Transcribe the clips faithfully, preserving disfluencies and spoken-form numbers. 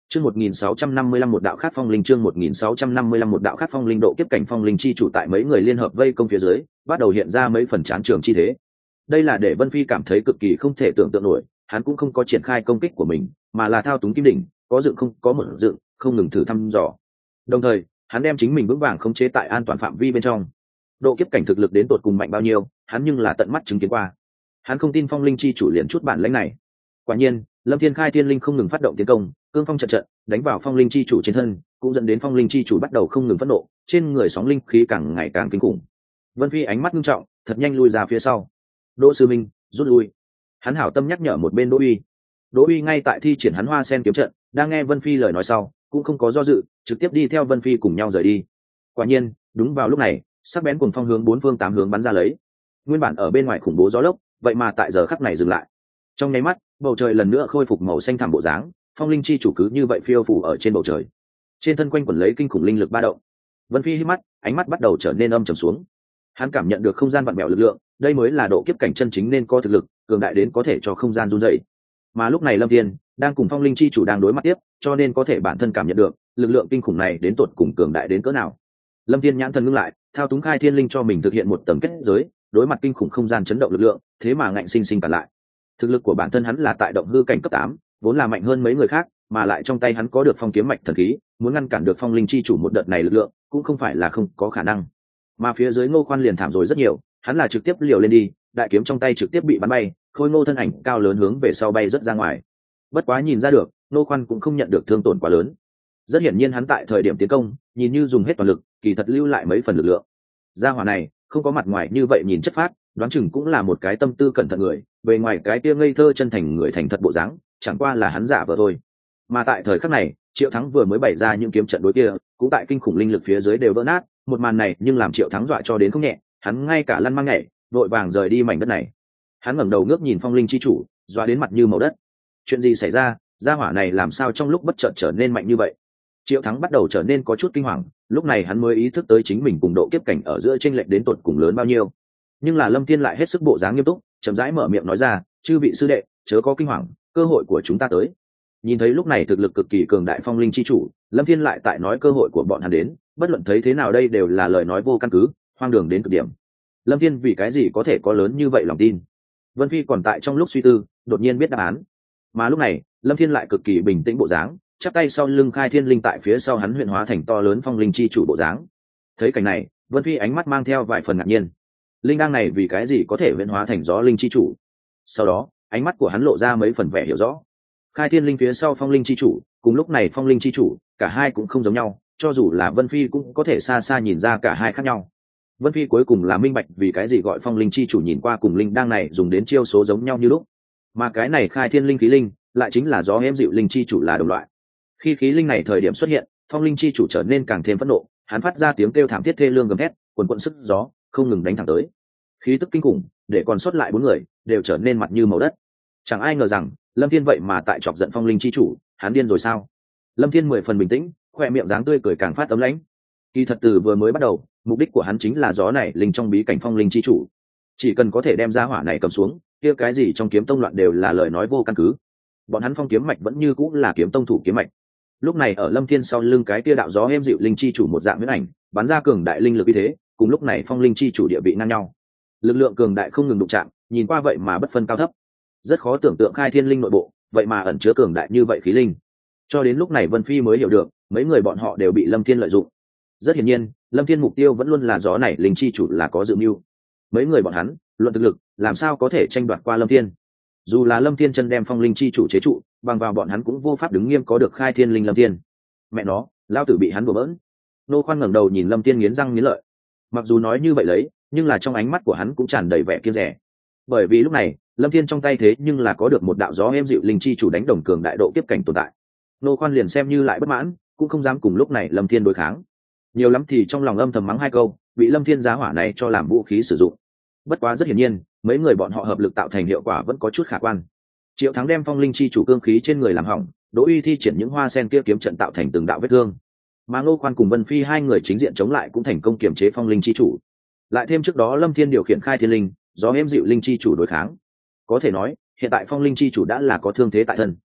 Chương một nghìn sáu trăm năm mươi lăm một đạo khác phong linh chương một nghìn sáu trăm năm mươi lăm một đạo khác phong linh độ kiếp cảnh phong linh chi chủ tại mấy người liên hợp vây công phía dưới, bắt đầu hiện ra mấy phần chán trường chi thế. Đây là để Vân Phi cảm thấy cực kỳ không thể tưởng tượng nổi, hắn cũng không có triển khai công kích của mình, mà là thao túng kim đỉnh, có dựng không có một dựng, không ngừng thử thăm dò. Đồng thời, hắn đem chính mình vững vàng khống chế tại an toàn phạm vi bên trong. Độ kiếp cảnh thực lực đến tột cùng mạnh bao nhiêu, hắn nhưng là tận mắt chứng kiến qua. Hắn không tin phong linh chi chủ liền chút bản lĩnh này. Quả nhiên, Lâm Thiên Khai Thiên Linh không ngừng phát động tiến công, cương phong trận trận đánh vào phong linh chi chủ trên thân, cũng dẫn đến phong linh chi chủ bắt đầu không ngừng phẫn nộ, trên người sóng linh khí càng ngày càng kinh khủng. Vân Phi ánh mắt nghiêm trọng, thật nhanh lui ra phía sau. Đỗ Sư Minh, rút lui. Hắn hảo tâm nhắc nhở một bên Đỗ Uy. Đỗ Uy ngay tại thi triển hắn Hoa Sen kiếm trận, đang nghe Vân Phi lời nói sau, cũng không có do dự, trực tiếp đi theo Vân Phi cùng nhau rời đi. Quả nhiên, đúng vào lúc này, sắc bén cuồng phong hướng bốn phương tám hướng bắn ra lấy. Nguyên bản ở bên ngoài khủng bố gió lốc, vậy mà tại giờ khắc này dừng lại. Trong nháy mắt, bầu trời lần nữa khôi phục màu xanh thẳm bộ dáng, phong linh chi chủ cứ như vậy phiêu phù ở trên bầu trời. Trên thân quanh quẩn lấy kinh khủng linh lực ba động. Vân Phi hít mắt, ánh mắt bắt đầu trở nên âm trầm xuống. Hắn cảm nhận được không gian vặn vẹo lực lượng, đây mới là độ kiếp cảnh chân chính nên có thực lực, cường đại đến có thể cho không gian run rẩy. Mà lúc này Lâm Thiên đang cùng phong linh chi chủ đang đối mặt tiếp, cho nên có thể bản thân cảm nhận được lực lượng kinh khủng này đến tột cùng cường đại đến cỡ nào. Lâm Thiên nhãn thần ngưng lại, thao túng Khai Thiên Linh cho mình thực hiện một tầng kết giới, đối mặt kinh khủng không gian chấn động lực lượng, thế mà ngạnh sinh sinh cản lại. Thực lực của bản thân hắn là tại động hư cảnh cấp tám, vốn là mạnh hơn mấy người khác, mà lại trong tay hắn có được phong kiếm mạch thần khí, muốn ngăn cản được phong linh chi chủ một đợt này lực lượng, cũng không phải là không có khả năng. Mà phía dưới Ngô Khoan liền thảm rồi rất nhiều, hắn là trực tiếp liều lên đi, đại kiếm trong tay trực tiếp bị bắn bay, khôi ngô thân ảnh cao lớn hướng về sau bay rất ra ngoài. Bất quá nhìn ra được, Ngô Khoan cũng không nhận được thương tổn quá lớn. Rất hiển nhiên hắn tại thời điểm tiến công, nhìn như dùng hết toàn lực, kỳ thật lưu lại mấy phần lực lượng. Gia hỏa này, không có mặt ngoài như vậy nhìn chất phát, đoán chừng cũng là một cái tâm tư cẩn thận người, bề ngoài cái kia ngây thơ chân thành người thành thật bộ dáng, chẳng qua là hắn giả vờ thôi. Mà tại thời khắc này, Triệu Thắng vừa mới bày ra những kiếm trận đối kia, cũng tại kinh khủng linh lực phía dưới đều vỡ nát, một màn này nhưng làm Triệu Thắng dọa cho đến không nhẹ, hắn ngay cả lăn mang nhảy, vội vàng rời đi mảnh đất này. Hắn ngẩng đầu ngước nhìn phong linh chi chủ, dọa đến mặt như màu đất. Chuyện gì xảy ra, gia hỏa này làm sao trong lúc bất chợt trở nên mạnh như vậy? Triệu Thắng bắt đầu trở nên có chút kinh hoàng, lúc này hắn mới ý thức tới chính mình cùng độ kiếp cảnh ở giữa chênh lệch đến tột cùng lớn bao nhiêu. Nhưng là Lâm Thiên lại hết sức bộ dáng nghiêm túc, chậm rãi mở miệng nói ra, chư vị sư đệ, chớ có kinh hoàng, cơ hội của chúng ta tới. Nhìn thấy lúc này thực lực cực kỳ cường đại phong linh chi chủ, Lâm Thiên lại tại nói cơ hội của bọn hắn đến, bất luận thấy thế nào đây đều là lời nói vô căn cứ, hoang đường đến cực điểm. Lâm Thiên vì cái gì có thể có lớn như vậy lòng tin? Vân Phi còn tại trong lúc suy tư, đột nhiên biết đáp án. Mà lúc này, Lâm Thiên lại cực kỳ bình tĩnh bộ dáng, chắp tay sau lưng Khai Thiên Linh tại phía sau hắn huyện hóa thành to lớn phong linh chi chủ bộ dáng. Thấy cảnh này, Vân Phi ánh mắt mang theo vài phần ngạc nhiên. Linh đăng này vì cái gì có thể huyện hóa thành gió linh chi chủ? Sau đó, ánh mắt của hắn lộ ra mấy phần vẻ hiểu rõ. Khai Thiên Linh phía sau phong linh chi chủ, cùng lúc này phong linh chi chủ, cả hai cũng không giống nhau, cho dù là Vân Phi cũng có thể xa xa nhìn ra cả hai khác nhau. Vân Phi cuối cùng là minh bạch vì cái gì gọi phong linh chi chủ nhìn qua cùng linh đăng này dùng đến chiêu số giống nhau như lúc, mà cái này Khai Thiên Linh khí linh lại chính là gió êm dịu linh chi chủ là đồng loại. Khi khí linh này thời điểm xuất hiện, phong linh chi chủ trở nên càng thêm phẫn nộ, hắn phát ra tiếng kêu thảm thiết thê lương gầm thét, quần quần sức gió không ngừng đánh thẳng tới. Khí tức kinh khủng, để còn sót lại bốn người đều trở nên mặt như màu đất. Chẳng ai ngờ rằng Lâm Thiên vậy mà tại chọc giận phong linh chi chủ, hắn điên rồi sao? Lâm Thiên mười phần bình tĩnh, khoe miệng dáng tươi cười càng phát ấm lãnh. Kỳ thật từ vừa mới bắt đầu, mục đích của hắn chính là gió này linh trong bí cảnh phong linh chi chủ, chỉ cần có thể đem ra hỏa này cầm xuống, kia cái gì trong kiếm tông loạn đều là lời nói vô căn cứ. Bọn hắn phong kiếm mạch vẫn như cũng là kiếm tông thủ kiếm mạch. Lúc này ở Lâm Thiên sau lưng cái kia đạo gió êm dịu linh chi chủ một dạng huyễn ảnh, bắn ra cường đại linh lực như thế, cùng lúc này phong linh chi chủ địa vị ngang nhau. Lực lượng cường đại không ngừng đụng chạm, nhìn qua vậy mà bất phân cao thấp. Rất khó tưởng tượng Khai Thiên Linh nội bộ, vậy mà ẩn chứa cường đại như vậy khí linh. Cho đến lúc này Vân Phi mới hiểu được, mấy người bọn họ đều bị Lâm Thiên lợi dụng. Rất hiển nhiên, Lâm Thiên mục tiêu vẫn luôn là gió này linh chi chủ là có dự mưu. Mấy người bọn hắn, luận thực lực, làm sao có thể tranh đoạt qua Lâm Thiên? Dù là Lâm Thiên chân đem phong linh chi chủ chế trụ, bằng vào bọn hắn cũng vô pháp đứng nghiêm có được Khai Thiên Linh Lâm Thiên. Mẹ nó, lao tử bị hắn đùa bỡn. Nô Khoan ngẩng đầu nhìn Lâm Thiên nghiến răng nghiến lợi. Mặc dù nói như vậy lấy, nhưng là trong ánh mắt của hắn cũng tràn đầy vẻ kiêng dè. Bởi vì lúc này, Lâm Thiên trong tay thế nhưng là có được một đạo gió êm dịu linh chi chủ đánh đồng cường đại độ kiếp cảnh tồn tại. Nô Khoan liền xem như lại bất mãn, cũng không dám cùng lúc này Lâm Thiên đối kháng. Nhiều lắm thì trong lòng âm thầm mắng hai câu, bị Lâm Thiên giá hỏa này cho làm vũ khí sử dụng. Bất quá rất hiển nhiên, mấy người bọn họ hợp lực tạo thành hiệu quả vẫn có chút khả quan. Triệu Thắng đem phong linh chi chủ cương khí trên người làm hỏng, Đỗ Uy thi triển những hoa sen kia kiếm trận tạo thành từng đạo vết thương. Mà Ngô Khoan cùng Vân Phi hai người chính diện chống lại cũng thành công kiềm chế phong linh chi chủ. Lại thêm trước đó Lâm Thiên điều khiển Khai Thiên Linh, gió êm dịu linh chi chủ đối kháng. Có thể nói, hiện tại phong linh chi chủ đã là có thương thế tại thân.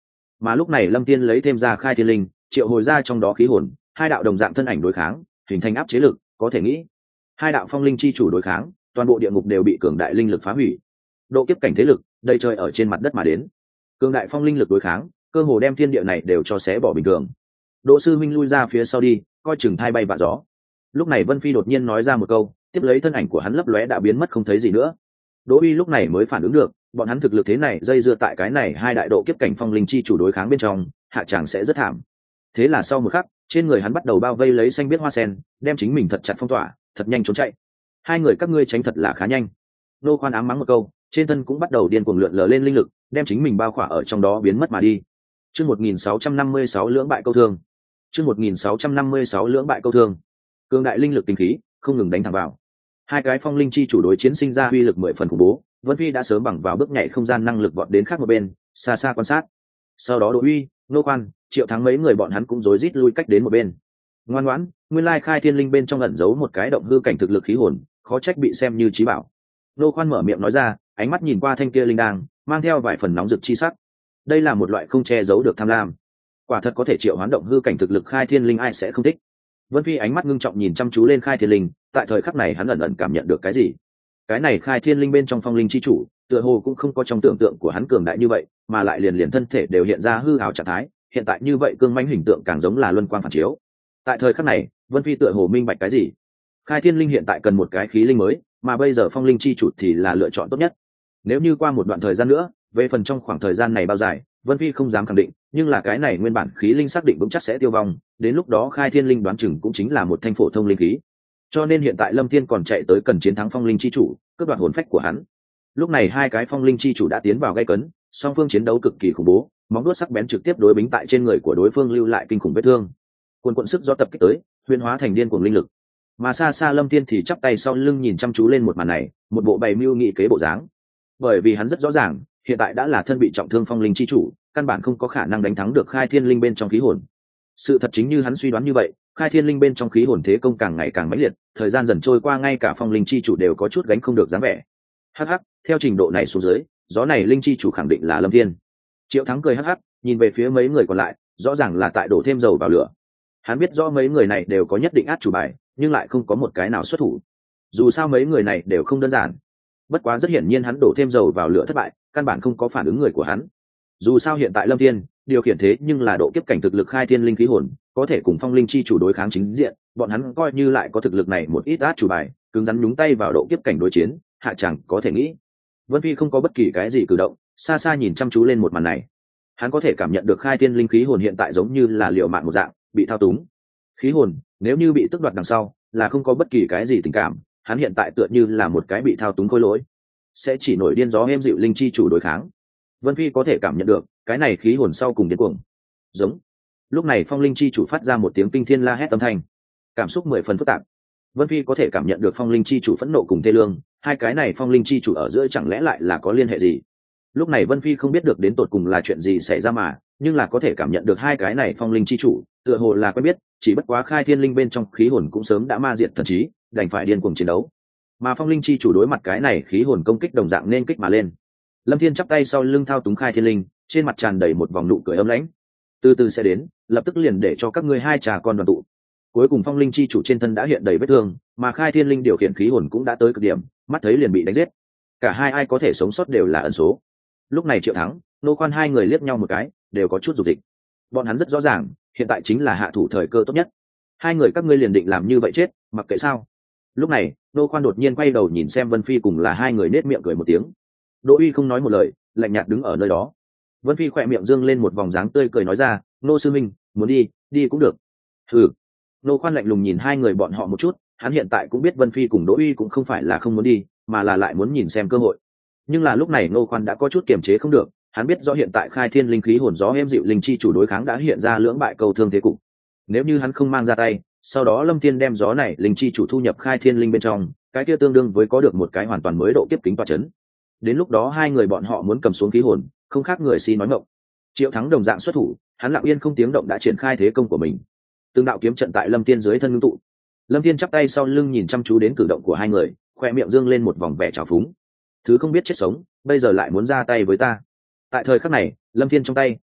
Mà lúc này Lâm Tiên lấy thêm ra khai thiên linh, triệu hồi ra trong đó khí hồn, hai đạo đồng dạng thân ảnh đối kháng, hình thành áp chế lực, có thể nghĩ hai đạo phong linh chi chủ đối kháng, toàn bộ địa ngục đều bị cường đại linh lực phá hủy. Độ kiếp cảnh thế lực đầy trời ở trên mặt đất mà đến, cường đại phong linh lực đối kháng, cơ hồ đem thiên địa này đều cho xé bỏ bình thường. Đỗ sư minh lui ra phía sau đi, coi chừng thai bay vạ gió. Lúc này Vân Phi đột nhiên nói ra một câu, tiếp lấy thân ảnh của hắn lấp lóe đã biến mất không thấy gì nữa. Đỗ Uy lúc này mới phản ứng được, bọn hắn thực lực thế này dây dưa tại cái này hai đại độ kiếp cảnh phong linh chi chủ đối kháng bên trong, hạ tràng sẽ rất thảm. Thế là sau một khắc, trên người hắn bắt đầu bao vây lấy xanh biết hoa sen, đem chính mình thật chặt phong tỏa, thật nhanh trốn chạy. Hai người các ngươi tránh thật là khá nhanh. Nô Khoan ám mắng một câu, trên thân cũng bắt đầu điên cuồng lượn lờ lên linh lực, đem chính mình bao khỏa ở trong đó biến mất mà đi. Chương một nghìn sáu trăm năm mươi sáu lưỡng bại câu thương. Chương một nghìn sáu trăm năm mươi sáu lưỡng bại câu thương. Cường đại linh lực tinh khí, không ngừng đánh thẳng vào. Hai cái phong linh chi chủ đối chiến sinh ra uy lực mười phần khủng bố, Vân Phi đã sớm bằng vào bước nhảy không gian năng lực vọt đến khác một bên, xa xa quan sát. Sau đó Đỗ Uy, Nô Khoan, Triệu Thắng mấy người bọn hắn cũng rối rít lui cách đến một bên. Ngoan ngoãn, nguyên lai khai thiên linh bên trong ẩn giấu một cái động hư cảnh thực lực khí hồn, khó trách bị xem như chí bảo. Nô Khoan mở miệng nói ra, ánh mắt nhìn qua thanh kia linh đang, mang theo vài phần nóng rực chi sắc. Đây là một loại không che giấu được tham lam, quả thật có thể triệu hoán động hư cảnh thực lực khai thiên linh, ai sẽ không thích. Vân Phi ánh mắt ngưng trọng nhìn chăm chú lên khai thiên linh, tại thời khắc này hắn ẩn ẩn cảm nhận được cái gì. Cái này khai thiên linh bên trong phong linh chi chủ, tựa hồ cũng không có trong tưởng tượng của hắn cường đại như vậy, mà lại liền liền thân thể đều hiện ra hư ảo trạng thái, hiện tại như vậy cương mãnh hình tượng càng giống là luân quang phản chiếu. Tại thời khắc này, Vân Phi tựa hồ minh bạch cái gì. Khai thiên linh hiện tại cần một cái khí linh mới, mà bây giờ phong linh chi chủ thì là lựa chọn tốt nhất. Nếu như qua một đoạn thời gian nữa, về phần trong khoảng thời gian này bao dài, Vân Phi không dám khẳng định, nhưng là cái này nguyên bản khí linh xác định vững chắc sẽ tiêu vong, đến lúc đó khai thiên linh đoán chừng cũng chính là một thanh phổ thông linh khí. Cho nên hiện tại Lâm Thiên còn chạy tới cần chiến thắng phong linh chi chủ, cướp đoạt hồn phách của hắn. Lúc này hai cái phong linh chi chủ đã tiến vào gây cấn, song phương chiến đấu cực kỳ khủng bố, móng đuốt sắc bén trực tiếp đối bính tại trên người của đối phương, lưu lại kinh khủng vết thương. Cuồn cuộn sức do tập kích tới, huyền hóa thành điên cuồng linh lực. Mà xa xa Lâm Thiên thì chắp tay sau lưng nhìn chăm chú lên một màn này, một bộ bày mưu nghị kế bộ dáng. Bởi vì hắn rất rõ ràng, hiện tại đã là thân bị trọng thương phong linh chi chủ, căn bản không có khả năng đánh thắng được khai thiên linh bên trong khí hồn. Sự thật chính như hắn suy đoán như vậy, khai thiên linh bên trong khí hồn thế công càng ngày càng mãnh liệt, thời gian dần trôi qua ngay cả phong linh chi chủ đều có chút gánh không được dáng vẻ. Hắc hắc, theo trình độ này xuống dưới, gió này linh chi chủ khẳng định là Lâm Thiên. Triệu Thắng cười hắc hắc, nhìn về phía mấy người còn lại, rõ ràng là tại đổ thêm dầu vào lửa. Hắn biết rõ mấy người này đều có nhất định át chủ bài, nhưng lại không có một cái nào xuất thủ. Dù sao mấy người này đều không đơn giản. Bất quá rất hiển nhiên hắn đổ thêm dầu vào lửa thất bại, căn bản không có phản ứng người của hắn. Dù sao hiện tại Lâm Thiên điều khiển thế nhưng là độ kiếp cảnh thực lực khai thiên linh khí hồn, có thể cùng phong linh chi chủ đối kháng chính diện, bọn hắn coi như lại có thực lực này một ít át chủ bài, cứng rắn nhúng tay vào độ kiếp cảnh đối chiến, hạ chẳng có thể nghĩ. Vân Phi không có bất kỳ cái gì cử động, xa xa nhìn chăm chú lên một màn này. Hắn có thể cảm nhận được khai thiên linh khí hồn hiện tại giống như là liều mạng một dạng, bị thao túng. Khí hồn nếu như bị tước đoạt đằng sau, là không có bất kỳ cái gì tình cảm, hắn hiện tại tựa như là một cái bị thao túng khôi lỗi, sẽ chỉ nổi điên gió êm dịu linh chi chủ đối kháng. Vân Phi có thể cảm nhận được cái này khí hồn sau cùng điên cuồng. Giống. Lúc này phong linh chi chủ phát ra một tiếng kinh thiên la hét âm thanh, cảm xúc mười phần phức tạp. Vân Phi có thể cảm nhận được phong linh chi chủ phẫn nộ cùng thê lương, hai cái này phong linh chi chủ ở giữa chẳng lẽ lại là có liên hệ gì? Lúc này Vân Phi không biết được đến tột cùng là chuyện gì xảy ra mà, nhưng là có thể cảm nhận được hai cái này phong linh chi chủ tựa hồ là quen biết, chỉ bất quá khai thiên linh bên trong khí hồn cũng sớm đã ma diệt thần trí, đành phải điên cuồng chiến đấu. Mà phong linh chi chủ đối mặt cái này khí hồn công kích đồng dạng nên kích mà lên. Lâm Thiên chắp tay sau lưng thao túng khai thiên linh, trên mặt tràn đầy một vòng nụ cười ấm lãnh. Từ từ sẽ đến, lập tức liền để cho các ngươi hai trà con đoàn tụ. Cuối cùng phong linh chi chủ trên thân đã hiện đầy vết thương, mà khai thiên linh điều khiển khí hồn cũng đã tới cực điểm, mắt thấy liền bị đánh giết. Cả hai ai có thể sống sót đều là ẩn số. Lúc này Triệu Thắng, Nô Khoan hai người liếc nhau một cái, đều có chút dục dịch. Bọn hắn rất rõ ràng, hiện tại chính là hạ thủ thời cơ tốt nhất. Hai người các ngươi liền định làm như vậy chết, mặc kệ sao? Lúc này, Nô Khoan đột nhiên quay đầu nhìn xem Vân Phi, cùng là hai người nết miệng cười một tiếng. Đỗ Uy không nói một lời, lạnh nhạt đứng ở nơi đó. Vân Phi khỏe miệng dương lên một vòng dáng tươi cười nói ra, Nô sư minh, muốn đi, đi cũng được. Ừ. Nô Khoan lạnh lùng nhìn hai người bọn họ một chút, hắn hiện tại cũng biết Vân Phi cùng Đỗ Uy cũng không phải là không muốn đi, mà là lại muốn nhìn xem cơ hội. Nhưng là lúc này Nô Khoan đã có chút kiềm chế không được, hắn biết rõ hiện tại khai thiên linh khí hồn gió êm dịu linh chi chủ đối kháng đã hiện ra lưỡng bại cầu thương thế cục. Nếu như hắn không mang ra tay, sau đó Lâm Thiên đem gió này linh chi chủ thu nhập khai thiên linh bên trong, cái kia tương đương với có được một cái hoàn toàn mới độ kiếp kính toa chấn. Đến lúc đó hai người bọn họ muốn cầm xuống khí hồn, không khác người si nói ngọng. Triệu Thắng đồng dạng xuất thủ, hắn lặng yên không tiếng động đã triển khai thế công của mình. Từng đạo kiếm trận tại Lâm Thiên dưới thân ngưng tụ. Lâm Thiên chắp tay sau lưng nhìn chăm chú đến cử động của hai người, khoe miệng dương lên một vòng vẻ trào phúng. Thứ không biết chết sống, bây giờ lại muốn ra tay với ta. Tại thời khắc này, Lâm Thiên trong tay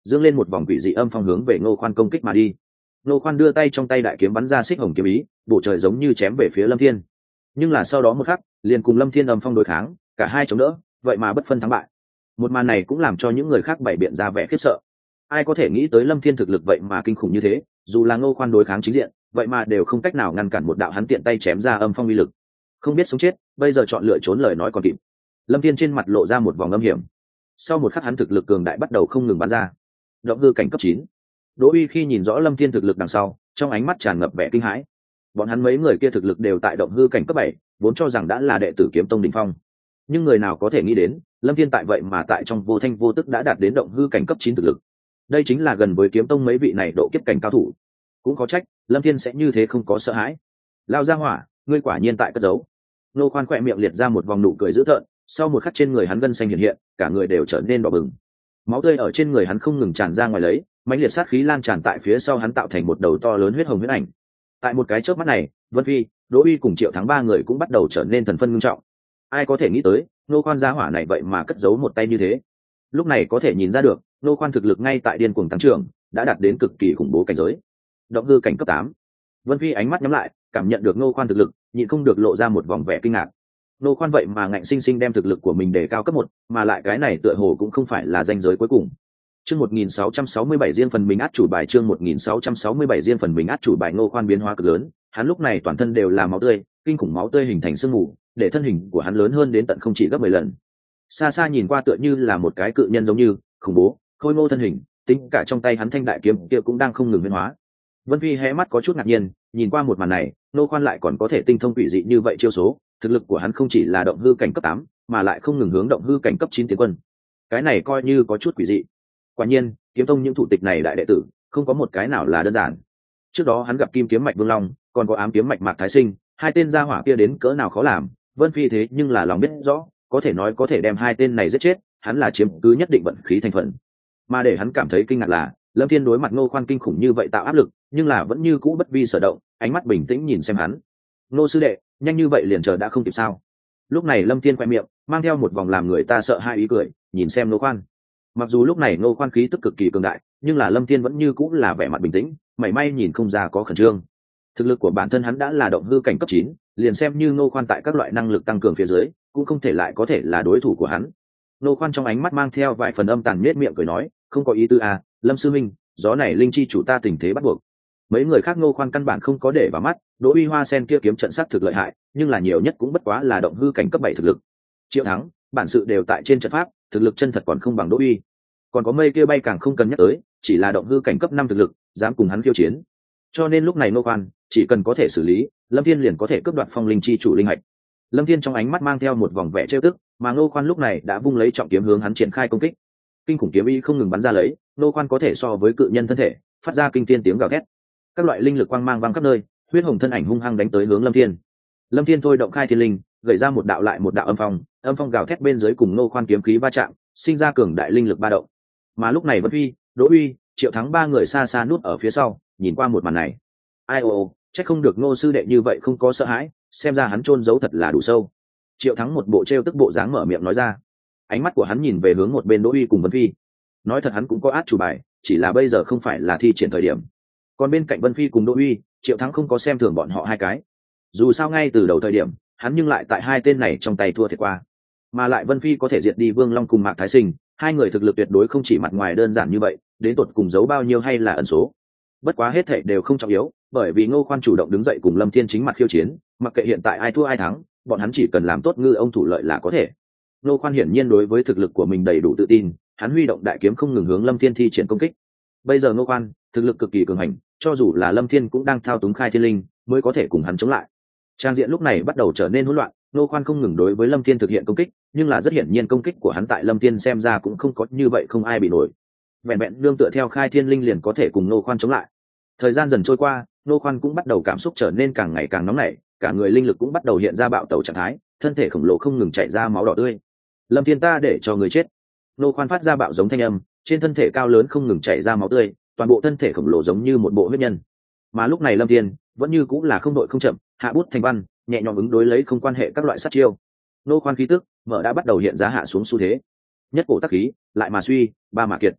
dương lên một vòng quỷ dị âm phong hướng về Ngô Khoan công kích mà đi. Ngô Khoan đưa tay trong tay đại kiếm bắn ra xích hồng kiếm ý, bổ trời giống như chém về phía Lâm Thiên. Nhưng là sau đó một khắc, liền cùng Lâm Thiên âm phong đối kháng, cả hai chống đỡ, vậy mà bất phân thắng bại. Một màn này cũng làm cho những người khác bày biện ra vẻ khiếp sợ. Ai có thể nghĩ tới Lâm Thiên thực lực vậy mà kinh khủng như thế, dù là Ngô Khoan đối kháng chính diện, vậy mà đều không cách nào ngăn cản một đạo hắn tiện tay chém ra âm phong uy lực. Không biết sống chết, bây giờ chọn lựa trốn lời nói còn kịp. Lâm Thiên trên mặt lộ ra một vòng âm hiểm. Sau một khắc hắn thực lực cường đại bắt đầu không ngừng bắn ra. Động hư cảnh cấp chín. Đỗ Uy khi nhìn rõ Lâm Thiên thực lực đằng sau, trong ánh mắt tràn ngập vẻ kinh hãi. Bọn hắn mấy người kia thực lực đều tại động hư cảnh cấp bảy, vốn cho rằng đã là đệ tử Kiếm Tông đỉnh phong. Nhưng người nào có thể nghĩ đến, Lâm Thiên tại vậy mà tại trong vô thanh vô tức đã đạt đến động hư cảnh cấp chín thực lực. Đây chính là gần với Kiếm Tông mấy vị này độ kiếp cảnh cao thủ. Cũng có trách, Lâm Thiên sẽ như thế không có sợ hãi. Lao ra hỏa, ngươi quả nhiên tại cất giấu. Nô Khoan khỏe miệng liệt ra một vòng nụ cười dữ tợn, sau một khắc trên người hắn gân xanh hiện hiện, cả người đều trở nên đỏ bừng. Máu tươi ở trên người hắn không ngừng tràn ra ngoài lấy, mãnh liệt sát khí lan tràn tại phía sau hắn tạo thành một đầu to lớn huyết hồng huyết ảnh. Tại một cái chớp mắt này, Vân Phi, Đỗ Uy cùng Triệu Thắng ba người cũng bắt đầu trở nên thần phân nghiêm trọng. Ai có thể nghĩ tới, Nô Khoan gia hỏa này vậy mà cất giấu một tay như thế. Lúc này có thể nhìn ra được, Nô Khoan thực lực ngay tại điên cuồng tăng trưởng, đã đạt đến cực kỳ khủng bố cảnh giới. Động hư cảnh cấp tám. Vân Phi ánh mắt nhắm lại, cảm nhận được Nô Khoan thực lực, nhịn không được lộ ra một vòng vẻ kinh ngạc. Nô Khoan vậy mà ngạnh sinh sinh đem thực lực của mình đề cao cấp một, mà lại cái này tựa hồ cũng không phải là ranh giới cuối cùng. Chương một nghìn sáu trăm sáu mươi bảy riêng phần mình át chủ bài chương một nghìn sáu trăm sáu mươi bảy riêng phần mình át chủ bài Nô Khoan biến hóa cực lớn, hắn lúc này toàn thân đều là máu tươi, kinh khủng máu tươi hình thành sương mù, để thân hình của hắn lớn hơn đến tận không chỉ gấp mười lần. Xa xa nhìn qua tựa như là một cái cự nhân giống như, khủng bố, khôi ngô thân hình, tính cả trong tay hắn thanh đại kiếm kia cũng đang không ngừng biến hóa. Vân Phi hé mắt có chút ngạc nhiên, nhìn qua một màn này, Nô Khoan lại còn có thể tinh thông quỷ dị như vậy chiêu số, thực lực của hắn không chỉ là động hư cảnh cấp tám, mà lại không ngừng hướng động hư cảnh cấp chín tiến quân. Cái này coi như có chút quỷ dị. Quả nhiên, Kiếm Tông những thủ tịch này đại đệ tử, không có một cái nào là đơn giản. Trước đó hắn gặp Kim kiếm mạch Vương Long, còn có ám kiếm mạch Mạc Thái Sinh, hai tên gia hỏa kia đến cỡ nào khó làm, Vân Phi thế nhưng là lòng biết rõ, có thể nói có thể đem hai tên này giết chết, hắn là chiếm cứ nhất định vận khí thành phần. Mà để hắn cảm thấy kinh ngạc là, Lâm Thiên đối mặt Ngô Khoan kinh khủng như vậy tạo áp lực, nhưng là vẫn như cũ bất vi sở động, ánh mắt bình tĩnh nhìn xem hắn. Ngô sư đệ, nhanh như vậy liền chờ đã không kịp sao? Lúc này Lâm Thiên quay miệng, mang theo một vòng làm người ta sợ hai ý cười, nhìn xem Ngô Khoan. Mặc dù lúc này Ngô Khoan khí tức cực kỳ cường đại, nhưng là Lâm Thiên vẫn như cũ là vẻ mặt bình tĩnh, mảy may nhìn không ra có khẩn trương. Thực lực của bản thân hắn đã là động hư cảnh cấp chín, liền xem như Ngô Khoan tại các loại năng lực tăng cường phía dưới, cũng không thể lại có thể là đối thủ của hắn. Ngô Khoan trong ánh mắt mang theo vài phần âm tàn nhếch miệng cười nói, không có ý tư à, Lâm sư minh, gió này linh chi chủ ta tình thế bắt buộc. Mấy người khác Ngô Khoan căn bản không có để vào mắt, Đỗ Uy Hoa sen kia kiếm trận sắc thực lợi hại, nhưng là nhiều nhất cũng bất quá là động hư cảnh cấp bảy thực lực. Triệu Thắng, bản sự đều tại trên trận pháp, thực lực chân thật còn không bằng Đỗ Uy. Còn có mây kia bay càng không cần nhắc tới, chỉ là động hư cảnh cấp năm thực lực, dám cùng hắn khiêu chiến. Cho nên lúc này Ngô Khoan chỉ cần có thể xử lý, Lâm Thiên liền có thể cướp đoạt phong linh chi chủ linh hạch. Lâm Thiên trong ánh mắt mang theo một vòng vẻ trêu tức, mà Ngô Khoan lúc này đã vung lấy trọng kiếm hướng hắn triển khai công kích. Kinh khủng kiếm ý không ngừng bắn ra lấy, Ngô Khoan có thể so với cự nhân thân thể, phát ra kinh thiên tiếng gào thét. Các loại linh lực quang mang vang khắp nơi, huyết hồng thân ảnh hung hăng đánh tới hướng Lâm Thiên. Lâm Thiên thôi động khai thiên linh, gợi ra một đạo lại một đạo âm phong, âm phong gào thét bên dưới cùng Ngô Khoan kiếm khí va chạm, sinh ra cường đại linh lực ba động. Mà lúc này Vân Phi, Đỗ Uy, Triệu Thắng ba người xa xa núp ở phía sau, nhìn qua một màn này. Ai ô, chắc không được Ngô sư đệ như vậy không có sợ hãi, xem ra hắn chôn giấu thật là đủ sâu. Triệu Thắng một bộ trêu tức bộ dáng mở miệng nói ra. Ánh mắt của hắn nhìn về hướng một bên Đỗ Uy cùng Vân Phi. Nói thật hắn cũng có át chủ bài, chỉ là bây giờ không phải là thi triển thời điểm. Còn bên cạnh Vân Phi cùng Đỗ Uy, Triệu Thắng không có xem thường bọn họ hai cái. Dù sao ngay từ đầu thời điểm, hắn nhưng lại tại hai tên này trong tay thua thiệt qua. Mà lại Vân Phi có thể diệt đi Vương Long cùng Mạc Thái Sinh, hai người thực lực tuyệt đối không chỉ mặt ngoài đơn giản như vậy, đến tột cùng giấu bao nhiêu hay là ẩn số. Bất quá hết thảy đều không trọng yếu, bởi vì Ngô Khoan chủ động đứng dậy cùng Lâm Thiên chính mặt khiêu chiến, mặc kệ hiện tại ai thua ai thắng, bọn hắn chỉ cần làm tốt ngư ông thủ lợi là có thể. Ngô Khoan hiển nhiên đối với thực lực của mình đầy đủ tự tin, hắn huy động đại kiếm không ngừng hướng Lâm Thiên thi triển công kích. Bây giờ Ngô Khoan thực lực cực kỳ cường hành, cho dù là Lâm Thiên cũng đang thao túng khai thiên linh mới có thể cùng hắn chống lại. Trang diện lúc này bắt đầu trở nên hỗn loạn, Ngô Khoan không ngừng đối với Lâm Thiên thực hiện công kích, nhưng là rất hiển nhiên công kích của hắn tại Lâm Thiên xem ra cũng không có như vậy không ai bị nổi. Vẹn vẹn nương tựa theo khai thiên linh liền có thể cùng Ngô Khoan chống lại. Thời gian dần trôi qua, Ngô Khoan cũng bắt đầu cảm xúc trở nên càng ngày càng nóng nảy, cả người linh lực cũng bắt đầu hiện ra bạo tẩu trạng thái, thân thể khổng lồ không ngừng chảy ra máu đỏ tươi. Lâm Thiên ta để cho người chết. Ngô Khoan phát ra bạo giống thanh âm, trên thân thể cao lớn không ngừng chảy ra máu tươi, toàn bộ thân thể khổng lồ giống như một bộ huyết nhân. Mà lúc này Lâm Thiên vẫn như cũng là không đội không chậm, hạ bút thành văn, nhẹ nhõm ứng đối lấy không quan hệ các loại sát chiêu. Ngô Khoan khí tức vợ đã bắt đầu hiện ra hạ xuống xu thế. Nhất cổ tắc khí, lại mà suy, ba mà kiệt.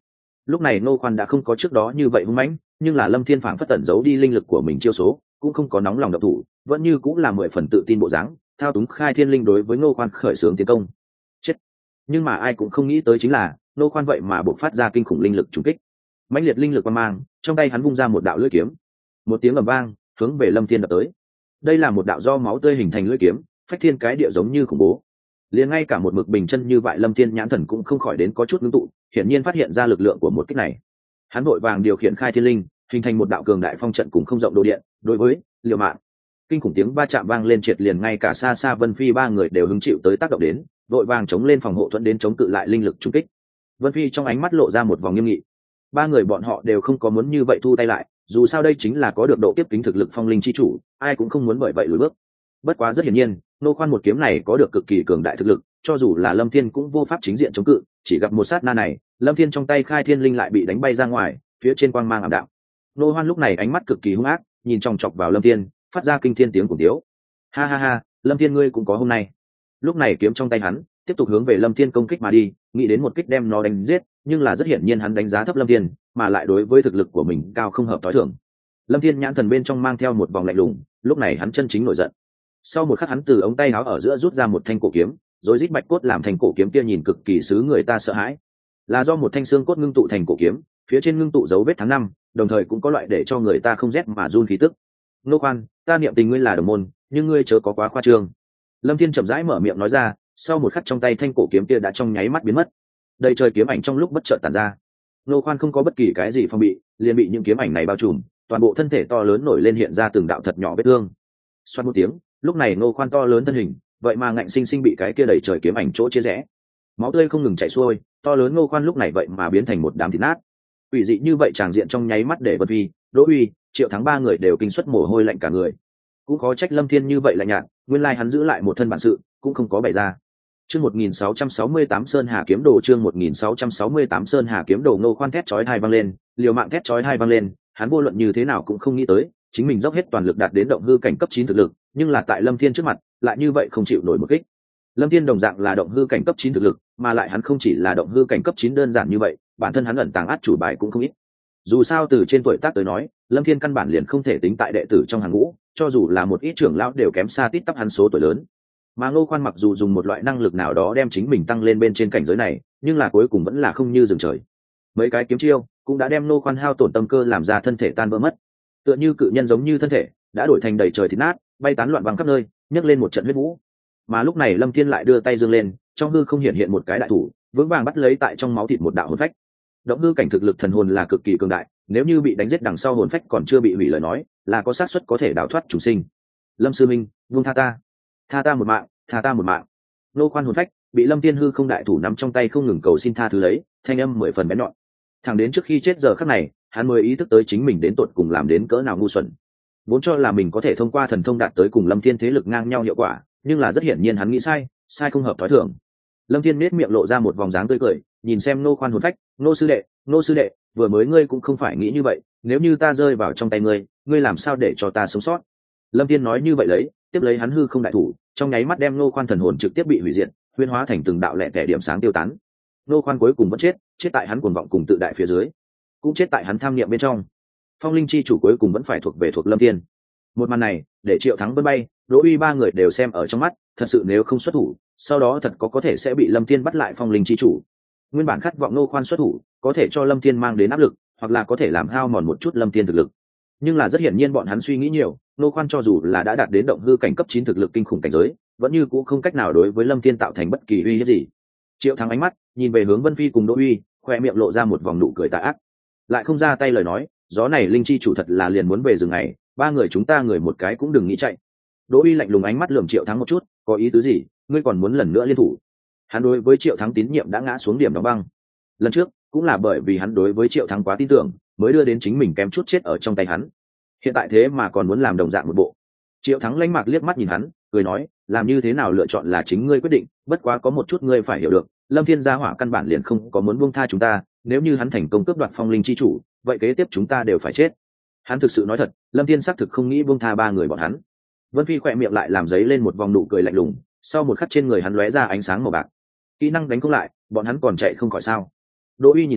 lúc này Ngô Khoan đã không có trước đó như vậy hung mãnh, nhưng là Lâm Thiên phảng phất tẩn giấu đi linh lực của mình chiêu số, cũng không có nóng lòng động thủ, vẫn như cũng là mười phần tự tin bộ dáng, thao túng khai thiên linh đối với Ngô Khoan khởi xướng tiến công. Chết! Nhưng mà ai cũng không nghĩ tới chính là Ngô Khoan vậy mà bộc phát ra kinh khủng linh lực trùng kích, mãnh liệt linh lực quang mang, trong tay hắn vung ra một đạo lưỡi kiếm, một tiếng ầm vang hướng về Lâm Thiên đập tới. Đây là một đạo do máu tươi hình thành lưỡi kiếm, phách thiên cái địa giống như khủng bố. Liền ngay cả một mực bình chân như vậy Lâm Thiên nhãn thần cũng không khỏi đến có chút ngưng tụ, hiển nhiên phát hiện ra lực lượng của một kích này. Hắn vội vàng điều khiển khai thiên linh, hình thành một đạo cường đại phong trận cùng không rộng đồ điện, đối với liều mạng. Kinh khủng tiếng va chạm vang lên triệt liền ngay cả xa xa Vân Phi ba người đều hứng chịu tới tác động đến, vội vàng chống lên phòng hộ thuẫn đến chống cự lại linh lực trùng kích. Vân Phi trong ánh mắt lộ ra một vòng nghiêm nghị. Ba người bọn họ đều không có muốn như vậy thu tay lại, dù sao đây chính là có được độ kiếp kính thực lực phong linh chi chủ, ai cũng không muốn bởi vậy lùi bước. Bất quá rất hiển nhiên, Ngô Khoan một kiếm này có được cực kỳ cường đại thực lực, cho dù là Lâm Thiên cũng vô pháp chính diện chống cự, chỉ gặp một sát na này, Lâm Thiên trong tay khai thiên linh lại bị đánh bay ra ngoài, phía trên quang mang ảm đạm. Ngô Hoan lúc này ánh mắt cực kỳ hung ác, nhìn chòng chọc vào Lâm Thiên, phát ra kinh thiên tiếng cuồng tiếu. Ha ha ha, Lâm Thiên ngươi cũng có hôm nay. Lúc này kiếm trong tay hắn tiếp tục hướng về Lâm Thiên công kích mà đi, nghĩ đến một kích đem nó đánh giết, nhưng là rất hiển nhiên hắn đánh giá thấp Lâm Thiên, mà lại đối với thực lực của mình cao không hợp tối thường. Lâm Thiên nhãn thần bên trong mang theo một vòng lạnh lùng, lúc này hắn chân chính nổi giận. Sau một khắc hắn từ ống tay áo ở giữa rút ra một thanh cổ kiếm, rồi rít bạch cốt làm thành cổ kiếm kia nhìn cực kỳ xứ người ta sợ hãi. Là do một thanh xương cốt ngưng tụ thành cổ kiếm, phía trên ngưng tụ dấu vết tháng năm, đồng thời cũng có loại để cho người ta không rét mà run khí tức. Ngô Khoan, ta niệm tình ngươi là đồng môn, nhưng ngươi chớ có quá khoa trương. Lâm Thiên chậm rãi mở miệng nói ra, sau một khắc trong tay thanh cổ kiếm kia đã trong nháy mắt biến mất. Đầy trời kiếm ảnh trong lúc bất chợt tản ra. Ngô Khoan không có bất kỳ cái gì phòng bị, liền bị những kiếm ảnh này bao trùm, toàn bộ thân thể to lớn nổi lên hiện ra từng đạo thật nhỏ vết thương. Xoát một tiếng, lúc này Ngô Khoan to lớn thân hình, vậy mà ngạnh sinh sinh bị cái kia đầy trời kiếm ảnh chỗ chia rẽ. Máu tươi không ngừng chảy xuôi, to lớn Ngô Khoan lúc này vậy mà biến thành một đám thịt nát. Ủy dị như vậy tràng diện trong nháy mắt để Vân Phi, Đỗ Uy, Triệu Thắng ba người đều kinh suất mồ hôi lạnh cả người. Cũng khó trách Lâm Thiên như vậy lạnh nhạt, nguyên lai hắn giữ lại một thân bản sự, cũng không có bày ra. Chương một nghìn sáu trăm sáu mươi tám Sơn Hà kiếm đồ, chương một nghìn sáu trăm sáu mươi tám Sơn Hà kiếm đồ. Ngô Khoan thét chói tai vang lên, liều mạng thét chói tai vang lên, hắn vô luận như thế nào cũng không nghĩ tới, chính mình dốc hết toàn lực đạt đến động hư cảnh cấp chín thực lực, nhưng là tại Lâm Thiên trước mặt, lại như vậy không chịu nổi một kích. Lâm Thiên đồng dạng là động hư cảnh cấp chín thực lực, mà lại hắn không chỉ là động hư cảnh cấp chín đơn giản như vậy, bản thân hắn ẩn tàng át chủ bài cũng không ít. Dù sao từ trên tuổi tác tới nói, Lâm Thiên căn bản liền không thể tính tại đệ tử trong hàng ngũ, cho dù là một ít trưởng lão đều kém xa tít tắp hắn số tuổi lớn. Mà Ngô Khoan mặc dù dùng một loại năng lực nào đó đem chính mình tăng lên bên trên cảnh giới này, nhưng là cuối cùng vẫn là không như rừng trời. Mấy cái kiếm chiêu cũng đã đem Ngô Khoan hao tổn tâm cơ làm ra thân thể tan vỡ mất. Tựa như cự nhân giống như thân thể đã đổi thành đầy trời thịt nát, bay tán loạn văng khắp nơi, nhấc lên một trận huyết vũ. Mà lúc này Lâm Thiên lại đưa tay giương lên, trong hư không hiện hiện một cái đại thủ, vững vàng bắt lấy tại trong máu thịt một đạo hồn phách. Động hư cảnh thực lực thần hồn là cực kỳ cường đại, nếu như bị đánh giết đằng sau hồn phách còn chưa bị hủy lời nói, là có xác suất có thể đào thoát chủ sinh. Lâm sư minh, buông tha ta, tha ta một mạng, tha ta một mạng. Ngô Khoan hồn phách bị Lâm Thiên hư không đại thủ nắm trong tay không ngừng cầu xin tha thứ lấy, thanh âm mười phần bén nhọn. Thẳng đến trước khi chết giờ khắc này, hắn mới ý thức tới chính mình đến tột cùng làm đến cỡ nào ngu xuẩn. Vốn cho là mình có thể thông qua thần thông đạt tới cùng Lâm Thiên thế lực ngang nhau hiệu quả, nhưng là rất hiển nhiên hắn nghĩ sai, sai không hợp thói thường. Lâm Thiên nét miệng lộ ra một vòng dáng tươi cười, nhìn xem Ngô Khoan hồn phách, "Ngô sư đệ, Ngô sư đệ, vừa mới ngươi cũng không phải nghĩ như vậy, nếu như ta rơi vào trong tay ngươi, ngươi làm sao để cho ta sống sót?" Lâm Thiên nói như vậy lấy, tiếp lấy hắn hư không đại thủ, trong nháy mắt đem Ngô Khoan thần hồn trực tiếp bị hủy diệt, huyễn hóa thành từng đạo lẻ tẻ điểm sáng tiêu tán. Ngô Khoan cuối cùng vẫn chết, chết tại hắn cuồng vọng cùng tự đại phía dưới, cũng chết tại hắn tham niệm bên trong. Phong linh chi chủ cuối cùng vẫn phải thuộc về thuộc Lâm Thiên. Một màn này để Triệu Thắng bơi bay, Đỗ Uy ba người đều xem ở trong mắt, thật sự nếu không xuất thủ, sau đó thật có có thể sẽ bị Lâm Thiên bắt lại phong linh chi chủ. Nguyên bản khát vọng Ngô Khoan xuất thủ, có thể cho Lâm Thiên mang đến áp lực, hoặc là có thể làm hao mòn một chút Lâm Thiên thực lực. Nhưng là rất hiển nhiên bọn hắn suy nghĩ nhiều, Ngô Khoan cho dù là đã đạt đến động hư cảnh cấp chín thực lực kinh khủng cảnh giới, vẫn như cũng không cách nào đối với Lâm Thiên tạo thành bất kỳ uy hiếp gì. Triệu Thắng ánh mắt nhìn về hướng Vân Phi cùng Đỗ Uy, khoe miệng lộ ra một vòng nụ cười tà ác, lại không ra tay lời nói, gió này linh chi chủ thật là liền muốn về rừng này, ba người chúng ta người một cái cũng đừng nghĩ chạy. Đỗ Uy lạnh lùng ánh mắt lườm Triệu Thắng một chút, có ý tứ gì, ngươi còn muốn lần nữa liên thủ? Hắn đối với Triệu Thắng tín nhiệm đã ngã xuống điểm đóng băng. Lần trước cũng là bởi vì hắn đối với Triệu Thắng quá tin tưởng, mới đưa đến chính mình kém chút chết ở trong tay hắn. Hiện tại thế mà còn muốn làm đồng dạng một bộ. Triệu Thắng lánh mạc liếc mắt nhìn hắn, cười nói, làm như thế nào lựa chọn là chính ngươi quyết định, bất quá có một chút ngươi phải hiểu được, Lâm Thiên gia hỏa căn bản liền không có muốn buông tha chúng ta, nếu như hắn thành công cướp đoạt phong linh chi chủ, vậy kế tiếp chúng ta đều phải chết. Hắn thực sự nói thật, Lâm Thiên xác thực không nghĩ buông tha ba người bọn hắn. Vân Phi khỏe miệng lại làm giấy lên một vòng nụ cười lạnh lùng, sau một khắc trên người hắn lóe ra ánh sáng màu bạc. Kỹ năng đánh không lại, bọn hắn còn chạy không khỏi sao? Đỗ Uy nhìn sau,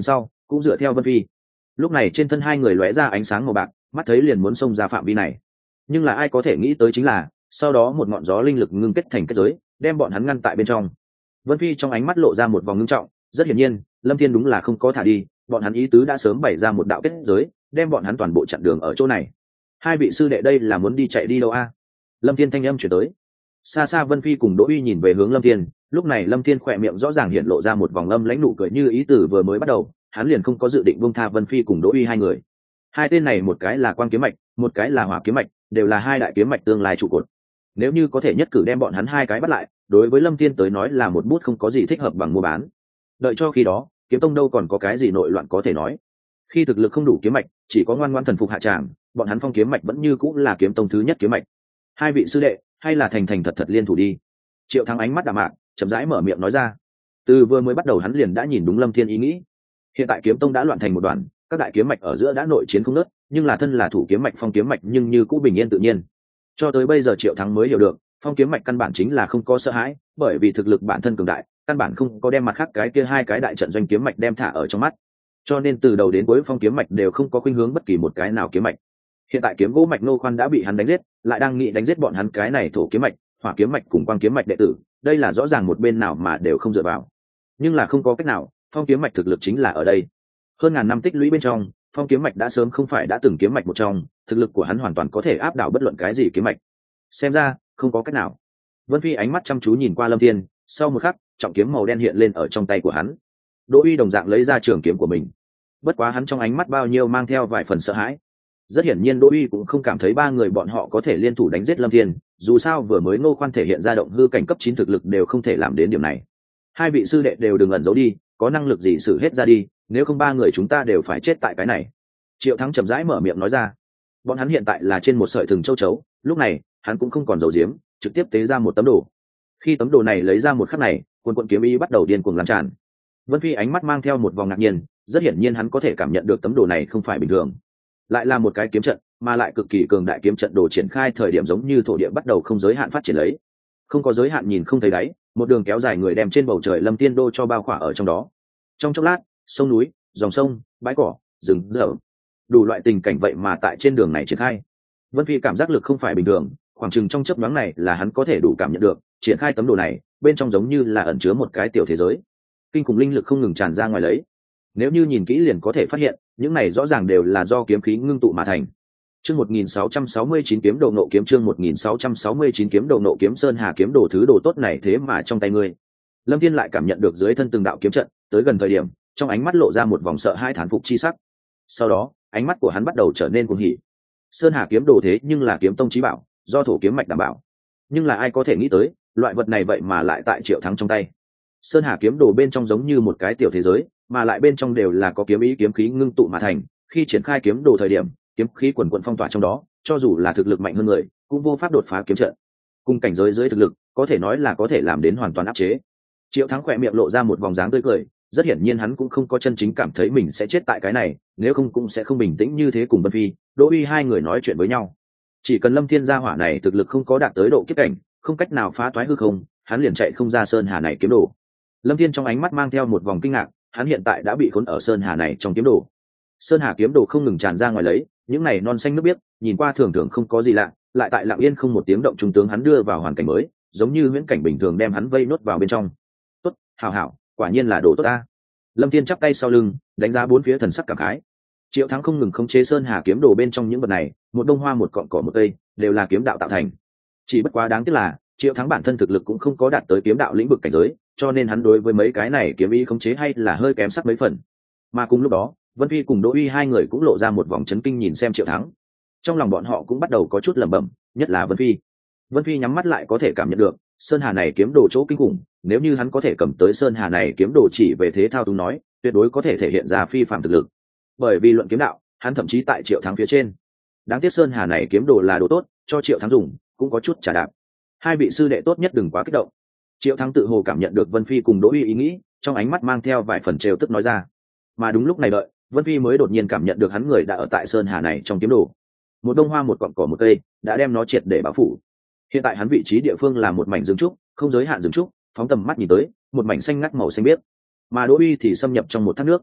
cũng dựa theo Vân Phi. Lúc này trên thân hai người lóe ra ánh sáng màu bạc, mắt thấy liền muốn xông ra phạm vi này. Nhưng là ai có thể nghĩ tới chính là sau đó một ngọn gió linh lực ngưng kết thành kết giới, đem bọn hắn ngăn tại bên trong. Vân Phi trong ánh mắt lộ ra một vòng ngưng trọng, rất hiển nhiên Lâm Thiên đúng là không có thả đi, bọn hắn ý tứ đã sớm bày ra một đạo kết giới, đem bọn hắn toàn bộ chặn đường ở chỗ này. Hai vị sư đệ đây là muốn đi chạy đi đâu a? Lâm Thiên thanh âm chuyển tới. Xa xa Vân Phi cùng Đỗ Uy nhìn về hướng Lâm Thiên, lúc này Lâm Thiên khỏe miệng rõ ràng hiện lộ ra một vòng âm lãnh nụ cười, như ý tử vừa mới bắt đầu hắn liền không có dự định buông tha Vân Phi cùng Đỗ Uy hai người. Hai tên này một cái là Quang kiếm mạch, một cái là Hỏa kiếm mạch, đều là hai đại kiếm mạch tương lai trụ cột. Nếu như có thể nhất cử đem bọn hắn hai cái bắt lại, đối với Lâm Thiên tới nói là một bút không có gì thích hợp bằng mua bán. Đợi cho khi đó, kiếm tông đâu còn có cái gì nội loạn có thể nói. Khi thực lực không đủ kiếm mạch, chỉ có ngoan ngoãn thần phục hạ tràng, bọn hắn Phong kiếm mạch vẫn như cũng là kiếm tông thứ nhất kiếm mạch. Hai vị sư đệ, hay là thành thành thật thật liên thủ đi. Triệu Thắng ánh mắt đạm mạc, chậm rãi mở miệng nói ra. Từ vừa mới bắt đầu hắn liền đã nhìn đúng Lâm Thiên ý nghĩ. Hiện tại kiếm tông đã loạn thành một đoàn, các đại kiếm mạch ở giữa đã nội chiến không nớt, nhưng là thân là thủ kiếm mạch Phong kiếm mạch nhưng như cũ bình yên tự nhiên. Cho tới bây giờ Triệu Thắng mới hiểu được, Phong kiếm mạch căn bản chính là không có sợ hãi, bởi vì thực lực bản thân cường đại, căn bản không có đem mặt khác cái kia hai cái đại trận doanh kiếm mạch đem thả ở trong mắt. Cho nên từ đầu đến cuối Phong kiếm mạch đều không có khuynh hướng bất kỳ một cái nào kiếm mạch. Hiện tại kiếm gỗ mạch nô khoan đã bị hắn đánh giết, lại đang nghĩ đánh giết bọn hắn cái này thổ kiếm mạch, Hỏa kiếm mạch cùng Quang kiếm mạch đệ tử, đây là rõ ràng một bên nào mà đều không dựa vào. Nhưng là không có cách nào, Phong kiếm mạch thực lực chính là ở đây. Hơn ngàn năm tích lũy bên trong, Phong kiếm mạch đã sớm không phải đã từng kiếm mạch một trong, thực lực của hắn hoàn toàn có thể áp đảo bất luận cái gì kiếm mạch. Xem ra, không có cách nào. Vân Phi ánh mắt chăm chú nhìn qua Lâm Thiên, sau một khắc, trọng kiếm màu đen hiện lên ở trong tay của hắn. Đỗ Uy đồng dạng lấy ra trường kiếm của mình. Bất quá hắn trong ánh mắt bao nhiêu mang theo vài phần sợ hãi. Rất hiển nhiên Đỗ Uy cũng không cảm thấy ba người bọn họ có thể liên thủ đánh giết Lâm Thiên, dù sao vừa mới Ngô Khoan thể hiện ra động hư cảnh cấp chín thực lực đều không thể làm đến điểm này. Hai vị sư đệ đều đừng ẩn giấu đi, có năng lực gì xử hết ra đi, nếu không ba người chúng ta đều phải chết tại cái này. Triệu Thắng chậm rãi mở miệng nói ra. Bọn hắn hiện tại là trên một sợi thừng châu chấu, lúc này hắn cũng không còn giấu giếm, trực tiếp tế ra một tấm đồ. Khi tấm đồ này lấy ra một khắc này, quần quần kiếm ý bắt đầu điên cuồng lan tràn. Vân Phi ánh mắt mang theo một vòng ngạc nhiên, rất hiển nhiên hắn có thể cảm nhận được tấm đồ này không phải bình thường, lại là một cái kiếm trận, mà lại cực kỳ cường đại kiếm trận đồ triển khai thời điểm giống như thổ địa bắt đầu không giới hạn phát triển lấy, không có giới hạn nhìn không thấy đáy, một đường kéo dài người đem trên bầu trời Lâm Tiên đô cho bao khỏa ở trong đó. Trong chốc lát, sông núi, dòng sông, bãi cỏ, rừng rậm, đủ loại tình cảnh vậy mà tại trên đường này triển khai. Vân Phi cảm giác lực không phải bình thường, khoảng chừng trong chớp nhoáng này là hắn có thể đủ cảm nhận được, triển khai tấm đồ này, bên trong giống như là ẩn chứa một cái tiểu thế giới. Kinh khủng linh lực không ngừng tràn ra ngoài lấy. Nếu như nhìn kỹ liền có thể phát hiện, những này rõ ràng đều là do kiếm khí ngưng tụ mà thành. Chương một nghìn sáu trăm sáu mươi chín kiếm đồ nộ kiếm chương một nghìn sáu trăm sáu mươi chín kiếm đồ nộ kiếm Sơn Hà kiếm đồ thứ đồ tốt này thế mà trong tay ngươi. Lâm Thiên lại cảm nhận được dưới thân từng đạo kiếm trận, tới gần thời điểm, trong ánh mắt lộ ra một vòng sợ hãi thán phục chi sắc. Sau đó, ánh mắt của hắn bắt đầu trở nên cuồng hỉ. Sơn Hà kiếm đồ thế nhưng là kiếm tông chí bảo, do thổ kiếm mạch đảm bảo. Nhưng là ai có thể nghĩ tới, loại vật này vậy mà lại tại Triệu Thắng trong tay. Sơn Hà kiếm đồ bên trong giống như một cái tiểu thế giới, mà lại bên trong đều là có kiếm ý kiếm khí ngưng tụ mà thành, khi triển khai kiếm đồ thời điểm, kiếm khí quần quần phong tỏa trong đó, cho dù là thực lực mạnh hơn người, cũng vô pháp đột phá kiếm trận. Cùng cảnh giới dưới thực lực, có thể nói là có thể làm đến hoàn toàn áp chế. Triệu Thắng khỏe miệng lộ ra một vòng dáng tươi cười, rất hiển nhiên hắn cũng không có chân chính cảm thấy mình sẽ chết tại cái này, nếu không cũng sẽ không bình tĩnh như thế cùng Vân Phi, Đỗ Uy hai người nói chuyện với nhau. Chỉ cần Lâm Thiên gia hỏa này thực lực không có đạt tới độ kiếp cảnh, không cách nào phá toái hư không, hắn liền chạy không ra Sơn Hà này kiếm đồ. Lâm Thiên trong ánh mắt mang theo một vòng kinh ngạc, hắn hiện tại đã bị khốn ở Sơn Hà này trong kiếm đồ. Sơn Hà kiếm đồ không ngừng tràn ra ngoài lấy, những này non xanh nước biếc, nhìn qua thường thường không có gì lạ, lại tại lặng yên không một tiếng động trung tướng hắn đưa vào hoàn cảnh mới, giống như huyễn cảnh bình thường đem hắn vây nốt vào bên trong. Tốt, hảo hảo, quả nhiên là đồ tốt ta. Lâm Thiên chắp tay sau lưng, đánh giá bốn phía thần sắc cảm khái. Triệu Thắng không ngừng khống chế Sơn Hà kiếm đồ bên trong những vật này, một bông hoa một cọng cỏ một cây, đều là kiếm đạo tạo thành. Chỉ bất quá đáng tiếc là, Triệu Thắng bản thân thực lực cũng không có đạt tới kiếm đạo lĩnh vực cảnh giới, cho nên hắn đối với mấy cái này kiếm ý khống chế hay là hơi kém sắc mấy phần. Mà cùng lúc đó, Vân Phi cùng Đỗ Uy hai người cũng lộ ra một vòng chấn kinh nhìn xem Triệu Thắng. Trong lòng bọn họ cũng bắt đầu có chút lẩm bẩm, nhất là Vân Phi. Vân Phi nhắm mắt lại có thể cảm nhận được, Sơn Hà này kiếm đồ chỗ kinh khủng, nếu như hắn có thể cầm tới Sơn Hà này kiếm đồ chỉ về thế thao túng nói, tuyệt đối có thể thể hiện ra phi phàm thực lực. Bởi vì luận kiếm đạo, hắn thậm chí tại Triệu Thắng phía trên. Đáng tiếc Sơn Hà này kiếm đồ là đồ tốt, cho Triệu Thắng dùng, cũng có chút trả đạp. Hai vị sư đệ tốt nhất đừng quá kích động. Triệu Thắng tự hồ cảm nhận được Vân Phi cùng Đỗ Uy ý nghĩ, trong ánh mắt mang theo vài phần trêu tức nói ra. Mà đúng lúc này đợi, Vân Phi mới đột nhiên cảm nhận được hắn người đã ở tại Sơn Hà này trong kiếm đồ. Một bông hoa một cọng cỏ một cây, đã đem nó triệt để bao phủ. Hiện tại hắn vị trí địa phương là một mảnh rừng trúc, không giới hạn rừng trúc, phóng tầm mắt nhìn tới, một mảnh xanh ngắt màu xanh biếc. Mà Đỗ Uy thì xâm nhập trong một thác nước.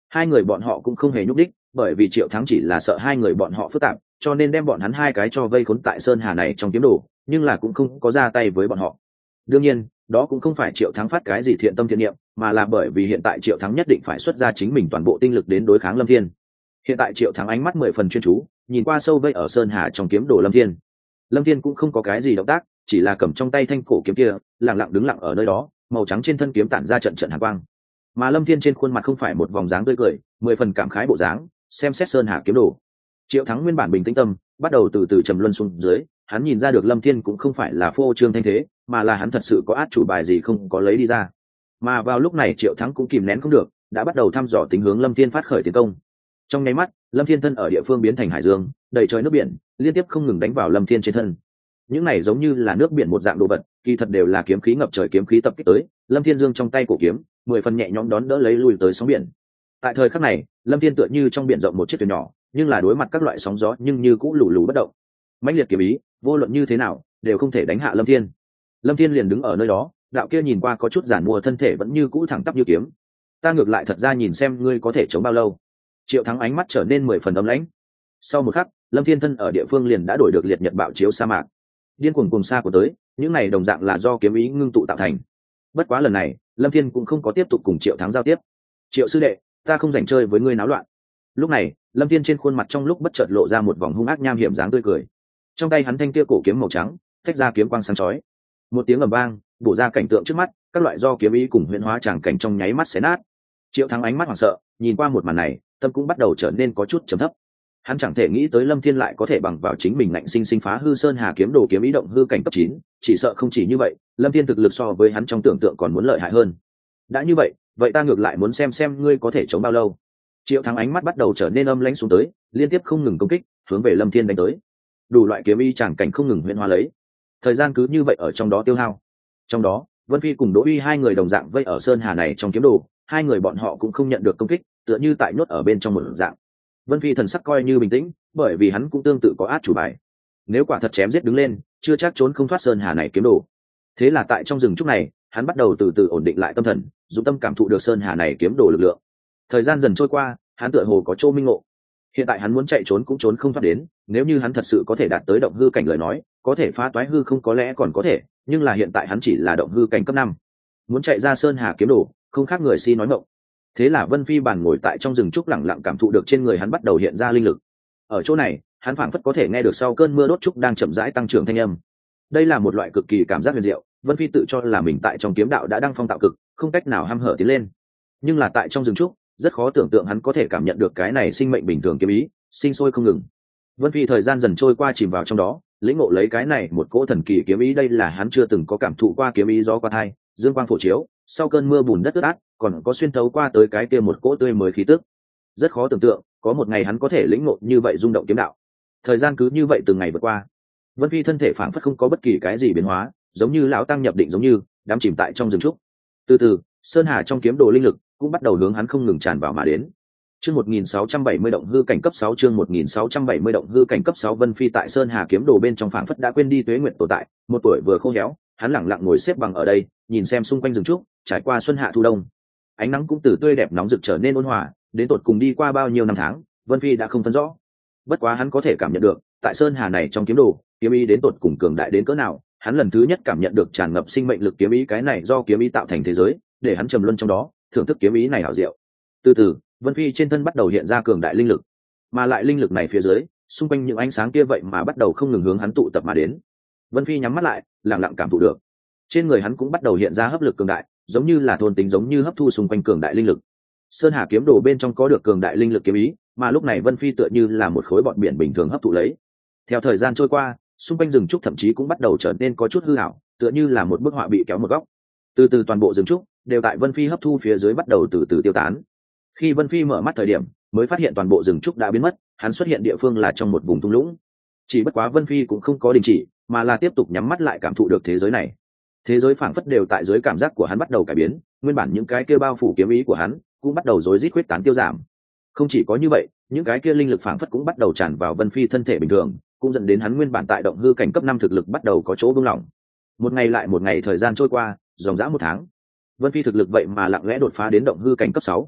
Hai người bọn họ cũng không hề nhúc đích, bởi vì Triệu Thắng chỉ là sợ hai người bọn họ phức tạp, cho nên đem bọn hắn hai cái cho vây khốn tại sơn hà này trong kiếm đồ, nhưng là cũng không có ra tay với bọn họ. Đương nhiên, đó cũng không phải Triệu Thắng phát cái gì thiện tâm thiện niệm, mà là bởi vì hiện tại Triệu Thắng nhất định phải xuất ra chính mình toàn bộ tinh lực đến đối kháng Lâm Thiên. Hiện tại Triệu Thắng ánh mắt mười phần chuyên chú, nhìn qua sâu vây ở sơn hà trong kiếm đồ Lâm Thiên. Lâm Thiên cũng không có cái gì động tác, chỉ là cầm trong tay thanh cổ kiếm kia, lặng lặng đứng lặng ở nơi đó, màu trắng trên thân kiếm tản ra trận trận hàn quang. Mà Lâm Thiên trên khuôn mặt không phải một vòng dáng tươi cười, mười phần cảm khái bộ dáng, xem xét sơn hà kiếm đồ. Triệu Thắng nguyên bản bình tĩnh tâm, bắt đầu từ từ trầm luân xuống dưới, hắn nhìn ra được Lâm Thiên cũng không phải là phô trương thanh thế, mà là hắn thật sự có át chủ bài gì không có lấy đi ra. Mà vào lúc này Triệu Thắng cũng kìm nén không được, đã bắt đầu thăm dò tính hướng Lâm Thiên phát khởi tiến công. Trong nháy mắt, Lâm Thiên thân ở địa phương biến thành hải dương, đầy trời nước biển, liên tiếp không ngừng đánh vào Lâm Thiên trên thân. Những này giống như là nước biển một dạng đồ vật, kỳ thật đều là kiếm khí ngập trời kiếm khí tập kích tới, Lâm Thiên dương trong tay cổ kiếm, mười phần nhẹ nhõm đón đỡ lấy lui tới sóng biển. Tại thời khắc này, Lâm Thiên tựa như trong biển rộng một chiếc thuyền nhỏ, nhưng là đối mặt các loại sóng gió nhưng như cũng lù lù bất động. Mãnh liệt kiếm ý, vô luận như thế nào, đều không thể đánh hạ Lâm Thiên. Lâm Thiên liền đứng ở nơi đó, đạo kia nhìn qua có chút giản mua thân thể vẫn như cũ thẳng tắp như kiếm. Ta ngược lại thật ra nhìn xem ngươi có thể chống bao lâu. Triệu Thắng ánh mắt trở nên mười phần ấm lãnh. Sau một khắc, Lâm Thiên thân ở địa phương liền đã đổi được liệt nhật bạo chiếu sa mạc. Điên cuồng cùng xa của tới, những này đồng dạng là do kiếm ý ngưng tụ tạo thành. Bất quá lần này, Lâm Thiên cũng không có tiếp tục cùng Triệu Thắng giao tiếp. Triệu sư đệ, ta không rảnh chơi với ngươi náo loạn. Lúc này, Lâm Thiên trên khuôn mặt trong lúc bất chợt lộ ra một vòng hung ác nham hiểm dáng tươi cười. Trong tay hắn thanh kia cổ kiếm màu trắng, tách ra kiếm quang sáng chói. Một tiếng ầm vang, bổ ra cảnh tượng trước mắt, các loại do kiếm ý cùng huyễn hóa tràng cảnh trong nháy mắt xé nát. Triệu Thắng ánh mắt hoảng sợ, nhìn qua một màn này, tâm cũng bắt đầu trở nên có chút trầm thấp. Hắn chẳng thể nghĩ tới Lâm Thiên lại có thể bằng vào chính mình ngạnh sinh sinh phá hư sơn hà kiếm đồ kiếm ý động hư cảnh cấp chín, chỉ sợ không chỉ như vậy, Lâm Thiên thực lực so với hắn trong tưởng tượng còn muốn lợi hại hơn. Đã như vậy, vậy ta ngược lại muốn xem xem ngươi có thể chống bao lâu. Triệu Thắng ánh mắt bắt đầu trở nên âm lãnh xuống tới, liên tiếp không ngừng công kích, hướng về Lâm Thiên đánh tới. Đủ loại kiếm ý tràng cảnh không ngừng huyễn hóa lấy. Thời gian cứ như vậy ở trong đó tiêu hao. Trong đó, Vân Phi cùng Đỗ Uy hai người đồng dạng vây ở sơn hà này trong kiếm đồ, hai người bọn họ cũng không nhận được công kích, tựa như tại nhốt ở bên trong một dạng. Vân Phi thần sắc coi như bình tĩnh, bởi vì hắn cũng tương tự có át chủ bài. Nếu quả thật chém giết đứng lên, chưa chắc trốn không thoát sơn hà này kiếm đồ. Thế là tại trong rừng trúc này, hắn bắt đầu từ từ ổn định lại tâm thần, dùng tâm cảm thụ được sơn hà này kiếm đồ lực lượng. Thời gian dần trôi qua, hắn tựa hồ có chỗ minh ngộ. Hiện tại hắn muốn chạy trốn cũng trốn không thoát đến, nếu như hắn thật sự có thể đạt tới động hư cảnh lời nói, có thể phá toái hư không có lẽ còn có thể, nhưng là hiện tại hắn chỉ là động hư cảnh cấp năm. Muốn chạy ra sơn hà kiếm đồ, không khác người si nói mộng. Thế là Vân Phi bàn ngồi tại trong rừng trúc lặng lặng cảm thụ được trên người hắn bắt đầu hiện ra linh lực. Ở chỗ này, hắn phảng phất có thể nghe được sau cơn mưa đốt trúc đang chậm rãi tăng trưởng thanh âm. Đây là một loại cực kỳ cảm giác huyền diệu, Vân Phi tự cho là mình tại trong kiếm đạo đã đăng phong tạo cực, không cách nào ham hở tiến lên. Nhưng là tại trong rừng trúc, rất khó tưởng tượng hắn có thể cảm nhận được cái này sinh mệnh bình thường kiếm ý, sinh sôi không ngừng. Vân Phi thời gian dần trôi qua chìm vào trong đó, lĩnh ngộ lấy cái này một cỗ thần kỳ kiếm ý, đây là hắn chưa từng có cảm thụ qua kiếm ý gió qua thai, dương quang phổ chiếu, sau cơn mưa bùn đất ướt át, còn có xuyên thấu qua tới cái kia một cỗ tươi mới khí tức. Rất khó tưởng tượng, có một ngày hắn có thể lĩnh ngộ như vậy rung động kiếm đạo. Thời gian cứ như vậy từng ngày vượt qua. Vân Phi thân thể phảng phất không có bất kỳ cái gì biến hóa, giống như lão tăng nhập định giống như, đắm chìm tại trong rừng trúc. Từ từ, sơn hà trong kiếm đồ linh lực cũng bắt đầu hướng hắn không ngừng tràn vào mà đến. Chương một nghìn sáu trăm bảy mươi động hư cảnh cấp sáu chương một nghìn sáu trăm bảy mươi động hư cảnh cấp sáu Vân Phi tại sơn hà kiếm đồ bên trong phảng phất đã quên đi tuế nguyện tồn tại, một tuổi vừa khô héo, hắn lẳng lặng ngồi xếp bằng ở đây, nhìn xem xung quanh rừng trúc, trải qua xuân hạ thu đông. Ánh nắng cũng từ tươi đẹp nóng rực trở nên ôn hòa, đến tột cùng đi qua bao nhiêu năm tháng, Vân Phi đã không phân rõ. Bất quá hắn có thể cảm nhận được, tại sơn hà này trong kiếm đồ, kiếm ý đến tột cùng cường đại đến cỡ nào, hắn lần thứ nhất cảm nhận được tràn ngập sinh mệnh lực kiếm ý, cái này do kiếm ý tạo thành thế giới, để hắn trầm luân trong đó, thưởng thức kiếm ý này hảo diệu. Từ từ, Vân Phi trên thân bắt đầu hiện ra cường đại linh lực, mà lại linh lực này phía dưới, xung quanh những ánh sáng kia vậy mà bắt đầu không ngừng hướng hắn tụ tập mà đến. Vân Phi nhắm mắt lại, lặng lặng cảm thụ được. Trên người hắn cũng bắt đầu hiện ra hấp lực cường đại, giống như là thôn tính giống như hấp thu xung quanh cường đại linh lực. Sơn hà kiếm đồ bên trong có được cường đại linh lực kiếm ý, mà lúc này Vân Phi tựa như là một khối bọt biển bình thường hấp thụ lấy. Theo thời gian trôi qua, xung quanh rừng trúc thậm chí cũng bắt đầu trở nên có chút hư ảo, tựa như là một bức họa bị kéo một góc. Từ từ toàn bộ rừng trúc đều tại Vân Phi hấp thu phía dưới bắt đầu từ từ tiêu tán. Khi Vân Phi mở mắt thời điểm, mới phát hiện toàn bộ rừng trúc đã biến mất, hắn xuất hiện địa phương là trong một vùng thung lũng. Chỉ bất quá Vân Phi cũng không có đình chỉ, mà là tiếp tục nhắm mắt lại cảm thụ được thế giới này. Thế giới phảng phất đều tại dưới cảm giác của hắn bắt đầu cải biến, nguyên bản những cái kia bao phủ kiếm ý của hắn cũng bắt đầu rối rít quyết tán tiêu giảm. Không chỉ có như vậy, những cái kia linh lực phảng phất cũng bắt đầu tràn vào Vân Phi thân thể bình thường, cũng dẫn đến hắn nguyên bản tại động hư cảnh cấp năm thực lực bắt đầu có chỗ buông lỏng. Một ngày lại một ngày thời gian trôi qua, dòng dã một tháng, Vân Phi thực lực vậy mà lặng lẽ đột phá đến động hư cảnh cấp sáu.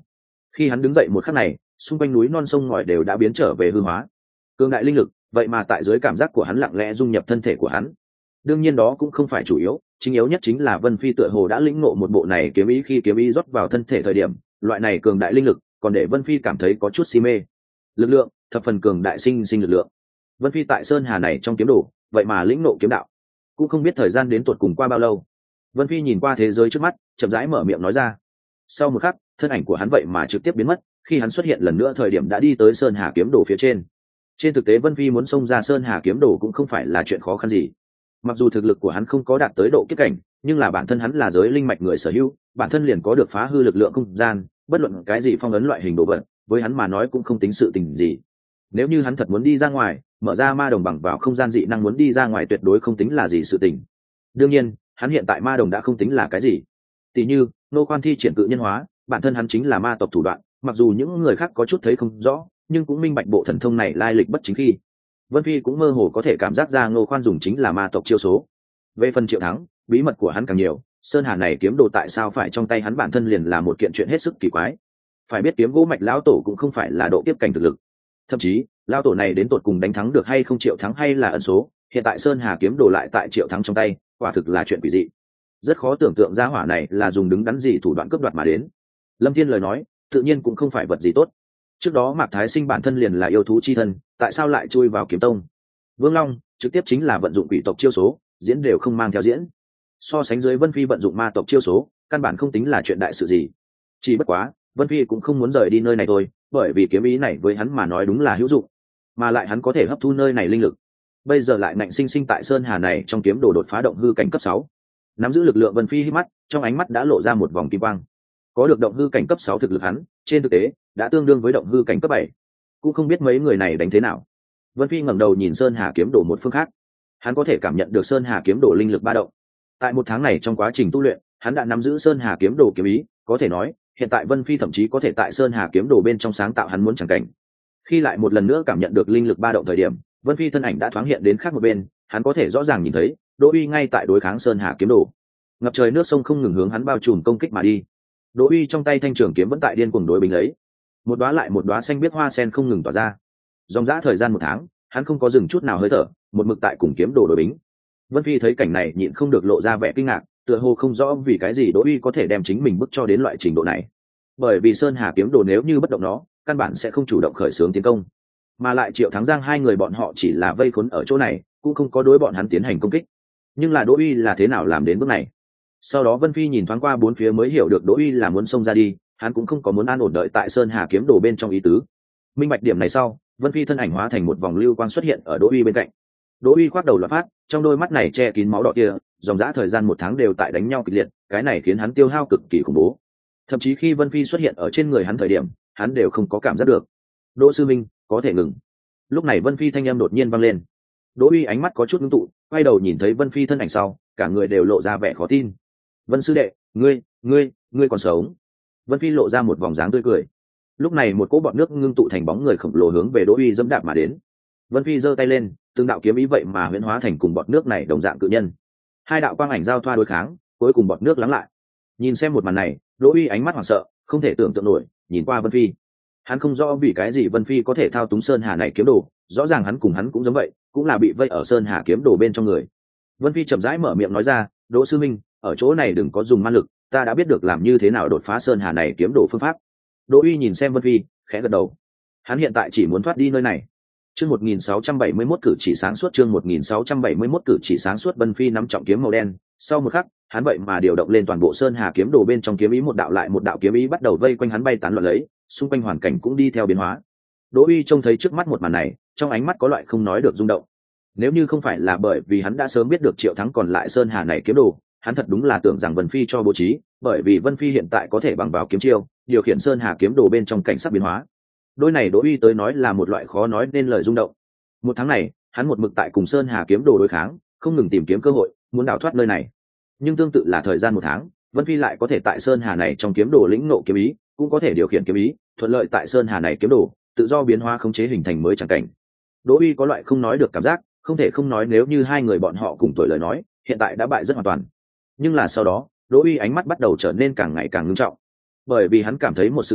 Khi hắn đứng dậy một khắc này, xung quanh núi non sông ngòi đều đã biến trở về hư hóa. Cường đại linh lực, vậy mà tại dưới cảm giác của hắn lặng lẽ dung nhập thân thể của hắn. Đương nhiên đó cũng không phải chủ yếu, chính yếu nhất chính là Vân Phi tựa hồ đã lĩnh ngộ một bộ này kiếm ý, khi kiếm ý rót vào thân thể thời điểm, loại này cường đại linh lực còn để Vân Phi cảm thấy có chút si mê. Lực lượng thập phần cường đại, sinh sinh lực lượng. Vân Phi tại sơn hà này trong kiếm đồ, vậy mà lĩnh ngộ kiếm đạo. Cũng không biết thời gian đến tuột cùng qua bao lâu. Vân Phi nhìn qua thế giới trước mắt, chậm rãi mở miệng nói ra. Sau một khắc, thân ảnh của hắn vậy mà trực tiếp biến mất, khi hắn xuất hiện lần nữa thời điểm đã đi tới sơn hà kiếm đồ phía trên. Trên thực tế Vân Phi muốn xông ra sơn hà kiếm đồ cũng không phải là chuyện khó khăn gì. Mặc dù thực lực của hắn không có đạt tới độ kiếp cảnh, nhưng là bản thân hắn là giới linh mạch người sở hữu, bản thân liền có được phá hư lực lượng không gian, bất luận cái gì phong ấn loại hình đồ vật, với hắn mà nói cũng không tính sự tình gì. Nếu như hắn thật muốn đi ra ngoài, mở ra ma đồng bằng vào không gian dị năng muốn đi ra ngoài tuyệt đối không tính là gì sự tình. Đương nhiên, hắn hiện tại ma đồng đã không tính là cái gì. Tỷ như, nô quan thi triển cự nhân hóa, bản thân hắn chính là ma tộc thủ đoạn, mặc dù những người khác có chút thấy không rõ, nhưng cũng minh bạch bộ thần thông này lai lịch bất chính khi. Vân Phi cũng mơ hồ có thể cảm giác ra Ngô Khoan dùng chính là ma tộc chiêu số. Về phần Triệu Thắng, bí mật của hắn càng nhiều, sơn hà này kiếm đồ tại sao phải trong tay hắn bản thân liền là một kiện chuyện hết sức kỳ quái. Phải biết kiếm gỗ mạch lão tổ cũng không phải là độ kiếp cảnh thực lực. Thậm chí, lão tổ này đến tột cùng đánh thắng được hay không Triệu Thắng hay là ẩn số, hiện tại sơn hà kiếm đồ lại tại Triệu Thắng trong tay, quả thực là chuyện quỷ dị. Rất khó tưởng tượng ra hỏa này là dùng đứng đắn gì thủ đoạn cướp đoạt mà đến. Lâm Thiên lời nói, tự nhiên cũng không phải vật gì tốt. Trước đó Mạc Thái Sinh bản thân liền là yêu thú chi thân, tại sao lại chui vào kiếm tông? Vương Long trực tiếp chính là vận dụng quỷ tộc chiêu số, diễn đều không mang theo diễn. So sánh dưới Vân Phi vận dụng ma tộc chiêu số, căn bản không tính là chuyện đại sự gì. Chỉ bất quá, Vân Phi cũng không muốn rời đi nơi này thôi, bởi vì kiếm ý này với hắn mà nói đúng là hữu dụng, mà lại hắn có thể hấp thu nơi này linh lực. Bây giờ lại ngạnh sinh sinh tại sơn hà này trong kiếm đồ đột phá động hư cảnh cấp sáu. Nắm giữ lực lượng Vân Phi hít mắt, trong ánh mắt đã lộ ra một vòng kim quang. Có được động hư cảnh cấp sáu thực lực hắn, trên thực tế đã tương đương với động hư cảnh cấp bảy. Cũng không biết mấy người này đánh thế nào. Vân Phi ngẩng đầu nhìn sơn hà kiếm đồ một phương khác, hắn có thể cảm nhận được sơn hà kiếm đồ linh lực ba động. Tại một tháng này trong quá trình tu luyện, hắn đã nắm giữ sơn hà kiếm đồ kiếm ý, có thể nói hiện tại Vân Phi thậm chí có thể tại sơn hà kiếm đồ bên trong sáng tạo hắn muốn chẳng cảnh. Khi lại một lần nữa cảm nhận được linh lực ba động thời điểm, Vân Phi thân ảnh đã thoáng hiện đến khác một bên, hắn có thể rõ ràng nhìn thấy Đỗ Uy ngay tại đối kháng sơn hà kiếm đồ. Ngập trời nước sông không ngừng hướng hắn bao trùm công kích mà đi. Đỗ Uy trong tay thanh trường kiếm vẫn tại điên cuồng đối bính lấy, một đóa lại một đóa xanh biếc hoa sen không ngừng tỏa ra. Dòng dã thời gian một tháng, hắn không có dừng chút nào hơi thở, một mực tại cùng kiếm đồ đối bính. Vân Phi thấy cảnh này nhịn không được lộ ra vẻ kinh ngạc, tựa hồ không rõ vì cái gì Đỗ Uy có thể đem chính mình bức cho đến loại trình độ này. Bởi vì sơn hà kiếm đồ nếu như bất động nó, căn bản sẽ không chủ động khởi xướng tiến công, mà lại Triệu Thắng Giang hai người bọn họ chỉ là vây khốn ở chỗ này, cũng không có đối bọn hắn tiến hành công kích. Nhưng là Đỗ Uy là thế nào làm đến bước này? Sau đó Vân Phi nhìn thoáng qua bốn phía mới hiểu được Đỗ Uy là muốn xông ra đi, hắn cũng không có muốn an ổn đợi tại sơn hà kiếm đồ bên trong ý tứ. Minh bạch điểm này sau, Vân Phi thân ảnh hóa thành một vòng lưu quang xuất hiện ở Đỗ Uy bên cạnh. Đỗ Uy khoác đầu loạn phát, trong đôi mắt này che kín máu đỏ kia, dòng dã thời gian một tháng đều tại đánh nhau kịch liệt, cái này khiến hắn tiêu hao cực kỳ khủng bố. Thậm chí khi Vân Phi xuất hiện ở trên người hắn thời điểm, hắn đều không có cảm giác được. Đỗ sư minh, có thể ngừng. Lúc này Vân Phi thanh âm đột nhiên vang lên. Đỗ Uy ánh mắt có chút ngưng tụ, quay đầu nhìn thấy Vân Phi thân ảnh sau, cả người đều lộ ra vẻ khó tin. Vân sư đệ, ngươi, ngươi, ngươi còn sống? Vân Phi lộ ra một vòng dáng tươi cười. Lúc này một cỗ bọt nước ngưng tụ thành bóng người khổng lồ hướng về Đỗ Uy dẫm đạp mà đến. Vân Phi giơ tay lên, từng đạo kiếm ý vậy mà huyễn hóa thành cùng bọt nước này đồng dạng cự nhân. Hai đạo quang ảnh giao thoa đối kháng, cuối cùng bọt nước lắng lại. Nhìn xem một màn này, Đỗ Uy ánh mắt hoảng sợ, không thể tưởng tượng nổi, nhìn qua Vân Phi. Hắn không rõ vì cái gì Vân Phi có thể thao túng sơn hà này kiếm đồ, rõ ràng hắn cùng hắn cũng giống vậy, cũng là bị vây ở sơn hà kiếm đồ bên trong người. Vân Phi chậm rãi mở miệng nói ra, Đỗ sư minh, ở chỗ này đừng có dùng ma lực, ta đã biết được làm như thế nào đột phá sơn hà này kiếm đồ phương pháp. Đỗ Uy nhìn xem Vân Phi, khẽ gật đầu. Hắn hiện tại chỉ muốn thoát đi nơi này. Chương một nghìn sáu trăm bảy mươi mốt cử chỉ sáng suốt, chương một nghìn sáu trăm bảy mươi mốt cử chỉ sáng suốt. Vân Phi nắm trọng kiếm màu đen, sau một khắc, hắn vậy mà điều động lên toàn bộ sơn hà kiếm đồ bên trong kiếm ý, một đạo lại một đạo kiếm ý bắt đầu vây quanh hắn bay tán loạn lấy, xung quanh hoàn cảnh cũng đi theo biến hóa. Đỗ Uy trông thấy trước mắt một màn này, trong ánh mắt có loại không nói được rung động. Nếu như không phải là bởi vì hắn đã sớm biết được Triệu Thắng còn lại sơn hà này kiếm đồ, hắn thật đúng là tưởng rằng Vân Phi cho bố trí, bởi vì Vân Phi hiện tại có thể bằng vào kiếm chiêu điều khiển sơn hà kiếm đồ bên trong cảnh sắc biến hóa. Đôi này Đỗ Uy tới nói là một loại khó nói nên lời rung động. Một tháng này, hắn một mực tại cùng sơn hà kiếm đồ đối kháng, không ngừng tìm kiếm cơ hội muốn đào thoát nơi này. Nhưng tương tự là thời gian một tháng, Vân Phi lại có thể tại sơn hà này trong kiếm đồ lĩnh ngộ kiếm ý, cũng có thể điều khiển kiếm ý, thuận lợi tại sơn hà này kiếm đồ tự do biến hóa khống chế hình thành mới chẳng cảnh. Đỗ Uy có loại không nói được cảm giác, không thể không nói nếu như hai người bọn họ cùng tuổi lời nói, hiện tại đã bại rất hoàn toàn. Nhưng là sau đó, Đỗ Uy ánh mắt bắt đầu trở nên càng ngày càng ngưng trọng, bởi vì hắn cảm thấy một sự kiện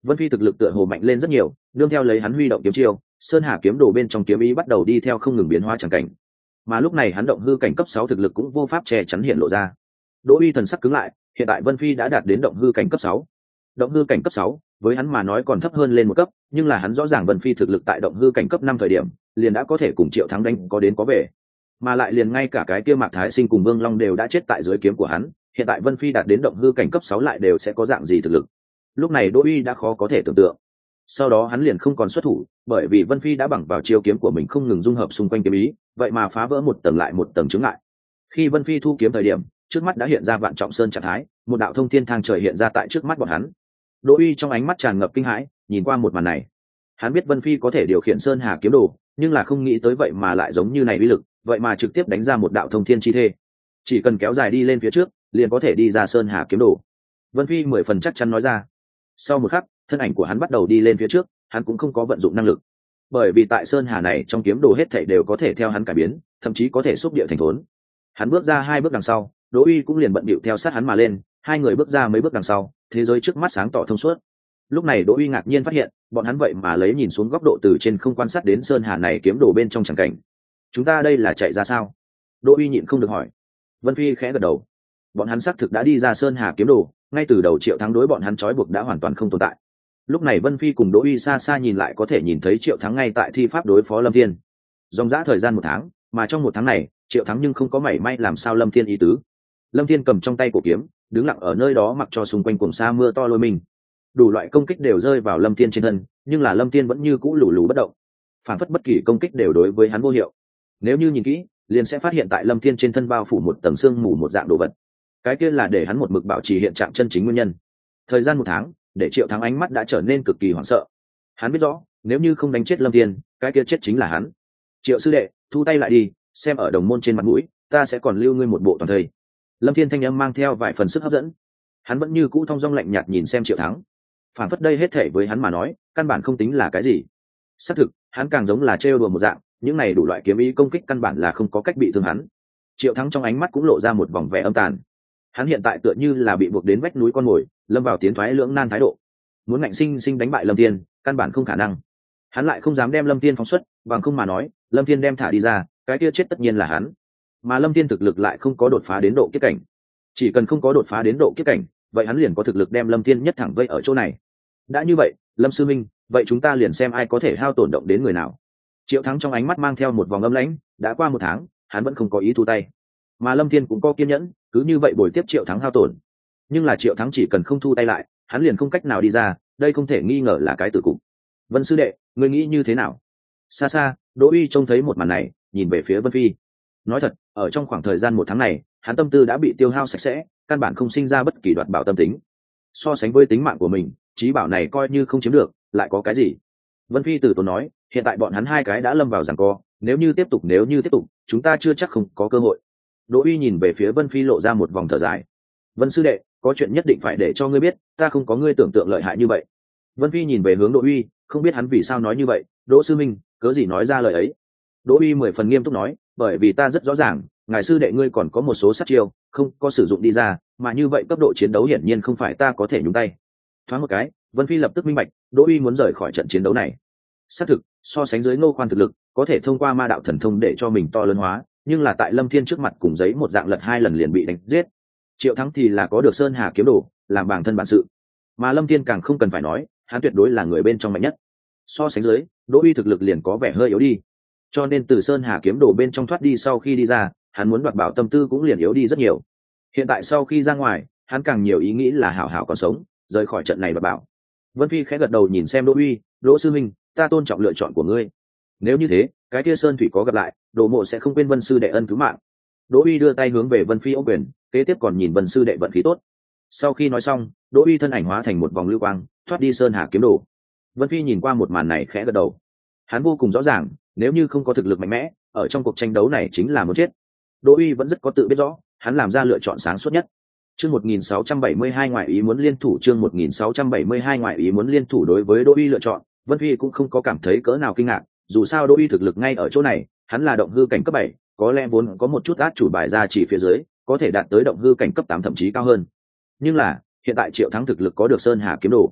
Vân Phi thực lực tựa hồ mạnh lên rất nhiều, đương theo lấy hắn huy động kiếm chiêu, sơn hà kiếm đồ bên trong kiếm ý bắt đầu đi theo không ngừng biến hóa chẳng cảnh. Mà lúc này hắn động hư cảnh cấp sáu thực lực cũng vô pháp che chắn hiện lộ ra. Đỗ Uy thần sắc cứng lại, hiện tại Vân Phi đã đạt đến động hư cảnh cấp sáu. Động hư cảnh cấp sáu, với hắn mà nói còn thấp hơn lên một cấp, nhưng là hắn rõ ràng Vân Phi thực lực tại động hư cảnh cấp năm thời điểm, liền đã có thể cùng Triệu Thắng đánh có đến có về. Mà lại liền ngay cả cái kia Mạc Thái Sinh cùng Vương Long đều đã chết tại dưới kiếm của hắn, hiện tại Vân Phi đạt đến động hư cảnh cấp sáu lại đều sẽ có dạng gì thực lực. Lúc này Đỗ Uy đã khó có thể tưởng tượng. Sau đó hắn liền không còn xuất thủ, bởi vì Vân Phi đã bằng vào chiêu kiếm của mình không ngừng dung hợp xung quanh kiếm ý, vậy mà phá vỡ một tầng lại một tầng chướng ngại. Khi Vân Phi thu kiếm thời điểm, trước mắt đã hiện ra vạn trọng sơn trạng thái, một đạo thông thiên thang trời hiện ra tại trước mắt bọn hắn. Đỗ Uy trong ánh mắt tràn ngập kinh hãi, nhìn qua một màn này. Hắn biết Vân Phi có thể điều khiển sơn hà kiếm đồ, nhưng là không nghĩ tới vậy mà lại giống như này uy lực, vậy mà trực tiếp đánh ra một đạo thông thiên chi thê. Chỉ cần kéo dài đi lên phía trước, liền có thể đi ra sơn hà kiếm đồ. Vân Phi mười phần chắc chắn nói ra. Sau một khắc, thân ảnh của hắn bắt đầu đi lên phía trước, hắn cũng không có vận dụng năng lực, bởi vì tại sơn hà này trong kiếm đồ hết thảy đều có thể theo hắn cải biến, thậm chí có thể xúc địa thành thốn. Hắn bước ra hai bước đằng sau, Đỗ Uy cũng liền bận bịu theo sát hắn mà lên, hai người bước ra mấy bước đằng sau, thế giới trước mắt sáng tỏ thông suốt. Lúc này Đỗ Uy ngạc nhiên phát hiện, bọn hắn vậy mà lấy nhìn xuống góc độ từ trên không quan sát đến sơn hà này kiếm đồ bên trong chẳng cảnh. Chúng ta đây là chạy ra sao? Đỗ Uy nhịn không được hỏi. Vân Phi khẽ gật đầu. Bọn hắn xác thực đã đi ra sơn hà kiếm đồ, ngay từ đầu Triệu Thắng đối bọn hắn trói buộc đã hoàn toàn không tồn tại. Lúc này Vân Phi cùng Đỗ Uy xa xa nhìn lại có thể nhìn thấy Triệu Thắng ngay tại thi pháp đối phó Lâm Thiên. Dòng dã thời gian một tháng, mà trong một tháng này, Triệu Thắng nhưng không có mảy may làm sao Lâm Thiên ý tứ. Lâm Thiên cầm trong tay cổ kiếm, đứng lặng ở nơi đó mặc cho xung quanh cuồng sa mưa to lôi mình. Đủ loại công kích đều rơi vào Lâm Thiên trên thân, nhưng là Lâm Thiên vẫn như cũ lù lù bất động. Phản phất bất kỳ công kích đều đối với hắn vô hiệu. Nếu như nhìn kỹ, liền sẽ phát hiện tại Lâm Thiên trên thân bao phủ một tầng xương mù một dạng đồ vật. Cái kia là để hắn một mực bảo trì hiện trạng chân chính nguyên nhân. Thời gian một tháng, để Triệu Thắng ánh mắt đã trở nên cực kỳ hoảng sợ. Hắn biết rõ, nếu như không đánh chết Lâm Thiên, cái kia chết chính là hắn. Triệu sư đệ, thu tay lại đi, xem ở đồng môn trên mặt mũi, ta sẽ còn lưu ngươi một bộ toàn thây. Lâm Thiên thanh âm mang theo vài phần sức hấp dẫn. Hắn vẫn như cũ thong dong lạnh nhạt nhìn xem Triệu Thắng. Phản phất đây hết thể với hắn mà nói, căn bản không tính là cái gì. Xác thực, hắn càng giống là trêu đùa một dạng, những này đủ loại kiếm ý công kích căn bản là không có cách bị thương hắn. Triệu Thắng trong ánh mắt cũng lộ ra một vòng vẻ âm tàn. Hắn hiện tại tựa như là bị buộc đến vách núi con mồi, lâm vào tiến thoái lưỡng nan thái độ. Muốn ngạnh sinh sinh đánh bại Lâm Thiên, căn bản không khả năng. Hắn lại không dám đem Lâm Thiên phóng xuất, bằng không mà nói, Lâm Thiên đem thả đi ra, cái kia chết tất nhiên là hắn. Mà Lâm Thiên thực lực lại không có đột phá đến độ kiếp cảnh. Chỉ cần không có đột phá đến độ kiếp cảnh, vậy hắn liền có thực lực đem Lâm Thiên nhất thẳng vây ở chỗ này. Đã như vậy, Lâm sư minh, vậy chúng ta liền xem ai có thể hao tổn động đến người nào. Triệu Thắng trong ánh mắt mang theo một vòng âm lãnh, đã qua một tháng, hắn vẫn không có ý thu tay. Mà Lâm Thiên cũng có kiên nhẫn, cứ như vậy bồi tiếp Triệu Thắng hao tổn. Nhưng là Triệu Thắng chỉ cần không thu tay lại, hắn liền không cách nào đi ra, đây không thể nghi ngờ là cái tử cục. Vân sư đệ, ngươi nghĩ như thế nào? Xa xa, Đỗ Uy trông thấy một màn này, nhìn về phía Vân Phi. Nói thật, ở trong khoảng thời gian một tháng này, hắn tâm tư đã bị tiêu hao sạch sẽ, căn bản không sinh ra bất kỳ đoạt bảo tâm tính. So sánh với tính mạng của mình, trí bảo này coi như không chiếm được, lại có cái gì? Vân Phi từ tốn nói, hiện tại bọn hắn hai cái đã lâm vào giằng co, nếu như tiếp tục nếu như tiếp tục, chúng ta chưa chắc không có cơ hội. Đỗ Uy nhìn về phía Vân Phi lộ ra một vòng thở dài. Vân sư đệ, có chuyện nhất định phải để cho ngươi biết, ta không có ngươi tưởng tượng lợi hại như vậy. Vân Phi nhìn về hướng Đỗ Uy, không biết hắn vì sao nói như vậy. Đỗ sư minh, cớ gì nói ra lời ấy? Đỗ Uy mười phần nghiêm túc nói, bởi vì ta rất rõ ràng, ngài sư đệ ngươi còn có một số sát chiêu, không có sử dụng đi ra, mà như vậy cấp độ chiến đấu hiển nhiên không phải ta có thể nhúng tay. Thoáng một cái, Vân Phi lập tức minh bạch, Đỗ Uy muốn rời khỏi trận chiến đấu này. Xác thực, so sánh dưới Ngô Khoan thực lực, có thể thông qua ma đạo thần thông để cho mình to lớn hóa, nhưng là tại Lâm Thiên trước mặt cùng giấy một dạng lật hai lần liền bị đánh giết. Triệu Thắng thì là có được Sơn Hà kiếm đồ, làm bản thân bản sự. Mà Lâm Thiên càng không cần phải nói, hắn tuyệt đối là người bên trong mạnh nhất. So sánh dưới, Đỗ Uy thực lực liền có vẻ hơi yếu đi. Cho nên từ Sơn Hà kiếm đồ bên trong thoát đi sau khi đi ra, hắn muốn đoạt bảo tâm tư cũng liền yếu đi rất nhiều. Hiện tại sau khi ra ngoài, hắn càng nhiều ý nghĩ là hảo hảo còn sống, rời khỏi trận này đoạt bảo. Vân Phi khẽ gật đầu nhìn xem Đỗ Uy, Đỗ sư minh, ta tôn trọng lựa chọn của ngươi. Nếu như thế, cái kia Sơn Thủy có gặp lại, Đỗ mộ sẽ không quên Vân sư đệ ân cứu mạng. Đỗ Uy đưa tay hướng về Vân Phi ôm quyền, kế tiếp còn nhìn Vân sư đệ vận khí tốt. Sau khi nói xong, Đỗ Uy thân ảnh hóa thành một vòng lưu quang, thoát đi Sơn Hà kiếm đồ. Vân Phi nhìn qua một màn này khẽ gật đầu. Hắn vô cùng rõ ràng, nếu như không có thực lực mạnh mẽ, ở trong cuộc tranh đấu này chính là muốn chết. Đỗ Uy vẫn rất có tự biết rõ, hắn làm ra lựa chọn sáng suốt nhất. Chương một nghìn sáu trăm bảy mươi hai ngoại ý muốn liên thủ, chương một nghìn sáu trăm bảy mươi hai ngoại ý muốn liên thủ. Đối với Đỗ Uy lựa chọn, Vân Phi cũng không có cảm thấy cỡ nào kinh ngạc, dù sao Đỗ Uy thực lực ngay ở chỗ này, hắn là động hư cảnh cấp bảy, có lẽ vốn có một chút át chủ bài ra chỉ phía dưới, có thể đạt tới động hư cảnh cấp tám thậm chí cao hơn. Nhưng là, hiện tại Triệu Thắng thực lực có được Sơn Hà kiếm đồ.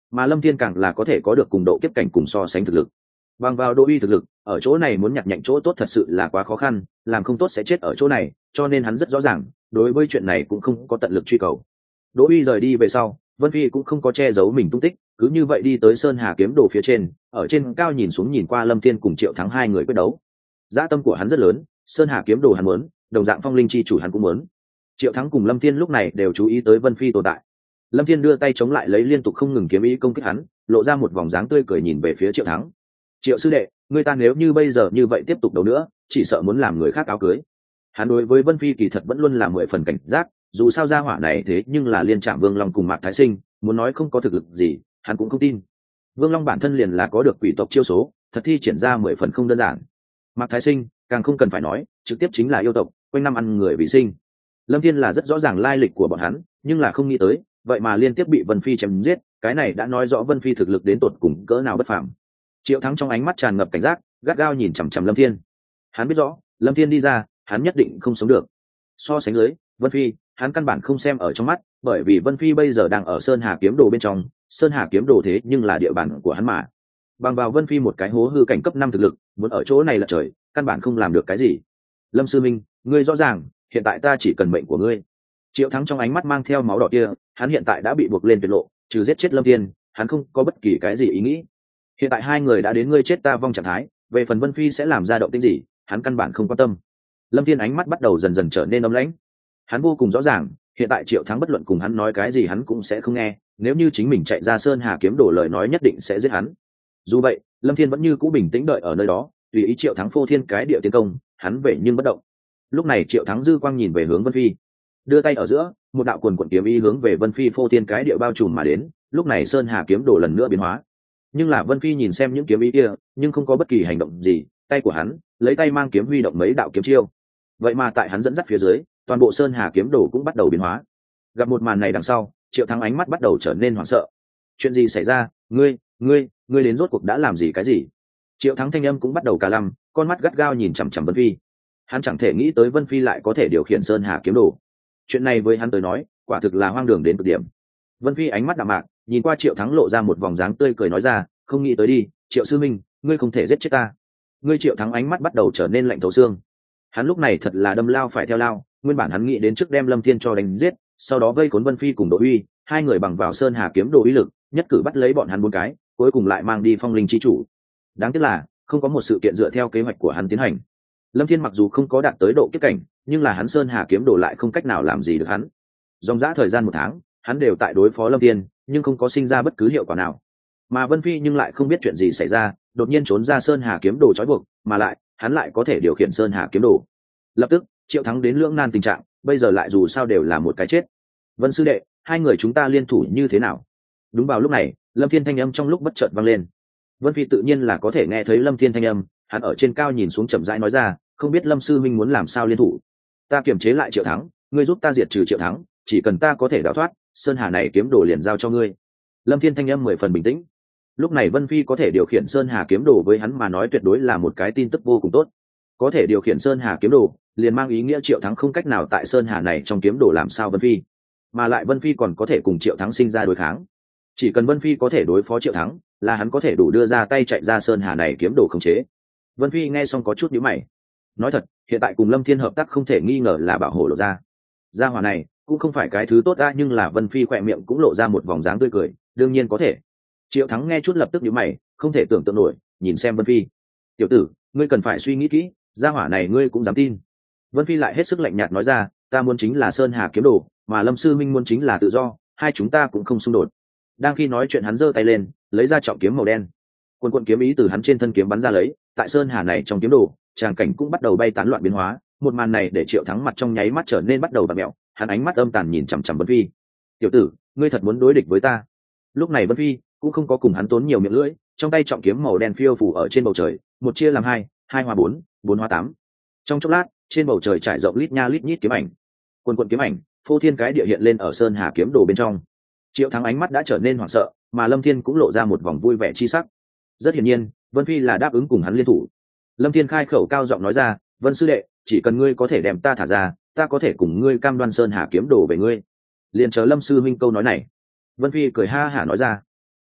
mà lâm thiên càng là có thể có được cùng độ kiếp cảnh cùng so sánh thực lực. Bằng vào độ uy thực lực ở chỗ này muốn nhặt nhạnh chỗ tốt thật sự là quá khó khăn, làm không tốt sẽ chết ở chỗ này, cho nên hắn rất rõ ràng đối với chuyện này cũng không có tận lực truy cầu. Đỗ uy rời đi về sau, Vân Phi cũng không có che giấu mình tung tích, cứ như vậy đi tới Sơn Hà kiếm đồ phía trên, ở trên cao nhìn xuống nhìn qua Lâm Thiên cùng Triệu Thắng hai người quyết đấu. Dã tâm của hắn rất lớn, Sơn Hà kiếm đồ hắn muốn, đồng dạng Phong Linh chi chủ hắn cũng muốn. Triệu Thắng cùng Lâm Thiên lúc này đều chú ý tới Vân Phi tồn tại. Lâm Thiên đưa tay chống lại lấy liên tục không ngừng kiếm ý công kích hắn, lộ ra một vòng dáng tươi cười nhìn về phía Triệu Thắng. Triệu sư đệ, người ta nếu như bây giờ như vậy tiếp tục đấu nữa, chỉ sợ muốn làm người khác áo cưới. Hắn đối với Vân Phi kỳ thật vẫn luôn là mười phần cảnh giác, dù sao gia hỏa này thế nhưng là liên trạm Vương Long cùng Mạc Thái Sinh, muốn nói không có thực lực gì, hắn cũng không tin. Vương Long bản thân liền là có được quỷ tộc chiêu số, thật thi triển ra mười phần không đơn giản. Mạc Thái Sinh càng không cần phải nói, trực tiếp chính là yêu tộc, quanh năm ăn người vì sinh. Lâm Thiên là rất rõ ràng lai lịch của bọn hắn, nhưng là không nghĩ tới, vậy mà liên tiếp bị Vân Phi chém giết, cái này đã nói rõ Vân Phi thực lực đến tột cùng cỡ nào bất phàm. Triệu Thắng trong ánh mắt tràn ngập cảnh giác, gắt gao nhìn chằm chằm Lâm Thiên. Hắn biết rõ, Lâm Thiên đi ra, hắn nhất định không sống được. So sánh dưới, Vân Phi, hắn căn bản không xem ở trong mắt, bởi vì Vân Phi bây giờ đang ở Sơn Hà kiếm đồ bên trong, Sơn Hà kiếm đồ thế nhưng là địa bàn của hắn mà. Bằng vào Vân Phi một cái hố hư cảnh cấp năm thực lực, muốn ở chỗ này là trời, căn bản không làm được cái gì. Lâm sư minh, ngươi rõ ràng, hiện tại ta chỉ cần mệnh của ngươi. Triệu Thắng trong ánh mắt mang theo máu đỏ kia, hắn hiện tại đã bị buộc lên tuyệt lộ, trừ giết chết Lâm Thiên, hắn không có bất kỳ cái gì ý nghĩ. Hiện tại hai người đã đến ngươi chết ta vong trạng thái, về phần Vân Phi sẽ làm ra động tĩnh gì, hắn căn bản không quan tâm. Lâm Thiên ánh mắt bắt đầu dần dần trở nên ấm lãnh. Hắn vô cùng rõ ràng, hiện tại Triệu Thắng bất luận cùng hắn nói cái gì hắn cũng sẽ không nghe, nếu như chính mình chạy ra Sơn Hà kiếm đổ lời nói nhất định sẽ giết hắn. Dù vậy, Lâm Thiên vẫn như cũ bình tĩnh đợi ở nơi đó, tùy ý Triệu Thắng phô thiên cái địa tiến công, hắn về nhưng bất động. Lúc này Triệu Thắng dư quang nhìn về hướng Vân Phi, đưa tay ở giữa, một đạo quần quần kiếm ý hướng về Vân Phi phô thiên cái địa bao trùm mà đến, lúc này Sơn Hà kiếm đổ lần nữa biến hóa. Nhưng là Vân Phi nhìn xem những kiếm ý kia, nhưng không có bất kỳ hành động gì, tay của hắn, lấy tay mang kiếm huy động mấy đạo kiếm chiêu. Vậy mà tại hắn dẫn dắt phía dưới, toàn bộ Sơn Hà kiếm đồ cũng bắt đầu biến hóa. Gặp một màn này đằng sau, Triệu Thắng ánh mắt bắt đầu trở nên hoảng sợ. Chuyện gì xảy ra? Ngươi, ngươi, ngươi đến rốt cuộc đã làm gì cái gì? Triệu Thắng thanh âm cũng bắt đầu cà lăm, con mắt gắt gao nhìn chằm chằm Vân Phi. Hắn chẳng thể nghĩ tới Vân Phi lại có thể điều khiển Sơn Hà kiếm đồ. Chuyện này với hắn tới nói, quả thực là hoang đường đến cực điểm. Vân Phi ánh mắt đạm mạc, nhìn qua Triệu Thắng lộ ra một vòng dáng tươi cười nói ra, không nghĩ tới đi, Triệu sư minh, ngươi không thể giết chết ta. Ngươi Triệu Thắng ánh mắt bắt đầu trở nên lạnh thấu xương. Hắn lúc này thật là đâm lao phải theo lao, nguyên bản hắn nghĩ đến trước đem Lâm Thiên cho đánh giết, sau đó vây cuốn Vân Phi cùng Đỗ Uy, hai người bằng vào Sơn Hà kiếm đồ uy lực, nhất cử bắt lấy bọn hắn bốn cái, cuối cùng lại mang đi Phong Linh chi chủ. Đáng tiếc là, không có một sự kiện dựa theo kế hoạch của hắn tiến hành. Lâm Thiên mặc dù không có đạt tới độ kiếp cảnh, nhưng là hắn Sơn Hà kiếm đồ lại không cách nào làm gì được hắn. Dòng dã thời gian một tháng, hắn đều tại đối phó Lâm Thiên, nhưng không có sinh ra bất cứ hiệu quả nào. Mà Vân Phi nhưng lại không biết chuyện gì xảy ra, đột nhiên trốn ra Sơn Hà kiếm đồ trói buộc, mà lại, hắn lại có thể điều khiển Sơn Hà kiếm đồ. Lập tức, Triệu Thắng đến lưỡng nan tình trạng, bây giờ lại dù sao đều là một cái chết. Vân sư đệ, hai người chúng ta liên thủ như thế nào? Đúng vào lúc này, Lâm Thiên thanh âm trong lúc bất chợt vang lên. Vân Phi tự nhiên là có thể nghe thấy Lâm Thiên thanh âm, hắn ở trên cao nhìn xuống chậm rãi nói ra, không biết Lâm sư minh muốn làm sao liên thủ. Ta kiềm chế lại Triệu Thắng, ngươi giúp ta diệt trừ Triệu Thắng, chỉ cần ta có thể đào thoát, Sơn Hà này kiếm đồ liền giao cho ngươi. Lâm Thiên thanh âm mười phần bình tĩnh. Lúc này Vân Phi có thể điều khiển Sơn Hà kiếm đồ với hắn mà nói tuyệt đối là một cái tin tức vô cùng tốt. Có thể điều khiển Sơn Hà kiếm đồ, liền mang ý nghĩa Triệu Thắng không cách nào tại Sơn Hà này trong kiếm đồ làm sao Vân Phi, mà lại Vân Phi còn có thể cùng Triệu Thắng sinh ra đối kháng. Chỉ cần Vân Phi có thể đối phó Triệu Thắng, là hắn có thể đủ đưa ra tay chạy ra Sơn Hà này kiếm đồ khống chế. Vân Phi nghe xong có chút nhíu mày. Nói thật, hiện tại cùng Lâm Thiên hợp tác không thể nghi ngờ là bảo hộ lộ ra. Gia hỏa này cũng không phải cái thứ tốt ra, nhưng là Vân Phi khỏe miệng cũng lộ ra một vòng dáng tươi cười, đương nhiên có thể. Triệu Thắng nghe chút lập tức nhíu mày, không thể tưởng tượng nổi, nhìn xem Vân Phi. Tiểu tử, ngươi cần phải suy nghĩ kỹ, gia hỏa này ngươi cũng dám tin. Vân Phi lại hết sức lạnh nhạt nói ra, ta muốn chính là Sơn Hà kiếm đồ, mà Lâm sư minh muốn chính là tự do, hai chúng ta cũng không xung đột. Đang khi nói chuyện hắn giơ tay lên, lấy ra trọng kiếm màu đen. Quần quần kiếm ý từ hắn trên thân kiếm bắn ra lấy, tại Sơn Hà này trong kiếm đồ, tràng cảnh cũng bắt đầu bay tán loạn biến hóa, một màn này để Triệu Thắng mặt trong nháy mắt trở nên bắt đầu bặm mẹo, hắn ánh mắt âm tàn nhìn chằm chằm Vân Phi. Tiểu tử, ngươi thật muốn đối địch với ta? Lúc này Vân Phi cũng không có cùng hắn tốn nhiều miệng lưỡi, trong tay trọng kiếm màu đen phiêu phủ ở trên bầu trời, một chia làm hai, hai hóa bốn, bốn hóa tám. Trong chốc lát, trên bầu trời trải rộng lít nha lít nhít kiếm ảnh. Quần quần kiếm ảnh, phô thiên cái địa hiện lên ở Sơn Hà kiếm đồ bên trong. Triệu Thắng ánh mắt đã trở nên hoảng sợ, mà Lâm Thiên cũng lộ ra một vòng vui vẻ chi sắc. Rất hiển nhiên, Vân Phi là đáp ứng cùng hắn liên thủ. Lâm Thiên khai khẩu cao giọng nói ra, Vân sư đệ, chỉ cần ngươi có thể đem ta thả ra, ta có thể cùng ngươi cam đoan Sơn Hà kiếm đồ về ngươi. Liền chờ Lâm sư huynh câu nói này. Vân Phi cười ha hả nói ra,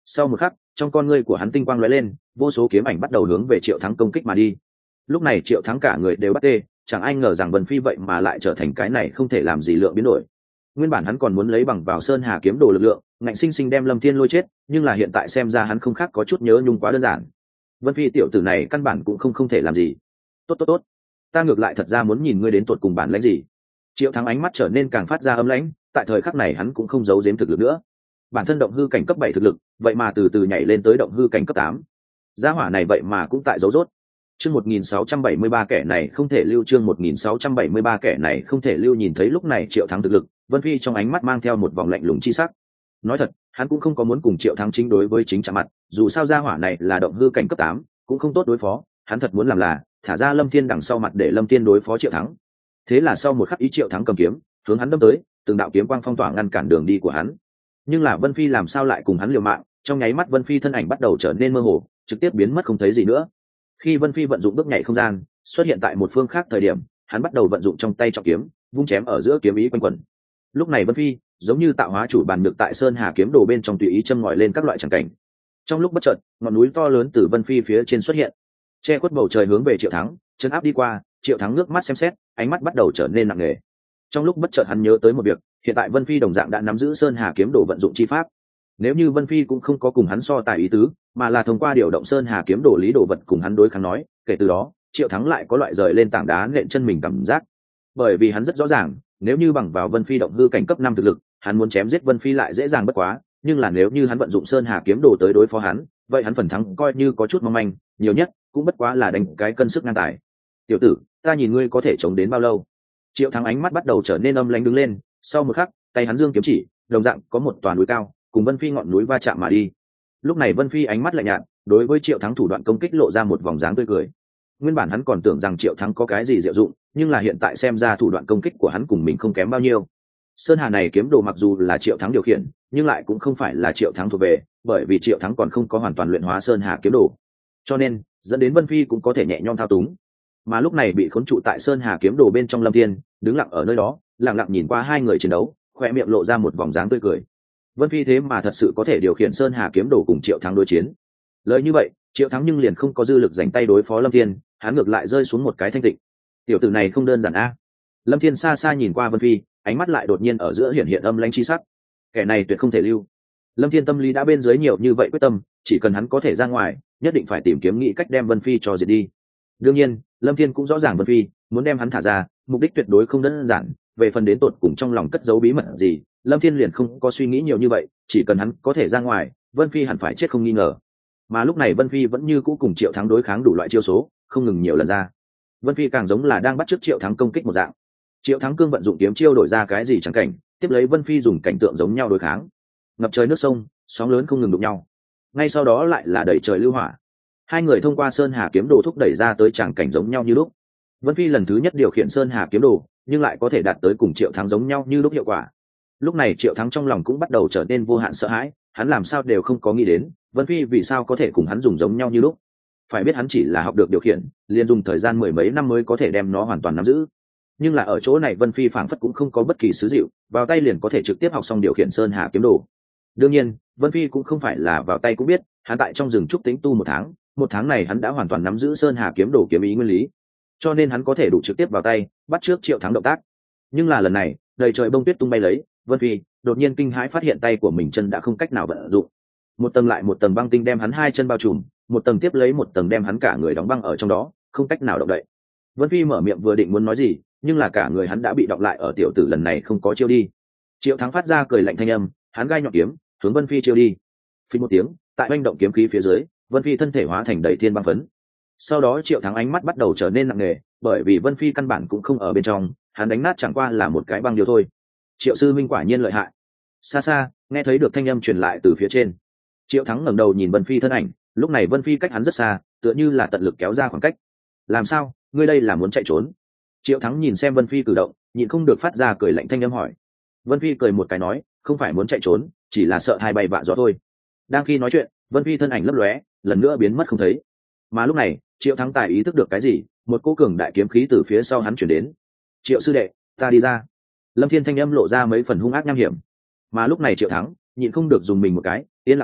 Sau một khắc, trong con ngươi của hắn tinh quang lóe lên, vô số kiếm ảnh bắt đầu hướng về Triệu Thắng công kích mà đi. Lúc này Triệu Thắng cả người đều bắt tê, chẳng ai ngờ rằng Vân Phi vậy mà lại trở thành cái này không thể làm gì lượng biến đổi. Nguyên bản hắn còn muốn lấy bằng vào Sơn Hà kiếm đồ lực lượng, ngạnh sinh sinh đem Lâm Thiên lôi chết, nhưng là hiện tại xem ra hắn không khác có chút nhớ nhung quá đơn giản. Vân Phi tiểu tử này căn bản cũng không không thể làm gì. Tốt tốt tốt, ta ngược lại thật ra muốn nhìn ngươi đến tuột cùng bản lãnh gì. Triệu Thắng ánh mắt trở nên càng phát ra âm lãnh, tại thời khắc này hắn cũng không giấu giếm thực lực nữa. Bản thân động hư cảnh cấp bảy thực lực, vậy mà từ từ nhảy lên tới động hư cảnh cấp tám. Gia hỏa này vậy mà cũng tại giấu rốt. Chương một nghìn sáu trăm bảy mươi ba kẻ này không thể lưu, chương một nghìn sáu trăm bảy mươi ba kẻ này không thể lưu. Nhìn thấy lúc này Triệu Thắng thực lực, Vân Phi trong ánh mắt mang theo một vòng lạnh lùng chi sắc. Nói thật, hắn cũng không có muốn cùng Triệu Thắng chính đối với chính chạm mặt, dù sao gia hỏa này là động hư cảnh cấp tám, cũng không tốt đối phó, hắn thật muốn làm là thả ra Lâm Thiên đằng sau mặt để Lâm Thiên đối phó Triệu Thắng. Thế là sau một khắc ý Triệu Thắng cầm kiếm, hướng hắn đâm tới, từng đạo kiếm quang phong tỏa ngăn cản đường đi của hắn. Nhưng là Vân Phi làm sao lại cùng hắn liều mạng, trong nháy mắt Vân Phi thân ảnh bắt đầu trở nên mơ hồ, trực tiếp biến mất không thấy gì nữa. Khi Vân Phi vận dụng bước nhảy không gian, xuất hiện tại một phương khác thời điểm, hắn bắt đầu vận dụng trong tay trọng kiếm, vung chém ở giữa kiếm ý quanh quẩn. Lúc này Vân Phi giống như tạo hóa chủ bàn được tại Sơn Hà kiếm đồ bên trong tùy ý châm ngòi lên các loại tràng cảnh. Trong lúc bất chợt, ngọn núi to lớn từ Vân Phi phía trên xuất hiện, che khuất bầu trời hướng về Triệu Thắng, chân áp đi qua. Triệu Thắng nước mắt xem xét, ánh mắt bắt đầu trở nên nặng nề. Trong lúc bất chợt hắn nhớ tới một việc, hiện tại Vân Phi đồng dạng đã nắm giữ Sơn Hà kiếm đồ vận dụng chi pháp. Nếu như Vân Phi cũng không có cùng hắn so tài ý tứ, mà là thông qua điều động Sơn Hà kiếm đồ lý đồ vật cùng hắn đối kháng nói, kể từ đó, Triệu Thắng lại có loại rời lên tảng đá nện chân mình cảm giác. Bởi vì hắn rất rõ ràng, nếu như bằng vào Vân Phi động hư cảnh cấp năm thực lực, hắn muốn chém giết Vân Phi lại dễ dàng bất quá, nhưng là nếu như hắn vận dụng Sơn Hà kiếm đồ tới đối phó hắn, vậy hắn phần thắng coi như có chút mong manh, nhiều nhất cũng bất quá là đánh cái cân sức ngang tài. Tiểu tử, ta nhìn ngươi có thể chống đến bao lâu? Triệu Thắng ánh mắt bắt đầu trở nên âm lãnh đứng lên, sau một khắc, tay hắn dương kiếm chỉ, đồng dạng có một toàn núi cao, cùng Vân Phi ngọn núi va chạm mà đi. Lúc này Vân Phi ánh mắt lạnh nhạt, đối với Triệu Thắng thủ đoạn công kích lộ ra một vòng dáng tươi cười. Nguyên bản hắn còn tưởng rằng Triệu Thắng có cái gì diệu dụng, nhưng là hiện tại xem ra thủ đoạn công kích của hắn cùng mình không kém bao nhiêu. Sơn Hà này kiếm đồ mặc dù là Triệu Thắng điều khiển, nhưng lại cũng không phải là Triệu Thắng thuộc về, bởi vì Triệu Thắng còn không có hoàn toàn luyện hóa Sơn Hà kiếm đồ, cho nên dẫn đến Vân Phi cũng có thể nhẹ nhõm thao túng. Mà lúc này bị khốn trụ tại Sơn Hà kiếm đồ bên trong Lâm Thiên đứng lặng ở nơi đó, lặng lặng nhìn qua hai người chiến đấu, khoe miệng lộ ra một vòng dáng tươi cười. Vân Phi thế mà thật sự có thể điều khiển Sơn Hà kiếm đồ cùng Triệu Thắng đối chiến. Lời như vậy, Triệu Thắng nhưng liền không có dư lực dành tay đối phó Lâm Thiên, hắn ngược lại rơi xuống một cái thanh tịnh. Tiểu tử này không đơn giản a. Lâm Thiên xa xa nhìn qua Vân Phi, ánh mắt lại đột nhiên ở giữa hiện hiện âm lãnh chi sắc. Kẻ này tuyệt không thể lưu. Lâm Thiên tâm lý đã bên dưới nhiều như vậy quyết tâm, chỉ cần hắn có thể ra ngoài, nhất định phải tìm kiếm nghĩ cách đem Vân Phi cho diệt đi. Đương nhiên, Lâm Thiên cũng rõ ràng Vân Phi muốn đem hắn thả ra, mục đích tuyệt đối không đơn giản, về phần đến tột cùng trong lòng cất giấu bí mật gì, Lâm Thiên liền không có suy nghĩ nhiều như vậy, chỉ cần hắn có thể ra ngoài, Vân Phi hẳn phải chết không nghi ngờ. Mà lúc này Vân Phi vẫn như cũ cùng Triệu Thắng đối kháng đủ loại chiêu số, không ngừng nhiều lần ra. Vân Phi càng giống là đang bắt chước Triệu Thắng công kích một dạng. Triệu Thắng cương vận dụng kiếm chiêu đổi ra cái gì chẳng cảnh, tiếp lấy Vân Phi dùng cảnh tượng giống nhau đối kháng. Ngập trời nước sông, sóng lớn không ngừng đụng nhau. Ngay sau đó lại là đẩy trời lưu hỏa. Hai người thông qua Sơn Hà kiếm đồ thúc đẩy ra tới tràng cảnh giống nhau như lúc. Vân Phi lần thứ nhất điều khiển Sơn Hà kiếm đồ, nhưng lại có thể đạt tới cùng Triệu Thắng giống nhau như lúc hiệu quả. Lúc này Triệu Thắng trong lòng cũng bắt đầu trở nên vô hạn sợ hãi, hắn làm sao đều không có nghĩ đến, Vân Phi vì sao có thể cùng hắn dùng giống nhau như lúc. Phải biết hắn chỉ là học được điều khiển, liền dùng thời gian mười mấy năm mới có thể đem nó hoàn toàn nắm giữ. Nhưng là ở chỗ này Vân Phi phảng phất cũng không có bất kỳ sứ dịu, vào tay liền có thể trực tiếp học xong điều khiển Sơn Hà kiếm đồ. Đương nhiên, Vân Phi cũng không phải là vào tay cũng biết, hắn tại trong rừng trúc tĩnh tu một tháng, một tháng này hắn đã hoàn toàn nắm giữ Sơn Hà kiếm đồ kiếm ý nguyên lý, cho nên hắn có thể đủ trực tiếp vào tay, bắt trước Triệu Thắng động tác. Nhưng là lần này, đầy trời bông tuyết tung bay lấy, Vân Phi đột nhiên kinh hãi phát hiện tay của mình chân đã không cách nào vận dụng. Một tầng lại một tầng băng tinh đem hắn hai chân bao trùm, một tầng tiếp lấy một tầng đem hắn cả người đóng băng ở trong đó, không cách nào động đậy. Vân Phi mở miệng vừa định muốn nói gì, nhưng là cả người hắn đã bị đọng lại ở tiểu tử lần này không có chiêu đi. Triệu Thắng phát ra cười lạnh thanh âm, hắn gai nhọn kiếm, hướng Vân Phi chiêu đi. Phi một tiếng, tại oanh động kiếm khí phía dưới, Vân Phi thân thể hóa thành đầy thiên băng phấn. Sau đó Triệu Thắng ánh mắt bắt đầu trở nên nặng nề, bởi vì Vân Phi căn bản cũng không ở bên trong, hắn đánh nát chẳng qua là một cái băng điều thôi. Triệu sư minh quả nhiên lợi hại. Xa xa, nghe thấy được thanh âm truyền lại từ phía trên. Triệu Thắng ngẩng đầu nhìn Vân Phi thân ảnh, lúc này Vân Phi cách hắn rất xa, tựa như là tận lực kéo ra khoảng cách. Làm sao, ngươi đây là muốn chạy trốn? Triệu Thắng nhìn xem Vân Phi cử động, nhịn không được phát ra cười lạnh thanh âm hỏi. Vân Phi cười một cái nói, không phải muốn chạy trốn, chỉ là sợ hai bay vạ gió thôi. Đang khi nói chuyện, Vân Phi thân ảnh lấp lóe, lần nữa biến mất không thấy. Mà lúc này, Triệu Thắng tài ý thức được cái gì, một cỗ cường đại kiếm khí từ phía sau hắn chuyển đến. Triệu sư đệ, ta đi ra. Lâm Thiên thanh âm lộ ra mấy phần hung ác nham hiểm. Mà lúc này Triệu Thắng nhịn không được dùng mình một cái, yên lặng chuyển,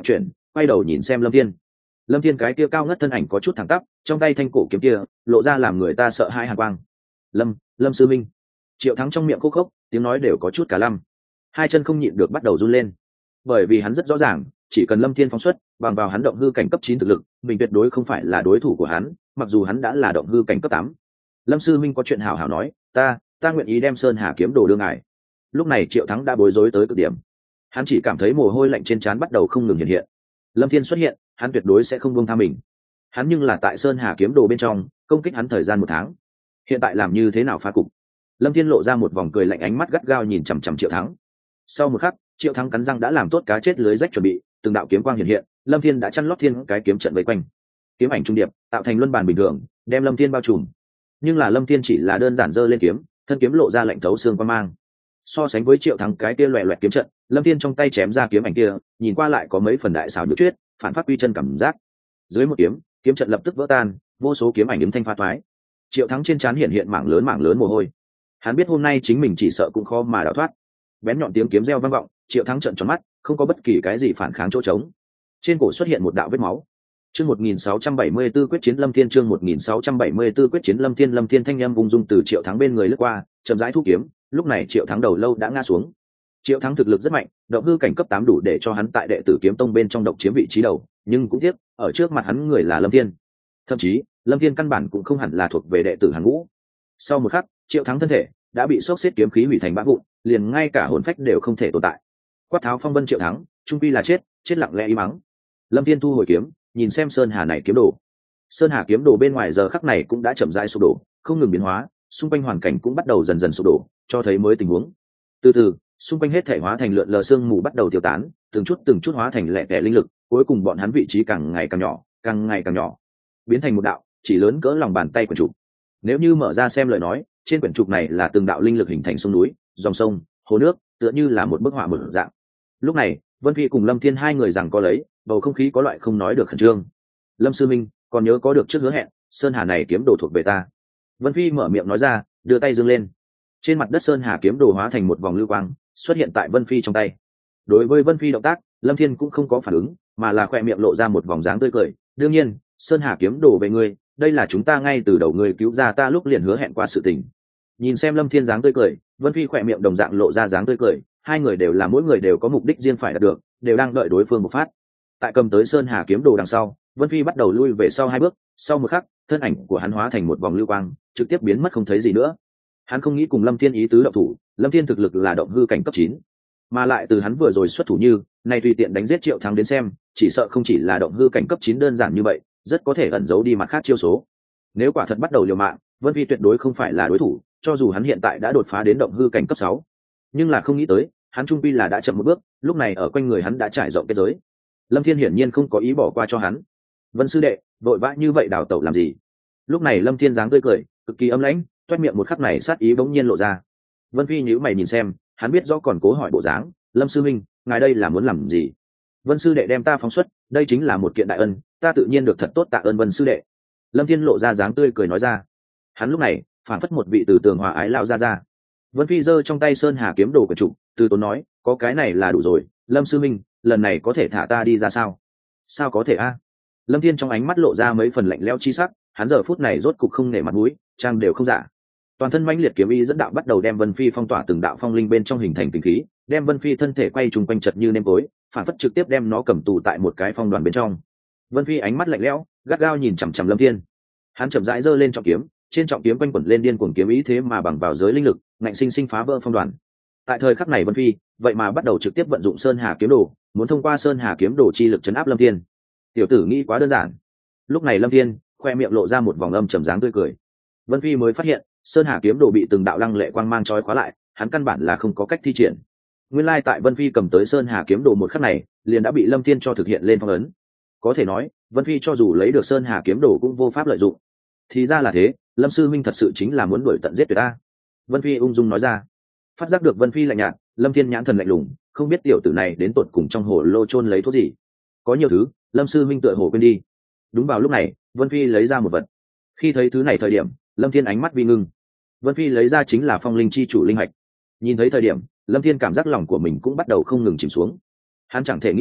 quay đầu nhìn xem lâm thiên. Lâm thiên cái kia cao ngất thân ảnh có chút thẳng tắp, trong tay thanh cổ kiếm kia lộ ra làm người ta sợ hãi hàn quang. Lâm, Lâm sư minh. Triệu Thắng trong miệng khô khốc, tiếng nói đều có chút cả lăm. Hai chân không nhịn được bắt đầu run lên, bởi vì hắn rất rõ ràng, chỉ cần Lâm Thiên phóng xuất, bằng vào hắn động hư cảnh cấp chín thực lực, mình tuyệt đối không phải là đối thủ của hắn, mặc dù hắn đã là động hư cảnh cấp tám. Lâm sư minh có chuyện hảo hảo nói, ta, ta nguyện ý đem Sơn Hà kiếm đồ đưa ngài. Lúc này Triệu Thắng đã bối rối tới cực điểm, hắn chỉ cảm thấy mồ hôi lạnh trên trán bắt đầu không ngừng hiện hiện. Lâm Thiên xuất hiện, hắn tuyệt đối sẽ không buông tha mình. Hắn nhưng là tại Sơn Hà kiếm đồ bên trong công kích hắn thời gian một tháng, hiện tại làm như thế nào phá cục? Lâm Thiên lộ ra một vòng cười lạnh, ánh mắt gắt gao nhìn chằm chằm Triệu Thắng. Sau một khắc, Triệu Thắng cắn răng đã làm tốt cá chết lưới rách chuẩn bị, từng đạo kiếm quang hiện hiện, Lâm Thiên đã chăn lót thiên cái kiếm trận vây quanh, kiếm ảnh trung điệp tạo thành luân bàn bình thường, đem Lâm Thiên bao trùm. Nhưng là Lâm Thiên chỉ là đơn giản giơ lên kiếm, thân kiếm lộ ra lạnh thấu xương quang mang. So sánh với Triệu Thắng cái kia loẹt loẹt kiếm trận, Lâm Thiên trong tay chém ra kiếm ảnh kia, nhìn qua lại có mấy phần đại xảo nhược chuyết, phản phát quy chân cảm giác. Dưới một kiếm, kiếm trận lập tức vỡ tan, vô số kiếm ảnh ứng thanh pha thoái. Triệu Thắng trên trán hiện hiện mảng lớn mảng lớn mồ hôi. Hắn biết hôm nay chính mình chỉ sợ cũng khó mà đào thoát. Bén nhọn tiếng kiếm reo vang vọng, Triệu Thắng trợn tròn mắt, không có bất kỳ cái gì phản kháng chỗ trống. Trên cổ xuất hiện một đạo vết máu. Chương một nghìn sáu trăm bảy mươi 14 quyết chiến Lâm Thiên, chương một nghìn sáu trăm bảy mươi 14 quyết chiến Lâm Thiên, Lâm Thiên thanh âm ung dung từ Triệu Thắng bên người lướt qua, chậm rãi thu kiếm, lúc này Triệu Thắng đầu lâu đã ngã xuống. Triệu Thắng thực lực rất mạnh, động hư cảnh cấp tám đủ để cho hắn tại đệ tử kiếm tông bên trong độc chiếm vị trí đầu, nhưng cũng tiếc, ở trước mặt hắn người là Lâm Thiên. Thậm chí, Lâm Thiên căn bản cũng không hẳn là thuộc về đệ tử hàng ngũ. Sau một khắc, Triệu Thắng thân thể đã bị xốc xếp kiếm khí hủy thành bã vụn, liền ngay cả hồn phách đều không thể tồn tại. Quát tháo phong vân Triệu Thắng, trung quy là chết, chết lặng lẽ im mắng. Lâm Thiên thu hồi kiếm, nhìn xem Sơn Hà này kiếm đồ. Sơn Hà kiếm đồ bên ngoài giờ khắc này cũng đã chậm rãi sụp đổ, không ngừng biến hóa, xung quanh hoàn cảnh cũng bắt đầu dần dần sụp đổ, cho thấy mới tình huống. Từ từ, xung quanh hết thể hóa thành lượn lờ sương mù bắt đầu tiêu tán, từng chút từng chút hóa thành lẻ tẻ linh lực, cuối cùng bọn hắn vị trí càng ngày càng nhỏ, càng ngày càng nhỏ, biến thành một đạo chỉ lớn cỡ lòng bàn tay quyển trục. Nếu như mở ra xem lời nói, trên quyển trục này là từng đạo linh lực hình thành sông núi, dòng sông, hồ nước, tựa như là một bức họa mở dạng. Lúc này, Vân Phi cùng Lâm Thiên hai người rằng có lấy, bầu không khí có loại không nói được khẩn trương. Lâm sư minh, còn nhớ có được trước hứa hẹn, Sơn Hà này kiếm đồ thuộc về ta. Vân Phi mở miệng nói ra, đưa tay giương lên. Trên mặt đất Sơn Hà kiếm đồ hóa thành một vòng lưu quang, xuất hiện tại Vân Phi trong tay. Đối với Vân Phi động tác, Lâm Thiên cũng không có phản ứng, mà là khoe miệng lộ ra một vòng dáng tươi cười. Đương nhiên, Sơn Hà kiếm đồ về ngươi, đây là chúng ta ngay từ đầu ngươi cứu ra ta lúc liền hứa hẹn qua sự tình. Nhìn xem Lâm Thiên dáng tươi cười, Vân Phi khoe miệng đồng dạng lộ ra dáng tươi cười. Hai người đều là mỗi người đều có mục đích riêng phải đạt được, đều đang đợi đối phương một phát. Tại cầm tới Sơn Hà kiếm đồ đằng sau, Vân Phi bắt đầu lui về sau hai bước, sau một khắc, thân ảnh của hắn hóa thành một vòng lưu quang, trực tiếp biến mất không thấy gì nữa. Hắn không nghĩ cùng Lâm Thiên ý tứ động thủ, Lâm Thiên thực lực là động hư cảnh cấp chín, mà lại từ hắn vừa rồi xuất thủ như, này tùy tiện đánh giết Triệu Thắng đến xem, chỉ sợ không chỉ là động hư cảnh cấp chín đơn giản như vậy, rất có thể ẩn giấu đi mặt khác chiêu số. Nếu quả thật bắt đầu liều mạng, Vân Phi tuyệt đối không phải là đối thủ, cho dù hắn hiện tại đã đột phá đến động hư cảnh cấp sáu, nhưng là không nghĩ tới, hắn trung quy là đã chậm một bước, lúc này ở quanh người hắn đã trải rộng kết giới. Lâm Thiên hiển nhiên không có ý bỏ qua cho hắn. Vân sư đệ, vội vã như vậy đào tẩu làm gì? Lúc này Lâm Thiên dáng tươi cười, cực kỳ âm lãnh, toét miệng một khắc này sát ý bỗng nhiên lộ ra. Vân Phi nhíu mày nhìn xem, hắn biết rõ còn cố hỏi bộ dáng, Lâm sư minh, ngài đây là muốn làm gì? Vân sư đệ đem ta phóng xuất, đây chính là một kiện đại ân, ta tự nhiên được thật tốt tạ ơn Vân sư đệ. Lâm Thiên lộ ra dáng tươi cười nói ra. Hắn lúc này phản phất một vị từ tường hòa ái lão ra ra. Vân Phi giơ trong tay Sơn Hà kiếm đồ của trụ, từ tốn nói, có cái này là đủ rồi. Lâm sư minh, lần này có thể thả ta đi ra sao? Sao có thể a? Lâm Thiên trong ánh mắt lộ ra mấy phần lạnh lẽo chi sắc, hắn giờ phút này rốt cục không nể mặt mũi, trang đều không giả. Toàn thân mãnh liệt kiếm ý dẫn đạo bắt đầu đem Vân Phi phong tỏa từng đạo phong linh bên trong hình thành tình khí, đem Vân Phi thân thể quay trùng quanh chật như nêm tối, phản phất trực tiếp đem nó cầm tù tại một cái phong đoàn bên trong. Vân Phi ánh mắt lạnh lẽo, gắt gao nhìn chằm chằm Lâm Thiên. Hắn chậm rãi giơ lên trọng kiếm, trên trọng kiếm quanh quẩn lên điên cuồng kiếm ý thế mà bằng vào giới linh lực, ngạnh sinh sinh phá vỡ phong đoàn. Tại thời khắc này Vân Phi, vậy mà bắt đầu trực tiếp vận dụng Sơn Hà kiếm đồ, muốn thông qua Sơn Hà kiếm đồ chi lực chấn áp Lâm Thiên. Tiểu tử nghĩ quá đơn giản. Lúc này Lâm Thiên khoe miệng lộ ra một vòng âm trầm dáng tươi cười. Vân Phi mới phát hiện, Sơn Hà kiếm đồ bị từng đạo lăng lệ quang mang trói khóa lại, hắn căn bản là không có cách thi triển. Nguyên lai tại Vân Phi cầm tới Sơn Hà kiếm đồ một khắc này, liền đã bị Lâm Thiên cho thực hiện lên phong ấn. Có thể nói, Vân Phi cho dù lấy được Sơn Hà kiếm đồ cũng vô pháp lợi dụng. Thì ra là thế, Lâm sư minh thật sự chính là muốn đuổi tận giết tuyệt ta. Vân Phi ung dung nói ra. Phát giác được Vân Phi lạnh nhạt, Lâm Thiên nhãn thần lạnh lùng, không biết tiểu tử này đến tột cùng trong hồ lô chôn lấy thuốc gì. Có nhiều thứ, Lâm sư minh tựa hồ quên đi. Đúng vào lúc này, Vân Phi lấy ra một vật. Khi thấy thứ này thời điểm, Lâm Thiên ánh mắt vi ngưng. Vân Phi lấy ra chính là phong linh chi chủ linh hạch. Nhìn thấy thời điểm, Lâm Thiên cảm giác lòng của mình cũng bắt đầu không ngừng chìm xuống. Hắn chẳng thể nghĩ tới,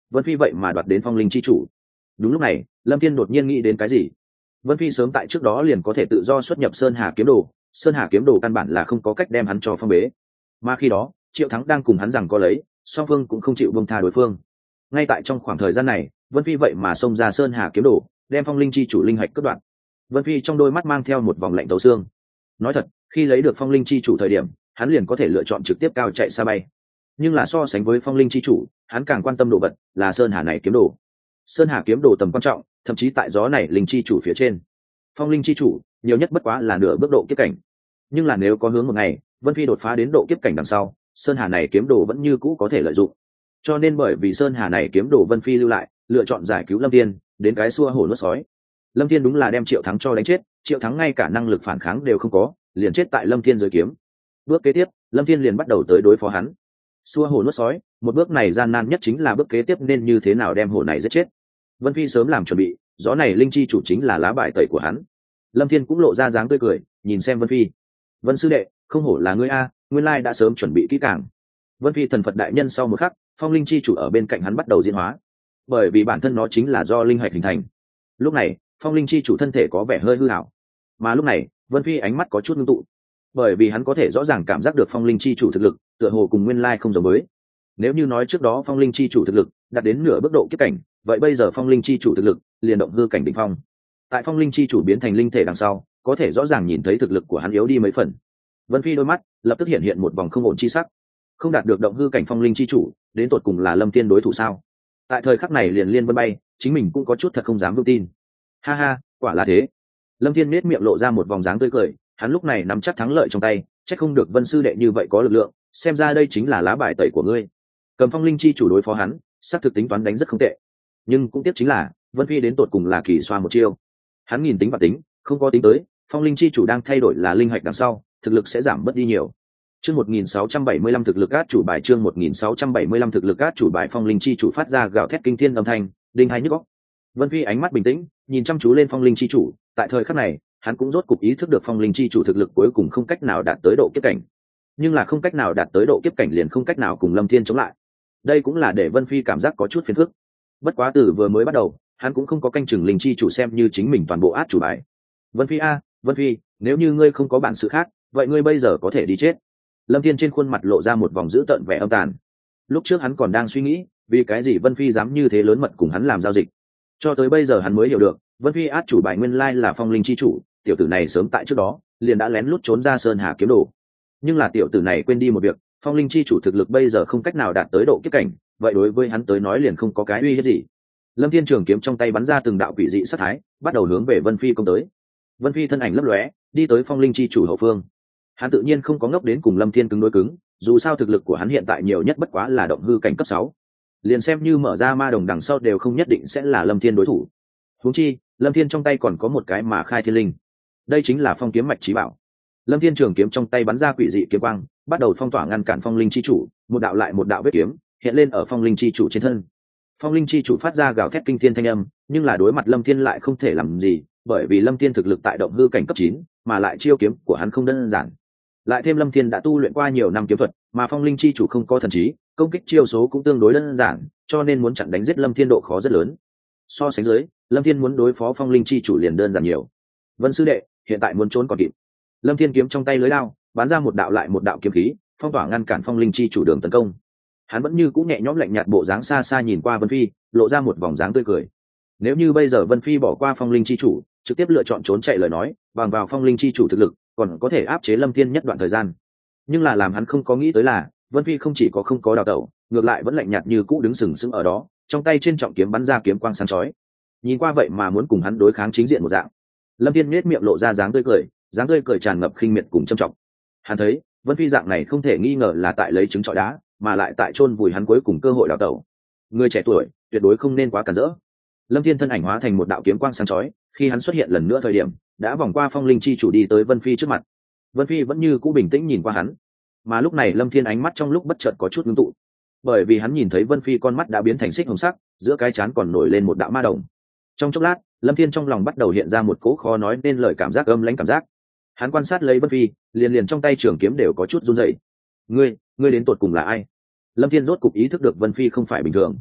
vân phi vậy mà đoạt đến phong linh chi chủ. Đúng lúc này lâm thiên đột nhiên nghĩ đến cái gì. Vân phi sớm tại trước đó liền có thể tự do xuất nhập sơn hà kiếm đồ, sơn hà kiếm đồ căn bản là không có cách đem hắn cho phong bế, mà khi đó triệu thắng đang cùng hắn rằng có lấy, song phương cũng không chịu buông tha đối phương. Ngay tại trong khoảng thời gian này vân phi vậy mà xông ra sơn hà kiếm đồ, đem phong linh chi chủ linh hạch cướp đoạt. Vân phi trong đôi mắt mang theo một vòng lạnh tấu xương. Nói thật, khi lấy được phong linh chi chủ thời điểm hắn liền có thể lựa chọn trực tiếp cao chạy xa bay, nhưng là so sánh với phong linh chi chủ hắn càng quan tâm đồ vật là sơn hà này kiếm đồ. Sơn hà kiếm đồ tầm quan trọng thậm chí tại gió này linh chi chủ phía trên. Phong linh chi chủ nhiều nhất bất quá là nửa bước độ kiếp cảnh, nhưng là nếu có hướng một ngày vân phi đột phá đến độ kiếp cảnh đằng sau, sơn hà này kiếm đồ vẫn như cũ có thể lợi dụng. Cho nên bởi vì sơn hà này kiếm đồ vân phi lưu lại, lựa chọn giải cứu lâm thiên, đến cái xua hổ nuốt sói. Lâm thiên đúng là đem triệu thắng cho đánh chết, triệu thắng ngay cả năng lực phản kháng đều không có, liền chết tại lâm thiên dưới kiếm. Bước kế tiếp lâm thiên liền bắt đầu tới đối phó hắn. Xua hổ nuốt sói, một bước này gian nan nhất chính là bước kế tiếp nên như thế nào đem hổ này giết chết. Vân phi sớm làm chuẩn bị, gió này linh chi chủ chính là lá bài tẩy của hắn. Lâm thiên cũng lộ ra dáng tươi cười nhìn xem vân phi. Vân sư đệ, không hổ là ngươi a, nguyên lai đã sớm chuẩn bị kỹ càng. Vân phi thần Phật đại nhân sau một khắc, phong linh chi chủ ở bên cạnh hắn bắt đầu diễn hóa, bởi vì bản thân nó chính là do linh hạch hình thành. Lúc này phong linh chi chủ thân thể có vẻ hơi hư hảo, mà lúc này vân phi ánh mắt có chút ngưng tụ, bởi vì hắn có thể rõ ràng cảm giác được phong linh chi chủ thực lực tựa hồ cùng nguyên lai không giống với. Nếu như nói trước đó phong linh chi chủ thực lực đạt đến nửa bước độ kiếp cảnh, vậy bây giờ phong linh chi chủ thực lực liền động hư cảnh đỉnh phong. Tại phong linh chi chủ biến thành linh thể đằng sau, có thể rõ ràng nhìn thấy thực lực của hắn yếu đi mấy phần. Vân phi đôi mắt lập tức hiện hiện một vòng không ổn chi sắc. Không đạt được động hư cảnh phong linh chi chủ, đến tột cùng là lâm thiên đối thủ sao? Tại thời khắc này liền liên vân bay, chính mình cũng có chút thật không dám vững tin. Ha ha, quả là thế. Lâm thiên nét miệng lộ ra một vòng dáng tươi cười, hắn lúc này nắm chắc thắng lợi trong tay, chắc không được vân sư đệ như vậy có lực lượng, xem ra đây chính là lá bài tẩy của ngươi. Cầm phong linh chi chủ đối phó hắn, xác thực tính toán đánh rất không tệ, nhưng cũng tiếc chính là vân phi đến tột cùng là kỳ xoa một chiêu. Hắn nhìn tính và tính, không có tính tới phong linh chi chủ đang thay đổi là linh hạch đằng sau, thực lực sẽ giảm bớt đi nhiều. Chương một nghìn sáu trăm bảy mươi lăm thực lực át chủ bài, chương một nghìn sáu trăm bảy mươi lăm thực lực át chủ bài. Phong linh chi chủ phát ra gào thét kinh thiên âm thanh, đinh hai nhức óc. Vân phi ánh mắt bình tĩnh, nhìn chăm chú lên phong linh chi chủ, tại thời khắc này, hắn cũng rốt cục ý thức được phong linh chi chủ thực lực cuối cùng không cách nào đạt tới độ kiếp cảnh. Nhưng là không cách nào đạt tới độ kiếp cảnh liền không cách nào cùng lâm thiên chống lại. Đây cũng là để Vân phi cảm giác có chút phiền phức. Bất quá từ vừa mới bắt đầu, hắn cũng không có canh chừng linh chi chủ xem như chính mình toàn bộ át chủ bài. Vân phi a, Vân phi, nếu như ngươi không có bản sự khác, vậy ngươi bây giờ có thể đi chết. Lâm thiên trên khuôn mặt lộ ra một vòng dữ tợn vẻ âm tàn. Lúc trước hắn còn đang suy nghĩ vì cái gì Vân phi dám như thế lớn mật cùng hắn làm giao dịch, cho tới bây giờ hắn mới hiểu được Vân phi át chủ bài nguyên lai là phong linh chi chủ. Tiểu tử này sớm tại trước đó liền đã lén lút trốn ra sơn hà kiếm đồ, nhưng là tiểu tử này quên đi một việc, phong linh chi chủ thực lực bây giờ không cách nào đạt tới độ kiếp cảnh, vậy đối với hắn tới nói liền không có cái uy hiếp gì. Lâm thiên trường kiếm trong tay bắn ra từng đạo quỷ dị sát thái, bắt đầu hướng về Vân phi công tới. Vân phi thân ảnh lấp lóe đi tới phong linh chi chủ hậu phương. Hắn tự nhiên không có ngốc đến cùng lâm thiên cứng đối cứng, dù sao thực lực của hắn hiện tại nhiều nhất bất quá là động hư cảnh cấp sáu, liền xem như mở ra ma đồng đằng sau đều không nhất định sẽ là lâm thiên đối thủ. Huống chi lâm thiên trong tay còn có một cái mà khai thiên linh, đây chính là phong kiếm mạch trí bảo. Lâm thiên trường kiếm trong tay bắn ra quỷ dị kiếm quang, bắt đầu phong tỏa ngăn cản phong linh chi chủ, một đạo lại một đạo vết kiếm hiện lên ở phong linh chi chủ trên thân. Phong linh chi chủ phát ra gào thét kinh thiên thanh âm, nhưng là đối mặt lâm thiên lại không thể làm gì, bởi vì lâm thiên thực lực tại động hư cảnh cấp chín, mà lại chiêu kiếm của hắn không đơn giản. Lại thêm lâm thiên đã tu luyện qua nhiều năm kiếm thuật, mà phong linh chi chủ không có thần trí, công kích chiêu số cũng tương đối đơn giản, cho nên muốn chặn đánh giết lâm thiên độ khó rất lớn. So sánh dưới, lâm thiên muốn đối phó phong linh chi chủ liền đơn giản nhiều. Vân sư đệ, hiện tại muốn trốn còn kịp. Lâm thiên kiếm trong tay lưới lao bắn ra một đạo lại một đạo kiếm khí, phong tỏa ngăn cản phong linh chi chủ đường tấn công. Hắn vẫn như cũng nhẹ nhõm lạnh nhạt bộ dáng, xa xa nhìn qua Vân phi, lộ ra một vòng dáng tươi cười. Nếu như bây giờ Vân phi bỏ qua phong linh chi chủ, trực tiếp lựa chọn trốn chạy lời nói, bằng vào phong linh chi chủ thực lực còn có thể áp chế lâm thiên nhất đoạn thời gian. Nhưng là làm hắn không có nghĩ tới là Vân phi không chỉ có không có đào tẩu, ngược lại vẫn lạnh nhạt như cũ đứng sừng sững ở đó, trong tay trên trọng kiếm bắn ra kiếm quang sáng chói. Nhìn qua vậy mà muốn cùng hắn đối kháng chính diện một dạng. Lâm thiên nhếch miệng lộ ra dáng tươi cười, dáng tươi cười tràn ngập khinh miệt cùng trầm trọng. Hắn thấy Vân phi dạng này không thể nghi ngờ là tại lấy trứng trọi đá, mà lại tại chôn vùi hắn cuối cùng cơ hội đào tẩu. Người trẻ tuổi tuyệt đối không nên quá cản rỡ. Lâm thiên thân ảnh hóa thành một đạo kiếm quang sáng chói, khi hắn xuất hiện lần nữa thời điểm đã vòng qua phong linh chi chủ đi tới Vân phi trước mặt. Vân phi vẫn như cũ bình tĩnh nhìn qua hắn, mà lúc này Lâm thiên ánh mắt trong lúc bất chợt có chút ngưng tụ, bởi vì hắn nhìn thấy Vân phi con mắt đã biến thành xích hồng sắc, giữa cái trán còn nổi lên một đạo ma đồng. Trong chốc lát Lâm thiên trong lòng bắt đầu hiện ra một cỗ khó nói nên lời cảm giác âm lãnh cảm giác. Hắn quan sát lấy Vân phi, liền liền trong tay trường kiếm đều có chút run rẩy. ngươi ngươi đến tột cùng là ai? Lâm thiên rốt cục ý thức được Vân phi không phải bình thường.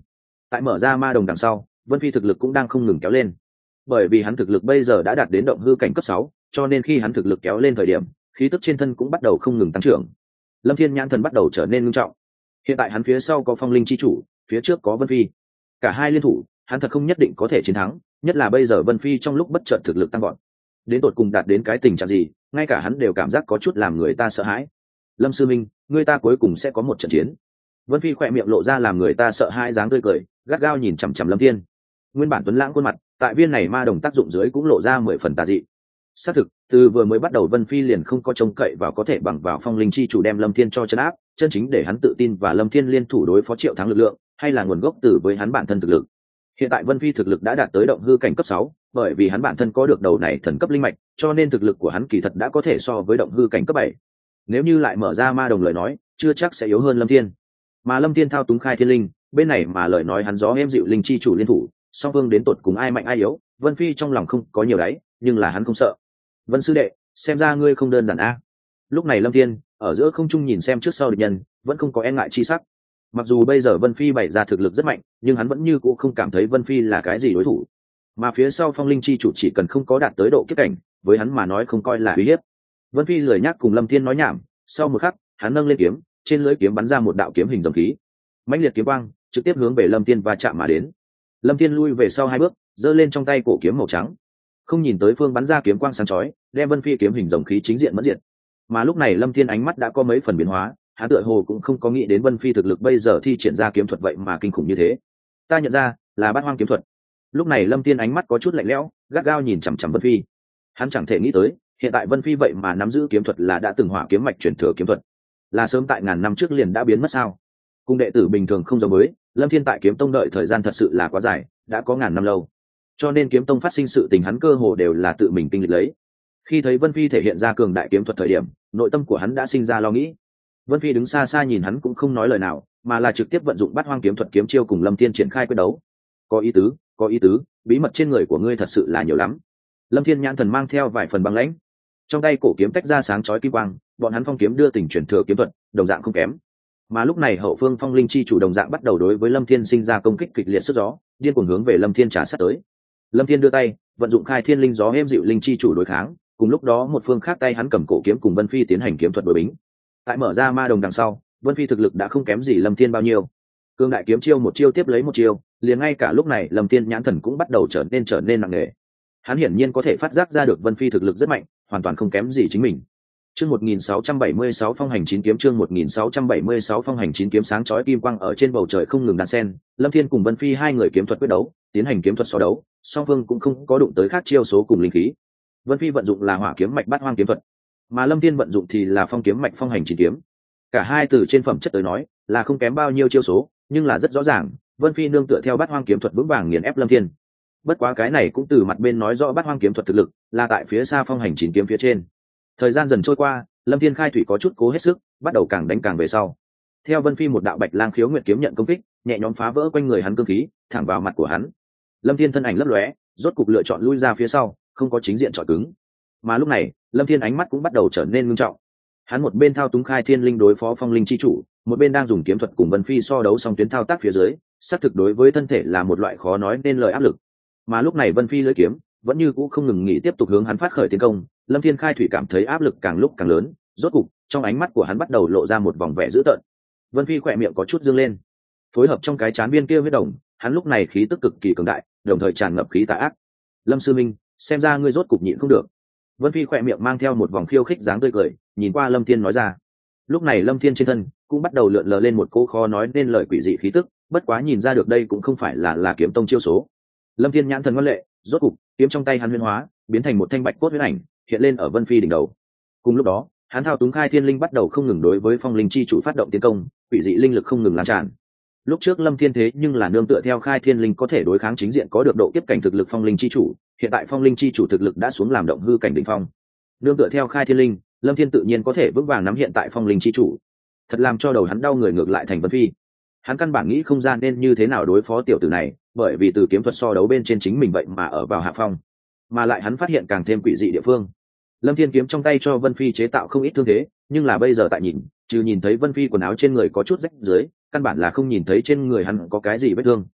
Tại mở ra ma đồng đằng sau, Vân Phi thực lực cũng đang không ngừng kéo lên. Bởi vì hắn thực lực bây giờ đã đạt đến động hư cảnh cấp sáu, cho nên khi hắn thực lực kéo lên thời điểm, khí tức trên thân cũng bắt đầu không ngừng tăng trưởng. Lâm Thiên nhãn thần bắt đầu trở nên nghiêm trọng. Hiện tại hắn phía sau có Phong Linh chi chủ, phía trước có Vân Phi. Cả hai liên thủ, hắn thật không nhất định có thể chiến thắng, nhất là bây giờ Vân Phi trong lúc bất chợt thực lực tăng vọt. Đến tột cùng đạt đến cái tình trạng gì, ngay cả hắn đều cảm giác có chút làm người ta sợ hãi. Lâm sư minh, người ta cuối cùng sẽ có một trận chiến. Vân Phi khỏe miệng lộ ra làm người ta sợ hãi dáng tươi cười, gắt gao nhìn chằm chằm Lâm Thiên. Nguyên bản tuấn lãng khuôn mặt, tại viên này ma đồng tác dụng dưới cũng lộ ra mười phần tà dị. Xác thực, từ vừa mới bắt đầu Vân Phi liền không có trông cậy vào có thể bằng vào Phong Linh chi chủ đem Lâm Thiên cho trấn áp, chân chính để hắn tự tin và Lâm Thiên liên thủ đối phó Triệu Thắng lực lượng, hay là nguồn gốc từ với hắn bản thân thực lực. Hiện tại Vân Phi thực lực đã đạt tới động hư cảnh cấp sáu, bởi vì hắn bản thân có được đầu này thần cấp linh mạch, cho nên thực lực của hắn kỳ thật đã có thể so với động hư cảnh cấp bảy. Nếu như lại mở ra ma đồng lời nói, chưa chắc sẽ yếu hơn Lâm Thiên. Mà Lâm Thiên thao túng khai thiên linh, bên này mà lời nói hắn gió êm dịu linh chi chủ liên thủ, song phương đến tột cùng ai mạnh ai yếu, Vân Phi trong lòng không có nhiều đáy, nhưng là hắn không sợ. Vân sư đệ, xem ra ngươi không đơn giản a. Lúc này Lâm Thiên ở giữa không trung nhìn xem trước sau địch nhân, vẫn không có e ngại chi sắc. Mặc dù bây giờ Vân Phi bày ra thực lực rất mạnh, nhưng hắn vẫn như cũ không cảm thấy Vân Phi là cái gì đối thủ. Mà phía sau Phong Linh chi chủ chỉ cần không có đạt tới độ kiếp cảnh, với hắn mà nói không coi là uy hiếp. Vân Phi lười nhắc cùng Lâm Thiên nói nhảm, sau một khắc, hắn nâng lên kiếm, trên lưỡi kiếm bắn ra một đạo kiếm hình rồng khí. Mãnh liệt kiếm quang trực tiếp hướng về Lâm Thiên va chạm mà đến. Lâm Thiên lui về sau hai bước, giơ lên trong tay cổ kiếm màu trắng, không nhìn tới phương bắn ra kiếm quang sáng chói, đem Vân Phi kiếm hình rồng khí chính diện mất diệt. Mà lúc này Lâm Thiên ánh mắt đã có mấy phần biến hóa, hắn tựa hồ cũng không có nghĩ đến Vân Phi thực lực bây giờ thi triển ra kiếm thuật vậy mà kinh khủng như thế. Ta nhận ra, là Bát Hoang kiếm thuật. Lúc này Lâm Thiên ánh mắt có chút lạnh lẽo, gắt gao nhìn chằm chằm Vân Phi. Hắn chẳng thể nghĩ tới, hiện tại Vân Phi vậy mà nắm giữ kiếm thuật là đã từng hỏa kiếm mạch truyền thừa kiếm thuật, là sớm tại ngàn năm trước liền đã biến mất sao? Cùng đệ tử bình thường không giống với, Lâm Thiên tại kiếm tông đợi thời gian thật sự là quá dài, đã có ngàn năm lâu. Cho nên kiếm tông phát sinh sự tình hắn cơ hồ đều là tự mình kinh lịch lấy. Khi thấy Vân Phi thể hiện ra cường đại kiếm thuật thời điểm, nội tâm của hắn đã sinh ra lo nghĩ. Vân Phi đứng xa xa nhìn hắn cũng không nói lời nào, mà là trực tiếp vận dụng Bát Hoang kiếm thuật kiếm chiêu cùng Lâm Thiên triển khai quyết đấu. Có ý tứ, có ý tứ, bí mật trên người của ngươi thật sự là nhiều lắm. Lâm Thiên nhãn thần mang theo vài phần băng lãnh, trong tay cổ kiếm tách ra sáng chói kim quang, bọn hắn phong kiếm đưa tình truyền thừa kiếm thuật, đồng dạng không kém. Mà lúc này hậu phương Phong Linh chi chủ đồng dạng bắt đầu đối với Lâm Thiên sinh ra công kích kịch liệt sức gió, điên cuồng hướng về Lâm Thiên trả sát tới. Lâm Thiên đưa tay, vận dụng khai thiên linh gió êm dịu linh chi chủ đối kháng, cùng lúc đó một phương khác tay hắn cầm cổ kiếm cùng Vân Phi tiến hành kiếm thuật đối bính. Tại mở ra ma đồng đằng sau, Vân Phi thực lực đã không kém gì Lâm Thiên bao nhiêu. Cương đại kiếm chiêu một chiêu tiếp lấy một chiêu, liền ngay cả lúc này Lâm Thiên nhãn thần cũng bắt đầu trở nên trở nên nặng nề. Hắn hiển nhiên có thể phát giác ra được Vân Phi thực lực rất mạnh, hoàn toàn không kém gì chính mình. Chương một nghìn sáu trăm bảy mươi sáu phong hành chín kiếm chương một nghìn sáu trăm bảy mươi sáu phong hành chín kiếm sáng chói kim quang ở trên bầu trời không ngừng đan sen, Lâm Thiên cùng Vân Phi hai người kiếm thuật quyết đấu, tiến hành kiếm thuật so đấu, song phương cũng không có đụng tới khác chiêu số cùng linh khí. Vân Phi vận dụng là hỏa kiếm mạch Bát Hoang kiếm thuật, mà Lâm Thiên vận dụng thì là phong kiếm mạch phong hành chín kiếm. Cả hai từ trên phẩm chất tới nói, là không kém bao nhiêu chiêu số, nhưng là rất rõ ràng, Vân Phi nương tựa theo Bát Hoang kiếm thuật vững vàng nghiền ép Lâm Thiên. Bất quá cái này cũng từ mặt bên nói rõ Bát Hoang kiếm thuật thực lực là tại phía xa phong hành chín kiếm phía trên. Thời gian dần trôi qua, Lâm Thiên khai thủy có chút cố hết sức, bắt đầu càng đánh càng về sau. Theo Vân Phi một đạo bạch lang khiếu nguyệt kiếm nhận công kích, nhẹ nhõm phá vỡ quanh người hắn cương khí, thẳng vào mặt của hắn. Lâm Thiên thân ảnh lấp lóe, rốt cục lựa chọn lui ra phía sau, không có chính diện chọi cứng. Mà lúc này, Lâm Thiên ánh mắt cũng bắt đầu trở nên nghiêm trọng. Hắn một bên thao túng khai thiên linh đối phó phong linh chi chủ, một bên đang dùng kiếm thuật cùng Vân Phi so đấu song tuyến thao tác phía dưới, xác thực đối với thân thể là một loại khó nói nên lời áp lực. Mà lúc này Vân Phi lưỡi kiếm vẫn như cũ không ngừng nghỉ tiếp tục hướng hắn phát khởi tiến công, Lâm Thiên khai thủy cảm thấy áp lực càng lúc càng lớn, rốt cục trong ánh mắt của hắn bắt đầu lộ ra một vòng vẻ dữ tợn. Vân Phi khỏe miệng có chút dương lên, phối hợp trong cái chán viên kia huyết đồng, hắn lúc này khí tức cực kỳ cường đại, đồng thời tràn ngập khí tà ác. Lâm sư minh, xem ra ngươi rốt cục nhịn không được. Vân Phi khỏe miệng mang theo một vòng khiêu khích dáng tươi cười, nhìn qua Lâm Thiên nói ra. Lúc này Lâm Thiên trên thân cũng bắt đầu lượn lờ lên một cô khó nói nên lời quỷ dị khí tức, bất quá nhìn ra được đây cũng không phải là là kiếm tông chiêu số. Lâm Thiên nhãn thần ngoan lệ, rốt cục kiếm trong tay hắn huyễn hóa, biến thành một thanh bạch cốt huyễn ảnh, hiện lên ở Vân Phi đỉnh đầu. Cùng lúc đó, hắn thao túng khai thiên linh bắt đầu không ngừng đối với phong linh chi chủ phát động tiến công, quỷ dị linh lực không ngừng lan tràn. Lúc trước Lâm Thiên thế nhưng là nương tựa theo khai thiên linh có thể đối kháng chính diện có được độ kiếp cảnh thực lực phong linh chi chủ, hiện tại phong linh chi chủ thực lực đã xuống làm động hư cảnh đỉnh phong. Nương tựa theo khai thiên linh, Lâm Thiên tự nhiên có thể vững vàng nắm hiện tại phong linh chi chủ. Thật làm cho đầu hắn đau người ngược lại thành Vân Phi. Hắn căn bản nghĩ không ra nên như thế nào đối phó tiểu tử này, bởi vì từ kiếm thuật so đấu bên trên chính mình vậy mà ở vào hạ phong, mà lại hắn phát hiện càng thêm quỷ dị địa phương. Lâm Thiên kiếm trong tay cho Vân Phi chế tạo không ít thương thế, nhưng là bây giờ tại nhìn, trừ nhìn thấy Vân Phi quần áo trên người có chút rách dưới, căn bản là không nhìn thấy trên người hắn có cái gì vết thương.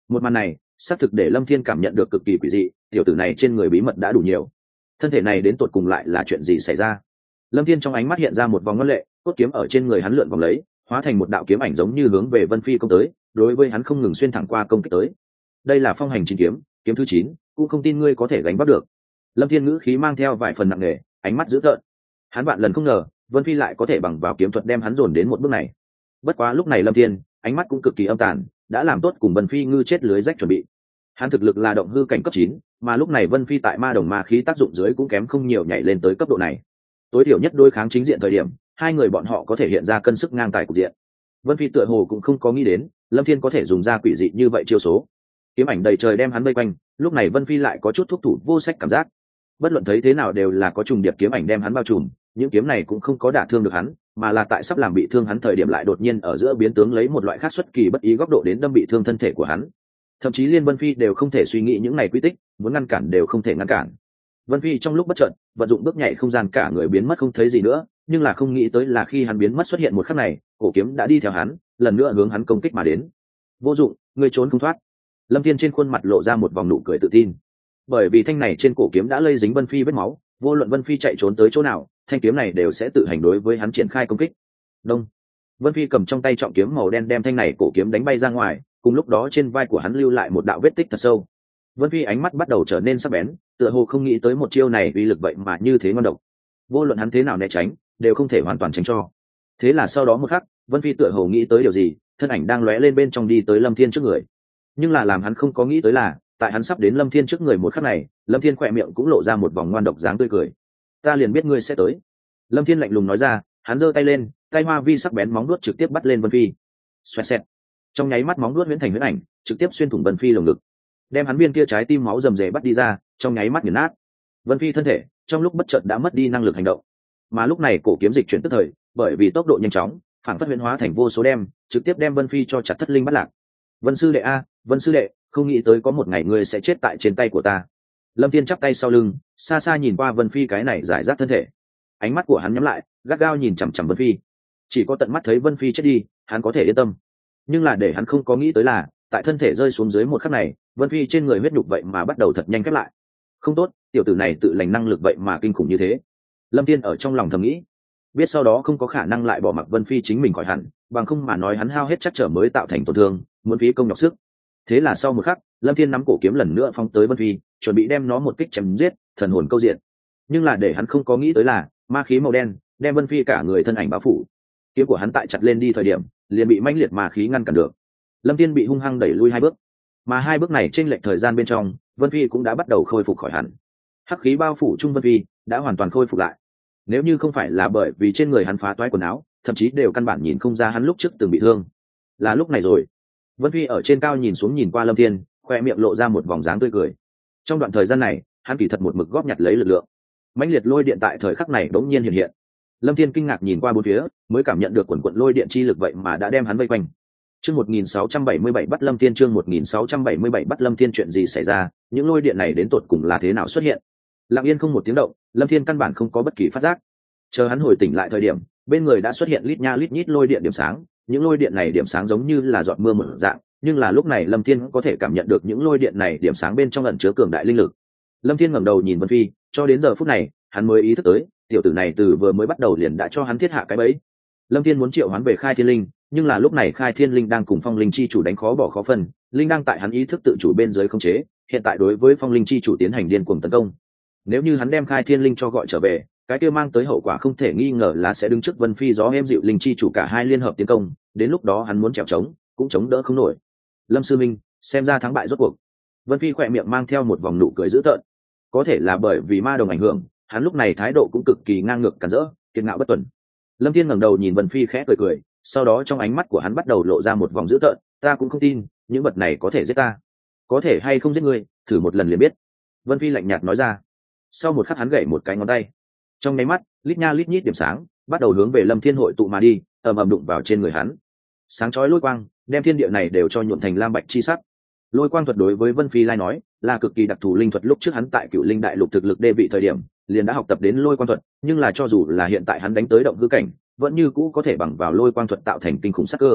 Một màn này xác thực để Lâm Thiên cảm nhận được cực kỳ quỷ dị, tiểu tử này trên người bí mật đã đủ nhiều. Thân thể này đến tột cùng lại là chuyện gì xảy ra? Lâm Thiên trong ánh mắt hiện ra một vòng ngân lệ, cốt kiếm ở trên người hắn lượn vòng lấy, hóa thành một đạo kiếm ảnh giống như hướng về Vân Phi công tới, đối với hắn không ngừng xuyên thẳng qua công kích tới. Đây là phong hành chín kiếm, kiếm thứ chín, cũng không tin ngươi có thể gánh vác được. Lâm Thiên ngữ khí mang theo vài phần nặng nề, ánh mắt dữ tợn. Hắn vạn lần không ngờ, Vân Phi lại có thể bằng vào kiếm thuật đem hắn dồn đến một bước này. Bất quá lúc này Lâm Thiên, ánh mắt cũng cực kỳ âm tàn, đã làm tốt cùng Vân Phi ngư chết lưới rách chuẩn bị. Hắn thực lực là động hư cảnh cấp chín, mà lúc này Vân Phi tại ma đồng ma khí tác dụng dưới cũng kém không nhiều nhảy lên tới cấp độ này. Tối thiểu nhất đối kháng chính diện thời điểm, hai người bọn họ có thể hiện ra cân sức ngang tài cục diện. Vân Phi tựa hồ cũng không có nghĩ đến, Lâm Thiên có thể dùng ra quỷ dị như vậy chiêu số. Kiếm ảnh đầy trời đem hắn vây quanh, lúc này Vân Phi lại có chút thúc thủ vô sách cảm giác. Bất luận thấy thế nào đều là có trùng điệp kiếm ảnh đem hắn bao trùm, những kiếm này cũng không có đả thương được hắn, mà là tại sắp làm bị thương hắn thời điểm lại đột nhiên ở giữa biến tướng lấy một loại khác xuất kỳ bất ý góc độ đến đâm bị thương thân thể của hắn. Thậm chí liên Vân Phi đều không thể suy nghĩ những này quy tích, muốn ngăn cản đều không thể ngăn cản. Vân Phi trong lúc bất chợt vận dụng bước nhảy không gian cả người biến mất không thấy gì nữa, nhưng là không nghĩ tới là khi hắn biến mất xuất hiện một khắc này, cổ kiếm đã đi theo hắn, lần nữa hướng hắn công kích mà đến. Vô dụng, ngươi trốn không thoát. Lâm Thiên trên khuôn mặt lộ ra một vòng nụ cười tự tin, bởi vì thanh này trên cổ kiếm đã lây dính Vân Phi vết máu, vô luận Vân Phi chạy trốn tới chỗ nào, thanh kiếm này đều sẽ tự hành đối với hắn triển khai công kích. Đông. Vân Phi cầm trong tay trọng kiếm màu đen đem thanh này cổ kiếm đánh bay ra ngoài, cùng lúc đó trên vai của hắn lưu lại một đạo vết tích thật sâu. Vân Phi ánh mắt bắt đầu trở nên sắc bén, tựa hồ không nghĩ tới một chiêu này uy lực vậy mà như thế ngon độc. Vô luận hắn thế nào né tránh, đều không thể hoàn toàn tránh cho. Thế là sau đó một khắc, Vân Phi tựa hồ nghĩ tới điều gì, thân ảnh đang lóe lên bên trong đi tới Lâm Thiên trước người. Nhưng là làm hắn không có nghĩ tới là, tại hắn sắp đến Lâm Thiên trước người một khắc này, Lâm Thiên khỏe miệng cũng lộ ra một vòng ngoan độc dáng tươi cười. Ta liền biết ngươi sẽ tới. Lâm Thiên lạnh lùng nói ra, hắn giơ tay lên, tay hoa vi sắc bén móng vuốt trực tiếp bắt lên Vân Phi. Xoẹt xẹt. Trong nháy mắt móng vuốt huyễn thành huyễn ảnh, trực tiếp xuyên thủng Vân Phi lồng ngực, đem hắn viên kia trái tim máu rầm rề bắt đi ra, trong nháy mắt nghiền nát. Vân Phi thân thể trong lúc bất chợt đã mất đi năng lực hành động, mà lúc này cổ kiếm dịch chuyển tức thời, bởi vì tốc độ nhanh chóng, phản phất huyễn hóa thành vô số đem, trực tiếp đem Vân Phi cho chặt thất linh bắt lạc. Vân sư đệ a, Vân sư đệ, không nghĩ tới có một ngày ngươi sẽ chết tại trên tay của ta. Lâm Thiên chắp tay sau lưng, xa xa nhìn qua Vân Phi cái này giải rác thân thể, ánh mắt của hắn nhắm lại, gắt gao nhìn chằm chằm Vân Phi. Chỉ có tận mắt thấy Vân Phi chết đi, hắn có thể yên tâm. Nhưng là để hắn không có nghĩ tới là, tại thân thể rơi xuống dưới một khắc này, Vân Phi trên người huyết nhục vậy mà bắt đầu thật nhanh khép lại. Không tốt, tiểu tử này tự lành năng lực vậy mà kinh khủng như thế. Lâm Thiên ở trong lòng thầm nghĩ, biết sau đó không có khả năng lại bỏ mặc Vân Phi chính mình khỏi hẳn, bằng không mà nói hắn hao hết chắc trở mới tạo thành tổn thương, muốn phí công nhọc sức. Thế là sau một khắc, Lâm Thiên nắm cổ kiếm lần nữa phóng tới Vân Phi, chuẩn bị đem nó một kích chém giết, thần hồn câu diện. Nhưng là để hắn không có nghĩ tới là, ma khí màu đen đem Vân Phi cả người thân ảnh bao phủ. Kiếm của hắn tại chặt lên đi thời điểm, liền bị mãnh liệt ma khí ngăn cản được. Lâm Thiên bị hung hăng đẩy lui hai bước, mà hai bước này trên lệch thời gian bên trong, Vân Phi cũng đã bắt đầu khôi phục khỏi hẳn. Hắc khí bao phủ trung Vân Phi đã hoàn toàn khôi phục lại. Nếu như không phải là bởi vì trên người hắn phá toái quần áo, thậm chí đều căn bản nhìn không ra hắn lúc trước từng bị thương. Là lúc này rồi. Vân Phi ở trên cao nhìn xuống nhìn qua Lâm Thiên, khoe miệng lộ ra một vòng dáng tươi cười. Trong đoạn thời gian này, hắn kỳ thật một mực góp nhặt lấy lực lượng. Mãnh liệt lôi điện tại thời khắc này bỗng nhiên hiện hiện. Lâm Thiên kinh ngạc nhìn qua bốn phía, mới cảm nhận được quần quần lôi điện chi lực vậy mà đã đem hắn vây quanh. Chương một nghìn sáu trăm bảy mươi bảy bắt Lâm Thiên, chương một nghìn sáu trăm bảy mươi bảy bắt Lâm Thiên, chuyện gì xảy ra, những lôi điện này đến tột cùng là thế nào xuất hiện? Lặng yên không một tiếng động, Lâm Thiên căn bản không có bất kỳ phát giác. Chờ hắn hồi tỉnh lại thời điểm, bên người đã xuất hiện lít nha lít nhít lôi điện điểm sáng, những lôi điện này điểm sáng giống như là giọt mưa mở dạng, nhưng là lúc này Lâm Thiên có thể cảm nhận được những lôi điện này điểm sáng bên trong ẩn chứa cường đại linh lực. Lâm Thiên ngẩng đầu nhìn Vân Phi, cho đến giờ phút này, hắn mới ý thức tới, tiểu tử này từ vừa mới bắt đầu liền đã cho hắn thiết hạ cái bẫy. Lâm Thiên muốn triệu hắn về Khai Thiên Linh, nhưng là lúc này Khai Thiên Linh đang cùng Phong Linh chi chủ đánh khó bỏ khó phân, linh đang tại hắn ý thức tự chủ bên dưới khống chế, hiện tại đối với Phong Linh chi chủ tiến hành điên cuồng tấn công. Nếu như hắn đem Khai Thiên Linh cho gọi trở về, cái kia mang tới hậu quả không thể nghi ngờ là sẽ đứng trước Vân Phi gió êm dịu linh chi chủ cả hai liên hợp tiến công, đến lúc đó hắn muốn trèo trống, cũng chống đỡ không nổi. Lâm sư minh, xem ra thắng bại rốt cuộc. Vân Phi khỏe miệng mang theo một vòng nụ cười dữ tợn. Có thể là bởi vì ma đồng ảnh hưởng, hắn lúc này thái độ cũng cực kỳ ngang ngược cản rỡ, kiệt ngạo bất tuần. Lâm Thiên ngẩng đầu nhìn Vân Phi khẽ cười cười, sau đó trong ánh mắt của hắn bắt đầu lộ ra một vòng dữ tợn, ta cũng không tin, những vật này có thể giết ta. Có thể hay không giết ngươi, thử một lần liền biết. Vân Phi lạnh nhạt nói ra. Sau một khắc hắn gảy một cái ngón tay. Trong nháy mắt, lít nha lít nhít điểm sáng bắt đầu hướng về Lâm Thiên hội tụ mà đi, ầm ầm đụng vào trên người hắn. Sáng chói lôi quang, đem thiên địa này đều cho nhuộm thành lam bạch chi sắc. Lôi quang thuật đối với Vân Phi lai nói, là cực kỳ đặc thù linh thuật, lúc trước hắn tại Cửu Linh Đại Lục thực lực đê vị thời điểm, liền đã học tập đến lôi quang thuật, nhưng là cho dù là hiện tại hắn đánh tới động hư cảnh, vẫn như cũ có thể bằng vào lôi quang thuật tạo thành kinh khủng sát cơ.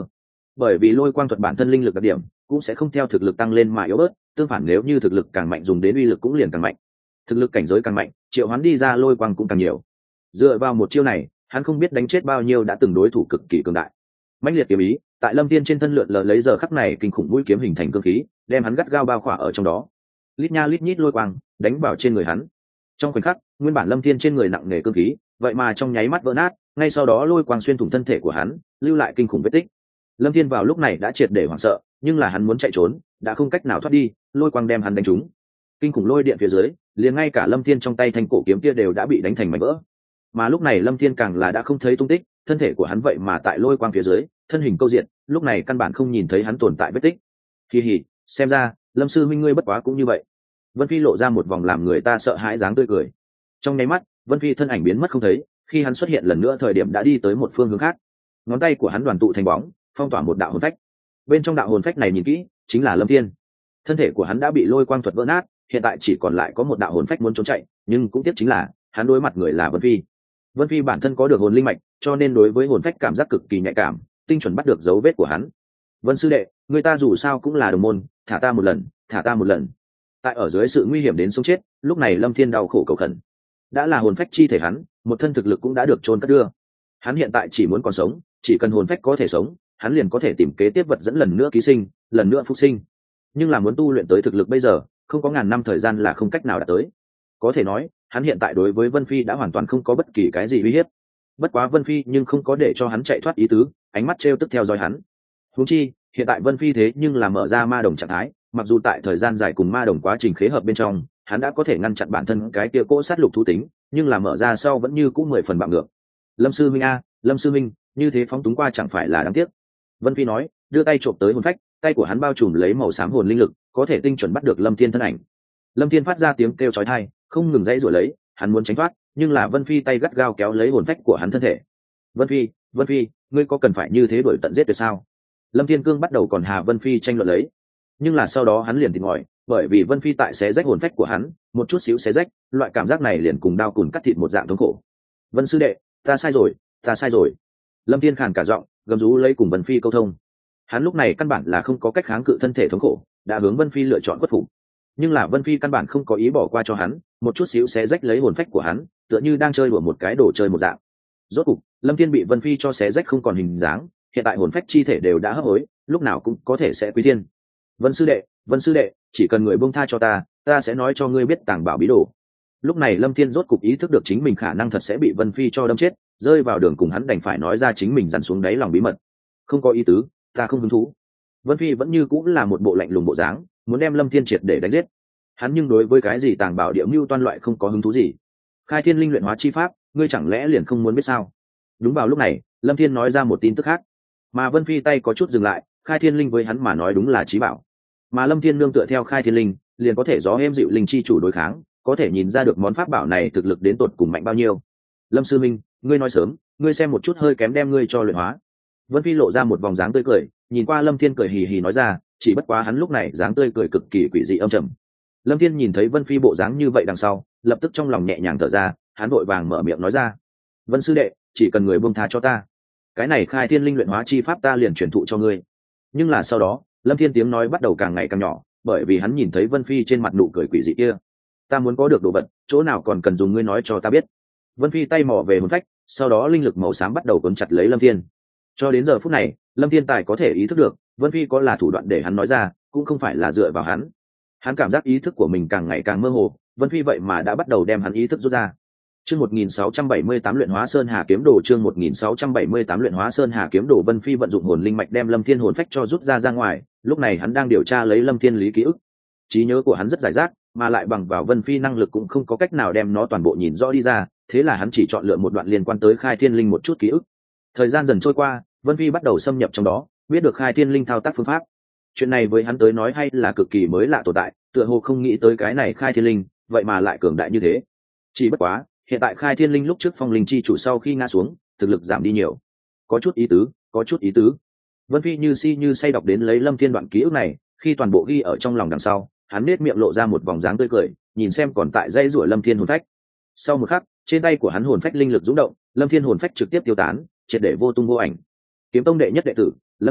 bởi vì lôi quang thuật bản thân linh lực đặc điểm cũng sẽ không theo thực lực tăng lên mà yếu bớt, tương phản nếu như thực lực càng mạnh dùng đến uy lực cũng liền càng mạnh. Thực lực cảnh giới càng mạnh, triệu hoán đi ra lôi quang cũng càng nhiều. Dựa vào một chiêu này, hắn không biết đánh chết bao nhiêu đã từng đối thủ cực kỳ cường đại. Mãnh liệt kiếm ý tại Lâm Thiên trên thân lượn lờ lấy giờ khắc này kinh khủng mũi kiếm hình thành cương khí, đem hắn gắt gao bao khỏa ở trong đó. Lít nha lít nhít lôi quang đánh vào trên người hắn. Trong khoảnh khắc, nguyên bản Lâm Thiên trên người nặng nề cương khí, vậy mà trong nháy mắt vỡ nát, ngay sau đó lôi quang xuyên thủng thân thể của hắn, lưu lại kinh khủng vết tích. Lâm Thiên vào lúc này đã triệt để hoảng sợ, nhưng là hắn muốn chạy trốn, đã không cách nào thoát đi, lôi quang đem hắn đánh trúng. Kinh khủng lôi điện phía dưới, liền ngay cả Lâm Thiên trong tay thanh cổ kiếm kia đều đã bị đánh thành mảnh vỡ. Mà lúc này Lâm Thiên càng là đã không thấy tung tích, thân thể của hắn vậy mà tại lôi quang phía dưới, thân hình câu diện, lúc này căn bản không nhìn thấy hắn tồn tại vết tích. Kỳ hỉ, xem ra, Lâm sư huynh ngươi bất quá cũng như vậy. Vân Phi lộ ra một vòng làm người ta sợ hãi dáng tươi cười. Trong nháy mắt, Vân Phi thân ảnh biến mất không thấy, khi hắn xuất hiện lần nữa thời điểm đã đi tới một phương hướng khác. Ngón tay của hắn đoàn tụ thành bóng, phong tỏa một đạo hồn phách. Bên trong đạo hồn phách này nhìn kỹ, chính là Lâm Thiên. Thân thể của hắn đã bị lôi quang thuật vỡ nát, hiện tại chỉ còn lại có một đạo hồn phách muốn trốn chạy, nhưng cũng tiếc chính là, hắn đối mặt người là Vân Phi. Vân Phi bản thân có được hồn linh mạch, cho nên đối với hồn phách cảm giác cực kỳ nhạy cảm, tinh chuẩn bắt được dấu vết của hắn. Vân sư đệ, người ta dù sao cũng là đồng môn, thả ta một lần, thả ta một lần. Tại ở dưới sự nguy hiểm đến sống chết, lúc này Lâm Thiên đau khổ cầu khẩn. Đã là hồn phách chi thể hắn, một thân thực lực cũng đã được chôn cất đưa. Hắn hiện tại chỉ muốn còn sống, chỉ cần hồn phách có thể sống, hắn liền có thể tìm kế tiếp vật dẫn lần nữa ký sinh, lần nữa phục sinh. Nhưng là muốn tu luyện tới thực lực bây giờ, không có ngàn năm thời gian là không cách nào đạt tới. Có thể nói, hắn hiện tại đối với Vân Phi đã hoàn toàn không có bất kỳ cái gì uy hiếp. Bất quá Vân Phi nhưng không có để cho hắn chạy thoát ý tứ, ánh mắt trêu tức theo dõi hắn. Huống chi, hiện tại Vân Phi thế nhưng là mở ra ma đồng trạng thái, mặc dù tại thời gian dài cùng ma đồng quá trình khế hợp bên trong, hắn đã có thể ngăn chặn bản thân cái kia cỗ sát lục thú tính, nhưng là mở ra sau vẫn như cũ mười phần bạo ngược. Lâm sư minh a, Lâm sư minh, như thế phóng túng qua chẳng phải là đáng tiếc. Vân Phi nói, đưa tay trộm tới hồn phách, tay của hắn bao trùm lấy màu xám hồn linh lực, có thể tinh chuẩn bắt được Lâm Thiên thân ảnh. Lâm Thiên phát ra tiếng kêu chói tai, không ngừng dãy giụa lấy, hắn muốn tránh thoát, nhưng là Vân Phi tay gắt gao kéo lấy hồn phách của hắn thân thể. Vân Phi, Vân Phi, ngươi có cần phải như thế đuổi tận giết tuyệt sao? Lâm Thiên Cương bắt đầu còn Hà Vân Phi tranh luận lấy, nhưng là sau đó hắn liền tỉnh ngòi, bởi vì Vân Phi tại xé rách hồn phách của hắn, một chút xíu xé rách, loại cảm giác này liền cùng đao cùn cắt thịt một dạng thống khổ. Vân sư đệ, ta sai rồi, ta sai rồi. Lâm Thiên khàn cả giọng, gầm rú lấy cùng Vân Phi câu thông. Hắn lúc này căn bản là không có cách kháng cự thân thể thống khổ, đã hướng Vân Phi lựa chọn khuất phục. Nhưng là Vân Phi căn bản không có ý bỏ qua cho hắn, một chút xíu xé rách lấy hồn phách của hắn, tựa như đang chơi đùa một cái đồ chơi một dạng. Rốt cục, Lâm Thiên bị Vân Phi cho xé rách không còn hình dáng, hiện tại hồn phách chi thể đều đã hấp hối, lúc nào cũng có thể sẽ quý thiên. Vân sư đệ, Vân sư đệ, chỉ cần người buông tha cho ta, ta sẽ nói cho ngươi biết tàng bảo bí đồ. Lúc này Lâm Thiên rốt cục ý thức được chính mình khả năng thật sẽ bị Vân Phi cho đâm chết, rơi vào đường cùng hắn đành phải nói ra chính mình dằn xuống đáy lòng bí mật. Không có ý tứ, ta không hứng thú. Vân Phi vẫn như cũng là một bộ lạnh lùng bộ dáng, muốn đem Lâm Thiên triệt để đánh giết. Hắn nhưng đối với cái gì tàng bảo địa mưu toan loại không có hứng thú gì. Khai thiên linh luyện hóa chi pháp, ngươi chẳng lẽ liền không muốn biết sao? Đúng vào lúc này, Lâm Thiên nói ra một tin tức khác, mà Vân Phi tay có chút dừng lại. Khai thiên linh với hắn mà nói đúng là chí bảo, mà Lâm Thiên nương tựa theo khai thiên linh, liền có thể gió êm dịu linh chi chủ đối kháng, có thể nhìn ra được món pháp bảo này thực lực đến tột cùng mạnh bao nhiêu. Lâm sư minh, ngươi nói sớm, ngươi xem một chút hơi kém đem ngươi cho luyện hóa. Vân Phi lộ ra một vòng dáng tươi cười, nhìn qua Lâm Thiên cười hì hì nói ra, chỉ bất quá hắn lúc này dáng tươi cười cực kỳ quỷ dị âm trầm. Lâm Thiên nhìn thấy Vân Phi bộ dáng như vậy đằng sau, lập tức trong lòng nhẹ nhàng thở ra, hắn vội vàng mở miệng nói ra, Vân sư đệ, chỉ cần người buông tha cho ta, cái này khai thiên linh luyện hóa chi pháp ta liền truyền thụ cho ngươi. Nhưng là sau đó, Lâm Thiên tiếng nói bắt đầu càng ngày càng nhỏ, bởi vì hắn nhìn thấy Vân Phi trên mặt nụ cười quỷ dị kia. Ta muốn có được đồ vật, chỗ nào còn cần dùng ngươi nói cho ta biết. Vân Phi tay mò về hồn phách, sau đó linh lực màu xám bắt đầu cuốn chặt lấy Lâm Thiên. Cho đến giờ phút này, Lâm Thiên tài có thể ý thức được, Vân Phi có là thủ đoạn để hắn nói ra, cũng không phải là dựa vào hắn. Hắn cảm giác ý thức của mình càng ngày càng mơ hồ, Vân Phi vậy mà đã bắt đầu đem hắn ý thức rút ra. Chương một nghìn sáu trăm bảy mươi tám luyện hóa sơn hà kiếm đồ, chương một nghìn sáu trăm bảy mươi tám luyện hóa sơn hà kiếm đồ. Vân Phi vận dụng hồn linh mạch đem Lâm Thiên hồn phách cho rút ra ra ngoài, lúc này hắn đang điều tra lấy Lâm Thiên lý ký ức. Trí nhớ của hắn rất rải rác, mà lại bằng vào Vân Phi năng lực cũng không có cách nào đem nó toàn bộ nhìn rõ đi ra, thế là hắn chỉ chọn lựa một đoạn liên quan tới Khai Thiên Linh một chút ký ức. Thời gian dần trôi qua, Vân Phi bắt đầu xâm nhập trong đó, biết được Khai Thiên Linh thao tác phương pháp. Chuyện này với hắn tới nói hay là cực kỳ mới lạ tồn tại, tựa hồ không nghĩ tới cái này Khai Thiên Linh, vậy mà lại cường đại như thế. Chỉ bất quá, hiện tại Khai Thiên Linh lúc trước phong linh chi chủ sau khi ngã xuống, thực lực giảm đi nhiều. Có chút ý tứ, có chút ý tứ. Vân Phi như si như say đọc đến lấy Lâm Thiên đoạn ký ức này, khi toàn bộ ghi ở trong lòng đằng sau, hắn nét miệng lộ ra một vòng dáng tươi cười, nhìn xem còn tại dây rủa Lâm Thiên hồn phách. Sau một khắc, trên tay của hắn hồn phách linh lực dũng động, Lâm Thiên hồn phách trực tiếp tiêu tán, triệt để vô tung vô ảnh. Kiếm tông đệ nhất đệ tử, Lâm Thiên,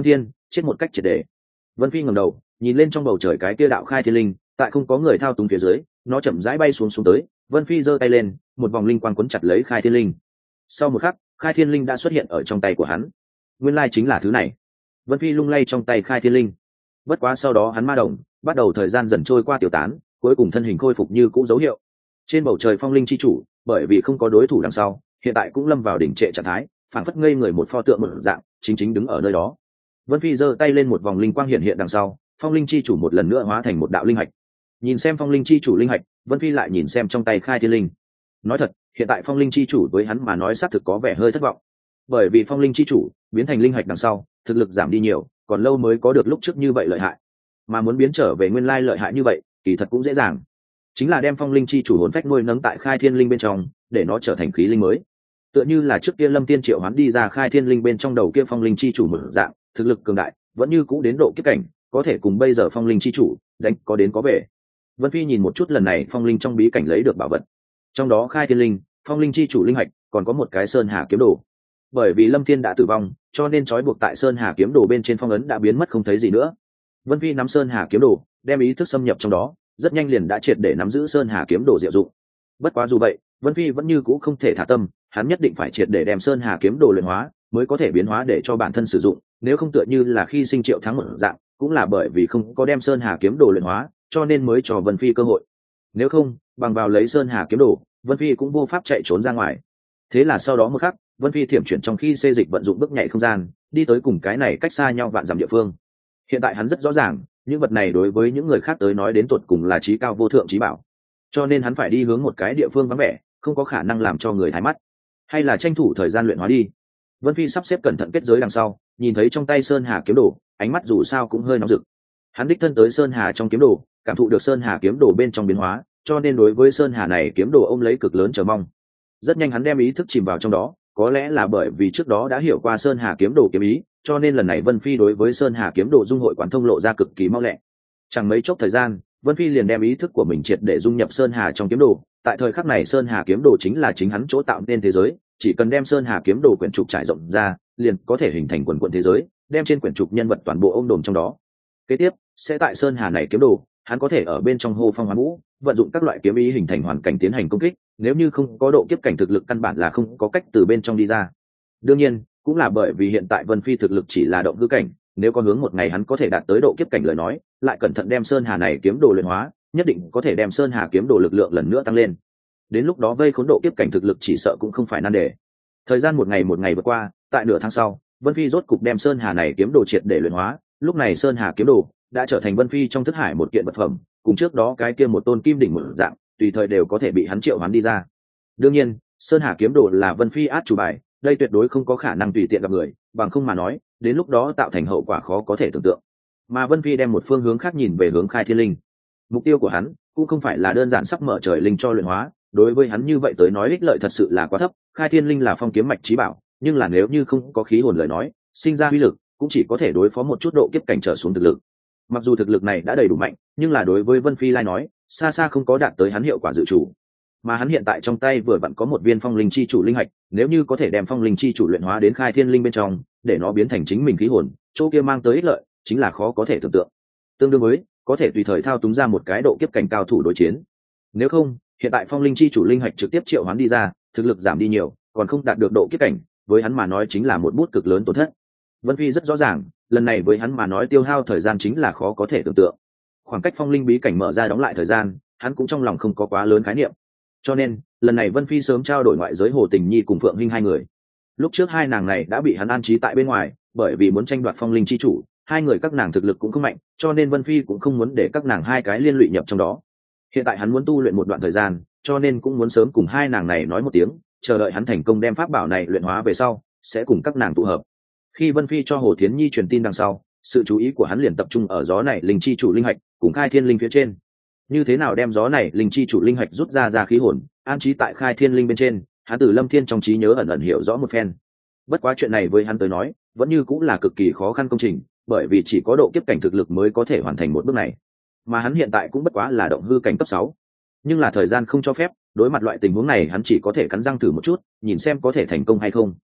chết một cách triệt để. Vân Phi ngẩng đầu nhìn lên trong bầu trời cái kia đạo khai thiên linh, tại không có người thao túng phía dưới, nó chậm rãi bay xuống xuống tới. Vân Phi giơ tay lên, một vòng linh quang quấn chặt lấy khai thiên linh. Sau một khắc, khai thiên linh đã xuất hiện ở trong tay của hắn. Nguyên lai chính là thứ này. Vân Phi lung lay trong tay khai thiên linh. Bất quá sau đó hắn ma động, bắt đầu thời gian dần trôi qua tiêu tán, cuối cùng thân hình khôi phục như cũ dấu hiệu. Trên bầu trời phong linh chi chủ, bởi vì không có đối thủ đằng sau, hiện tại cũng lâm vào đỉnh trệ trạng thái, phảng phất ngây người một pho tượng một dạng, chính chính đứng ở nơi đó. Vân Phi giơ tay lên, một vòng linh quang hiện hiện đằng sau, phong linh chi chủ một lần nữa hóa thành một đạo linh hạch. Nhìn xem phong linh chi chủ linh hạch, Vân Phi lại nhìn xem trong tay khai thiên linh. Nói thật, hiện tại phong linh chi chủ với hắn mà nói xác thực có vẻ hơi thất vọng, bởi vì phong linh chi chủ biến thành linh hạch đằng sau, thực lực giảm đi nhiều, còn lâu mới có được lúc trước như vậy lợi hại. Mà muốn biến trở về nguyên lai lợi hại như vậy, kỳ thật cũng dễ dàng, chính là đem phong linh chi chủ hồn phách nuôi nấng tại khai thiên linh bên trong, để nó trở thành khí linh mới. Tựa như là trước kia Lâm Tiên triệu hoán đi ra khai thiên linh bên trong đầu kia phong linh chi chủ một dạng, thực lực cường đại, vẫn như cũ đến độ kiếp cảnh, có thể cùng bây giờ phong linh chi chủ đánh có đến có về. Vân Phi nhìn một chút lần này phong linh trong bí cảnh lấy được bảo vật, trong đó khai thiên linh, phong linh chi chủ linh hạch, còn có một cái sơn hà kiếm đồ. Bởi vì Lâm Thiên đã tử vong, cho nên trói buộc tại sơn hà kiếm đồ bên trên phong ấn đã biến mất không thấy gì nữa. Vân Phi nắm sơn hà kiếm đồ, đem ý thức xâm nhập trong đó, rất nhanh liền đã triệt để nắm giữ sơn hà kiếm đồ diệu dụng. Bất quá dù vậy, Vân Phi vẫn như cũ không thể thả tâm, hắn nhất định phải triệt để đem sơn hà kiếm đồ luyện hóa, mới có thể biến hóa để cho bản thân sử dụng. Nếu không tựa như là khi sinh triệu thắng một dạng, cũng là bởi vì không có đem sơn hà kiếm đồ luyện hóa, cho nên mới cho Vân Phi cơ hội. Nếu không, bằng vào lấy sơn hà kiếm đồ, Vân Phi cũng vô pháp chạy trốn ra ngoài. Thế là sau đó một khắc, Vân Phi thiểm chuyển trong khi xê dịch vận dụng bước nhảy không gian, đi tới cùng cái này cách xa nhau vạn dặm địa phương. Hiện tại hắn rất rõ ràng, những vật này đối với những người khác tới nói đến tột cùng là chí cao vô thượng chí bảo, cho nên hắn phải đi hướng một cái địa phương vắng vẻ, không có khả năng làm cho người thái mắt, hay là tranh thủ thời gian luyện hóa đi. Vân Phi sắp xếp cẩn thận kết giới đằng sau, nhìn thấy trong tay sơn hà kiếm đồ, ánh mắt dù sao cũng hơi nóng rực. Hắn đích thân tới sơn hà trong kiếm đồ, cảm thụ được sơn hà kiếm đồ bên trong biến hóa, cho nên đối với sơn hà này kiếm đồ ôm lấy cực lớn chờ mong. Rất nhanh hắn đem ý thức chìm vào trong đó, có lẽ là bởi vì trước đó đã hiểu qua sơn hà kiếm đồ kiếm ý, cho nên lần này Vân Phi đối với sơn hà kiếm đồ dung hội quán thông lộ ra cực kỳ mau lẹ. Chẳng mấy chốc thời gian, Vân Phi liền đem ý thức của mình triệt để dung nhập sơn hà trong kiếm đồ. Tại thời khắc này sơn hà kiếm đồ chính là chính hắn chỗ tạo nên thế giới, chỉ cần đem sơn hà kiếm đồ quyển trục trải rộng ra, liền có thể hình thành quần quần thế giới, đem trên quyển trục nhân vật toàn bộ ôm đồm trong đó. Kế tiếp sẽ tại sơn hà này kiếm đồ, hắn có thể ở bên trong hô phong hoán vũ, vận dụng các loại kiếm ý hình thành hoàn cảnh tiến hành công kích, nếu như không có độ kiếp cảnh thực lực căn bản là không có cách từ bên trong đi ra. Đương nhiên cũng là bởi vì hiện tại Vân Phi thực lực chỉ là động hư cảnh, nếu có hướng một ngày hắn có thể đạt tới độ kiếp cảnh lời nói, lại cẩn thận đem sơn hà này kiếm đồ luyện hóa, nhất định có thể đem sơn hà kiếm đồ lực lượng lần nữa tăng lên. Đến lúc đó vây khốn độ kiếp cảnh thực lực chỉ sợ cũng không phải nan đề. Thời gian một ngày một ngày vượt qua, tại nửa tháng sau, Vân Phi rốt cục đem sơn hà này kiếm đồ triệt để luyện hóa. Lúc này sơn hà kiếm đồ đã trở thành Vân Phi trong thức hải một kiện vật phẩm, cùng trước đó cái kia một tôn kim đỉnh một dạng, tùy thời đều có thể bị hắn triệu hoán đi ra. Đương nhiên, sơn hà kiếm đồ là Vân Phi át chủ bài, đây tuyệt đối không có khả năng tùy tiện gặp người, bằng không mà nói, đến lúc đó tạo thành hậu quả khó có thể tưởng tượng. Mà Vân Phi đem một phương hướng khác nhìn về hướng khai thiên linh. Mục tiêu của hắn cũng không phải là đơn giản sắp mở trời linh cho luyện hóa, đối với hắn như vậy tới nói ích lợi thật sự là quá thấp. Khai thiên linh là phong kiếm mạch chí bảo, nhưng là nếu như không có khí hồn lời nói, sinh ra uy lực cũng chỉ có thể đối phó một chút độ kiếp cảnh trở xuống thực lực. Mặc dù thực lực này đã đầy đủ mạnh, nhưng là đối với Vân Phi lai nói, xa xa không có đạt tới hắn hiệu quả dự chủ. Mà hắn hiện tại trong tay vừa vặn có một viên phong linh chi chủ linh hạch, nếu như có thể đem phong linh chi chủ luyện hóa đến khai thiên linh bên trong, để nó biến thành chính mình khí hồn, chỗ kia mang tới ích lợi chính là khó có thể tưởng tượng. Tương đương với có thể tùy thời thao túng ra một cái độ kiếp cảnh cao thủ đối chiến. Nếu không, hiện tại phong linh chi chủ linh hạch trực tiếp triệu hoán đi ra, thực lực giảm đi nhiều, còn không đạt được độ kiếp cảnh, với hắn mà nói chính là một bút cực lớn tổn thất. Vân Phi rất rõ ràng, lần này với hắn mà nói tiêu hao thời gian chính là khó có thể tưởng tượng. Khoảng cách phong linh bí cảnh mở ra đóng lại thời gian, hắn cũng trong lòng không có quá lớn khái niệm. Cho nên, lần này Vân Phi sớm trao đổi ngoại giới Hồ Tình Nhi cùng Phượng Hinh hai người. Lúc trước hai nàng này đã bị hắn an trí tại bên ngoài, bởi vì muốn tranh đoạt phong linh chi chủ, hai người các nàng thực lực cũng không mạnh, cho nên Vân Phi cũng không muốn để các nàng hai cái liên lụy nhập trong đó. Hiện tại hắn muốn tu luyện một đoạn thời gian, cho nên cũng muốn sớm cùng hai nàng này nói một tiếng, chờ đợi hắn thành công đem pháp bảo này luyện hóa về sau, sẽ cùng các nàng tụ hợp. Khi Vân Phi cho Hồ Thiến Nhi truyền tin đằng sau, sự chú ý của hắn liền tập trung ở gió này linh chi chủ linh hạch cùng khai thiên linh phía trên. Như thế nào đem gió này linh chi chủ linh hạch rút ra ra khí hồn, an trí tại khai thiên linh bên trên, hắn từ Lâm Thiên trong trí nhớ ẩn ẩn hiểu rõ một phen. Bất quá chuyện này với hắn tới nói, vẫn như cũng là cực kỳ khó khăn công trình, bởi vì chỉ có độ kiếp cảnh thực lực mới có thể hoàn thành một bước này, mà hắn hiện tại cũng bất quá là động hư cảnh cấp sáu. Nhưng là thời gian không cho phép, đối mặt loại tình huống này hắn chỉ có thể cắn răng thử một chút, nhìn xem có thể thành công hay không.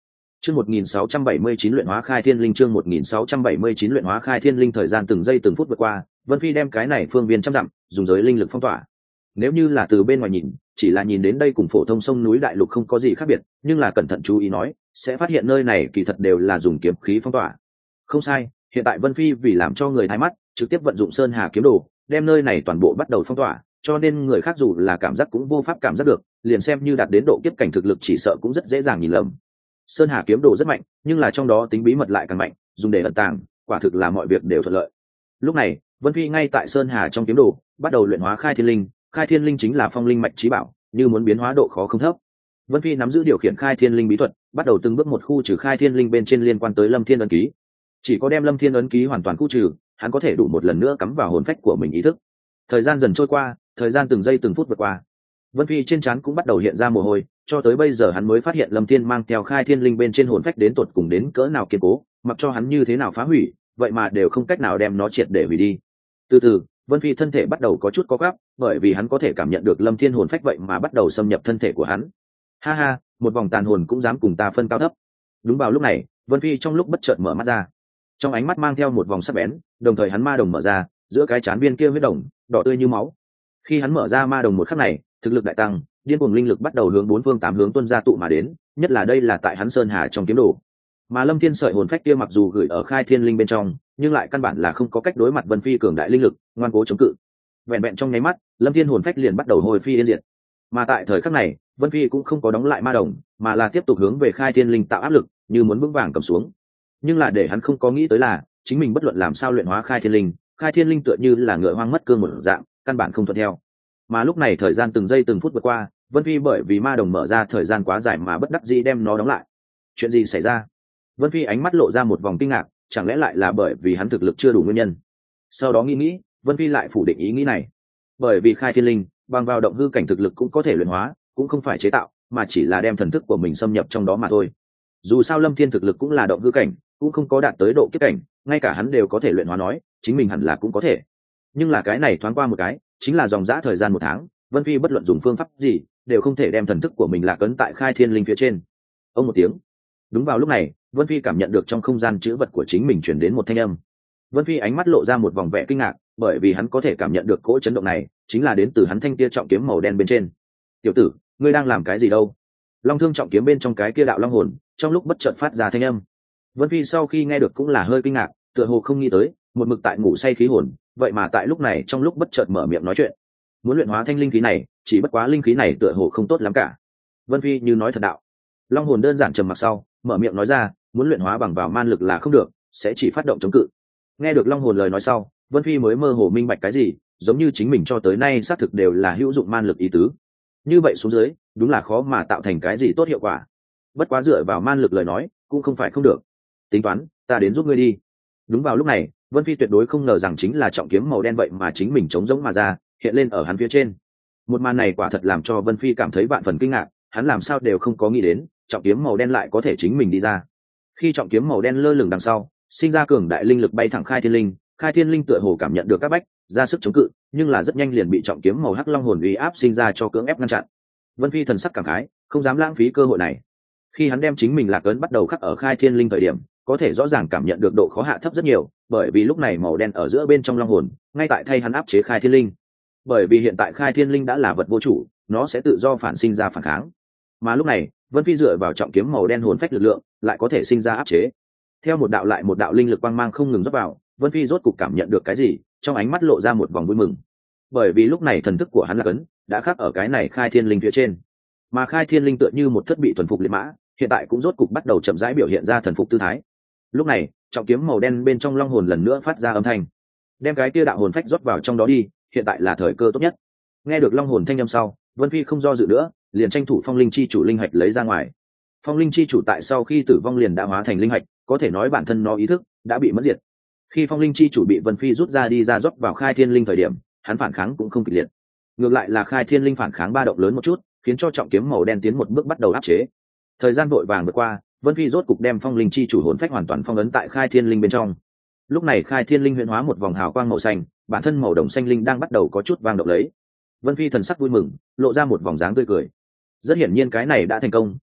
Chương một nghìn sáu trăm bảy mươi chín luyện hóa khai thiên linh chương một nghìn sáu trăm bảy mươi chín luyện hóa khai thiên linh thời gian từng giây từng phút vượt qua, Vân Phi đem cái này phương viên trăm dặm, dùng giới linh lực phong tỏa. Nếu như là từ bên ngoài nhìn, chỉ là nhìn đến đây cùng phổ thông sông núi đại lục không có gì khác biệt, nhưng là cẩn thận chú ý nói, sẽ phát hiện nơi này kỳ thật đều là dùng kiếm khí phong tỏa. Không sai, hiện tại Vân Phi vì làm cho người thay mắt, trực tiếp vận dụng Sơn Hà kiếm đồ, đem nơi này toàn bộ bắt đầu phong tỏa, cho nên người khác dù là cảm giác cũng vô pháp cảm giác được, liền xem như đạt đến độ kiếp cảnh thực lực chỉ sợ cũng rất dễ dàng nhìn lầm. Sơn Hà kiếm đồ rất mạnh, nhưng là trong đó tính bí mật lại càng mạnh, dùng để ẩn tàng, quả thực là mọi việc đều thuận lợi. Lúc này, Vân Phi ngay tại Sơn Hà trong kiếm đồ, bắt đầu luyện hóa khai thiên linh, khai thiên linh chính là phong linh mạch chí bảo, như muốn biến hóa độ khó không thấp. Vân Phi nắm giữ điều khiển khai thiên linh bí thuật, bắt đầu từng bước một khu trừ khai thiên linh bên trên liên quan tới Lâm Thiên ấn ký. Chỉ có đem Lâm Thiên ấn ký hoàn toàn khu trừ, hắn có thể đủ một lần nữa cắm vào hồn phách của mình ý thức. Thời gian dần trôi qua, thời gian từng giây từng phút vượt qua. Vân Phi trên trán cũng bắt đầu hiện ra mồ hôi, cho tới bây giờ hắn mới phát hiện Lâm Thiên mang theo khai thiên linh bên trên hồn phách đến tột cùng đến cỡ nào kiên cố, mặc cho hắn như thế nào phá hủy, vậy mà đều không cách nào đem nó triệt để hủy đi. Từ từ, Vân Phi thân thể bắt đầu có chút co quắp, bởi vì hắn có thể cảm nhận được Lâm Thiên hồn phách vậy mà bắt đầu xâm nhập thân thể của hắn. Ha ha, một vòng tàn hồn cũng dám cùng ta phân cao thấp. Đúng vào lúc này, Vân Phi trong lúc bất chợt mở mắt ra. Trong ánh mắt mang theo một vòng sắc bén, đồng thời hắn ma đồng mở ra, giữa cái chán viên kia huyết đồng, đỏ tươi như máu. Khi hắn mở ra ma đồng một khắc này, thực lực đại tăng, điên cuồng linh lực bắt đầu hướng bốn phương tám hướng tuôn ra tụ mà đến, nhất là đây là tại hắn Sơn Hà trong kiếm đồ. Mà Lâm Thiên sợi hồn phách kia mặc dù gửi ở khai thiên linh bên trong, nhưng lại căn bản là không có cách đối mặt Vân Phi cường đại linh lực, ngoan cố chống cự. Vẹn vẹn trong nháy mắt, Lâm Thiên hồn phách liền bắt đầu hồi phi yên diệt. Mà tại thời khắc này, Vân Phi cũng không có đóng lại ma đồng, mà là tiếp tục hướng về khai thiên linh tạo áp lực, như muốn vững vàng cầm xuống. Nhưng là để hắn không có nghĩ tới là, chính mình bất luận làm sao luyện hóa khai thiên linh, khai thiên linh tựa như là ngựa hoang mất cương một dạng, căn bản không thuận theo. Mà lúc này thời gian từng giây từng phút vượt qua, Vân Phi bởi vì ma đồng mở ra thời gian quá dài mà bất đắc dĩ đem nó đóng lại. Chuyện gì xảy ra? Vân Phi ánh mắt lộ ra một vòng kinh ngạc, chẳng lẽ lại là bởi vì hắn thực lực chưa đủ nguyên nhân? Sau đó nghĩ nghĩ, Vân Phi lại phủ định ý nghĩ này. Bởi vì khai thiên linh, bằng vào động hư cảnh thực lực cũng có thể luyện hóa, cũng không phải chế tạo, mà chỉ là đem thần thức của mình xâm nhập trong đó mà thôi. Dù sao Lâm Thiên thực lực cũng là động hư cảnh, cũng không có đạt tới độ kiếp cảnh, ngay cả hắn đều có thể luyện hóa nói, chính mình hẳn là cũng có thể. Nhưng là cái này thoáng qua một cái, chính là dòng dã thời gian một tháng, Vân Phi bất luận dùng phương pháp gì, đều không thể đem thần thức của mình lạc ấn tại khai thiên linh phía trên. Ông một tiếng. Đúng vào lúc này, Vân Phi cảm nhận được trong không gian chữ vật của chính mình truyền đến một thanh âm. Vân Phi ánh mắt lộ ra một vòng vẻ kinh ngạc, bởi vì hắn có thể cảm nhận được cỗ chấn động này, chính là đến từ hắn thanh kia trọng kiếm màu đen bên trên. "Tiểu tử, ngươi đang làm cái gì đâu?" Long thương trọng kiếm bên trong cái kia đạo long hồn, trong lúc bất chợt phát ra thanh âm. Vân Phi sau khi nghe được cũng là hơi kinh ngạc, tựa hồ không nghĩ tới, một mực tại ngủ say khí hồn, vậy mà tại lúc này trong lúc bất chợt mở miệng nói chuyện. Muốn luyện hóa thanh linh khí này, chỉ bất quá linh khí này tựa hồ không tốt lắm cả. Vân Phi như nói thật đạo. Long hồn đơn giản trầm mặc sau, mở miệng nói ra, muốn luyện hóa bằng vào man lực là không được, sẽ chỉ phát động chống cự. Nghe được Long hồn lời nói sau, Vân Phi mới mơ hồ minh bạch cái gì, giống như chính mình cho tới nay xác thực đều là hữu dụng man lực ý tứ. Như vậy xuống dưới, đúng là khó mà tạo thành cái gì tốt hiệu quả. Bất quá dựa vào man lực lời nói, cũng không phải không được. Tính toán, ta đến giúp ngươi đi. Đúng vào lúc này, Vân Phi tuyệt đối không ngờ rằng chính là trọng kiếm màu đen vậy mà chính mình chống giống mà ra, hiện lên ở hắn phía trên. Một màn này quả thật làm cho Vân Phi cảm thấy vạn phần kinh ngạc, hắn làm sao đều không có nghĩ đến, trọng kiếm màu đen lại có thể chính mình đi ra. Khi trọng kiếm màu đen lơ lửng đằng sau, sinh ra cường đại linh lực bay thẳng khai thiên linh, khai thiên linh tựa hồ cảm nhận được các bách, ra sức chống cự, nhưng là rất nhanh liền bị trọng kiếm màu hắc long hồn uy áp sinh ra cho cưỡng ép ngăn chặn. Vân Phi thần sắc cảm khái, không dám lãng phí cơ hội này. Khi hắn đem chính mình lạc ấn bắt đầu khắc ở khai thiên linh thời điểm, có thể rõ ràng cảm nhận được độ khó hạ thấp rất nhiều, bởi vì lúc này màu đen ở giữa bên trong long hồn, ngay tại thay hắn áp chế khai thiên linh. Bởi vì hiện tại khai thiên linh đã là vật vô chủ, nó sẽ tự do phản sinh ra phản kháng. Mà lúc này, Vân Phi dựa vào trọng kiếm màu đen hồn phách lực lượng, lại có thể sinh ra áp chế. Theo một đạo lại một đạo linh lực quang mang không ngừng rót vào, Vân Phi rốt cục cảm nhận được cái gì, trong ánh mắt lộ ra một vòng vui mừng. Bởi vì lúc này thần thức của hắn là cấn, đã khắc ở cái này khai thiên linh phía trên. Mà khai thiên linh tựa như một thất bị thuần phục liệt mã, hiện tại cũng rốt cục bắt đầu chậm rãi biểu hiện ra thần phục tư thái. Lúc này, trọng kiếm màu đen bên trong long hồn lần nữa phát ra âm thanh, đem cái kia đạo hồn phách rót vào trong đó đi, hiện tại là thời cơ tốt nhất. Nghe được long hồn thanh âm sau, Vân Phi không do dự nữa, liền tranh thủ phong linh chi chủ linh hạch lấy ra ngoài. Phong linh chi chủ tại sau khi tử vong liền đã hóa thành linh hạch, có thể nói bản thân nó ý thức đã bị mất diệt. Khi phong linh chi chủ bị Vân Phi rút ra đi ra rót vào khai thiên linh thời điểm, hắn phản kháng cũng không kịch liệt. Ngược lại là khai thiên linh phản kháng ba động lớn một chút, khiến cho trọng kiếm màu đen tiến một bước bắt đầu áp chế. Thời gian vội vàng vượt qua, Vân Phi rốt cục đem phong linh chi chủ hồn phách hoàn toàn phong ấn tại khai thiên linh bên trong. Lúc này khai thiên linh huyễn hóa một vòng hào quang màu xanh, bản thân màu đồng xanh linh đang bắt đầu có chút vang động lấy. Vân Phi thần sắc vui mừng, lộ ra một vòng dáng tươi cười. Rất hiển nhiên cái này đã thành công,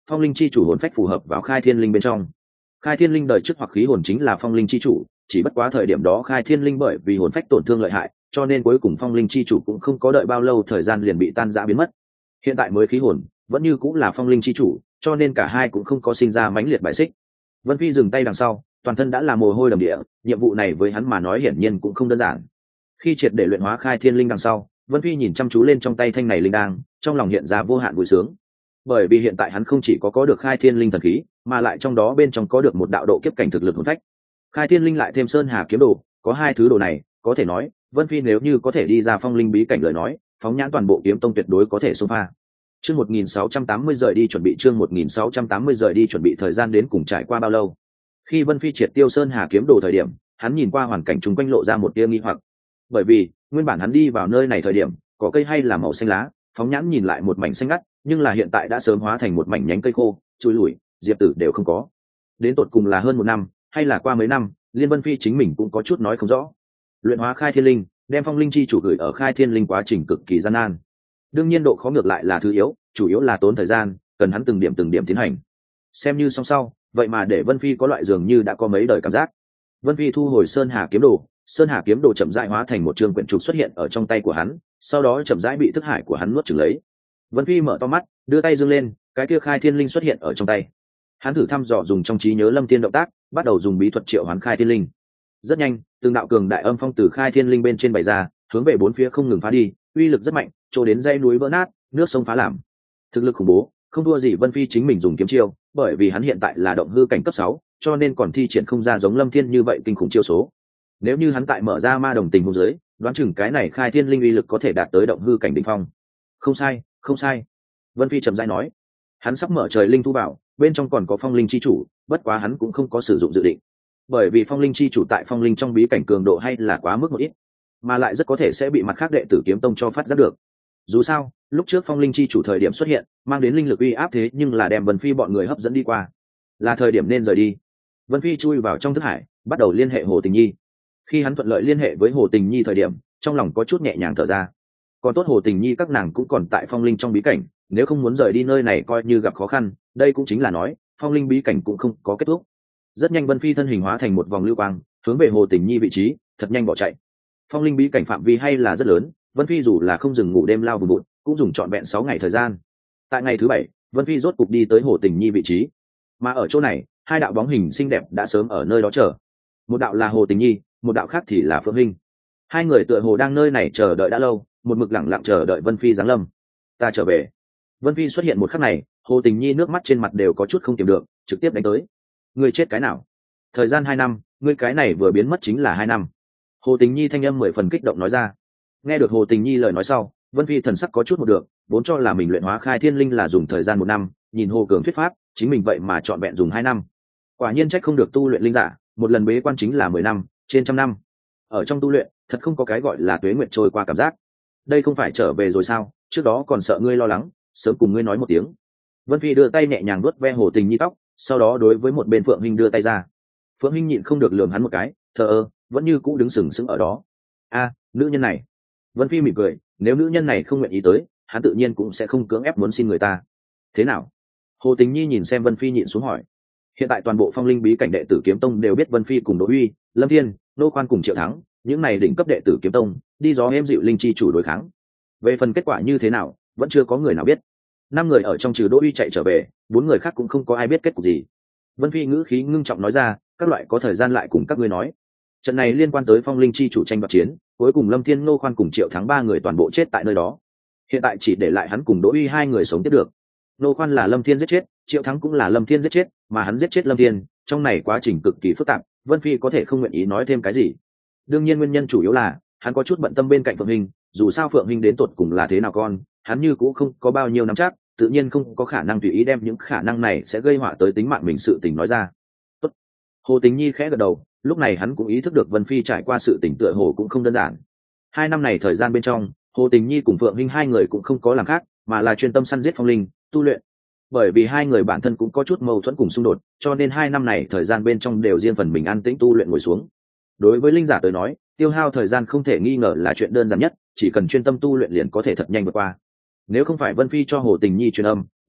phong linh chi chủ hồn phách phù hợp vào khai thiên linh bên trong. Khai thiên linh đời trước hoặc khí hồn chính là phong linh chi chủ, chỉ bất quá thời điểm đó khai thiên linh bởi vì hồn phách tổn thương lợi hại, cho nên cuối cùng phong linh chi chủ cũng không có đợi bao lâu thời gian liền bị tan rã biến mất. Hiện tại mới khí hồn vẫn như cũng là phong linh chi chủ, cho nên cả hai cũng không có sinh ra mãnh liệt bài xích. Vân Phi dừng tay đằng sau, toàn thân đã là mồ hôi đầm địa, nhiệm vụ này với hắn mà nói hiển nhiên cũng không đơn giản. Khi triệt để luyện hóa khai thiên linh đằng sau, Vân Phi nhìn chăm chú lên trong tay thanh này linh đang, trong lòng hiện ra vô hạn vui sướng. Bởi vì hiện tại hắn không chỉ có có được khai thiên linh thần khí, mà lại trong đó bên trong có được một đạo độ kiếp cảnh thực lực hồn phách. Khai thiên linh lại thêm sơn hà kiếm đồ, có hai thứ đồ này, có thể nói, Vân Phi nếu như có thể đi ra phong linh bí cảnh lời nói, phóng nhãn toàn bộ kiếm tông tuyệt đối có thể xông pha. Chương một nghìn sáu trăm tám mươi rời đi chuẩn bị chương một nghìn sáu trăm tám mươi rời đi chuẩn bị thời gian đến cùng trải qua bao lâu. Khi Vân Phi triệt tiêu sơn hà kiếm đồ thời điểm, hắn nhìn qua hoàn cảnh chung quanh lộ ra một tia nghi hoặc. Bởi vì, nguyên bản hắn đi vào nơi này thời điểm, có cây hay là màu xanh lá, phóng nhãn nhìn lại một mảnh xanh ngắt, nhưng là hiện tại đã sớm hóa thành một mảnh nhánh cây khô, trôi lủi, diệp tử đều không có. Đến tột cùng là hơn một năm, hay là qua mấy năm, Liên Vân Phi chính mình cũng có chút nói không rõ. Luyện hóa khai thiên linh, đem phong linh chi chủ gửi ở khai thiên linh quá trình cực kỳ gian nan. Đương nhiên độ khó ngược lại là thứ yếu, chủ yếu là tốn thời gian, cần hắn từng điểm từng điểm tiến hành. Xem như xong sau, vậy mà để Vân Phi có loại dường như đã có mấy đời cảm giác. Vân Phi thu hồi sơn hà kiếm đồ, sơn hà kiếm đồ chậm rãi hóa thành một trường quyển trục xuất hiện ở trong tay của hắn, sau đó chậm rãi bị thức hải của hắn nuốt chửng lấy. Vân Phi mở to mắt, đưa tay giương lên, cái kia khai thiên linh xuất hiện ở trong tay. Hắn thử thăm dò dùng trong trí nhớ Lâm Thiên động tác, bắt đầu dùng bí thuật triệu hoán khai thiên linh. Rất nhanh, từng đạo cường đại âm phong từ khai thiên linh bên trên bày ra, hướng về bốn phía không ngừng phá đi, uy lực rất mạnh, chỗ đến dãy núi vỡ nát, nước sông phá làm. Thực lực khủng bố, không thua gì Vân Phi chính mình dùng kiếm chiêu, bởi vì hắn hiện tại là động hư cảnh cấp sáu, cho nên còn thi triển không ra giống Lâm Thiên như vậy kinh khủng chiêu số. Nếu như hắn tại mở ra ma đồng tình huống dưới, đoán chừng cái này khai thiên linh uy lực có thể đạt tới động hư cảnh đỉnh phong. Không sai, không sai. Vân Phi trầm rãi nói. Hắn sắp mở trời linh thu bảo, bên trong còn có phong linh chi chủ, bất quá hắn cũng không có sử dụng dự định. Bởi vì phong linh chi chủ tại phong linh trong bí cảnh cường độ hay là quá mức một ít, mà lại rất có thể sẽ bị mặt khác đệ tử kiếm tông cho phát giác được. Dù sao, lúc trước phong linh chi chủ thời điểm xuất hiện, mang đến linh lực uy áp thế nhưng là đem Vân Phi bọn người hấp dẫn đi qua. Là thời điểm nên rời đi. Vân Phi chui vào trong thức hải, bắt đầu liên hệ Hồ Tình Nhi. Khi hắn thuận lợi liên hệ với Hồ Tình Nhi thời điểm, trong lòng có chút nhẹ nhàng thở ra. Còn tốt Hồ Tình Nhi các nàng cũng còn tại phong linh trong bí cảnh, nếu không muốn rời đi nơi này coi như gặp khó khăn, đây cũng chính là nói, phong linh bí cảnh cũng không có kết thúc. Rất nhanh Vân Phi thân hình hóa thành một vòng lưu quang, hướng về Hồ Tình Nhi vị trí, thật nhanh bỏ chạy. Phong linh bí cảnh phạm vi hay là rất lớn, Vân Phi dù là không dừng ngủ đêm lao vùng bụt, cũng dùng trọn vẹn sáu ngày thời gian. Tại ngày thứ bảy, Vân Phi rốt cục đi tới Hồ Tình Nhi vị trí. Mà ở chỗ này, hai đạo bóng hình xinh đẹp đã sớm ở nơi đó chờ. Một đạo là Hồ Tình Nhi, một đạo khác thì là Phượng Hinh. Hai người tựa hồ đang nơi này chờ đợi đã lâu, một mực lặng lặng chờ đợi Vân Phi giáng lâm. Ta trở về. Vân Phi xuất hiện một khắc này, Hồ Tình Nhi nước mắt trên mặt đều có chút không kiềm được, trực tiếp đánh tới. Ngươi chết cái nào? Thời gian hai năm, ngươi cái này vừa biến mất chính là hai năm. Hồ Tình Nhi thanh âm mười phần kích động nói ra. Nghe được Hồ Tình Nhi lời nói sau, Vân Phi thần sắc có chút một được, vốn cho là mình luyện hóa khai thiên linh là dùng thời gian một năm, nhìn Hồ Cường thuyết pháp, chính mình vậy mà chọn vẹn dùng hai năm. Quả nhiên trách không được tu luyện linh giả, một lần bế quan chính là mười năm, trên trăm năm. Ở trong tu luyện, thật không có cái gọi là tuế nguyệt trôi qua cảm giác. Đây không phải trở về rồi sao? Trước đó còn sợ ngươi lo lắng, sớm cùng ngươi nói một tiếng. Vân Phi đưa tay nhẹ nhàng vuốt ve Hồ Tình Nhi tóc, sau đó đối với một bên Phượng Hinh đưa tay ra. Phượng Hinh nhịn không được lườm hắn một cái, thờ ơ, vẫn như cũ đứng sừng sững ở đó. A, nữ nhân này. Vân Phi mỉm cười, nếu nữ nhân này không nguyện ý tới, hắn tự nhiên cũng sẽ không cưỡng ép muốn xin người ta. Thế nào? Hồ Tình Nhi nhìn xem Vân Phi nhịn xuống hỏi. Hiện tại toàn bộ phong linh bí cảnh đệ tử kiếm tông đều biết Vân Phi cùng Đỗ Uy, Lâm Thiên, Nô Khoan cùng Triệu Thắng, những này đỉnh cấp đệ tử kiếm tông, đi gió êm dịu linh chi chủ đối kháng. Về phần kết quả như thế nào, vẫn chưa có người nào biết. Năm người ở trong trừ Đỗ Uy chạy trở về, bốn người khác cũng không có ai biết kết cục gì. Vân Phi ngữ khí ngưng trọng nói ra, các loại có thời gian lại cùng các ngươi nói. Trận này liên quan tới phong linh chi chủ tranh đoạt chiến, cuối cùng Lâm Thiên, Nô Khoan cùng Triệu Thắng ba người toàn bộ chết tại nơi đó. Hiện tại chỉ để lại hắn cùng Đỗ Uy hai người sống tiếp được. Nô Khoan là Lâm Thiên giết chết, Triệu Thắng cũng là Lâm Thiên giết chết, mà hắn giết chết Lâm Thiên, trong này quá trình cực kỳ phức tạp, Vân Phi có thể không nguyện ý nói thêm cái gì. Đương nhiên nguyên nhân chủ yếu là hắn có chút bận tâm bên cạnh Phượng Hinh, dù sao Phượng Hinh đến tột cùng là thế nào con, hắn như cũng không có bao nhiêu nắm chắc, tự nhiên không có khả năng tùy ý đem những khả năng này sẽ gây họa tới tính mạng mình sự tình nói ra. Tốt. Hồ Tình Nhi khẽ gật đầu, lúc này hắn cũng ý thức được Vân Phi trải qua sự tình tựa hồ cũng không đơn giản. Hai năm này thời gian bên trong, Hồ Tình Nhi cùng Phượng Hinh hai người cũng không có làm khác, mà là chuyên tâm săn giết phong linh, tu luyện. Bởi vì hai người bản thân cũng có chút mâu thuẫn cùng xung đột, cho nên hai năm này thời gian bên trong đều riêng phần mình an tĩnh tu luyện ngồi xuống. Đối với linh giả tới nói, tiêu hao thời gian không thể nghi ngờ là chuyện đơn giản nhất, chỉ cần chuyên tâm tu luyện liền có thể thật nhanh vượt qua. Nếu không phải Vân Phi cho Hồ Tình Nhi truyền âm,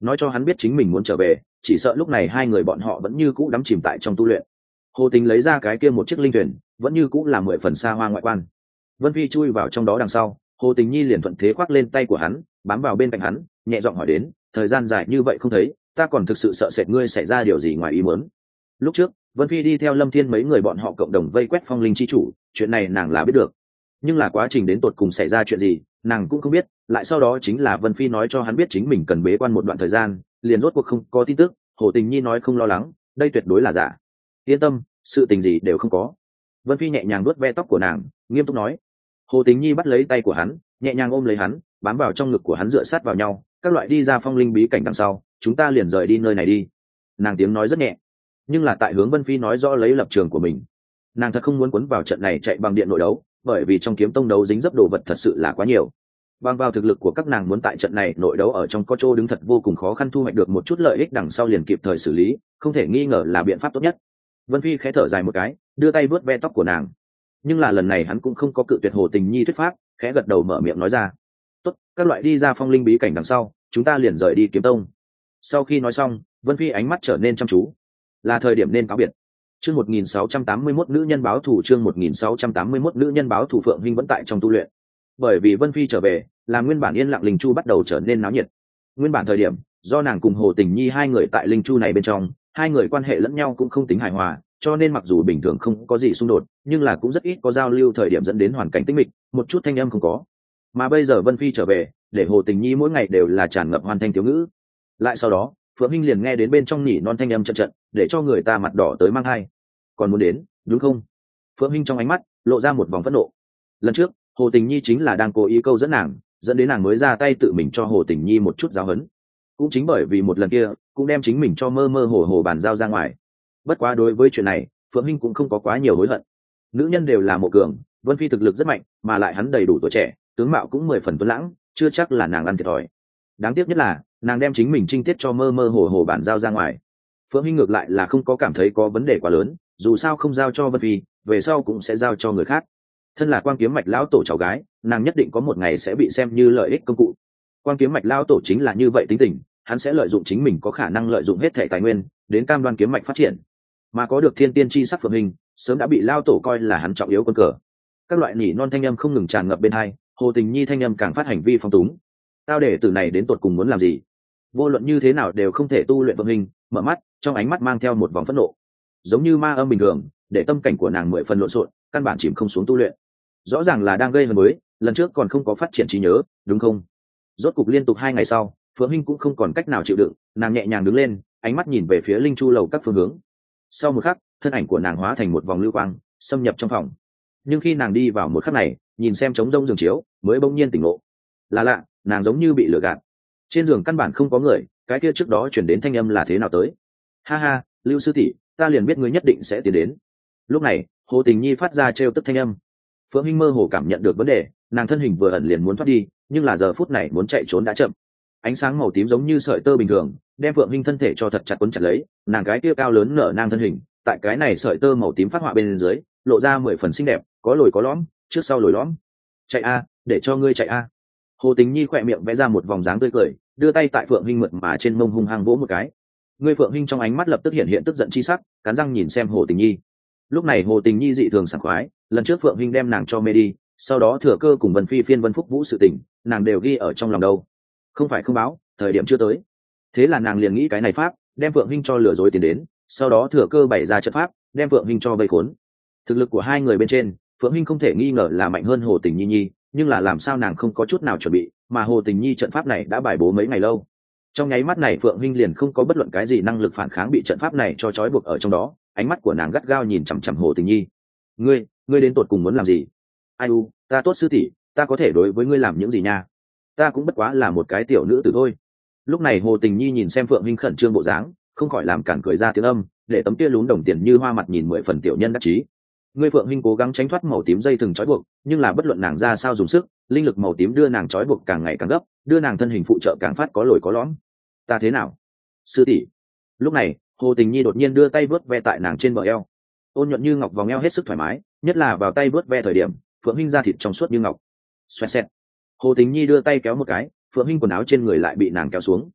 nói cho hắn biết chính mình muốn trở về, chỉ sợ lúc này hai người bọn họ vẫn như cũ đắm chìm tại trong tu luyện. Hồ Tình lấy ra cái kia một chiếc linh thuyền, vẫn như cũ là mười phần xa hoa ngoại quan. Vân Phi chui vào trong đó đằng sau, Hồ Tình Nhi liền thuận thế khoác lên tay của hắn, bám vào bên cạnh hắn, nhẹ giọng hỏi đến, thời gian dài như vậy không thấy, ta còn thực sự sợ sệt ngươi xảy ra điều gì ngoài ý muốn. Lúc trước Vân Phi đi theo Lâm Thiên mấy người bọn họ cộng đồng vây quét phong linh chi chủ, chuyện này nàng là biết được, nhưng là quá trình đến tột cùng xảy ra chuyện gì nàng cũng không biết. Lại sau đó chính là Vân Phi nói cho hắn biết chính mình cần bế quan một đoạn thời gian, liền rốt cuộc không có tin tức. Hồ Tình Nhi nói không lo lắng, đây tuyệt đối là giả, yên tâm, sự tình gì đều không có. Vân Phi nhẹ nhàng vuốt ve tóc của nàng, nghiêm túc nói. Hồ Tình Nhi bắt lấy tay của hắn, nhẹ nhàng ôm lấy hắn, bám vào trong ngực của hắn, dựa sát vào nhau. Các loại đi ra phong linh bí cảnh đằng sau, chúng ta liền rời đi nơi này đi. Nàng tiếng nói rất nhẹ, nhưng là tại hướng Vân Phi nói rõ lấy lập trường của mình. Nàng thật không muốn cuốn vào trận này chạy bằng điện nội đấu, bởi vì trong kiếm tông đấu dính dấp đồ vật thật sự là quá nhiều. Bằng vào thực lực của các nàng muốn tại trận này nội đấu ở trong có chỗ đứng thật vô cùng khó khăn, thu hoạch được một chút lợi ích đằng sau liền kịp thời xử lý, không thể nghi ngờ là biện pháp tốt nhất. Vân Phi khẽ thở dài một cái, đưa tay vuốt ve tóc của nàng, nhưng là lần này hắn cũng không có cự tuyệt Hồ Tình Nhi thuyết pháp, khẽ gật đầu mở miệng nói ra. Tốt, các loại đi ra phong linh bí cảnh đằng sau, chúng ta liền rời đi kiếm tông. Sau khi nói xong, Vân Phi ánh mắt trở nên chăm chú, là thời điểm nên cáo biệt. Chương một nghìn sáu trăm tám mươi mốt nữ nhân báo thù, chương một nghìn sáu trăm tám mươi mốt nữ nhân báo thù. Phượng Hinh vẫn tại trong tu luyện, bởi vì Vân Phi trở về, làm nguyên bản yên lặng linh chu bắt đầu trở nên náo nhiệt. Nguyên bản thời điểm, do nàng cùng Hồ Tình Nhi hai người tại linh chu này bên trong, hai người quan hệ lẫn nhau cũng không tính hài hòa, cho nên mặc dù bình thường không có gì xung đột, nhưng là cũng rất ít có giao lưu, thời điểm dẫn đến hoàn cảnh tĩnh mịch, một chút thanh âm không có. Mà bây giờ Vân Phi trở về, để Hồ Tình Nhi mỗi ngày đều là tràn ngập hoàn thanh thiếu ngữ. Lại sau đó, Phượng Hinh liền nghe đến bên trong nhỉ non thanh âm trận trận, để cho người ta mặt đỏ tới mang hai. Còn muốn đến, đúng không? Phượng Hinh trong ánh mắt lộ ra một vòng phẫn nộ. Lần trước, Hồ Tình Nhi chính là đang cố ý câu dẫn nàng, dẫn đến nàng mới ra tay tự mình cho Hồ Tình Nhi một chút giáo huấn. Cũng chính bởi vì một lần kia, cũng đem chính mình cho mơ mơ hồ hồ bàn giao ra ngoài. Bất quá đối với chuyện này, Phượng Hinh cũng không có quá nhiều hối hận. Nữ nhân đều là mộ cường, Vân Phi thực lực rất mạnh, mà lại hắn đầy đủ tuổi trẻ, tướng mạo cũng mười phần tuấn lãng, chưa chắc là nàng ăn thiệt thòi. Đáng tiếc nhất là, nàng đem chính mình trinh tiết cho mơ mơ hồ hồ bàn giao ra ngoài. Phượng Hinh ngược lại là không có cảm thấy có vấn đề quá lớn, dù sao không giao cho Vân Phi, về sau cũng sẽ giao cho người khác. Thân là Quang Kiếm Mạch lão tổ cháu gái, nàng nhất định có một ngày sẽ bị xem như lợi ích công cụ. Quang Kiếm Mạch lão tổ chính là như vậy tính tình, hắn sẽ lợi dụng chính mình có khả năng lợi dụng hết thảy tài nguyên, đến cam đoan kiếm mạch phát triển. Mà có được thiên tiên chi sắc Phượng Hinh, sớm đã bị lão tổ coi là hắn trọng yếu quân cờ. Các loại nỉ non thanh âm không ngừng tràn ngập bên tai, Hồ Tình Nhi thanh âm càng phát hành vi phong túng. Tao để từ này đến tột cùng muốn làm gì? Vô luận như thế nào đều không thể tu luyện. Phượng Hinh mở mắt, trong ánh mắt mang theo một vòng phẫn nộ, giống như ma âm bình thường, để tâm cảnh của nàng mười phần lộn xộn, căn bản chìm không xuống tu luyện. Rõ ràng là đang gây hấn với, lần trước còn không có phát triển trí nhớ, đúng không? Rốt cục liên tục hai ngày sau, Phượng Hinh cũng không còn cách nào chịu đựng, nàng nhẹ nhàng đứng lên, ánh mắt nhìn về phía linh chu lầu các phương hướng. Sau một khắc, thân ảnh của nàng hóa thành một vòng lưu quang, xâm nhập trong phòng. Nhưng khi nàng đi vào một khắc này, nhìn xem trống rỗng giường chiếu, mới bỗng nhiên tỉnh ngộ. Là lạ, nàng giống như bị lừa gạt. Trên giường căn bản không có người, cái kia trước đó chuyển đến thanh âm là thế nào tới? Ha ha, Lưu sư tỷ, ta liền biết ngươi nhất định sẽ tiến đến. Lúc này, Hồ Tình Nhi phát ra trêu tức thanh âm. Phượng Hinh mơ hồ cảm nhận được vấn đề, nàng thân hình vừa ẩn liền muốn thoát đi, nhưng là giờ phút này muốn chạy trốn đã chậm. Ánh sáng màu tím giống như sợi tơ bình thường, đem Phượng Hinh thân thể cho thật chặt quấn chặt lấy, nàng cái kia cao lớn nở nang thân hình, tại cái này sợi tơ màu tím phát họa bên dưới, lộ ra mười phần xinh đẹp, có lồi có lõm, trước sau lồi lõm. Chạy a, để cho ngươi chạy a. Hồ Tình Nhi khỏe miệng vẽ ra một vòng dáng tươi cười, đưa tay tại Phượng Hinh mượt mà trên mông hung hăng vỗ một cái. Ngươi Phượng Hinh trong ánh mắt lập tức hiện hiện tức giận chi sắc, cắn răng nhìn xem Hồ Tình Nhi. Lúc này Hồ Tình Nhi dị thường sảng khoái, lần trước Phượng Hinh đem nàng cho mê đi, sau đó thừa cơ cùng Vân Phi phiên Vân Phúc Vũ sự tình, nàng đều ghi ở trong lòng đâu. Không phải không báo, thời điểm chưa tới. Thế là nàng liền nghĩ cái này pháp, đem Phượng Hinh cho lừa dối tiền đến, sau đó thừa cơ bày ra trận pháp, đem Phượng Hinh cho vây khốn. Thực lực của hai người bên trên, Phượng Hinh không thể nghi ngờ là mạnh hơn Hồ Tình Nhi Nhi, nhưng là làm sao nàng không có chút nào chuẩn bị, mà Hồ Tình Nhi trận pháp này đã bài bố mấy ngày lâu. Trong nháy mắt này Phượng Hinh liền không có bất luận cái gì năng lực phản kháng, bị trận pháp này cho trói buộc ở trong đó, ánh mắt của nàng gắt gao nhìn chằm chằm Hồ Tình Nhi. Ngươi, ngươi đến tột cùng muốn làm gì? Ai u, ta tốt sư tỷ, ta có thể đối với ngươi làm những gì nha? Ta cũng bất quá là một cái tiểu nữ tử thôi. Lúc này Hồ Tình Nhi nhìn xem Phượng Hinh khẩn trương bộ dáng, không khỏi làm cản cười ra tiếng âm, để tấm kia lún đồng tiền như hoa mặt nhìn mười phần tiểu nhân đắc chí. Ngươi Phượng Hinh cố gắng tránh thoát màu tím dây thừng trói buộc, nhưng là bất luận nàng ra sao dùng sức, linh lực màu tím đưa nàng trói buộc càng ngày càng gấp, đưa nàng thân hình phụ trợ càng phát có lồi có lõm. Ta thế nào, sư tỷ? Lúc này Hồ Tình Nhi đột nhiên đưa tay vớt ve tại nàng trên bờ eo, ôn nhuận như ngọc vòng eo hết sức thoải mái, nhất là vào tay vớt ve thời điểm, Phượng Hinh da thịt trong suốt như ngọc. Xoẹt xẹt. Hồ Tình Nhi đưa tay kéo một cái, Phượng Hinh quần áo trên người lại bị nàng kéo xuống.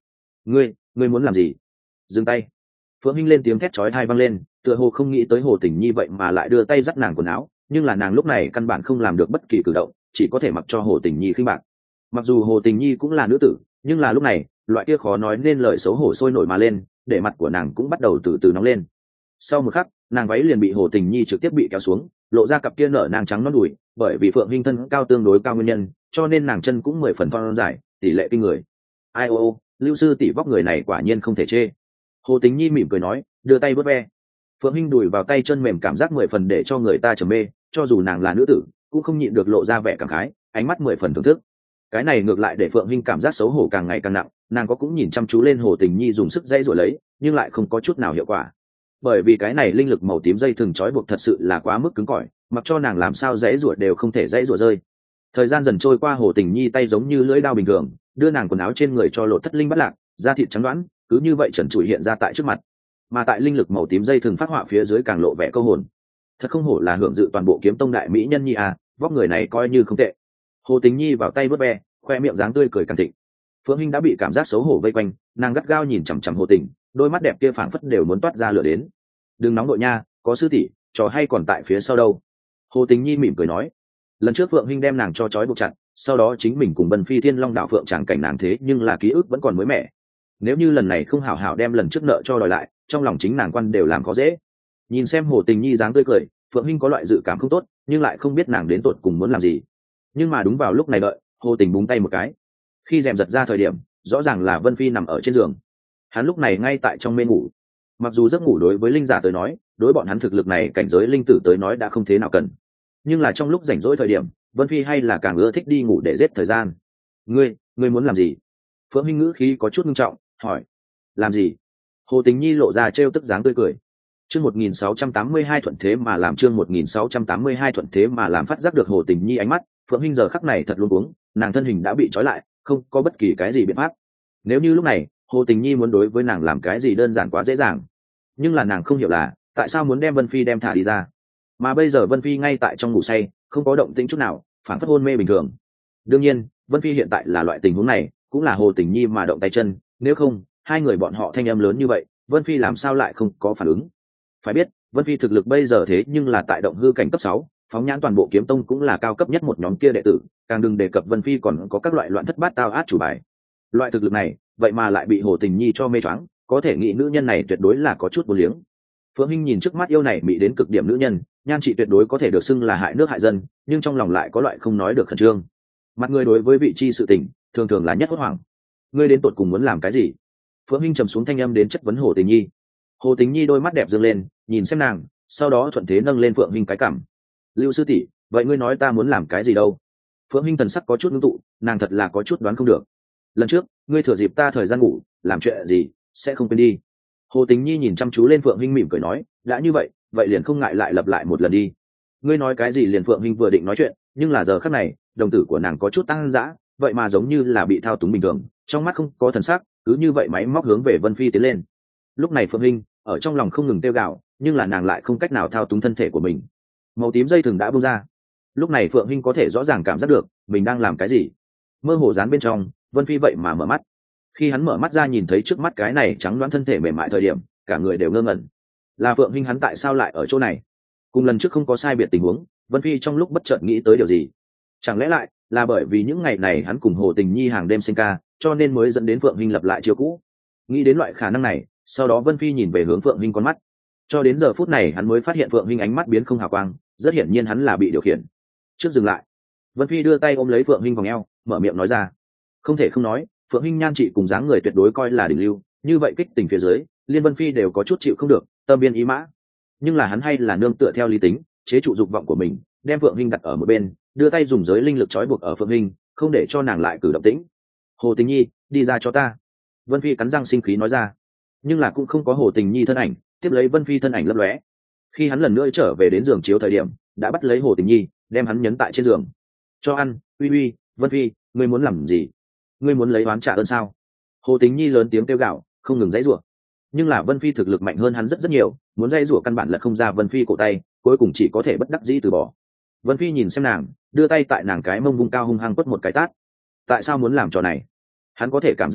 ngươi ngươi muốn làm gì? Dừng tay. Phượng Hinh lên tiếng thét chói tai vang lên, tựa hồ không nghĩ tới Hồ Tình Nhi vậy mà lại đưa tay dắt nàng quần áo, nhưng là nàng lúc này căn bản không làm được bất kỳ cử động, chỉ có thể mặc cho Hồ Tình Nhi khinh bạc. Mặc dù Hồ Tình Nhi cũng là nữ tử, nhưng là lúc này loại kia khó nói nên lời xấu hổ sôi nổi mà lên, để mặt của nàng cũng bắt đầu từ từ nóng lên. Sau một khắc, nàng váy liền bị Hồ Tình Nhi trực tiếp bị kéo xuống, lộ ra cặp kia nở nàng trắng nõn đùi, bởi vì Phượng Hinh thân cao tương đối cao nguyên nhân, cho nên nàng chân cũng mười phần thon dài, tỷ lệ kinh người. Ai ô ô, Lưu sư tỷ vóc người này quả nhiên không thể chê. Hồ Tình Nhi mỉm cười nói, đưa tay vớt ve. Phượng Hinh đùi vào tay chân mềm cảm giác mười phần để cho người ta trầm mê, cho dù nàng là nữ tử, cũng không nhịn được lộ ra vẻ cảm khái, ánh mắt mười phần thưởng thức. Cái này ngược lại để Phượng Hinh cảm giác xấu hổ càng ngày càng nặng, nàng có cũng nhìn chăm chú lên Hồ Tình Nhi dùng sức dây rồi lấy, nhưng lại không có chút nào hiệu quả. Bởi vì cái này linh lực màu tím dây thừng trói buộc thật sự là quá mức cứng cỏi, mặc cho nàng làm sao dãy rủa đều không thể dãy rủa rơi. Thời gian dần trôi qua, Hồ Tình Nhi tay giống như lưỡi dao bình thường, đưa nàng quần áo trên người cho lột thất linh bắt lạc, da thịt trắng đoán, cứ như vậy trần trụi hiện ra tại trước mặt. Mà tại linh lực màu tím dây thường phát họa phía dưới càng lộ vẻ câu hồn. Thật không hổ là hưởng dự toàn bộ kiếm tông đại mỹ nhân nhi à, vóc người này coi như không tệ. Hồ Tình Nhi vào tay vớt ve, khoe miệng dáng tươi cười càng thịnh. Phượng Hinh đã bị cảm giác xấu hổ vây quanh, nàng gắt gao nhìn chằm chằm Hồ Tình, đôi mắt đẹp kia phảng phất đều muốn toát ra lửa đến. Đừng nóng nội nha, có sư tỷ, trò hay còn tại phía sau đâu. Hồ Tình Nhi mỉm cười nói. Lần trước Phượng Hinh đem nàng cho trói buộc chặt, sau đó chính mình cùng Vân Phi Thiên Long đạo Phượng chẳng cảnh nàng thế nhưng là ký ức vẫn còn mới mẻ. Nếu như lần này không hảo hảo đem lần trước nợ cho đòi lại, trong lòng chính nàng quan đều làm khó dễ. Nhìn xem Hồ Tình Nhi dáng tươi cười, Phượng Hinh có loại dự cảm không tốt, nhưng lại không biết nàng đến tột cùng muốn làm gì. Nhưng mà đúng vào lúc này đợi, Hồ Tình búng tay một cái. Khi rèm giật ra thời điểm, rõ ràng là Vân Phi nằm ở trên giường. Hắn lúc này ngay tại trong mê ngủ. Mặc dù giấc ngủ đối với linh giả tới nói, đối bọn hắn thực lực này cảnh giới linh tử tới nói đã không thế nào cần, nhưng là trong lúc rảnh rỗi thời điểm, Vân Phi hay là càng ưa thích đi ngủ để giết thời gian. Ngươi, ngươi muốn làm gì? Phượng Hinh ngữ khí có chút nghiêm trọng, hỏi. Làm gì? Hồ Tình Nhi lộ ra trêu tức dáng tươi cười. Chương một nghìn sáu trăm tám mươi hai thuận thế mà làm chương một nghìn sáu trăm tám mươi hai thuận thế mà làm phát giác được Hồ Tình Nhi ánh mắt, Phượng Hinh giờ khắc này thật luống cuống, nàng thân hình đã bị trói lại, không có bất kỳ cái gì biện pháp. Nếu như lúc này, Hồ Tình Nhi muốn đối với nàng làm cái gì đơn giản quá dễ dàng. Nhưng là nàng không hiểu là, tại sao muốn đem Vân Phi đem thả đi ra. Mà bây giờ Vân Phi ngay tại trong ngủ say, không có động tĩnh chút nào, phản phất hôn mê bình thường. Đương nhiên, Vân Phi hiện tại là loại tình huống này, cũng là Hồ Tình Nhi mà động tay chân, nếu không, hai người bọn họ thanh âm lớn như vậy, Vân Phi làm sao lại không có phản ứng. Phải biết, Vân Phi thực lực bây giờ thế nhưng là tại động hư cảnh cấp sáu, phóng nhãn toàn bộ kiếm tông cũng là cao cấp nhất một nhóm kia đệ tử, càng đừng đề cập Vân Phi còn có các loại loạn thất bát tao át chủ bài. Loại thực lực này, vậy mà lại bị Hồ Tình Nhi cho mê choáng, có thể nghĩ nữ nhân này tuyệt đối là có chút vô liếng. Phượng Hinh nhìn trước mắt yêu này bị đến cực điểm nữ nhân, nhan trị tuyệt đối có thể được xưng là hại nước hại dân, nhưng trong lòng lại có loại không nói được khẩn trương. Mặt người đối với vị chi sự tình, thường thường là nhất hốt hoảng. Ngươi đến tột cùng muốn làm cái gì? Phượng Hinh trầm xuống thanh âm đến chất vấn Hồ Tình Nhi. Hồ Tình Nhi đôi mắt đẹp dương lên, nhìn xem nàng, sau đó thuận thế nâng lên Phượng Hinh cái cằm. Lưu sư tỷ, vậy ngươi nói ta muốn làm cái gì đâu? Phượng Hinh thần sắc có chút ngưng tụ, nàng thật là có chút đoán không được. Lần trước, ngươi thừa dịp ta thời gian ngủ, làm chuyện gì, sẽ không quên đi. Hồ Tình Nhi nhìn chăm chú lên Phượng Hinh mỉm cười nói, đã như vậy, vậy liền không ngại lại lặp lại một lần đi. Ngươi nói cái gì liền Phượng Hinh vừa định nói chuyện, nhưng là giờ khắc này, đồng tử của nàng có chút tăng dã, vậy mà giống như là bị thao túng bình thường, trong mắt không có thần sắc, cứ như vậy máy móc hướng về Vân Phi tiến lên. Lúc này Phượng Hinh ở trong lòng không ngừng tiêu gạo, nhưng là nàng lại không cách nào thao túng thân thể của mình. Màu tím dây thừng đã buông ra. Lúc này Phượng Hinh có thể rõ ràng cảm giác được mình đang làm cái gì. Mơ hồ dán bên trong, Vân Phi vậy mà mở mắt. Khi hắn mở mắt ra nhìn thấy trước mắt cái này trắng đoán thân thể mềm mại thời điểm, cả người đều ngơ ngẩn. Là Phượng Hinh, hắn tại sao lại ở chỗ này? Cùng lần trước không có sai biệt tình huống, Vân Phi trong lúc bất chợt nghĩ tới điều gì. Chẳng lẽ lại là bởi vì những ngày này hắn cùng Hồ Tình Nhi hàng đêm sinh ca, cho nên mới dẫn đến Phượng Hinh lập lại chiêu cũ? Nghĩ đến loại khả năng này, sau đó Vân Phi nhìn về hướng Phượng Hinh con mắt. Cho đến giờ phút này hắn mới phát hiện Phượng Hinh ánh mắt biến không hào quang, rất hiển nhiên hắn là bị điều khiển. Trước dừng lại, Vân Phi đưa tay ôm lấy Phượng Hinh vòng eo, mở miệng nói ra. Không thể không nói, Phượng Hinh nhan trị cùng dáng người tuyệt đối coi là đỉnh lưu, như vậy kích tình phía dưới, liên Vân Phi đều có chút chịu không được, tâm biên ý mã. Nhưng là hắn hay là nương tựa theo lý tính, chế trụ dục vọng của mình, đem Phượng Hinh đặt ở một bên, đưa tay dùng giới linh lực trói buộc ở Phượng Hinh, không để cho nàng lại cử động tĩnh. Hồ Tình Nhi, đi ra cho ta. Vân Phi cắn răng sinh khí nói ra. Nhưng là cũng không có Hồ Tình Nhi thân ảnh, tiếp lấy Vân Phi thân ảnh lấp lóe. Khi hắn lần nữa trở về đến giường chiếu thời điểm, đã bắt lấy Hồ Tình Nhi, đem hắn nhấn tại trên giường. Cho ăn, uy uy, Vân Phi, ngươi muốn làm gì? Ngươi muốn lấy oán trả ơn sao? Hồ Tình Nhi lớn tiếng kêu gào, không ngừng dãy rủa. Nhưng là Vân Phi thực lực mạnh hơn hắn rất rất nhiều, muốn dãy rủa căn bản là không ra Vân Phi cổ tay, cuối cùng chỉ có thể bất đắc dĩ từ bỏ. Vân Phi nhìn xem nàng, đưa tay tại nàng cái mông vung cao hung hăng quất một cái tát. Tại sao muốn làm trò này? Hắn có thể cảm giác được,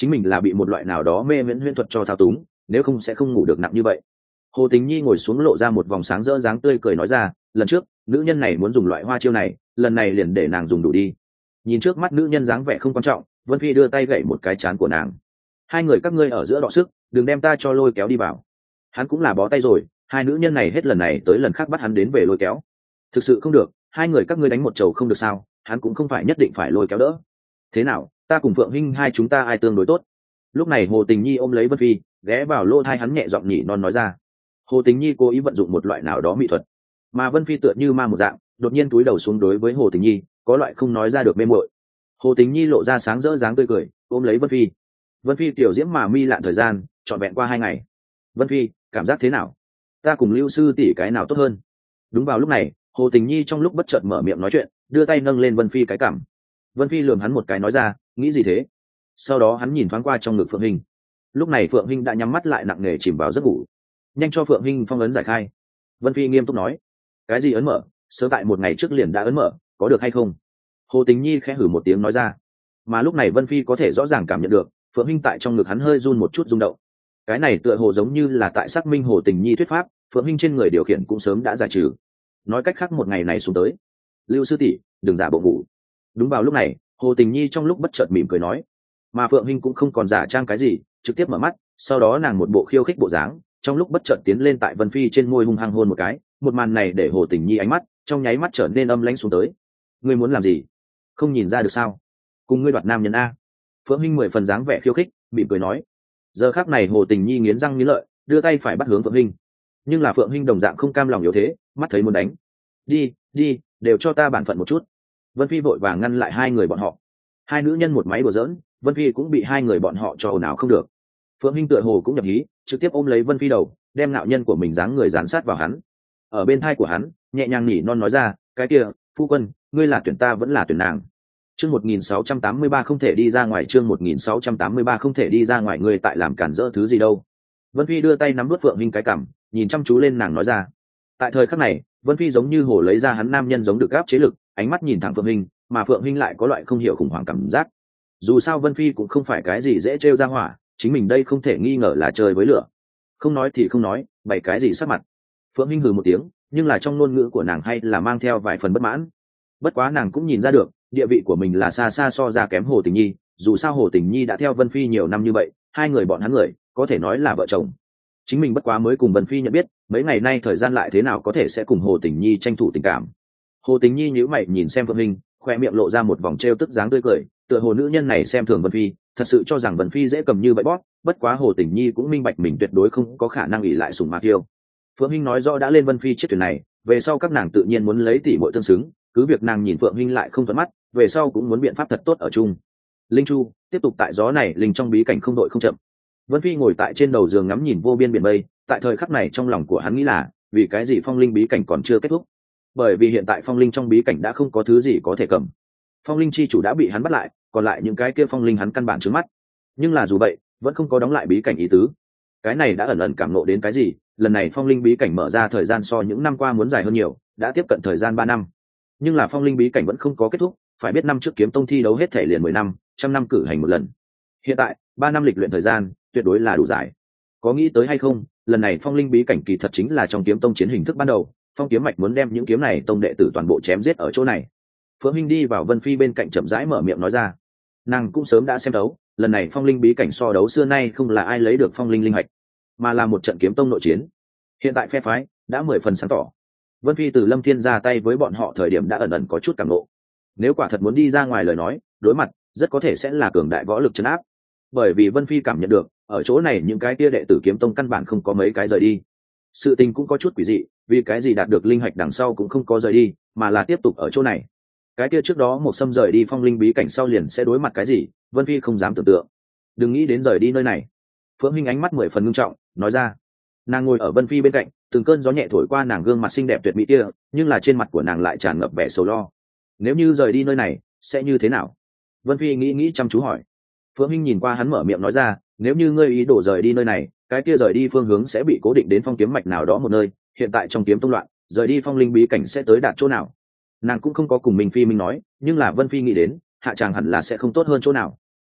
chính mình là bị một loại nào đó mê miễn huyễn thuật cho thao túng, nếu không sẽ không ngủ được nặng như vậy. Hồ Tình Nhi ngồi xuống lộ ra một vòng sáng rỡ dáng tươi cười nói ra, lần trước nữ nhân này muốn dùng loại hoa chiêu này, lần này liền để nàng dùng đủ đi. Nhìn trước mắt nữ nhân dáng vẻ không quan trọng, Vân Phi đưa tay gậy một cái trán của nàng. Hai người các ngươi ở giữa đọ sức, đừng đem ta cho lôi kéo đi vào. Hắn cũng là bó tay rồi, hai nữ nhân này hết lần này tới lần khác bắt hắn đến về lôi kéo. Thực sự không được, hai người các ngươi đánh một chầu không được sao? Hắn cũng không phải nhất định phải lôi kéo đỡ. Thế nào, ta cùng Phượng Hinh hai chúng ta ai tương đối tốt? Lúc này Hồ Tình Nhi ôm lấy Vân Phi, ghé vào lỗ tai hắn nhẹ giọng nhỉ non nói ra. Hồ Tình Nhi cố ý vận dụng một loại nào đó mỹ thuật, mà Vân Phi tựa như ma một dạng, đột nhiên túi đầu xuống đối với Hồ Tình Nhi, có loại không nói ra được mê muội. Hồ Tình Nhi lộ ra sáng rỡ dáng tươi cười, ôm lấy Vân Phi. Vân Phi tiểu diễm mà mi lạn thời gian, trọn vẹn qua hai ngày. Vân Phi, cảm giác thế nào? Ta cùng Lưu sư tỷ cái nào tốt hơn? Đúng vào lúc này, Hồ Tình Nhi trong lúc bất chợt mở miệng nói chuyện, đưa tay nâng lên Vân Phi cái cằm. Vân Phi lườm hắn một cái nói ra, nghĩ gì thế? Sau đó hắn nhìn thoáng qua trong ngực Phượng Hinh. Lúc này Phượng Hinh đã nhắm mắt lại nặng nề chìm vào giấc ngủ. Nhanh cho Phượng Hinh phong ấn giải khai. Vân Phi nghiêm túc nói. Cái gì ấn mở? Sớm tại một ngày trước liền đã ấn mở, có được hay không? Hồ Tình Nhi khẽ hử một tiếng nói ra. Mà lúc này Vân Phi có thể rõ ràng cảm nhận được, Phượng Hinh tại trong ngực hắn hơi run một chút rung động. Cái này tựa hồ giống như là tại xác minh Hồ Tình Nhi thuyết pháp, Phượng Hinh trên người điều khiển cũng sớm đã giải trừ. Nói cách khác một ngày này xuống tới, Lưu sư tỷ, đừng giả bộ ngủ. Đúng vào lúc này, Hồ Tình Nhi trong lúc bất chợt mỉm cười nói, mà Phượng Hinh cũng không còn giả trang cái gì, trực tiếp mở mắt, sau đó nàng một bộ khiêu khích bộ dáng, trong lúc bất chợt tiến lên tại Vân Phi trên môi hung hăng hôn một cái. Một màn này để Hồ Tình Nhi ánh mắt trong nháy mắt trở nên âm lãnh xuống tới. Ngươi muốn làm gì? Không nhìn ra được sao? Cùng ngươi đoạt nam nhân a? Phượng Hinh mười phần dáng vẻ khiêu khích, mỉm cười nói. Giờ khắc này Hồ Tình Nhi nghiến răng nghiến lợi, đưa tay phải bắt hướng Phượng Hinh, nhưng là Phượng Hinh đồng dạng không cam lòng yếu thế, mắt thấy muốn đánh. Đi, đi, đều cho ta bản phận một chút. Vân Phi vội vàng ngăn lại hai người bọn họ. Hai nữ nhân một máy đùa giỡn, Vân Phi cũng bị hai người bọn họ cho ồn ào không được. Phượng Hinh tựa hồ cũng nhập hí, trực tiếp ôm lấy Vân Phi đầu, đem nạo nhân của mình dáng người dán sát vào hắn. Ở bên tai của hắn, nhẹ nhàng nhỉ non nói ra, cái kia, phu quân, ngươi là tuyển ta vẫn là tuyển nàng. Chương một nghìn sáu trăm tám mươi ba không thể đi ra ngoài, chương một nghìn sáu trăm tám mươi ba không thể đi ra ngoài, ngươi tại làm cản rỡ thứ gì đâu? Vân Phi đưa tay nắm nuốt Phượng Hinh cái cằm, nhìn chăm chú lên nàng nói ra. Tại thời khắc này, Vân Phi giống như hồ lấy ra hắn nam nhân giống được áp chế lực, ánh mắt nhìn thẳng Phượng Hinh, mà Phượng Hinh lại có loại không hiểu khủng hoảng cảm giác. Dù sao Vân Phi cũng không phải cái gì dễ trêu ra hỏa, chính mình đây không thể nghi ngờ là chơi với lửa. Không nói thì không nói, bày cái gì sắc mặt. Phượng Hinh hừ một tiếng, nhưng là trong ngôn ngữ của nàng hay là mang theo vài phần bất mãn. Bất quá nàng cũng nhìn ra được, địa vị của mình là xa xa so ra kém Hồ Tình Nhi, dù sao Hồ Tình Nhi đã theo Vân Phi nhiều năm như vậy, hai người bọn hắn người có thể nói là vợ chồng. Chính mình bất quá mới cùng Vân Phi nhận biết, mấy ngày nay thời gian lại thế nào có thể sẽ cùng Hồ Tình Nhi tranh thủ tình cảm. Hồ Tình Nhi nhíu mày nhìn xem Phượng Hinh, khoe miệng lộ ra một vòng trêu tức dáng tươi cười, tựa hồ nữ nhân này xem thường Vân Phi, thật sự cho rằng Vân Phi dễ cầm như bẫy bóp. Bất quá Hồ Tình Nhi cũng minh bạch mình tuyệt đối không có khả năng ỷ lại sủng mạc yêu. Phượng Hinh nói rõ đã lên Vân Phi chiếc thuyền này, về sau các nàng tự nhiên muốn lấy tỷ muội tương xứng, cứ việc nàng nhìn Phượng Hinh lại không thuận mắt, về sau cũng muốn biện pháp thật tốt ở chung. Linh Chu tiếp tục tại gió này linh trong bí cảnh không đội không chậm. Vân Phi ngồi tại trên đầu giường ngắm nhìn vô biên biển mây, tại thời khắc này trong lòng của hắn nghĩ là, vì cái gì phong linh bí cảnh còn chưa kết thúc? Bởi vì hiện tại phong linh trong bí cảnh đã không có thứ gì có thể cầm. Phong linh chi chủ đã bị hắn bắt lại, còn lại những cái kia phong linh hắn căn bản trướng mắt. Nhưng là dù vậy, vẫn không có đóng lại bí cảnh ý tứ. Cái này đã ẩn ẩn cảm ngộ đến cái gì? Lần này phong linh bí cảnh mở ra thời gian so những năm qua muốn dài hơn nhiều, đã tiếp cận thời gian ba năm. Nhưng là phong linh bí cảnh vẫn không có kết thúc, phải biết năm trước kiếm tông thi đấu hết thể liền mười năm, trăm năm cử hành một lần. Hiện tại, ba năm lịch luyện thời gian, tuyệt đối là đủ dài. Có nghĩ tới hay không, lần này phong linh bí cảnh kỳ thật chính là trong kiếm tông chiến hình thức ban đầu, Phong Kiếm Mạch muốn đem những kiếm này tông đệ tử toàn bộ chém giết ở chỗ này. Phượng Hinh đi vào Vân Phi bên cạnh chậm rãi mở miệng nói ra. Nàng cũng sớm đã xem đấu, lần này phong linh bí cảnh so đấu xưa nay không là ai lấy được phong linh linh hạch, mà là một trận kiếm tông nội chiến. Hiện tại phe phái đã mười phần sáng tỏ. Vân Phi từ Lâm Thiên ra tay với bọn họ thời điểm đã ẩn ẩn có chút cảm nộ. Nếu quả thật muốn đi ra ngoài lời nói, đối mặt rất có thể sẽ là cường đại võ lực trấn áp. Bởi vì Vân Phi cảm nhận được, ở chỗ này những cái kia đệ tử kiếm tông căn bản không có mấy cái rời đi. Sự tình cũng có chút quỷ dị, vì cái gì đạt được linh hạch đằng sau cũng không có rời đi, mà là tiếp tục ở chỗ này. Cái kia trước đó một xâm rời đi phong linh bí cảnh sau liền sẽ đối mặt cái gì, Vân Phi không dám tưởng tượng. Đừng nghĩ đến rời đi nơi này. Phượng Hinh ánh mắt mười phần nghiêm trọng, nói ra. Nàng ngồi ở Vân Phi bên cạnh, từng cơn gió nhẹ thổi qua nàng gương mặt xinh đẹp tuyệt mỹ kia, nhưng là trên mặt của nàng lại tràn ngập vẻ sầu lo. Nếu như rời đi nơi này, sẽ như thế nào? Vân Phi nghĩ nghĩ chăm chú hỏi. Phượng Hinh nhìn qua hắn mở miệng nói ra, nếu như ngươi ý đồ rời đi nơi này, cái kia rời đi phương hướng sẽ bị cố định đến phong kiếm mạch nào đó một nơi, hiện tại trong kiếm tông loạn, rời đi phong linh bí cảnh sẽ tới đạt chỗ nào? Nàng cũng không có cùng mình Phi Minh nói, nhưng là Vân Phi nghĩ đến, hạ tràng hẳn là sẽ không tốt hơn chỗ nào.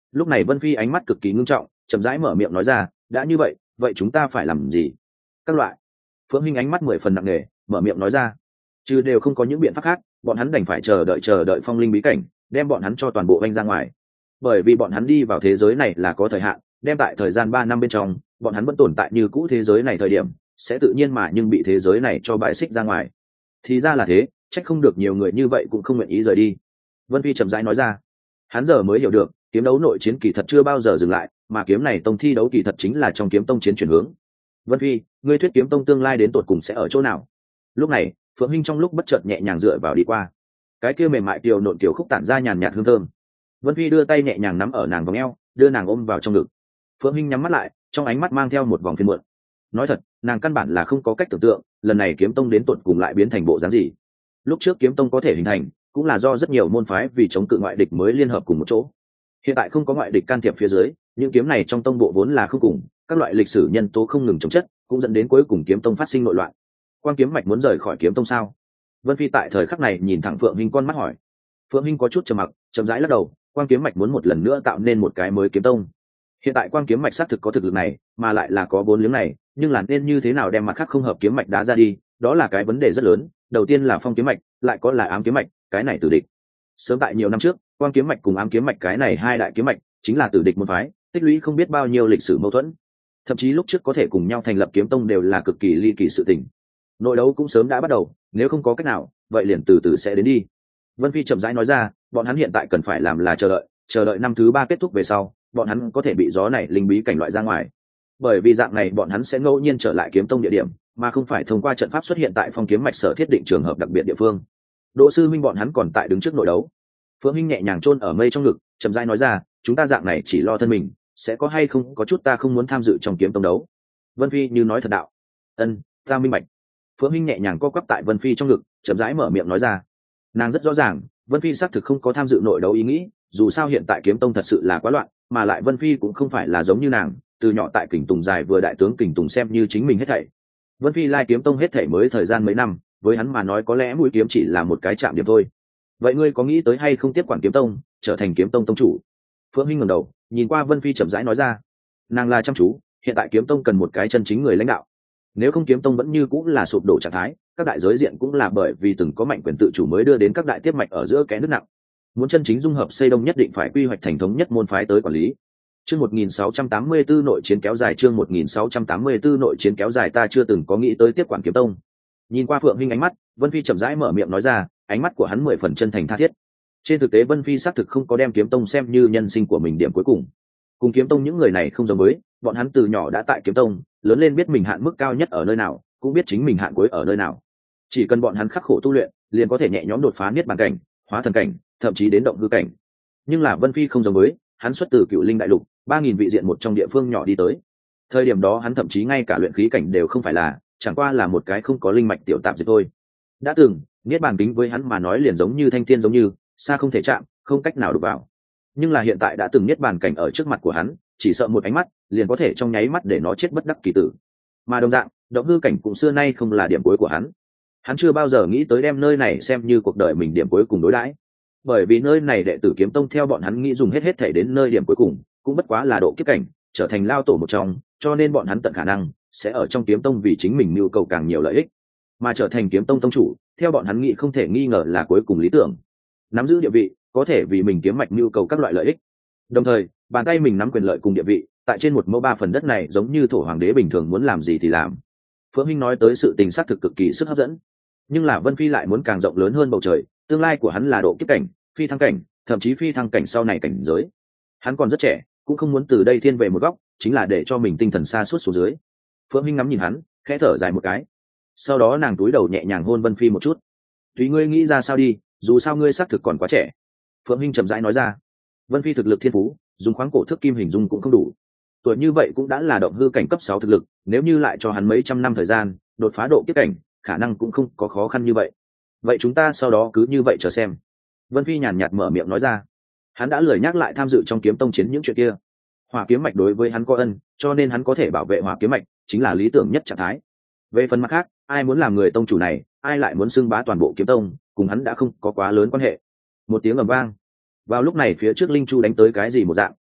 Lúc này Vân Phi ánh mắt cực kỳ ngưng trọng, chậm rãi mở miệng nói ra, đã như vậy vậy chúng ta phải làm gì? Các loại. Phượng Hinh ánh mắt mười phần nặng nề, mở miệng nói ra, chứ đều không có những biện pháp khác, bọn hắn đành phải chờ đợi chờ đợi phong linh bí cảnh đem bọn hắn cho toàn bộ vanh ra ngoài. Bởi vì bọn hắn đi vào thế giới này là có thời hạn, đem tại thời gian ba năm bên trong bọn hắn vẫn tồn tại như cũ thế giới này thời điểm sẽ tự nhiên mà nhưng bị thế giới này cho bại xích ra ngoài. Thì ra là thế, trách không được nhiều người như vậy cũng không nguyện ý rời đi. Vân Phi chậm rãi nói ra. Hắn giờ mới hiểu được, kiếm đấu nội chiến kỳ thật chưa bao giờ dừng lại, mà kiếm này tông thi đấu kỳ thật chính là trong kiếm tông chiến chuyển hướng. Vân Phi, ngươi thuyết kiếm tông tương lai đến tột cùng sẽ ở chỗ nào? Lúc này Phượng Hinh trong lúc bất chợt nhẹ nhàng dựa vào đi qua, cái kia mềm mại kiều nộn kiểu khúc tản ra nhàn nhạt hương thơm. Vân Phi đưa tay nhẹ nhàng nắm ở nàng vòng eo, đưa nàng ôm vào trong ngực. Phượng Hinh nhắm mắt lại, trong ánh mắt mang theo một vòng phiền muộn. Nói thật, nàng căn bản là không có cách tưởng tượng lần này kiếm tông đến tột cùng lại biến thành bộ dáng gì. Lúc trước kiếm tông có thể hình thành cũng là do rất nhiều môn phái vì chống cự ngoại địch mới liên hợp cùng một chỗ. Hiện tại không có ngoại địch can thiệp phía dưới, những kiếm này trong tông bộ vốn là không cùng, các loại lịch sử nhân tố không ngừng chống chất, cũng dẫn đến cuối cùng kiếm tông phát sinh nội loạn. Quan Kiếm Mạch muốn rời khỏi kiếm tông sao? Vân Phi tại thời khắc này nhìn thẳng Phượng Hinh con mắt hỏi. Phượng Hinh có chút trầm mặc, chậm rãi lắc đầu, Quan Kiếm Mạch muốn một lần nữa tạo nên một cái mới kiếm tông. Hiện tại Quan Kiếm Mạch xác thực có thực lực này, mà lại là có bốn liếng này, nhưng là nên như thế nào đem mặt khác không hợp kiếm mạch đá ra đi, đó là cái vấn đề rất lớn. Đầu tiên là Phong Kiếm Mạch, lại có là Ám Kiếm Mạch, cái này tử địch. Sớm tại nhiều năm trước, Quan Kiếm Mạch cùng Ám Kiếm Mạch cái này hai đại kiếm mạch chính là tử địch môn phái, tích lũy không biết bao nhiêu lịch sử mâu thuẫn. Thậm chí lúc trước có thể cùng nhau thành lập kiếm tông đều là cực kỳ ly kỳ sự tình. Nội đấu cũng sớm đã bắt đầu, nếu không có cách nào, vậy liền từ từ sẽ đến đi. Vân Phi chậm rãi nói ra, bọn hắn hiện tại cần phải làm là chờ đợi, chờ đợi năm thứ ba kết thúc về sau, bọn hắn có thể bị gió này linh bí cảnh loại ra ngoài. Bởi vì dạng này bọn hắn sẽ ngẫu nhiên trở lại kiếm tông địa điểm, mà không phải thông qua trận pháp xuất hiện tại Phong Kiếm Mạch sở thiết định trường hợp đặc biệt địa phương. Đỗ sư minh bọn hắn còn tại đứng trước nội đấu. Phượng Hinh nhẹ nhàng chôn ở mây trong ngực, chậm rãi nói ra, chúng ta dạng này chỉ lo thân mình, sẽ có hay không có chút ta không muốn tham dự trong kiếm tông đấu. Vân Phi như nói thật đạo. Ân, ta minh bạch. Phượng Hinh nhẹ nhàng co quắp tại Vân Phi trong ngực, chậm rãi mở miệng nói ra. Nàng rất rõ ràng, Vân Phi xác thực không có tham dự nội đấu ý nghĩ, dù sao hiện tại kiếm tông thật sự là quá loạn, mà lại Vân Phi cũng không phải là giống như nàng, từ nhỏ tại Kình Tùng dài vừa đại tướng Kình Tùng xem như chính mình hết thảy. Vân Phi lai kiếm tông hết thảy mới thời gian mấy năm, với hắn mà nói có lẽ mũi kiếm chỉ là một cái chạm điểm thôi. Vậy ngươi có nghĩ tới hay không tiếp quản kiếm tông, trở thành kiếm tông tông chủ? Phượng Hinh ngẩng đầu, nhìn qua Vân Phi chậm rãi nói ra. Nàng là chăm chú, hiện tại kiếm tông cần một cái chân chính người lãnh đạo. Nếu không kiếm tông vẫn như cũng là sụp đổ trạng thái, các đại giới diện cũng là bởi vì từng có mạnh quyền tự chủ mới đưa đến các đại tiếp mạch ở giữa kẽ nước nặng. Muốn chân chính dung hợp xây đông nhất định phải quy hoạch thành thống nhất môn phái tới quản lý. Chương một nghìn sáu trăm tám mươi tư nội chiến kéo dài, chương một nghìn sáu trăm tám mươi tư nội chiến kéo dài, ta chưa từng có nghĩ tới tiếp quản kiếm tông. Nhìn qua Phượng Hinh ánh mắt, Vân Phi chậm rãi mở miệng nói ra, ánh mắt của hắn mười phần chân thành tha thiết. Trên thực tế Vân Phi xác thực không có đem kiếm tông xem như nhân sinh của mình điểm cuối cùng. Cùng kiếm tông những người này không giống với, bọn hắn từ nhỏ đã tại kiếm tông, lớn lên biết mình hạn mức cao nhất ở nơi nào, cũng biết chính mình hạn cuối ở nơi nào. Chỉ cần bọn hắn khắc khổ tu luyện, liền có thể nhẹ nhõm đột phá niết bàn cảnh, hóa thần cảnh, thậm chí đến động hư cảnh. Nhưng là Vân Phi không giống với, hắn xuất từ Cựu Linh đại lục, ba nghìn vị diện một trong địa phương nhỏ đi tới. Thời điểm đó hắn thậm chí ngay cả luyện khí cảnh đều không phải là, chẳng qua là một cái không có linh mạch tiểu tạp dịch thôi. Đã từng, niết bàn kính với hắn mà nói liền giống như thanh thiên giống như, xa không thể chạm, không cách nào đụng vào. Nhưng là hiện tại đã từng niết bàn cảnh ở trước mặt của hắn, chỉ sợ một ánh mắt, liền có thể trong nháy mắt để nó chết bất đắc kỳ tử. Mà đồng dạng, động hư cảnh cũng xưa nay không là điểm cuối của hắn. Hắn chưa bao giờ nghĩ tới đem nơi này xem như cuộc đời mình điểm cuối cùng đối đãi. Bởi vì nơi này đệ tử kiếm tông theo bọn hắn nghĩ dùng hết hết thể đến nơi điểm cuối cùng, cũng bất quá là độ kiếp cảnh, trở thành lao tổ một trong, cho nên bọn hắn tận khả năng sẽ ở trong kiếm tông vì chính mình nhu cầu càng nhiều lợi ích, mà trở thành kiếm tông tông chủ, theo bọn hắn nghĩ không thể nghi ngờ là cuối cùng lý tưởng. Nắm giữ địa vị, có thể vì mình kiếm mạch nhu cầu các loại lợi ích. Đồng thời, bàn tay mình nắm quyền lợi cùng địa vị, tại trên một mẫu ba phần đất này giống như thổ hoàng đế bình thường muốn làm gì thì làm. Phượng Hinh nói tới sự tình xác thực cực kỳ sức hấp dẫn, nhưng là Vân Phi lại muốn càng rộng lớn hơn bầu trời, tương lai của hắn là độ kiếp cảnh, phi thăng cảnh, thậm chí phi thăng cảnh sau này cảnh giới. Hắn còn rất trẻ, cũng không muốn từ đây thiên về một góc, chính là để cho mình tinh thần xa suốt xuống dưới. Phượng Hinh ngắm nhìn hắn, khẽ thở dài một cái, sau đó nàng túi đầu nhẹ nhàng hôn Vân Phi một chút. Tùy ngươi nghĩ ra sao đi, dù sao ngươi xác thực còn quá trẻ. Phượng Hinh chậm rãi nói ra. Vân Phi thực lực thiên phú, dùng khoáng cổ thước kim hình dung cũng không đủ. Tuổi như vậy cũng đã là động hư cảnh cấp sáu thực lực, nếu như lại cho hắn mấy trăm năm thời gian, đột phá độ kiếp cảnh, khả năng cũng không có khó khăn như vậy. Vậy chúng ta sau đó cứ như vậy chờ xem. Vân Phi nhàn nhạt mở miệng nói ra. Hắn đã lười nhắc lại tham dự trong kiếm tông chiến những chuyện kia. Hỏa kiếm mạch đối với hắn có ân, cho nên hắn có thể bảo vệ hỏa kiếm mạch, chính là lý tưởng nhất trạng thái. Về phần mặt khác, ai muốn làm người tông chủ này, ai lại muốn xưng bá toàn bộ kiếm tông, cùng hắn đã không có quá lớn quan hệ. Một tiếng ầm vang. Vào lúc này phía trước linh chu đánh tới cái gì một dạng,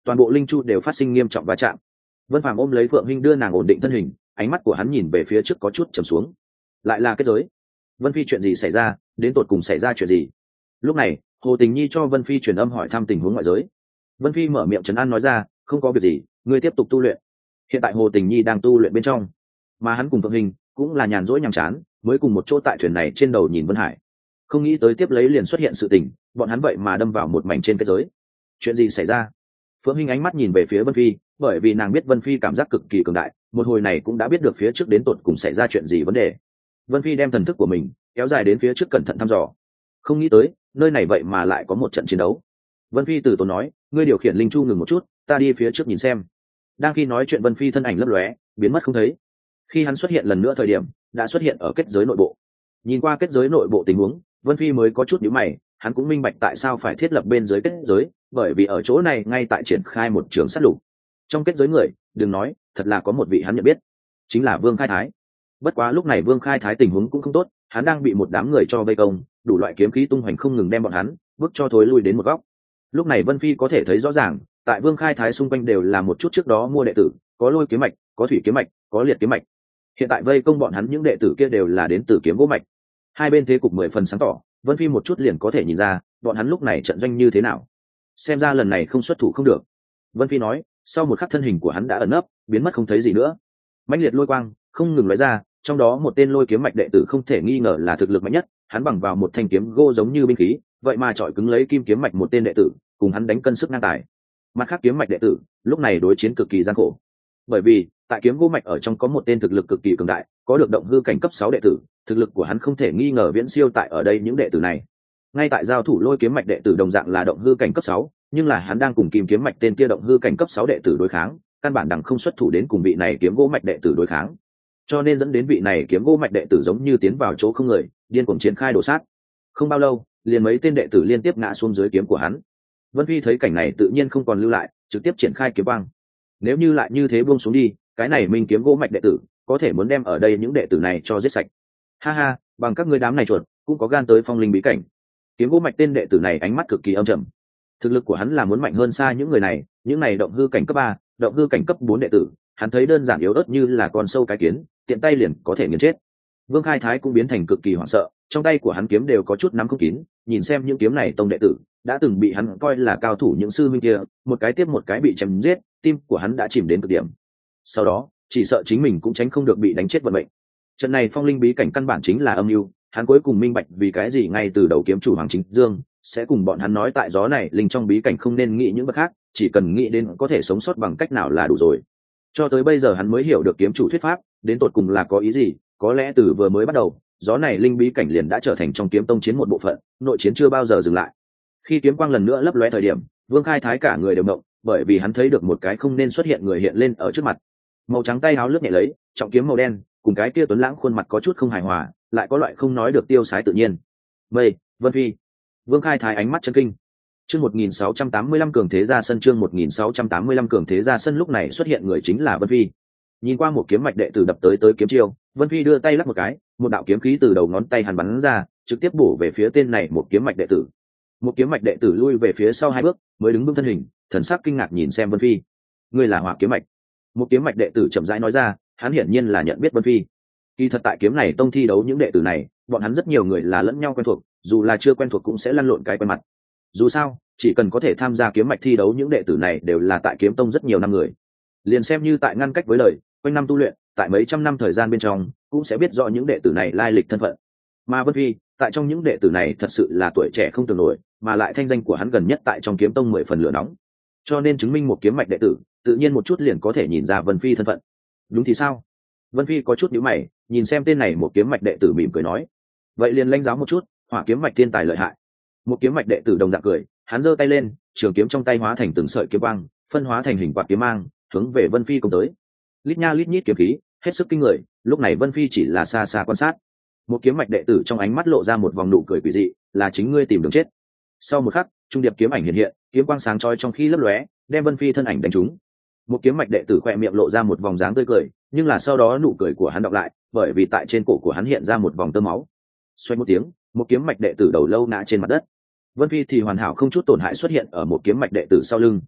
toàn bộ linh chu đều phát sinh nghiêm trọng va chạm. Vân Phàm ôm lấy Phượng Hinh đưa nàng ổn định thân hình, ánh mắt của hắn nhìn về phía trước có chút trầm xuống. Lại là kết giới. Vân Phi chuyện gì xảy ra, đến tột cùng xảy ra chuyện gì? Lúc này Hồ Tình Nhi cho Vân Phi truyền âm hỏi thăm tình huống ngoại giới. Vân Phi mở miệng trấn an nói ra, không có việc gì, ngươi tiếp tục tu luyện. Hiện tại Hồ Tình Nhi đang tu luyện bên trong, mà hắn cùng Phượng Hinh cũng là nhàn rỗi nhàm chán, mới cùng một chỗ tại thuyền này trên đầu nhìn Vân Hải. Không nghĩ tới tiếp lấy liền xuất hiện sự tình, bọn hắn vậy mà đâm vào một mảnh trên kết giới. Chuyện gì xảy ra? Phượng Hinh ánh mắt nhìn về phía Vân Phi, bởi vì nàng biết Vân Phi cảm giác cực kỳ cường đại, một hồi này cũng đã biết được phía trước đến tột cùng xảy ra chuyện gì vấn đề. Vân Phi đem thần thức của mình kéo dài đến phía trước cẩn thận thăm dò. Không nghĩ tới, nơi này vậy mà lại có một trận chiến đấu. Vân Phi từ tốn nói, ngươi điều khiển linh chu ngừng một chút, ta đi phía trước nhìn xem. Đang khi nói chuyện Vân Phi thân ảnh lấp lóe, biến mất không thấy. Khi hắn xuất hiện lần nữa thời điểm, đã xuất hiện ở kết giới nội bộ. Nhìn qua kết giới nội bộ tình huống, Vân Phi mới có chút nhíu mày, hắn cũng minh bạch tại sao phải thiết lập bên dưới kết giới, bởi vì ở chỗ này ngay tại triển khai một trường sát lục. Trong kết giới người, đừng nói, thật là có một vị hắn nhận biết, chính là Vương Khai Thái. Bất quá lúc này Vương Khai Thái tình huống cũng không tốt, hắn đang bị một đám người cho vây công, đủ loại kiếm khí tung hoành không ngừng đem bọn hắn bước cho thối lui đến một góc. Lúc này Vân Phi có thể thấy rõ ràng, tại Vương Khai Thái xung quanh đều là một chút trước đó mua đệ tử, có lôi kiếm mạch, có thủy kiếm mạch, có liệt kiếm mạch. Hiện tại vây công bọn hắn những đệ tử kia đều là đến từ kiếm gỗ mạch. Hai bên thế cục mười phần sáng tỏ, Vân Phi một chút liền có thể nhìn ra bọn hắn lúc này trận doanh như thế nào. Xem ra lần này không xuất thủ không được. Vân Phi nói, sau một khắc thân hình của hắn đã ẩn nấp, biến mất không thấy gì nữa. Mãnh liệt lôi quang không ngừng lóe ra, trong đó một tên lôi kiếm mạch đệ tử không thể nghi ngờ là thực lực mạnh nhất, hắn bằng vào một thanh kiếm gỗ giống như binh khí, vậy mà chọi cứng lấy kim kiếm mạch một tên đệ tử, cùng hắn đánh cân sức ngang tài. Mặt khác kiếm mạch đệ tử lúc này đối chiến cực kỳ gian khổ, bởi vì tại kiếm gỗ mạch ở trong có một tên thực lực cực kỳ cường đại, có được động hư cảnh cấp sáu đệ tử, thực lực của hắn không thể nghi ngờ viễn siêu tại ở đây những đệ tử này. Ngay tại giao thủ lôi kiếm mạch đệ tử đồng dạng là động hư cảnh cấp sáu, nhưng là hắn đang cùng kim kiếm mạch tên kia động hư cảnh cấp sáu đệ tử đối kháng, căn bản đằng không xuất thủ đến cùng vị này kiếm gỗ mạch đệ tử đối kháng, cho nên dẫn đến vị này kiếm gỗ mạch đệ tử giống như tiến vào chỗ không người, điên cuồng triển khai đổ sát. Không bao lâu, liền mấy tên đệ tử liên tiếp ngã xuống dưới kiếm của hắn. Vân Phi thấy cảnh này tự nhiên không còn lưu lại, trực tiếp triển khai kiếm quang. Nếu như lại như thế buông xuống đi, cái này minh kiếm gỗ mạch đệ tử có thể muốn đem ở đây những đệ tử này cho giết sạch. Ha ha, bằng các ngươi đám này chuột cũng có gan tới phong linh bí cảnh. Kiếm gỗ mạch tên đệ tử này ánh mắt cực kỳ âm trầm, thực lực của hắn là muốn mạnh hơn xa những người này, những này động hư cảnh cấp ba, động hư cảnh cấp bốn đệ tử, hắn thấy đơn giản yếu ớt như là con sâu cái kiến, tiện tay liền có thể nghiền chết. Vương Khai Thái cũng biến thành cực kỳ hoảng sợ, trong tay của hắn kiếm đều có chút nắm không kín, nhìn xem những kiếm này tông đệ tử đã từng bị hắn coi là cao thủ những sư minh kia, một cái tiếp một cái bị chém giết, tim của hắn đã chìm đến cực điểm. Sau đó, chỉ sợ chính mình cũng tránh không được bị đánh chết vận mệnh. Trận này phong linh bí cảnh căn bản chính là âm mưu, hắn cuối cùng minh bạch vì cái gì ngay từ đầu kiếm chủ Hoàng Chính Dương sẽ cùng bọn hắn nói tại gió này linh trong bí cảnh không nên nghĩ những vật khác, chỉ cần nghĩ đến có thể sống sót bằng cách nào là đủ rồi. Cho tới bây giờ hắn mới hiểu được kiếm chủ thuyết pháp đến tột cùng là có ý gì, có lẽ từ vừa mới bắt đầu, gió này linh bí cảnh liền đã trở thành trong kiếm tông chiến một bộ phận, nội chiến chưa bao giờ dừng lại. Khi kiếm quang lần nữa lấp lóe thời điểm, Vương Khai Thái cả người đều ngộng, bởi vì hắn thấy được một cái không nên xuất hiện người hiện lên ở trước mặt. Màu trắng tay áo lướt nhẹ lấy, trọng kiếm màu đen, cùng cái kia tuấn lãng khuôn mặt có chút không hài hòa, lại có loại không nói được tiêu sái tự nhiên. Mây, Vân Phi. Vương Khai Thái ánh mắt chấn kinh. Chương một nghìn sáu trăm tám mươi lăm cường thế ra sân, chương một nghìn sáu trăm tám mươi lăm cường thế ra sân, lúc này xuất hiện người chính là Vân Phi. Nhìn qua một kiếm mạch đệ tử đập tới tới kiếm chiêu, Vân Phi đưa tay lắc một cái, một đạo kiếm khí từ đầu ngón tay hắn bắn ra, trực tiếp bổ về phía tên này một kiếm mạch đệ tử. Một kiếm mạch đệ tử lui về phía sau hai bước, mới đứng vững thân hình, thần sắc kinh ngạc nhìn xem Vân Phi. Ngươi là Hỏa kiếm mạch? Một kiếm mạch đệ tử chậm rãi nói ra, hắn hiển nhiên là nhận biết Vân Phi. Kỳ thật tại kiếm này tông thi đấu những đệ tử này, bọn hắn rất nhiều người là lẫn nhau quen thuộc, dù là chưa quen thuộc cũng sẽ lăn lộn cái quen mặt. Dù sao, chỉ cần có thể tham gia kiếm mạch thi đấu những đệ tử này đều là tại kiếm tông rất nhiều năm người. Liền xem như tại ngăn cách với lời, quanh năm tu luyện, tại mấy trăm năm thời gian bên trong, cũng sẽ biết rõ những đệ tử này lai lịch thân phận. Mà Vân Phi, tại trong những đệ tử này thật sự là tuổi trẻ không tưởng nổi, mà lại thanh danh của hắn gần nhất tại trong kiếm tông mười phần lửa nóng. Cho nên chứng minh một kiếm mạch đệ tử, tự nhiên một chút liền có thể nhìn ra Vân Phi thân phận. Đúng thì sao? Vân Phi có chút nhíu mày, nhìn xem tên này một kiếm mạch đệ tử mỉm cười nói, vậy liền lãnh giáo một chút, Hỏa kiếm mạch thiên tài lợi hại. Một kiếm mạch đệ tử đồng dạng cười, hắn giơ tay lên, trường kiếm trong tay hóa thành từng sợi kiếm quang, phân hóa thành hình quạt kiếm mang, hướng về Vân Phi công tới. Lít nha lít nhít kiếm khí, hết sức kinh người, lúc này Vân Phi chỉ là xa xa quan sát. Một kiếm mạch đệ tử trong ánh mắt lộ ra một vòng nụ cười quỷ dị, là chính ngươi tìm đường chết. Sau một khắc, trung điệp kiếm ảnh hiện hiện, kiếm quang sáng chói trong khi lấp lóe, đem Vân Phi thân ảnh đánh trúng. Một kiếm mạch đệ tử khẽ miệng lộ ra một vòng dáng tươi cười, nhưng là sau đó nụ cười của hắn đọc lại, bởi vì tại trên cổ của hắn hiện ra một vòng tơ máu. Xoay một tiếng, một kiếm mạch đệ tử đầu lâu ngã trên mặt đất. Vân Phi thì hoàn hảo không chút tổn hại xuất hiện ở một kiếm mạch đệ tử sau lưng.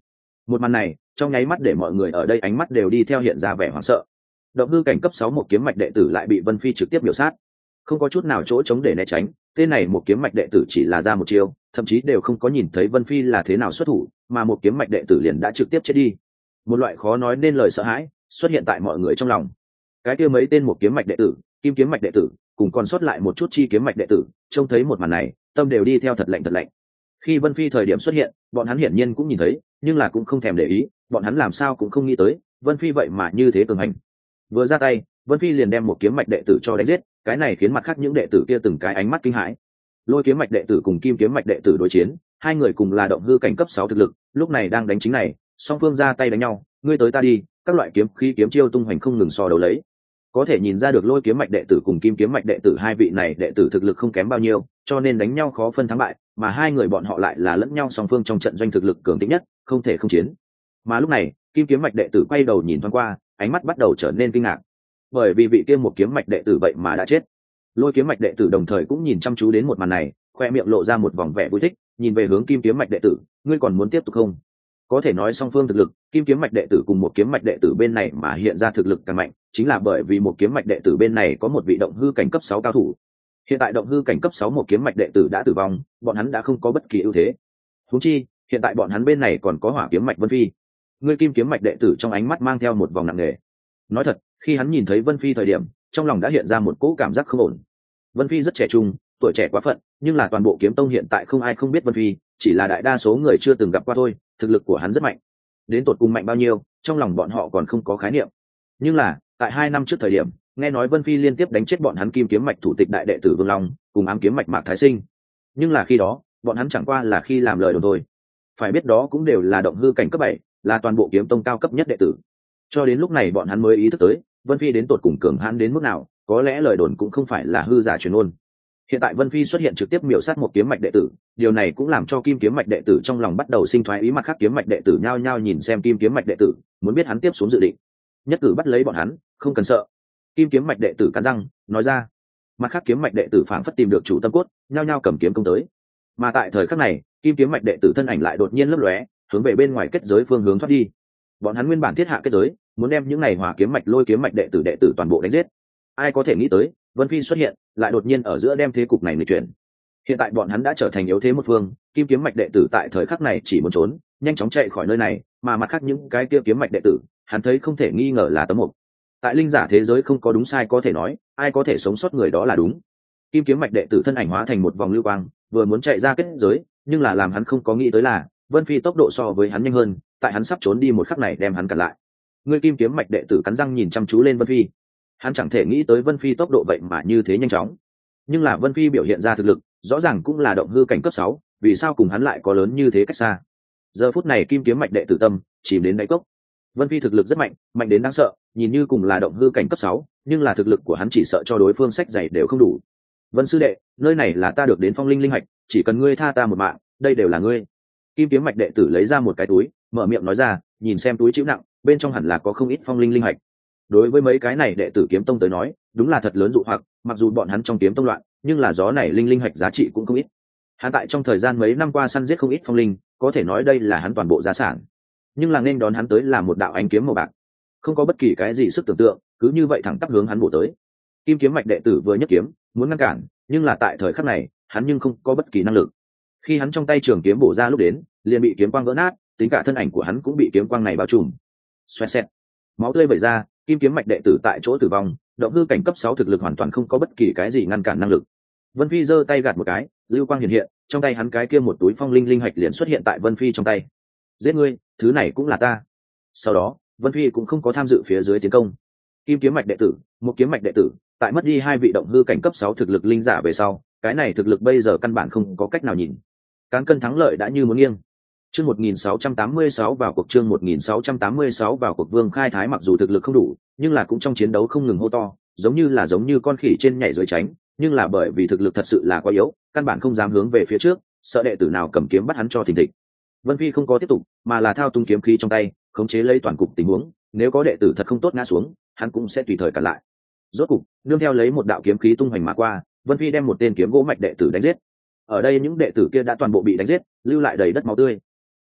Một màn này trong nháy mắt để mọi người ở đây ánh mắt đều đi theo hiện ra vẻ hoảng sợ. Động hư cảnh cấp sáu một kiếm mạch đệ tử lại bị Vân Phi trực tiếp biểu sát, không có chút nào chỗ chống để né tránh. Tên này một kiếm mạch đệ tử chỉ là ra một chiêu, thậm chí đều không có nhìn thấy Vân Phi là thế nào xuất thủ, mà một kiếm mạch đệ tử liền đã trực tiếp chết đi. Một loại khó nói nên lời sợ hãi xuất hiện tại mọi người trong lòng. Cái kia mấy tên một kiếm mạch đệ tử, kim kiếm mạch đệ tử, cùng còn sót lại một chút chi kiếm mạch đệ tử, trông thấy một màn này, tâm đều đi theo thật lạnh thật lạnh. Khi Vân Phi thời điểm xuất hiện, bọn hắn hiển nhiên cũng nhìn thấy, nhưng là cũng không thèm để ý, bọn hắn làm sao cũng không nghĩ tới, Vân Phi vậy mà như thế cường hành. Vừa ra tay, Vân Phi liền đem một kiếm mạch đệ tử cho đánh giết, cái này khiến mặt khác những đệ tử kia từng cái ánh mắt kinh hãi. Lôi kiếm mạch đệ tử cùng kim kiếm mạch đệ tử đối chiến, hai người cùng là động hư cảnh cấp sáu thực lực, lúc này đang đánh chính này, song phương ra tay đánh nhau, ngươi tới ta đi, các loại kiếm khí kiếm chiêu tung hoành không ngừng so đấu lấy. Có thể nhìn ra được lôi kiếm mạch đệ tử cùng kim kiếm mạch đệ tử hai vị này đệ tử thực lực không kém bao nhiêu, cho nên đánh nhau khó phân thắng bại, mà hai người bọn họ lại là lẫn nhau song phương trong trận doanh thực lực cường tĩnh nhất, không thể không chiến. Mà lúc này, kim kiếm mạch đệ tử quay đầu nhìn thoáng qua, ánh mắt bắt đầu trở nên kinh ngạc, bởi vì vị kia một kiếm mạch đệ tử vậy mà đã chết. Lôi kiếm mạch đệ tử đồng thời cũng nhìn chăm chú đến một màn này, khoe miệng lộ ra một vòng vẻ vui thích, nhìn về hướng kim kiếm mạch đệ tử, ngươi còn muốn tiếp tục không? Có thể nói song phương thực lực, kim kiếm mạch đệ tử cùng một kiếm mạch đệ tử bên này mà hiện ra thực lực càng mạnh, chính là bởi vì một kiếm mạch đệ tử bên này có một vị động hư cảnh cấp sáu cao thủ. Hiện tại động hư cảnh cấp sáu một kiếm mạch đệ tử đã tử vong, bọn hắn đã không có bất kỳ ưu thế. Huống chi, hiện tại bọn hắn bên này còn có hỏa kiếm mạch Vân Phi. Ngươi kim kiếm mạch đệ tử trong ánh mắt mang theo một vòng nặng nề. Nói thật, khi hắn nhìn thấy Vân Phi thời điểm, trong lòng đã hiện ra một cỗ cảm giác không ổn. Vân Phi rất trẻ trung, tuổi trẻ quá phận, nhưng là toàn bộ kiếm tông hiện tại không ai không biết Vân Phi, chỉ là đại đa số người chưa từng gặp qua thôi. Thực lực của hắn rất mạnh, đến tột cùng mạnh bao nhiêu, trong lòng bọn họ còn không có khái niệm. Nhưng là tại hai năm trước thời điểm, nghe nói Vân Phi liên tiếp đánh chết bọn hắn kim kiếm mạch thủ tịch đại đệ tử Vương Long, cùng ám kiếm mạch Mạc Thái Sinh. Nhưng là khi đó, bọn hắn chẳng qua là khi làm lời đồn thôi. Phải biết đó cũng đều là động hư cảnh cấp bảy, là toàn bộ kiếm tông cao cấp nhất đệ tử. Cho đến lúc này bọn hắn mới ý thức tới, Vân Phi đến tột cùng cường hãn đến mức nào, có lẽ lời đồn cũng không phải là hư giả truyền ngôn. Hiện tại Vân Phi xuất hiện trực tiếp miểu sát một kiếm mạch đệ tử, điều này cũng làm cho kim kiếm mạch đệ tử trong lòng bắt đầu sinh thoái ý, mặt khác kiếm mạch đệ tử nhao nhao nhìn xem kim kiếm mạch đệ tử, muốn biết hắn tiếp xuống dự định. Nhất cử bắt lấy bọn hắn, không cần sợ. Kim kiếm mạch đệ tử cắn răng nói ra. Mặt khác kiếm mạch đệ tử phảng phất tìm được chủ tâm cốt, nhao nhao cầm kiếm công tới. Mà tại thời khắc này, kim kiếm mạch đệ tử thân ảnh lại đột nhiên lấp lóe, hướng về bên ngoài kết giới phương hướng thoát đi. Bọn hắn nguyên bản thiết hạ kết giới, muốn đem những này hỏa kiếm mạch lôi kiếm mạch đệ tử đệ tử toàn bộ đánh giết. Ai có thể nghĩ tới, Vân Phi xuất hiện, lại đột nhiên ở giữa đem thế cục này nghịch chuyển. Hiện tại bọn hắn đã trở thành yếu thế một phương, kim kiếm mạch đệ tử tại thời khắc này chỉ muốn trốn, nhanh chóng chạy khỏi nơi này, mà mặt khác những cái kia kiếm mạch đệ tử, hắn thấy không thể nghi ngờ là tấm mục. Tại linh giả thế giới không có đúng sai có thể nói, ai có thể sống sót người đó là đúng. Kim kiếm mạch đệ tử thân ảnh hóa thành một vòng lưu quang, vừa muốn chạy ra kết giới, nhưng là làm hắn không có nghĩ tới là, Vân Phi tốc độ so với hắn nhanh hơn, tại hắn sắp trốn đi một khắc này đem hắn cản lại. Người kim kiếm mạch đệ tử cắn răng nhìn chăm chú lên Vân Phi. Hắn chẳng thể nghĩ tới Vân Phi tốc độ vậy mà như thế nhanh chóng. Nhưng là Vân Phi biểu hiện ra thực lực, rõ ràng cũng là động hư cảnh cấp sáu, vì sao cùng hắn lại có lớn như thế cách xa. Giờ phút này kim kiếm mạch đệ tử tâm chìm đến đáy cốc. Vân Phi thực lực rất mạnh, mạnh đến đáng sợ, nhìn như cùng là động hư cảnh cấp sáu, nhưng là thực lực của hắn chỉ sợ cho đối phương sách giày đều không đủ. Vân sư đệ, nơi này là ta được đến phong linh linh hạch, chỉ cần ngươi tha ta một mạng, đây đều là ngươi. Kim kiếm mạch đệ tử lấy ra một cái túi, mở miệng nói ra, nhìn xem túi chịu nặng, bên trong hẳn là có không ít phong linh linh hạch. Đối với mấy cái này đệ tử kiếm tông tới nói, đúng là thật lớn dụ hoặc, mặc dù bọn hắn trong kiếm tông loạn, nhưng là gió này linh linh hạch giá trị cũng không ít. Hắn tại trong thời gian mấy năm qua săn giết không ít phong linh, có thể nói đây là hắn toàn bộ gia sản. Nhưng là nên đón hắn tới là một đạo ánh kiếm màu bạc, không có bất kỳ cái gì sức tưởng tượng, cứ như vậy thẳng tắp hướng hắn bổ tới. Kim kiếm mạch đệ tử vừa nhấc kiếm, muốn ngăn cản, nhưng là tại thời khắc này, hắn nhưng không có bất kỳ năng lực. Khi hắn trong tay trường kiếm bổ ra lúc đến, liền bị kiếm quang vỡ nát, tính cả thân ảnh của hắn cũng bị kiếm quang này bao trùm. Xoẹt xẹt, máu tươi vẩy ra, kim kiếm mạch đệ tử tại chỗ tử vong, động hư cảnh cấp sáu thực lực hoàn toàn không có bất kỳ cái gì ngăn cản năng lực. Vân Phi giơ tay gạt một cái, lưu quang hiện hiện, trong tay hắn cái kia một túi phong linh linh hạch liền xuất hiện tại Vân Phi trong tay. Giết ngươi, thứ này cũng là ta. Sau đó, Vân Phi cũng không có tham dự phía dưới tiến công. Kim kiếm mạch đệ tử, một kiếm mạch đệ tử, tại mất đi hai vị động hư cảnh cấp sáu thực lực linh giả về sau, cái này thực lực bây giờ căn bản không có cách nào nhìn. Cán cân thắng lợi đã như muốn nghiêng. Chương một nghìn sáu trăm tám mươi sáu vào cuộc chương một nghìn sáu trăm tám mươi sáu vào cuộc Vương Khai Thái mặc dù thực lực không đủ, nhưng là cũng trong chiến đấu không ngừng hô to, giống như là giống như con khỉ trên nhảy dưới tránh, nhưng là bởi vì thực lực thật sự là quá yếu, căn bản không dám hướng về phía trước, sợ đệ tử nào cầm kiếm bắt hắn cho thình thịch. Vân Phi không có tiếp tục, mà là thao tung kiếm khí trong tay, khống chế lấy toàn cục tình huống, nếu có đệ tử thật không tốt ngã xuống, hắn cũng sẽ tùy thời cản lại. Rốt cục, nương theo lấy một đạo kiếm khí tung hoành mà qua, Vân Phi đem một tên kiếm gỗ mạch đệ tử đánh giết. Ở đây những đệ tử kia đã toàn bộ bị đánh giết, lưu lại đầy đất máu tươi.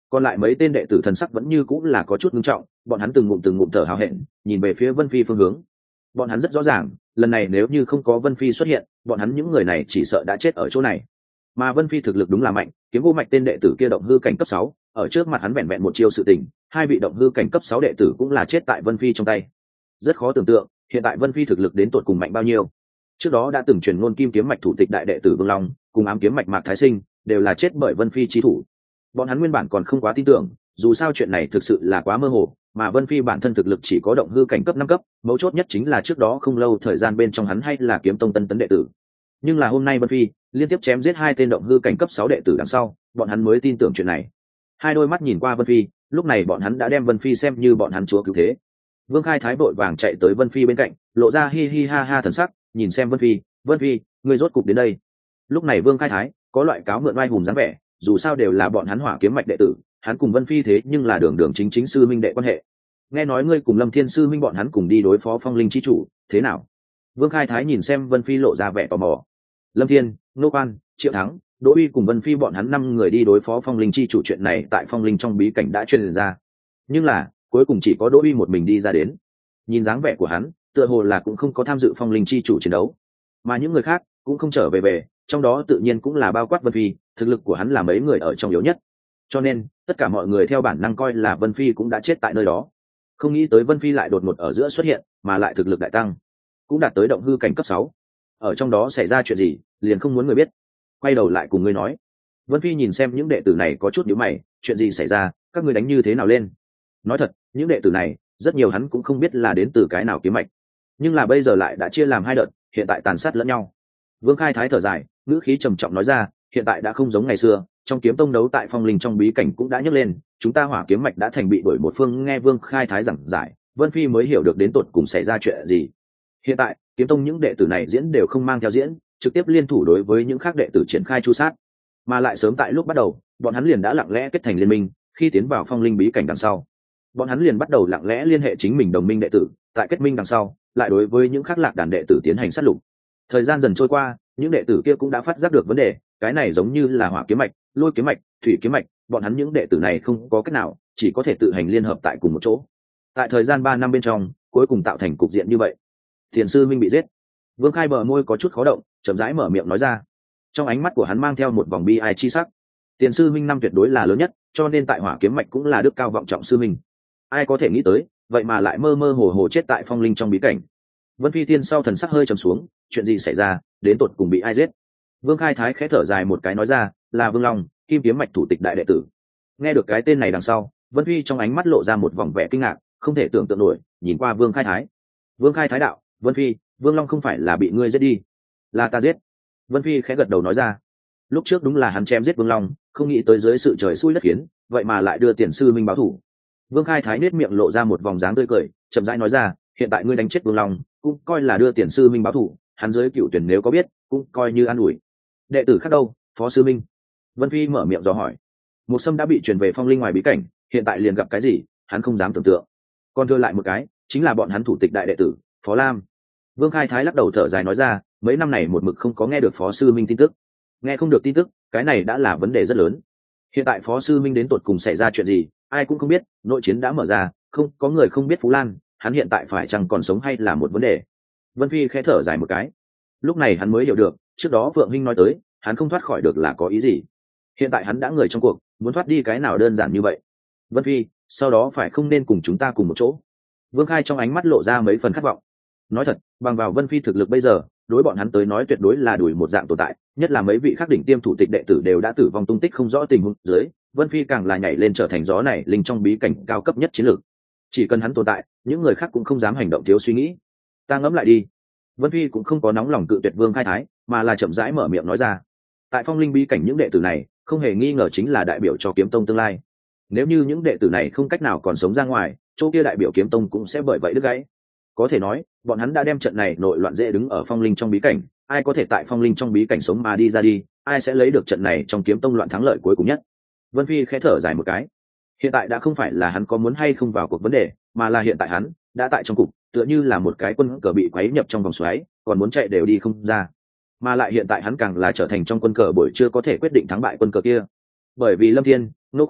Còn lại mấy tên đệ tử thần sắc vẫn như cũng là có chút nghiêm trọng, bọn hắn từng ngụm từng ngụm thở hào hẹn, nhìn về phía Vân Phi phương hướng. Bọn hắn rất rõ ràng, lần này nếu như không có Vân Phi xuất hiện, bọn hắn những người này chỉ sợ đã chết ở chỗ này. Mà Vân Phi thực lực đúng là mạnh, kiếm vô mạch tên đệ tử kia động hư cảnh cấp sáu, ở trước mặt hắn vẹn vẹn một chiêu sự tình, hai vị động hư cảnh cấp sáu đệ tử cũng là chết tại Vân Phi trong tay. Rất khó tưởng tượng, hiện tại Vân Phi thực lực đến tột cùng mạnh bao nhiêu. Trước đó đã từng truyền ngôn kim kiếm mạch thủ tịch đại đệ tử Vương Long, cùng ám kiếm mạch Mạc Thái Sinh, đều là chết bởi Vân Phi chí thủ. Bọn hắn nguyên bản còn không quá tin tưởng, dù sao chuyện này thực sự là quá mơ hồ, mà Vân Phi bản thân thực lực chỉ có động hư cảnh cấp năm cấp, mấu chốt nhất chính là trước đó không lâu thời gian bên trong hắn hay là kiếm tông tân tấn đệ tử. Nhưng là hôm nay Vân Phi liên tiếp chém giết hai tên động hư cảnh cấp sáu đệ tử đằng sau, bọn hắn mới tin tưởng chuyện này. Hai đôi mắt nhìn qua Vân Phi, lúc này bọn hắn đã đem Vân Phi xem như bọn hắn chúa cứu thế. Vương Khai Thái vội vàng chạy tới Vân Phi bên cạnh, lộ ra hi hi ha ha thần sắc, nhìn xem Vân Phi, "Vân Phi, ngươi rốt cục đến đây." Lúc này Vương Khai Thái có loại cáo mượn oai hùng dáng vẻ, dù sao đều là bọn hắn Hỏa kiếm mạch đệ tử, hắn cùng Vân Phi thế nhưng là đường đường chính chính sư minh đệ quan hệ. Nghe nói ngươi cùng Lâm Thiên sư minh bọn hắn cùng đi đối phó Phong Linh chi chủ, thế nào? Vương Khai Thái nhìn xem Vân Phi lộ ra vẻ tò mò. Lâm Thiên, Nô Quan, Triệu Thắng, Đỗ Uy cùng Vân Phi bọn hắn năm người đi đối phó Phong Linh chi chủ, chuyện này tại Phong Linh trong bí cảnh đã truyền ra. Nhưng là, cuối cùng chỉ có Đỗ Uy một mình đi ra đến. Nhìn dáng vẻ của hắn, tựa hồ là cũng không có tham dự Phong Linh chi chủ chiến đấu, mà những người khác cũng không trở về về, trong đó tự nhiên cũng là bao quát Vân Phi, thực lực của hắn là mấy người ở trong yếu nhất. Cho nên, tất cả mọi người theo bản năng coi là Vân Phi cũng đã chết tại nơi đó. Không nghĩ tới Vân Phi lại đột ngột ở giữa xuất hiện, mà lại thực lực đại tăng, cũng đạt tới động hư cảnh cấp sáu. Ở trong đó xảy ra chuyện gì, liền không muốn người biết. Quay đầu lại cùng ngươi nói. Vân Phi nhìn xem những đệ tử này có chút nhíu mày, chuyện gì xảy ra, các ngươi đánh như thế nào lên? Nói thật, những đệ tử này, rất nhiều hắn cũng không biết là đến từ cái nào kiếm mạch. Nhưng là bây giờ lại đã chia làm hai đợt, hiện tại tàn sát lẫn nhau. Vương Khai Thái thở dài, ngữ khí trầm trọng nói ra, hiện tại đã không giống ngày xưa, trong kiếm tông đấu tại Phong Linh trong bí cảnh cũng đã nhấc lên, chúng ta Hỏa kiếm mạch đã thành bị đổi một phương. Nghe Vương Khai Thái giảng giải, Vân Phi mới hiểu được đến tột cùng xảy ra chuyện gì. Hiện tại, kiếm tông những đệ tử này diễn đều không mang theo diễn, trực tiếp liên thủ đối với những khác đệ tử triển khai chu sát, mà lại sớm tại lúc bắt đầu, bọn hắn liền đã lặng lẽ kết thành liên minh. Khi tiến vào Phong Linh bí cảnh đằng sau, bọn hắn liền bắt đầu lặng lẽ liên hệ chính mình đồng minh đệ tử, tại kết minh đằng sau, lại đối với những khác lạc đàn đệ tử tiến hành sát lục. Thời gian dần trôi qua, những đệ tử kia cũng đã phát giác được vấn đề, cái này giống như là Hỏa kiếm mạch, Lôi kiếm mạch, Thủy kiếm mạch, bọn hắn những đệ tử này không có cách nào, chỉ có thể tự hành liên hợp tại cùng một chỗ. Tại thời gian ba năm bên trong, cuối cùng tạo thành cục diện như vậy. Thiền sư minh bị giết. Vương Khai bờ môi có chút khó động, chậm rãi mở miệng nói ra. Trong ánh mắt của hắn mang theo một vòng bi ai chi sắc. Tiền sư minh năm tuyệt đối là lớn nhất, cho nên tại Hỏa kiếm mạch cũng là đức cao vọng trọng sư minh. Ai có thể nghĩ tới, vậy mà lại mơ mơ hồ hồ chết tại Phong Linh trong bí cảnh. Vân Phi Thiên sau thần sắc hơi trầm xuống, chuyện gì xảy ra, đến tột cùng bị ai giết? Vương Khai Thái khẽ thở dài một cái nói ra, là Vương Long, kim kiếm mạch thủ tịch đại đệ tử. Nghe được cái tên này đằng sau, Vân Phi trong ánh mắt lộ ra một vòng vẻ kinh ngạc, không thể tưởng tượng nổi, nhìn qua Vương Khai Thái. Vương Khai Thái đạo, Vân Phi, Vương Long không phải là bị ngươi giết đi, là ta giết. Vân Phi khẽ gật đầu nói ra, lúc trước đúng là hắn chém giết Vương Long, không nghĩ tới dưới sự trời xui đất khiến, vậy mà lại đưa tiền sư minh báo thủ. Vương Khai Thái nết miệng lộ ra một vòng dáng tươi cười, chậm rãi nói ra, hiện tại ngươi đánh chết Vương Long, cũng coi là đưa tiền sư minh báo thủ, hắn dưới cựu tuyển nếu có biết, cũng coi như an ủi. Đệ tử khác đâu, phó sư minh? Vân Phi mở miệng dò hỏi. Một Sâm đã bị truyền về Phong Linh ngoài bí cảnh, hiện tại liền gặp cái gì, hắn không dám tưởng tượng. Còn đưa lại một cái, chính là bọn hắn thủ tịch đại đệ tử, Phó Lam. Vương Khai Thái lắc đầu thở dài nói ra, mấy năm này một mực không có nghe được phó sư minh tin tức. Nghe không được tin tức, cái này đã là vấn đề rất lớn. Hiện tại phó sư minh đến tột cùng xảy ra chuyện gì, ai cũng không biết, nội chiến đã mở ra, không có người không biết Phú Lan, hắn hiện tại phải chăng còn sống hay là một vấn đề. Vân Phi khẽ thở dài một cái. Lúc này hắn mới hiểu được, trước đó Vượng Hinh nói tới, hắn không thoát khỏi được là có ý gì. Hiện tại hắn đã người trong cuộc, muốn thoát đi cái nào đơn giản như vậy. Vân Phi, sau đó phải không nên cùng chúng ta cùng một chỗ. Vương Khai trong ánh mắt lộ ra mấy phần khát vọng. Nói thật, bằng vào Vân Phi thực lực bây giờ, đối bọn hắn tới nói tuyệt đối là đuổi một dạng tồn tại, nhất là mấy vị khắc đỉnh tiêm thủ tịch đệ tử đều đã tử vong tung tích không rõ tình huống dưới, Vân Phi càng là nhảy lên trở thành gió này linh trong bí cảnh cao cấp nhất chiến lược. Chỉ cần hắn tồn tại, những người khác cũng không dám hành động thiếu suy nghĩ. Ta ngẫm lại đi. Vân Phi cũng không có nóng lòng cự tuyệt Vương Khai Thái, mà là chậm rãi mở miệng nói ra. Tại Phong Linh bí cảnh những đệ tử này, không hề nghi ngờ chính là đại biểu cho kiếm tông tương lai. Nếu như những đệ tử này không cách nào còn sống ra ngoài, chỗ kia đại biểu kiếm tông cũng sẽ bởi vậy đứt gãy. Có thể nói, bọn hắn đã đem trận này nội loạn dễ đứng ở Phong Linh trong bí cảnh, ai có thể tại Phong Linh trong bí cảnh sống mà đi ra đi, ai sẽ lấy được trận này trong kiếm tông loạn thắng lợi cuối cùng nhất. Vân Phi khẽ thở dài một cái. Hiện tại đã không phải là hắn có muốn hay không vào cuộc vấn đề, mà là hiện tại hắn đã tại trong cục, tựa như là một cái quân cờ bị quấy nhập trong vòng xoáy, còn muốn chạy đều đi không ra. Mà lại hiện tại hắn càng là trở thành trong quân cờ buổi chưa có thể quyết định thắng bại quân cờ kia. Bởi vì Lâm Thiên, Nô Quan,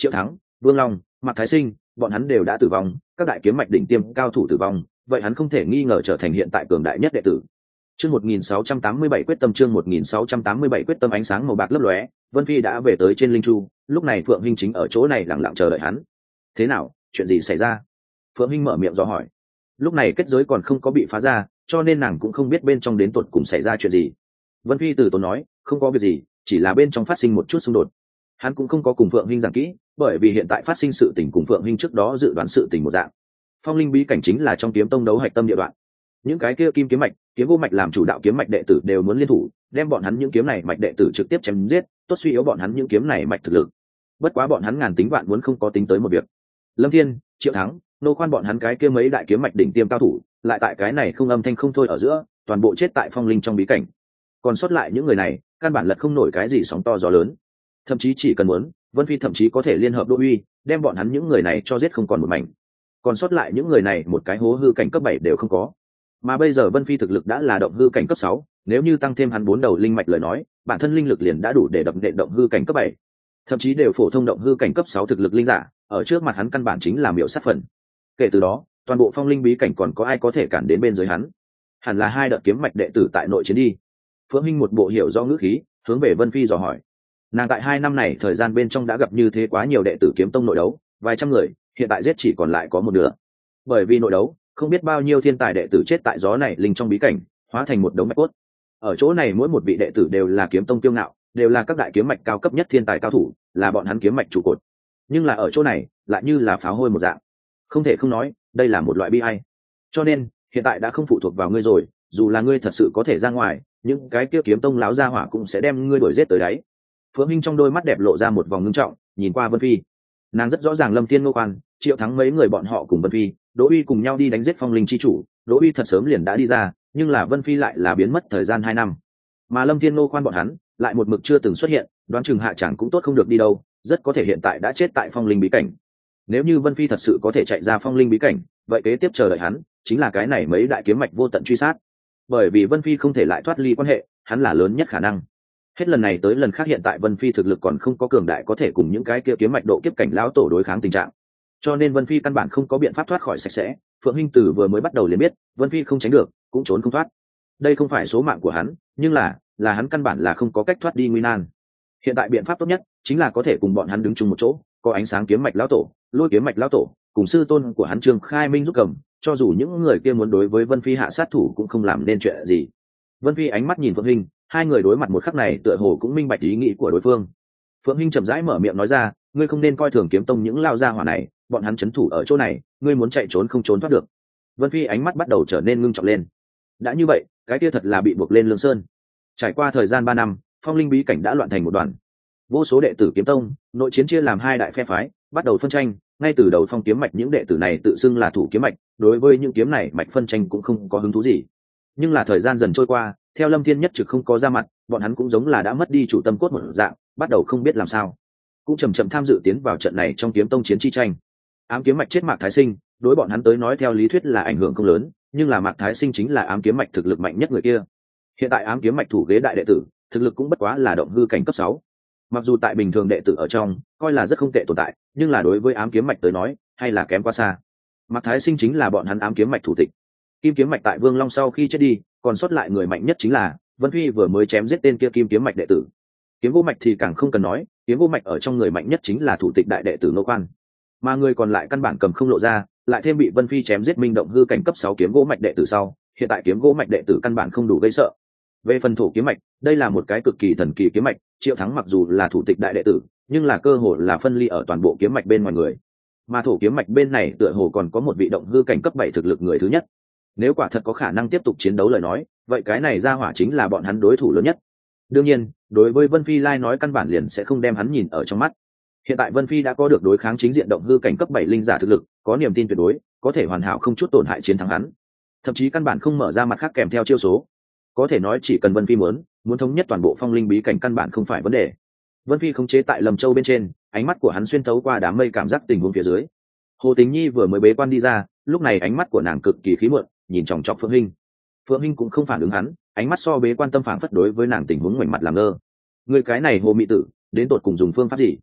Triệu Thắng, Vương Long, Mạc Thái Sinh, bọn hắn đều đã tử vong, các đại kiếm mạch đỉnh tiêm cao thủ tử vong, vậy hắn không thể nghi ngờ trở thành hiện tại cường đại nhất đệ tử. Chương một nghìn sáu trăm tám mươi bảy quyết tâm chương một nghìn sáu trăm tám mươi bảy quyết tâm ánh sáng màu bạc lấp lóe, Vân Phi đã về tới trên linh chu, lúc này Phượng Hinh chính ở chỗ này lặng lặng chờ đợi hắn. Thế nào, chuyện gì xảy ra? Phượng Hinh mở miệng dò hỏi. Lúc này kết giới còn không có bị phá ra, cho nên nàng cũng không biết bên trong đến tột cùng xảy ra chuyện gì. Vân Phi từ tốn nói, không có việc gì, chỉ là bên trong phát sinh một chút xung đột. Hắn cũng không có cùng Phượng Hinh giảng kỹ, bởi vì hiện tại phát sinh sự tình cùng Phượng Hinh trước đó dự đoán sự tình một dạng. Phong linh bí cảnh chính là trong kiếm tông đấu hạch tâm địa đoạn. Những cái kia kim kiếm mạch, kiếm vô mạch làm chủ đạo kiếm mạch đệ tử đều muốn liên thủ, đem bọn hắn những kiếm này mạch đệ tử trực tiếp chém giết, tốt suy yếu bọn hắn những kiếm này mạch thực lực. Bất quá bọn hắn ngàn tính vạn muốn không có tính tới một việc. Lâm Thiên, Triệu Thắng, nô khoan bọn hắn cái kia mấy đại kiếm mạch đỉnh tiêm cao thủ, lại tại cái này không âm thanh không thôi ở giữa, toàn bộ chết tại phong linh trong bí cảnh. Còn sót lại những người này, căn bản lật không nổi cái gì sóng to gió lớn. Thậm chí chỉ cần muốn, Vân Phi thậm chí có thể liên hợp Đỗ Uy, đem bọn hắn những người này cho giết không còn một mảnh. Còn sót lại những người này một cái hố hư cảnh cấp bảy đều không có. Mà bây giờ Vân Phi thực lực đã là động hư cảnh cấp sáu, nếu như tăng thêm hắn bốn đầu linh mạch lời nói, bản thân linh lực liền đã đủ để đập nện động hư cảnh cấp bảy. Thậm chí đều phổ thông động hư cảnh cấp sáu thực lực linh giả, ở trước mặt hắn căn bản chính là miểu sát phần. Kể từ đó, toàn bộ phong linh bí cảnh còn có ai có thể cản đến bên dưới hắn? Hẳn là hai đợt kiếm mạch đệ tử tại nội chiến đi. Phượng Hinh một bộ hiểu do ngữ khí, hướng về Vân Phi dò hỏi. Nàng tại hai năm này thời gian bên trong đã gặp như thế quá nhiều đệ tử kiếm tông nội đấu, vài trăm người, hiện tại giết chỉ còn lại có một nửa. Bởi vì nội đấu, không biết bao nhiêu thiên tài đệ tử chết tại gió này linh trong bí cảnh, hóa thành một đống mạch cốt. Ở chỗ này mỗi một vị đệ tử đều là kiếm tông kiêu ngạo, đều là các đại kiếm mạch cao cấp nhất thiên tài cao thủ, là bọn hắn kiếm mạch trụ cột. Nhưng là ở chỗ này, lại như là pháo hôi một dạng. Không thể không nói, đây là một loại bi ai. Cho nên, hiện tại đã không phụ thuộc vào ngươi rồi, dù là ngươi thật sự có thể ra ngoài, những cái kia kiếm tông láo ra hỏa cũng sẽ đem ngươi đuổi giết tới đấy. Phượng Hinh trong đôi mắt đẹp lộ ra một vòng ngưng trọng, nhìn qua Vân Phi. Nàng rất rõ ràng Lâm Thiên Ngô Quan, Triệu Thắng mấy người bọn họ cùng Vân Phi, Đỗ Uy cùng nhau đi đánh giết phong linh chi chủ, Đỗ Uy thật sớm liền đã đi ra, nhưng là Vân Phi lại là biến mất thời gian hai năm. Mà Lâm Thiên Ngô Quan bọn hắn lại một mực chưa từng xuất hiện, đoán chừng hạ chẳng cũng tốt không được đi đâu, rất có thể hiện tại đã chết tại phong linh bí cảnh. Nếu như Vân Phi thật sự có thể chạy ra phong linh bí cảnh, vậy kế tiếp chờ đợi hắn chính là cái này mấy đại kiếm mạch vô tận truy sát. Bởi vì Vân Phi không thể lại thoát ly quan hệ, hắn là lớn nhất khả năng. Hết lần này tới lần khác hiện tại Vân Phi thực lực còn không có cường đại có thể cùng những cái kia kiếm mạch độ kiếp cảnh lão tổ đối kháng tình trạng. Cho nên Vân Phi căn bản không có biện pháp thoát khỏi sạch sẽ. Phượng Hinh Tử vừa mới bắt đầu liền biết, Vân Phi không tránh được, cũng trốn không thoát. Đây không phải số mạng của hắn, nhưng là, là hắn căn bản là không có cách thoát đi nguy nan. Hiện tại biện pháp tốt nhất chính là có thể cùng bọn hắn đứng chung một chỗ, có ánh sáng kiếm mạch lão tổ, lôi kiếm mạch lão tổ, cùng sư tôn của hắn Trương Khai Minh giúp cầm, cho dù những người kia muốn đối với Vân Phi hạ sát thủ cũng không làm nên chuyện gì. Vân Phi ánh mắt nhìn Phượng Hinh, hai người đối mặt một khắc này tựa hồ cũng minh bạch ý nghĩ của đối phương. Phượng Hinh chậm rãi mở miệng nói ra, ngươi không nên coi thường kiếm tông những lao gia hỏa này, bọn hắn trấn thủ ở chỗ này, ngươi muốn chạy trốn không trốn thoát được. Vân Phi ánh mắt bắt đầu trở nên ngưng trọng lên. Đã như vậy, cái kia thật là bị buộc lên lương sơn. Trải qua thời gian ba năm, phong linh bí cảnh đã loạn thành một đoàn. Vô số đệ tử kiếm tông, nội chiến chia làm hai đại phe phái, bắt đầu phân tranh. Ngay từ đầu phong kiếm mạch những đệ tử này tự xưng là thủ kiếm mạch, đối với những kiếm này mạch phân tranh cũng không có hứng thú gì. Nhưng là thời gian dần trôi qua, theo Lâm Thiên nhất trực không có ra mặt, bọn hắn cũng giống là đã mất đi chủ tâm cốt một dạng, bắt đầu không biết làm sao, cũng chầm chậm tham dự tiến vào trận này trong kiếm tông chiến chi tranh. Ám kiếm mạch chết Mạc Thái Sinh, đối bọn hắn tới nói theo lý thuyết là ảnh hưởng không lớn, nhưng là Mạc Thái Sinh chính là ám kiếm mạch thực lực mạnh nhất người kia. Hiện tại ám kiếm mạch thủ ghế đại đệ tử, thực lực cũng bất quá là động hư cảnh cấp sáu. Mặc dù tại bình thường đệ tử ở trong coi là rất không tệ tồn tại, nhưng là đối với ám kiếm mạch tới nói, hay là kém quá xa. Mạc Thái Sinh chính là bọn hắn ám kiếm mạch thủ tịch. Kim kiếm mạch tại Vương Long sau khi chết đi, còn sót lại người mạnh nhất chính là Vân Phi vừa mới chém giết tên kia kim kiếm mạch đệ tử. Kiếm vô mạch thì càng không cần nói, kiếm vô mạch ở trong người mạnh nhất chính là thủ tịch đại đệ tử Ngô Quan, mà người còn lại căn bản cầm không lộ ra, lại thêm bị Vân Phi chém giết minh động hư cảnh cấp sáu kiếm gỗ mạch đệ tử sau, hiện tại kiếm gỗ mạch đệ tử căn bản không đủ gây sợ. Về phần thổ kiếm mạch, đây là một cái cực kỳ thần kỳ kiếm mạch, Triệu Thắng mặc dù là thủ tịch đại đệ tử, nhưng là cơ hồ là phân ly ở toàn bộ kiếm mạch bên ngoài người. Mà thổ kiếm mạch bên này tựa hồ còn có một vị động hư cảnh cấp bảy thực lực người thứ nhất. Nếu quả thật có khả năng tiếp tục chiến đấu lời nói, vậy cái này ra hỏa chính là bọn hắn đối thủ lớn nhất. Đương nhiên, đối với Vân Phi lai nói căn bản liền sẽ không đem hắn nhìn ở trong mắt. Hiện tại Vân Phi đã có được đối kháng chính diện động hư cảnh cấp bảy linh giả thực lực, có niềm tin tuyệt đối, có thể hoàn hảo không chút tổn hại chiến thắng hắn. Thậm chí căn bản không mở ra mặt khác kèm theo chiêu số. Có thể nói chỉ cần Vân Phi muốn, muốn thống nhất toàn bộ phong linh bí cảnh căn bản không phải vấn đề. Vân Phi khống chế tại Lâm Châu bên trên, ánh mắt của hắn xuyên thấu qua đám mây cảm giác tình huống phía dưới. Hồ Tình Nhi vừa mới bế quan đi ra, lúc này ánh mắt của nàng cực kỳ khí mượn, nhìn chòng chọc Phượng Hinh. Phượng Hinh cũng không phản ứng hắn, ánh mắt so bế quan tâm phảng phất đối với nàng tình huống ngoảnh mặt làm ngơ. Người cái này Hồ Mị Tử, đến tột cùng dùng phương pháp gì?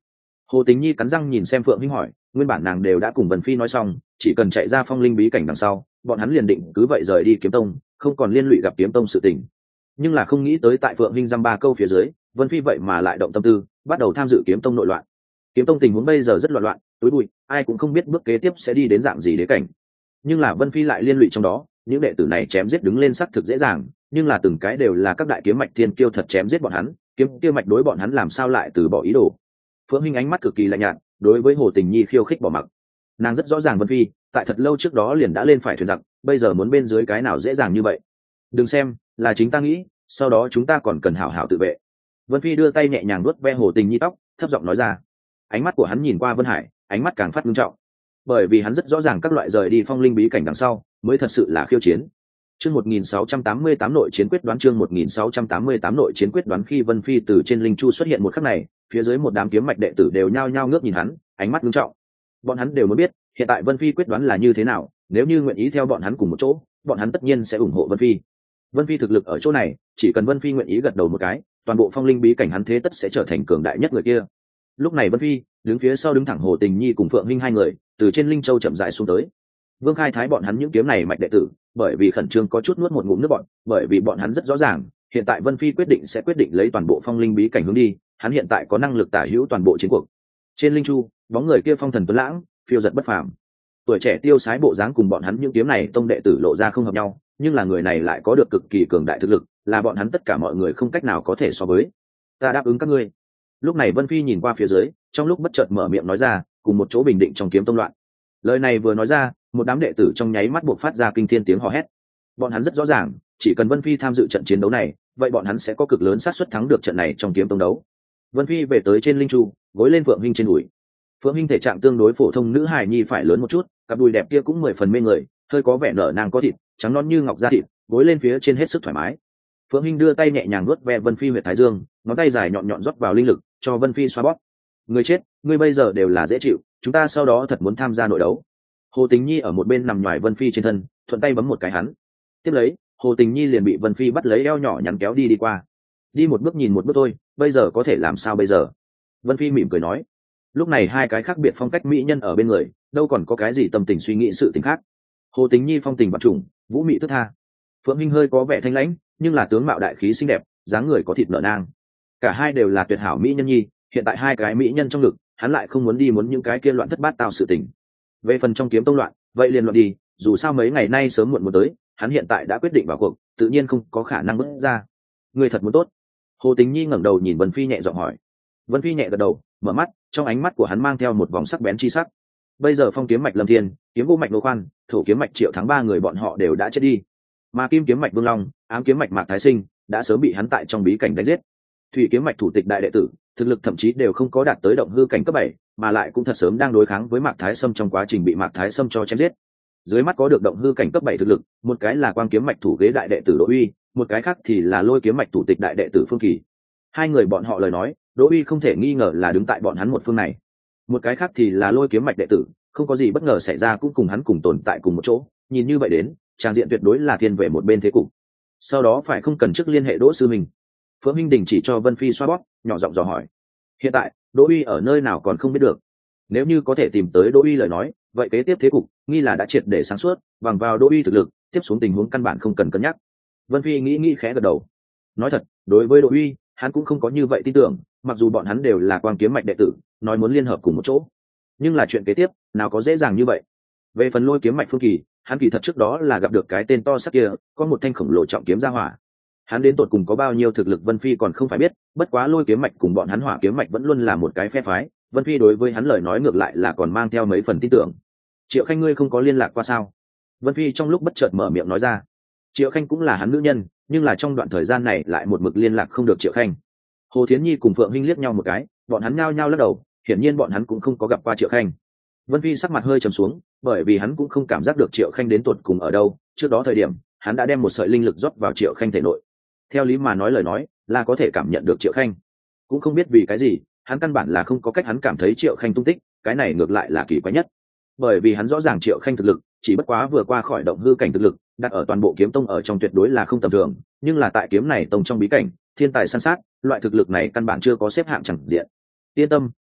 Hồ Tình Nhi cắn răng nhìn xem Phượng Hinh hỏi, nguyên bản nàng đều đã cùng Vân Phi nói xong, chỉ cần chạy ra phong linh bí cảnh đằng sau, bọn hắn liền định cứ vậy rời đi kiếm tông, không còn liên lụy gặp kiếm tông sự tình. Nhưng là không nghĩ tới tại Phượng Hinh dăm ba câu phía dưới, Vân Phi vậy mà lại động tâm tư, bắt đầu tham dự kiếm tông nội loạn. Kiếm tông tình huống bây giờ rất loạn loạn, tối bụi, ai cũng không biết bước kế tiếp sẽ đi đến dạng gì đế cảnh. Nhưng là Vân Phi lại liên lụy trong đó, những đệ tử này chém giết đứng lên sắc thực dễ dàng, nhưng là từng cái đều là các đại kiếm mạch thiên kiêu thật chém giết bọn hắn, kiếm kia mạch đối bọn hắn làm sao lại từ bỏ ý đồ. Phượng Hinh ánh mắt cực kỳ lạnh nhạt, đối với Hồ Tình Nhi khiêu khích bỏ mặc. Nàng rất rõ ràng Vân Phi tại thật lâu trước đó liền đã lên phải thuyền giặc, bây giờ muốn bên dưới cái nào dễ dàng như vậy. Đừng xem là chính ta nghĩ, sau đó chúng ta còn cần hảo hảo tự vệ. Vân Phi đưa tay nhẹ nhàng vuốt ve Hồ Tình Nhi tóc, thấp giọng nói ra. Ánh mắt của hắn nhìn qua Vân Hải, ánh mắt càng phát nghiêm trọng, bởi vì hắn rất rõ ràng các loại rời đi phong linh bí cảnh đằng sau mới thật sự là khiêu chiến. Chương một nghìn sáu trăm tám mươi tám nội chiến quyết đoán chương một nghìn sáu trăm tám mươi tám nội chiến quyết đoán khi Vân Phi từ trên linh chu xuất hiện một khắc này, phía dưới một đám kiếm mạch đệ tử đều nhao nhao ngước nhìn hắn, ánh mắt nghiêm trọng. Bọn hắn đều muốn biết, hiện tại Vân Phi quyết đoán là như thế nào, nếu như nguyện ý theo bọn hắn cùng một chỗ, bọn hắn tất nhiên sẽ ủng hộ Vân Phi. Vân Phi thực lực ở chỗ này, chỉ cần Vân Phi nguyện ý gật đầu một cái, toàn bộ phong linh bí cảnh hắn thế tất sẽ trở thành cường đại nhất người kia. Lúc này Vân Phi đứng phía sau đứng thẳng Hồ Tình Nhi cùng Phượng Hinh hai người, từ trên linh châu chậm rãi xuống tới. Vương Khai Thái bọn hắn những kiếm này mạch đệ tử, bởi vì khẩn trương có chút nuốt một ngụm nước bọn, bởi vì bọn hắn rất rõ ràng, hiện tại Vân Phi quyết định sẽ quyết định lấy toàn bộ phong linh bí cảnh hướng đi, hắn hiện tại có năng lực tả hữu toàn bộ chiến cuộc. Trên linh chu, bóng người kia phong thần tuấn lãng, phiêu giật bất phàm. Tuổi trẻ tiêu sái bộ dáng cùng bọn hắn những kiếm này tông đệ tử lộ ra không hợp nhau, nhưng là người này lại có được cực kỳ cường đại thực lực, là bọn hắn tất cả mọi người không cách nào có thể so với. Ta đáp ứng các ngươi. Lúc này Vân Phi nhìn qua phía dưới, trong lúc bất chợt mở miệng nói ra, cùng một chỗ bình định trong kiếm tông loạn. Lời này vừa nói ra, một đám đệ tử trong nháy mắt buộc phát ra kinh thiên tiếng hò hét. Bọn hắn rất rõ ràng, chỉ cần Vân Phi tham dự trận chiến đấu này, vậy bọn hắn sẽ có cực lớn xác suất thắng được trận này trong kiếm tông đấu. Vân Phi về tới trên linh chu, gối lên Phượng Hinh trên đùi. Phượng Hinh thể trạng tương đối phổ thông nữ hài nhi phải lớn một chút, cặp đùi đẹp kia cũng mười phần mê người, hơi có vẻ nở nang có thịt, trắng nõn như ngọc da thịt, gối lên phía trên hết sức thoải mái. Phượng Hinh đưa tay nhẹ nhàng nuốt ve Vân Phi huyệt thái dương, ngón tay dài nhọn nhọn rót vào linh lực, cho Vân Phi xoa bóp. Người chết, ngươi bây giờ đều là dễ chịu, chúng ta sau đó thật muốn tham gia nội đấu. Hồ Tình Nhi ở một bên nằm nhòi Vân Phi trên thân, thuận tay bấm một cái hắn. Tiếp lấy, Hồ Tình Nhi liền bị Vân Phi bắt lấy eo nhỏ nhắn kéo đi đi qua. Đi một bước nhìn một bước thôi, bây giờ có thể làm sao bây giờ? Vân Phi mỉm cười nói. Lúc này hai cái khác biệt phong cách mỹ nhân ở bên người, đâu còn có cái gì tâm tình suy nghĩ sự tình khác. Hồ Tình Nhi phong tình bạc trùng, vũ mị thức tha. Phượng Hinh hơi có vẻ thanh lãnh, nhưng là tướng mạo đại khí xinh đẹp, dáng người có thịt nở nang. Cả hai đều là tuyệt hảo mỹ nhân nhi, hiện tại hai cái mỹ nhân trong ngực, hắn lại không muốn đi muốn những cái kia loạn thất bát tao sự tình. Về phần trong kiếm tông loạn, vậy liền loạn đi, dù sao mấy ngày nay sớm muộn muốn tới, hắn hiện tại đã quyết định vào cuộc, tự nhiên không có khả năng bước ra. Người thật muốn tốt. Hồ Tình Nhi ngẩng đầu nhìn Vân Phi nhẹ giọng hỏi. Vân Phi nhẹ gật đầu, mở mắt, trong ánh mắt của hắn mang theo một vòng sắc bén chi sắc. Bây giờ phong kiếm mạch Lâm Thiên, kiếm vô mạch Nô Khoan, thổ kiếm mạch Triệu Thắng ba người bọn họ đều đã chết đi, mà kim kiếm mạch Vương Long, ám kiếm mạch Mạc Thái Sinh đã sớm bị hắn tại trong bí cảnh đánh giết. Thủy kiếm mạch thủ tịch đại đệ tử, thực lực thậm chí đều không có đạt tới động hư cảnh cấp bảy, mà lại cũng thật sớm đang đối kháng với Mạc Thái Sâm trong quá trình bị Mạc Thái Sâm cho chém giết. Dưới mắt có được động hư cảnh cấp bảy thực lực, một cái là quang kiếm mạch thủ ghế đại đệ tử Đỗ Uy, một cái khác thì là lôi kiếm mạch thủ tịch đại đệ tử Phương Kỳ. Hai người bọn họ lời nói, Đỗ Uy không thể nghi ngờ là đứng tại bọn hắn một phương này. Một cái khác thì là lôi kiếm mạch đệ tử, không có gì bất ngờ xảy ra cũng cùng hắn cùng tồn tại cùng một chỗ, nhìn như vậy đến, trang diện tuyệt đối là thiên về một bên thế cục. Sau đó phải không cần trước liên hệ Đỗ sư mình. Phượng Minh Đình chỉ cho Vân Phi xoa bóp, nhỏ giọng dò hỏi. Hiện tại, Đỗ Uy ở nơi nào còn không biết được. Nếu như có thể tìm tới Đỗ Uy lời nói, vậy kế tiếp thế cục, nghi là đã triệt để sáng suốt, bằng vào Đỗ Uy thực lực, tiếp xuống tình huống căn bản không cần cân nhắc. Vân Phi nghĩ nghĩ khẽ gật đầu. Nói thật, đối với Đỗ Uy, hắn cũng không có như vậy tin tưởng, mặc dù bọn hắn đều là quang kiếm mạch đệ tử, nói muốn liên hợp cùng một chỗ, nhưng là chuyện kế tiếp, nào có dễ dàng như vậy. Về phần lôi kiếm mạch Phương Kỳ, hắn kỳ thật trước đó là gặp được cái tên to sắc kia, có một thanh khổng lồ trọng kiếm ra hỏa. Hắn đến tột cùng có bao nhiêu thực lực Vân Phi còn không phải biết, bất quá lôi kiếm mạch cùng bọn hắn hỏa kiếm mạch vẫn luôn là một cái phe phái, Vân Phi đối với hắn lời nói ngược lại là còn mang theo mấy phần tin tưởng. Triệu Khanh ngươi không có liên lạc qua sao? Vân Phi trong lúc bất chợt mở miệng nói ra. Triệu Khanh cũng là hắn nữ nhân, nhưng là trong đoạn thời gian này lại một mực liên lạc không được Triệu Khanh. Hồ Thiến Nhi cùng Phượng Hinh liếc nhau một cái, bọn hắn nhao nhao lắc đầu, hiển nhiên bọn hắn cũng không có gặp qua Triệu Khanh. Vân Phi sắc mặt hơi trầm xuống, bởi vì hắn cũng không cảm giác được Triệu Khanh đến tột cùng ở đâu, trước đó thời điểm, hắn đã đem một sợi linh lực rót vào Triệu Khanh thể nội. Theo lý mà nói lời nói, là có thể cảm nhận được Triệu Khanh. Cũng không biết vì cái gì, hắn căn bản là không có cách hắn cảm thấy Triệu Khanh tung tích, cái này ngược lại là kỳ quái nhất. Bởi vì hắn rõ ràng Triệu Khanh thực lực, chỉ bất quá vừa qua khỏi động hư cảnh thực lực, đặt ở toàn bộ kiếm tông ở trong tuyệt đối là không tầm thường, nhưng là tại kiếm này tông trong bí cảnh, thiên tài săn sát, loại thực lực này căn bản chưa có xếp hạng chẳng diện. Yên tâm,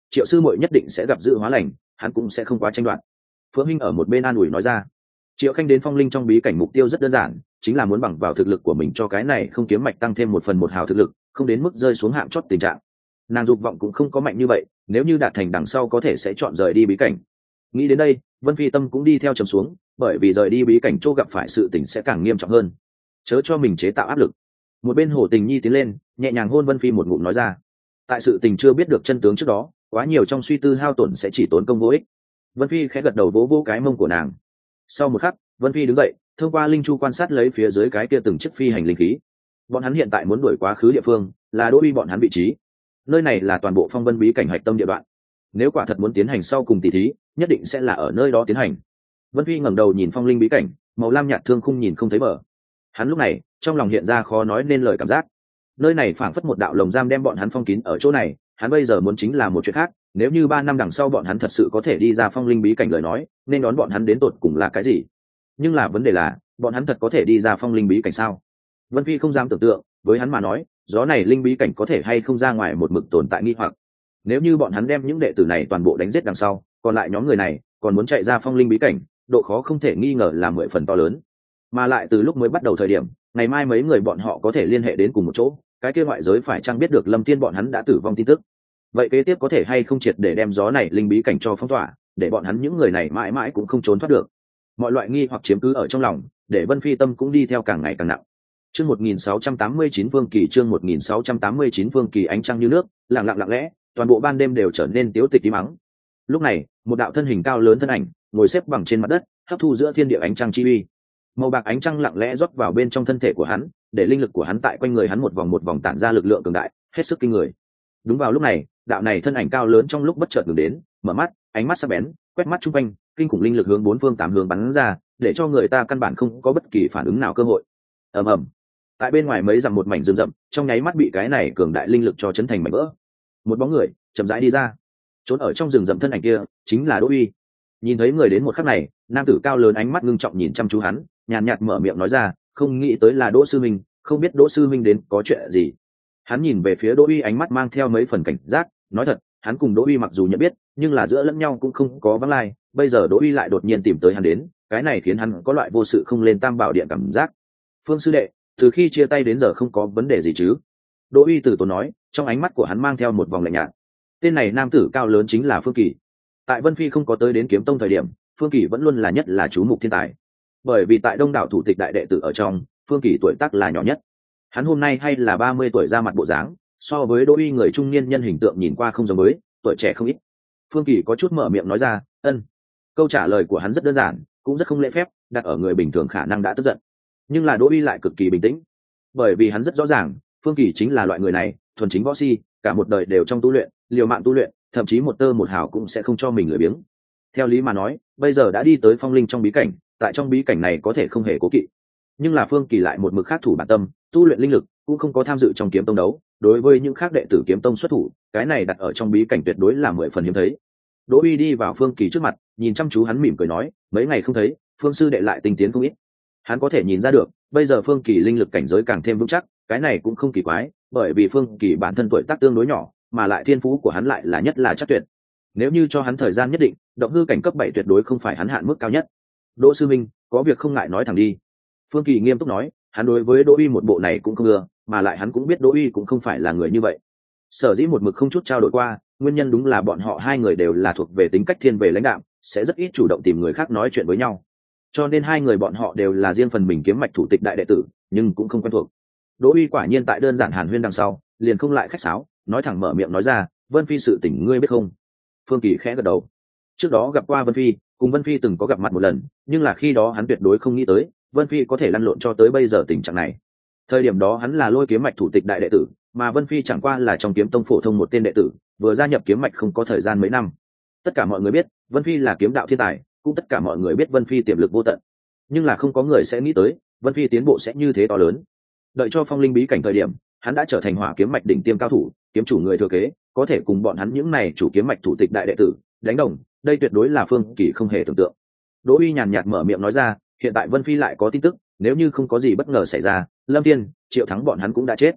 Triệu sư muội nhất định sẽ gặp dự hóa lành, hắn cũng sẽ không quá tranh đoạt. Phượng Minh ở một bên an ủi nói ra. Triệu Khanh đến phong linh trong bí cảnh mục tiêu rất đơn giản, chính là muốn bằng vào thực lực của mình cho cái này không kiếm mạch tăng thêm một phần một hào thực lực, không đến mức rơi xuống hạng chót tình trạng. Nàng dục vọng cũng không có mạnh như vậy, nếu như đạt thành đằng sau có thể sẽ chọn rời đi bí cảnh. Nghĩ đến đây, Vân Phi tâm cũng đi theo trầm xuống, bởi vì rời đi bí cảnh chỗ gặp phải sự tình sẽ càng nghiêm trọng hơn. Chớ cho mình chế tạo áp lực. Một bên Hồ Tình Nhi tiến lên, nhẹ nhàng hôn Vân Phi một ngụm nói ra. Tại sự tình chưa biết được chân tướng trước đó, quá nhiều trong suy tư hao tổn sẽ chỉ tốn công vô ích. Vân Phi khẽ gật đầu vỗ vỗ cái mông của nàng. Sau một khắc, Vân Phi đứng dậy, thông qua linh chu quan sát lấy phía dưới cái kia từng chiếc phi hành linh khí. Bọn hắn hiện tại muốn đuổi quá khứ địa phương, là Đỗ Uy bọn hắn vị trí. Nơi này là toàn bộ phong vân bí cảnh hạch tâm địa đoạn. Nếu quả thật muốn tiến hành sau cùng tỷ thí, nhất định sẽ là ở nơi đó tiến hành. Vân Phi ngẩng đầu nhìn phong linh bí cảnh, màu lam nhạt thương khung nhìn không thấy bờ. Hắn lúc này, trong lòng hiện ra khó nói nên lời cảm giác. Nơi này phảng phất một đạo lồng giam đem bọn hắn phong kín ở chỗ này, hắn bây giờ muốn chính là một chuyện khác, nếu như ba năm đằng sau bọn hắn thật sự có thể đi ra phong linh bí cảnh lời nói, nên đón bọn hắn đến tột cùng là cái gì? Nhưng là vấn đề là, bọn hắn thật có thể đi ra phong linh bí cảnh sao? Vân Phi không dám tưởng tượng, với hắn mà nói, gió này linh bí cảnh có thể hay không ra ngoài một mực tồn tại nghi hoặc. Nếu như bọn hắn đem những đệ tử này toàn bộ đánh giết đằng sau, còn lại nhóm người này còn muốn chạy ra phong linh bí cảnh, độ khó không thể nghi ngờ là mười phần to lớn. Mà lại từ lúc mới bắt đầu thời điểm, ngày mai mấy người bọn họ có thể liên hệ đến cùng một chỗ, cái kia ngoại giới phải chăng biết được Lâm Tiên bọn hắn đã tử vong tin tức. Vậy kế tiếp có thể hay không triệt để đem gió này linh bí cảnh cho phong tỏa, để bọn hắn những người này mãi mãi cũng không trốn thoát được. Mọi loại nghi hoặc chiếm cứ ở trong lòng, để Vân Phi tâm cũng đi theo càng ngày càng nặng. Chương một nghìn sáu trăm tám mươi chín Vương Kỳ, chương một nghìn sáu trăm tám mươi chín Vương Kỳ, ánh trăng như nước, lặng lặng lặng lẽ, toàn bộ ban đêm đều trở nên tiếu tịch tí mắng. Lúc này, một đạo thân hình cao lớn thân ảnh, ngồi xếp bằng trên mặt đất, hấp thu giữa thiên địa ánh trăng chi uy. Màu bạc ánh trăng lặng lẽ rót vào bên trong thân thể của hắn, để linh lực của hắn tại quanh người hắn một vòng một vòng tản ra lực lượng cường đại, hết sức kinh người. Đúng vào lúc này, đạo này thân ảnh cao lớn trong lúc bất chợt ngừng đến, mở mắt, ánh mắt sắc bén, quét mắt chung quanh, kinh khủng linh lực hướng bốn phương tám hướng bắn ra, để cho người ta căn bản không có bất kỳ phản ứng nào cơ hội. Ầm ầm. Tại bên ngoài mấy dặm một mảnh rừng rậm, trong nháy mắt bị cái này cường đại linh lực cho chấn thành mảnh vỡ. Một bóng người chậm rãi đi ra, trốn ở trong rừng rậm thân ảnh kia chính là Đỗ Uy. Nhìn thấy người đến một khắc này, nam tử cao lớn ánh mắt ngưng trọng nhìn chăm chú hắn, nhàn nhạt mở miệng nói ra, không nghĩ tới là Đỗ sư minh, không biết Đỗ sư minh đến có chuyện gì. Hắn nhìn về phía Đỗ Uy, ánh mắt mang theo mấy phần cảnh giác, nói thật, hắn cùng Đỗ Uy mặc dù nhận biết, nhưng là giữa lẫn nhau cũng không có vắng lai, bây giờ Đỗ Uy lại đột nhiên tìm tới hắn đến, cái này khiến hắn có loại vô sự không lên tam bảo điện cảm giác. Phương sư đệ, từ khi chia tay đến giờ không có vấn đề gì chứ? Đỗ Uy từ tốn nói, trong ánh mắt của hắn mang theo một vòng lạnh nhạt. Tên này nam tử cao lớn chính là Phương Kỳ. Tại Vân Phi không có tới đến Kiếm Tông thời điểm, Phương Kỳ vẫn luôn là nhất là chú mục thiên tài. Bởi vì tại đông đảo thủ tịch đại đệ tử ở trong, Phương Kỳ tuổi tác là nhỏ nhất. Hắn hôm nay hay là ba mươi tuổi ra mặt bộ dáng, so với Đỗ Uy người trung niên nhân hình tượng nhìn qua không giống mới, tuổi trẻ không ít. Phương Kỳ có chút mở miệng nói ra, ân. Câu trả lời của hắn rất đơn giản, cũng rất không lễ phép, đặt ở người bình thường khả năng đã tức giận. Nhưng là Đỗ Uy lại cực kỳ bình tĩnh, bởi vì hắn rất rõ ràng, Phương Kỳ chính là loại người này, thuần chính võ si, cả một đời đều trong tu luyện, liều mạng tu luyện, thậm chí một tơ một hào cũng sẽ không cho mình lười biếng. Theo lý mà nói, bây giờ đã đi tới phong linh trong bí cảnh, tại trong bí cảnh này có thể không hề cố kỵ. Nhưng là Phương Kỳ lại một mực khác thủ bản tâm, tu luyện linh lực, cũng không có tham dự trong kiếm tông đấu, đối với những khác đệ tử kiếm tông xuất thủ, cái này đặt ở trong bí cảnh tuyệt đối là mười phần hiếm thấy. Đỗ Uy đi vào Phương Kỳ trước mặt, nhìn chăm chú hắn mỉm cười nói, mấy ngày không thấy, Phương sư đệ lại tinh tiến không ít. Hắn có thể nhìn ra được, bây giờ Phương Kỳ linh lực cảnh giới càng thêm vững chắc, cái này cũng không kỳ quái, bởi vì Phương Kỳ bản thân tuổi tác tương đối nhỏ, mà lại thiên phú của hắn lại là nhất là chắc tuyệt. Nếu như cho hắn thời gian nhất định, động hư cảnh cấp bảy tuyệt đối không phải hắn hạn mức cao nhất. Đỗ sư minh, có việc không ngại nói thẳng đi. Phương Kỳ nghiêm túc nói, hắn đối với Đỗ Uy một bộ này cũng không ưa, mà lại hắn cũng biết Đỗ Uy cũng không phải là người như vậy. Sở dĩ một mực không chút trao đổi qua, nguyên nhân đúng là bọn họ hai người đều là thuộc về tính cách thiên về lãnh đạm, sẽ rất ít chủ động tìm người khác nói chuyện với nhau. Cho nên hai người bọn họ đều là riêng phần mình kiếm mạch thủ tịch đại đệ tử, nhưng cũng không quen thuộc. Đỗ Uy quả nhiên tại đơn giản hàn huyên đằng sau, liền không lại khách sáo, nói thẳng mở miệng nói ra, Vân Phi sự tình ngươi biết không? Phương Kỳ khẽ gật đầu. Trước đó gặp qua Vân Phi, cùng Vân Phi từng có gặp mặt một lần, nhưng là khi đó hắn tuyệt đối không nghĩ tới Vân Phi có thể lăn lộn cho tới bây giờ tình trạng này. Thời điểm đó hắn là Lôi kiếm mạch thủ tịch đại đệ tử, mà Vân Phi chẳng qua là trong kiếm tông phổ thông một tên đệ tử, vừa gia nhập kiếm mạch không có thời gian mấy năm. Tất cả mọi người biết Vân Phi là kiếm đạo thiên tài, cũng tất cả mọi người biết Vân Phi tiềm lực vô tận, nhưng là không có người sẽ nghĩ tới Vân Phi tiến bộ sẽ như thế to lớn. Đợi cho phong linh bí cảnh thời điểm, hắn đã trở thành hỏa kiếm mạch đỉnh tiêm cao thủ, kiếm chủ người thừa kế, có thể cùng bọn hắn những này chủ kiếm mạch thủ tịch đại đệ tử đánh đồng, đây tuyệt đối là Phương Kỳ không hề tưởng tượng. Đỗ Uy nhàn nhạt mở miệng nói ra, hiện tại Vân Phi lại có tin tức, nếu như không có gì bất ngờ xảy ra, Lâm Tiên, Triệu Thắng bọn hắn cũng đã chết.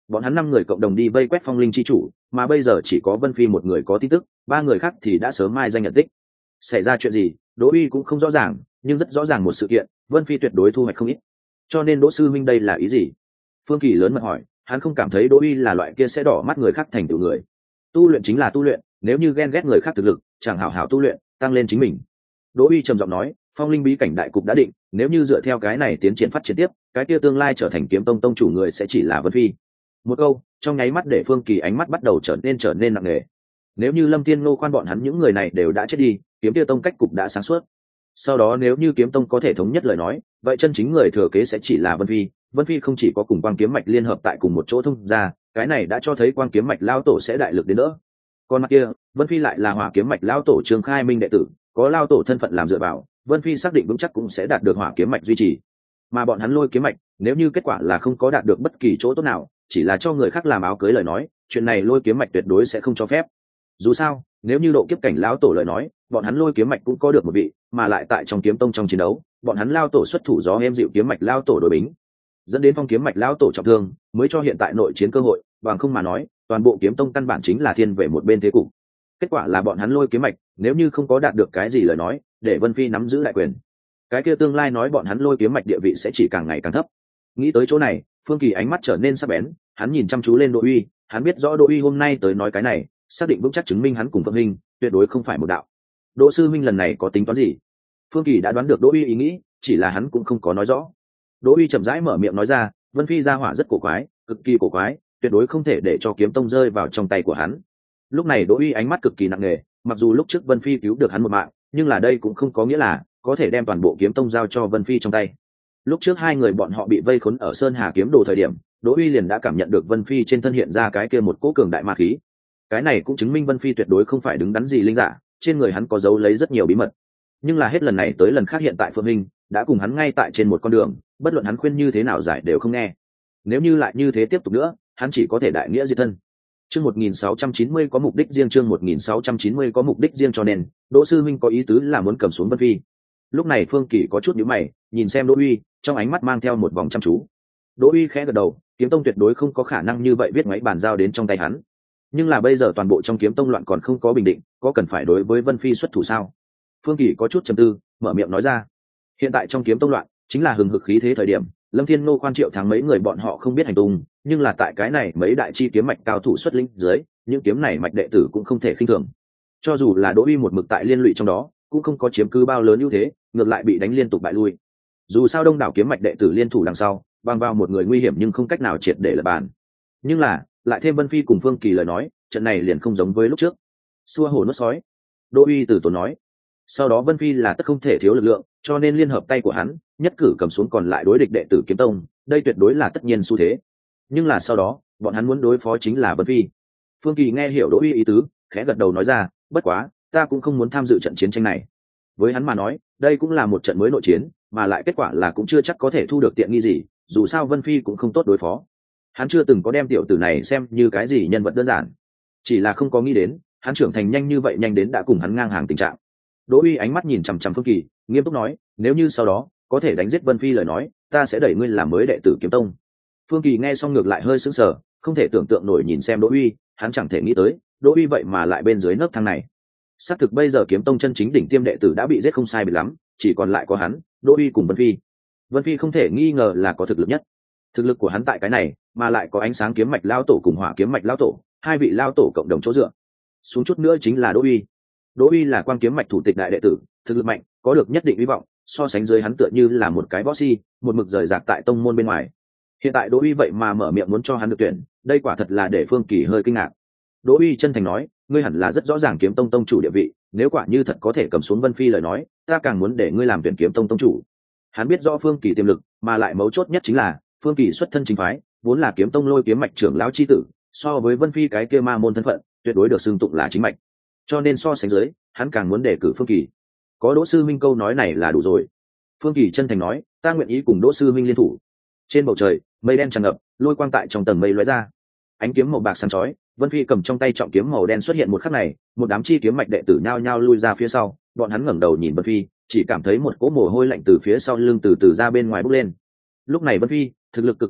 bọn hắn năm người cộng đồng đi vây quét phong linh chi chủ, mà bây giờ chỉ có Vân Phi một người có tin tức, ba người khác thì đã sớm mai danh nhận tích. Xảy ra chuyện gì Đỗ Uy cũng không rõ ràng, nhưng rất rõ ràng một sự kiện, Vân Phi tuyệt đối thu hoạch không ít. Cho nên Đỗ sư minh đây là ý gì? Phương Kỳ lớn mật hỏi. Hắn không cảm thấy Đỗ Uy là loại kia sẽ đỏ mắt người khác thành tựu người. Tu luyện chính là tu luyện, nếu như ghen ghét người khác thực lực, chẳng hảo hảo tu luyện, tăng lên chính mình. Đỗ Uy trầm giọng nói, phong linh bí cảnh đại cục đã định, nếu như dựa theo cái này tiến triển phát triển tiếp, cái kia tương lai trở thành kiếm tông tông chủ người sẽ chỉ là Vân Phi. Một câu trong nháy mắt để Phương Kỳ ánh mắt bắt đầu trở nên trở nên nặng nề. Nếu như Lâm Thiên Ngô khoan bọn hắn những người này đều đã chết đi, kiếm kia tông cách cục đã sáng suốt. Sau đó nếu như kiếm tông có thể thống nhất lời nói, vậy chân chính người thừa kế sẽ chỉ là Vân Phi. Vân Phi không chỉ có cùng Quang Kiếm Mạch liên hợp tại cùng một chỗ thông ra, cái này đã cho thấy Quang Kiếm Mạch lao tổ sẽ đại lực đến nữa. Còn mặt kia, Vân Phi lại là Hỏa Kiếm Mạch lao tổ Trương Khai Minh đệ tử, có lao tổ thân phận làm dựa vào, Vân Phi xác định vững chắc cũng sẽ đạt được Hỏa Kiếm Mạch duy trì. Mà bọn hắn Lôi Kiếm Mạch, nếu như kết quả là không có đạt được bất kỳ chỗ tốt nào, chỉ là cho người khác làm áo cưới lời nói, chuyện này Lôi Kiếm Mạch tuyệt đối sẽ không cho phép. Dù sao, nếu như độ kiếp cảnh lão tổ lời nói, bọn hắn Lôi Kiếm Mạch cũng có được một vị, mà lại tại trong kiếm tông trong chiến đấu, bọn hắn lao tổ xuất thủ gió êm dịu kiếm mạch lao tổ đối bính, dẫn đến phong kiếm mạch lao tổ trọng thương, mới cho hiện tại nội chiến cơ hội, bằng không mà nói, toàn bộ kiếm tông căn bản chính là thiên về một bên thế cục. Kết quả là bọn hắn Lôi Kiếm Mạch, nếu như không có đạt được cái gì lời nói, để Vân Phi nắm giữ lại quyền, cái kia tương lai nói bọn hắn Lôi Kiếm Mạch địa vị sẽ chỉ càng ngày càng thấp. Nghĩ tới chỗ này, Phương Kỳ ánh mắt trở nên sắc bén, hắn nhìn chăm chú lên Đỗ Uy, hắn biết rõ Đỗ Uy hôm nay tới nói cái này, xác định vững chắc chứng minh hắn cùng Phượng Minh tuyệt đối không phải một đạo. Đỗ sư minh lần này có tính toán gì? Phương Kỳ đã đoán được Đỗ Uy ý nghĩ, chỉ là hắn cũng không có nói rõ. Đỗ Uy chậm rãi mở miệng nói ra, Vân Phi gia hỏa rất cổ quái, cực kỳ cổ quái, tuyệt đối không thể để cho kiếm tông rơi vào trong tay của hắn. Lúc này Đỗ Uy ánh mắt cực kỳ nặng nề, mặc dù lúc trước Vân Phi cứu được hắn một mạng, nhưng là đây cũng không có nghĩa là có thể đem toàn bộ kiếm tông giao cho Vân Phi trong tay. Lúc trước hai người bọn họ bị vây khốn ở Sơn Hà kiếm đồ thời điểm, Đỗ Uy liền đã cảm nhận được Vân Phi trên thân hiện ra cái kia một cỗ cường đại ma khí. Cái này cũng chứng minh Vân Phi tuyệt đối không phải đứng đắn gì linh giả, trên người hắn có giấu lấy rất nhiều bí mật. Nhưng là hết lần này tới lần khác hiện tại Phượng Minh đã cùng hắn ngay tại trên một con đường, bất luận hắn khuyên như thế nào giải đều không nghe. Nếu như lại như thế tiếp tục nữa, hắn chỉ có thể đại nghĩa diệt thân. Chương một nghìn sáu trăm chín mươi có mục đích riêng, chương một nghìn sáu trăm chín mươi có mục đích riêng, cho nên Đỗ sư minh có ý tứ là muốn cầm xuống Vân Phi. Lúc này Phương Kỳ có chút nhíu mày, nhìn xem Đỗ Uy, trong ánh mắt mang theo một vòng chăm chú. Đỗ Uy khẽ gật đầu, kiếm tông tuyệt đối không có khả năng như vậy viết máy bàn giao đến trong tay hắn. Nhưng là bây giờ toàn bộ trong kiếm tông loạn còn không có bình định, có cần phải đối với Vân Phi xuất thủ sao? Phương Kỳ có chút trầm tư, mở miệng nói ra. Hiện tại trong kiếm tông loạn chính là hừng hực khí thế thời điểm, Lâm Thiên Nô khoan triệu thắng mấy người bọn họ không biết hành tung, nhưng là tại cái này mấy đại chi kiếm mạch cao thủ xuất linh dưới, những kiếm này mạch đệ tử cũng không thể khinh thường. Cho dù là Đỗ Uy một mực tại liên lụy trong đó, cũng không có chiếm cứ bao lớn ưu thế, ngược lại bị đánh liên tục bại lui. Dù sao đông đảo kiếm mạch đệ tử liên thủ đằng sau, bằng vào một người nguy hiểm nhưng không cách nào triệt để lật bàn. Nhưng là, lại thêm Vân Phi cùng Phương Kỳ lời nói, trận này liền không giống với lúc trước. Xua hổ nuốt sói, Đỗ Uy từ tốn nói. Sau đó Vân Phi là tất không thể thiếu lực lượng, cho nên liên hợp tay của hắn, nhất cử cầm xuống còn lại đối địch đệ tử kiếm tông, đây tuyệt đối là tất nhiên xu thế. Nhưng là sau đó, bọn hắn muốn đối phó chính là Vân Phi. Phương Kỳ nghe hiểu Đỗ Uy ý tứ, khẽ gật đầu nói ra, bất quá, ta cũng không muốn tham dự trận chiến tranh này. Với hắn mà nói, đây cũng là một trận mới nội chiến, mà lại kết quả là cũng chưa chắc có thể thu được tiện nghi gì, dù sao Vân Phi cũng không tốt đối phó. Hắn chưa từng có đem tiểu tử này xem như cái gì nhân vật đơn giản, chỉ là không có nghĩ đến hắn trưởng thành nhanh như vậy, nhanh đến đã cùng hắn ngang hàng tình trạng. Đỗ Uy ánh mắt nhìn chằm chằm Phương Kỳ, nghiêm túc nói, nếu như sau đó có thể đánh giết Vân Phi lời nói, ta sẽ đẩy ngươi làm mới đệ tử kiếm tông. Phương Kỳ nghe xong ngược lại hơi sững sờ, không thể tưởng tượng nổi nhìn xem Đỗ Uy, hắn chẳng thể nghĩ tới Đỗ Uy vậy mà lại bên dưới nấc thang này. Xác thực bây giờ kiếm tông chân chính đỉnh tiêm đệ tử đã bị giết không sai biệt lắm, chỉ còn lại có hắn, Đỗ Uy cùng Vân Phi. Vân Phi không thể nghi ngờ là có thực lực nhất. Thực lực của hắn tại cái này, mà lại có ánh sáng kiếm mạch lao tổ cùng hỏa kiếm mạch lao tổ, hai vị lao tổ cộng đồng chỗ dựa. Xuống chút nữa chính là Đỗ Uy. Đỗ Uy là quang kiếm mạch thủ tịch đại đệ tử, thực lực mạnh, có được nhất định hy vọng, so sánh dưới hắn tựa như là một cái bossy, một mực rời rạc tại tông môn bên ngoài. Hiện tại Đỗ Uy vậy mà mở miệng muốn cho hắn được tuyển, đây quả thật là để Phương Kỳ hơi kinh ngạc. Đỗ Uy chân thành nói, ngươi hẳn là rất rõ ràng kiếm tông tông chủ địa vị, nếu quả như thật có thể cầm xuống Vân Phi lời nói, ta càng muốn để ngươi làm tuyển kiếm tông tông chủ. Hắn biết rõ Phương Kỳ tiềm lực, mà lại mấu chốt nhất chính là Phương Kỳ xuất thân chính phái, vốn là kiếm tông Lôi kiếm mạch trưởng lão chi tử, so với Vân Phi cái kia ma môn thân phận, tuyệt đối được xưng tụng là chính mạch. Cho nên so sánh dưới, hắn càng muốn đề cử Phương Kỳ. Có Đỗ sư minh câu nói này là đủ rồi. Phương Kỳ chân thành nói, ta nguyện ý cùng Đỗ sư minh liên thủ. Trên bầu trời, mây đen tràn ngập, lôi quang tại trong tầng mây lóe ra. Ánh kiếm màu bạc sáng chói, Vân Phi cầm trong tay trọng kiếm màu đen xuất hiện một khắc này, một đám chi kiếm mạch đệ tử nhao nhao lui ra phía sau, bọn hắn ngẩng đầu nhìn Vân Phi, chỉ cảm thấy một cỗ mồ hôi lạnh từ phía sau lưng từ từ ra bên ngoài bốc lên. Lúc này Vân Phi, thực lực cực kỳ mạnh,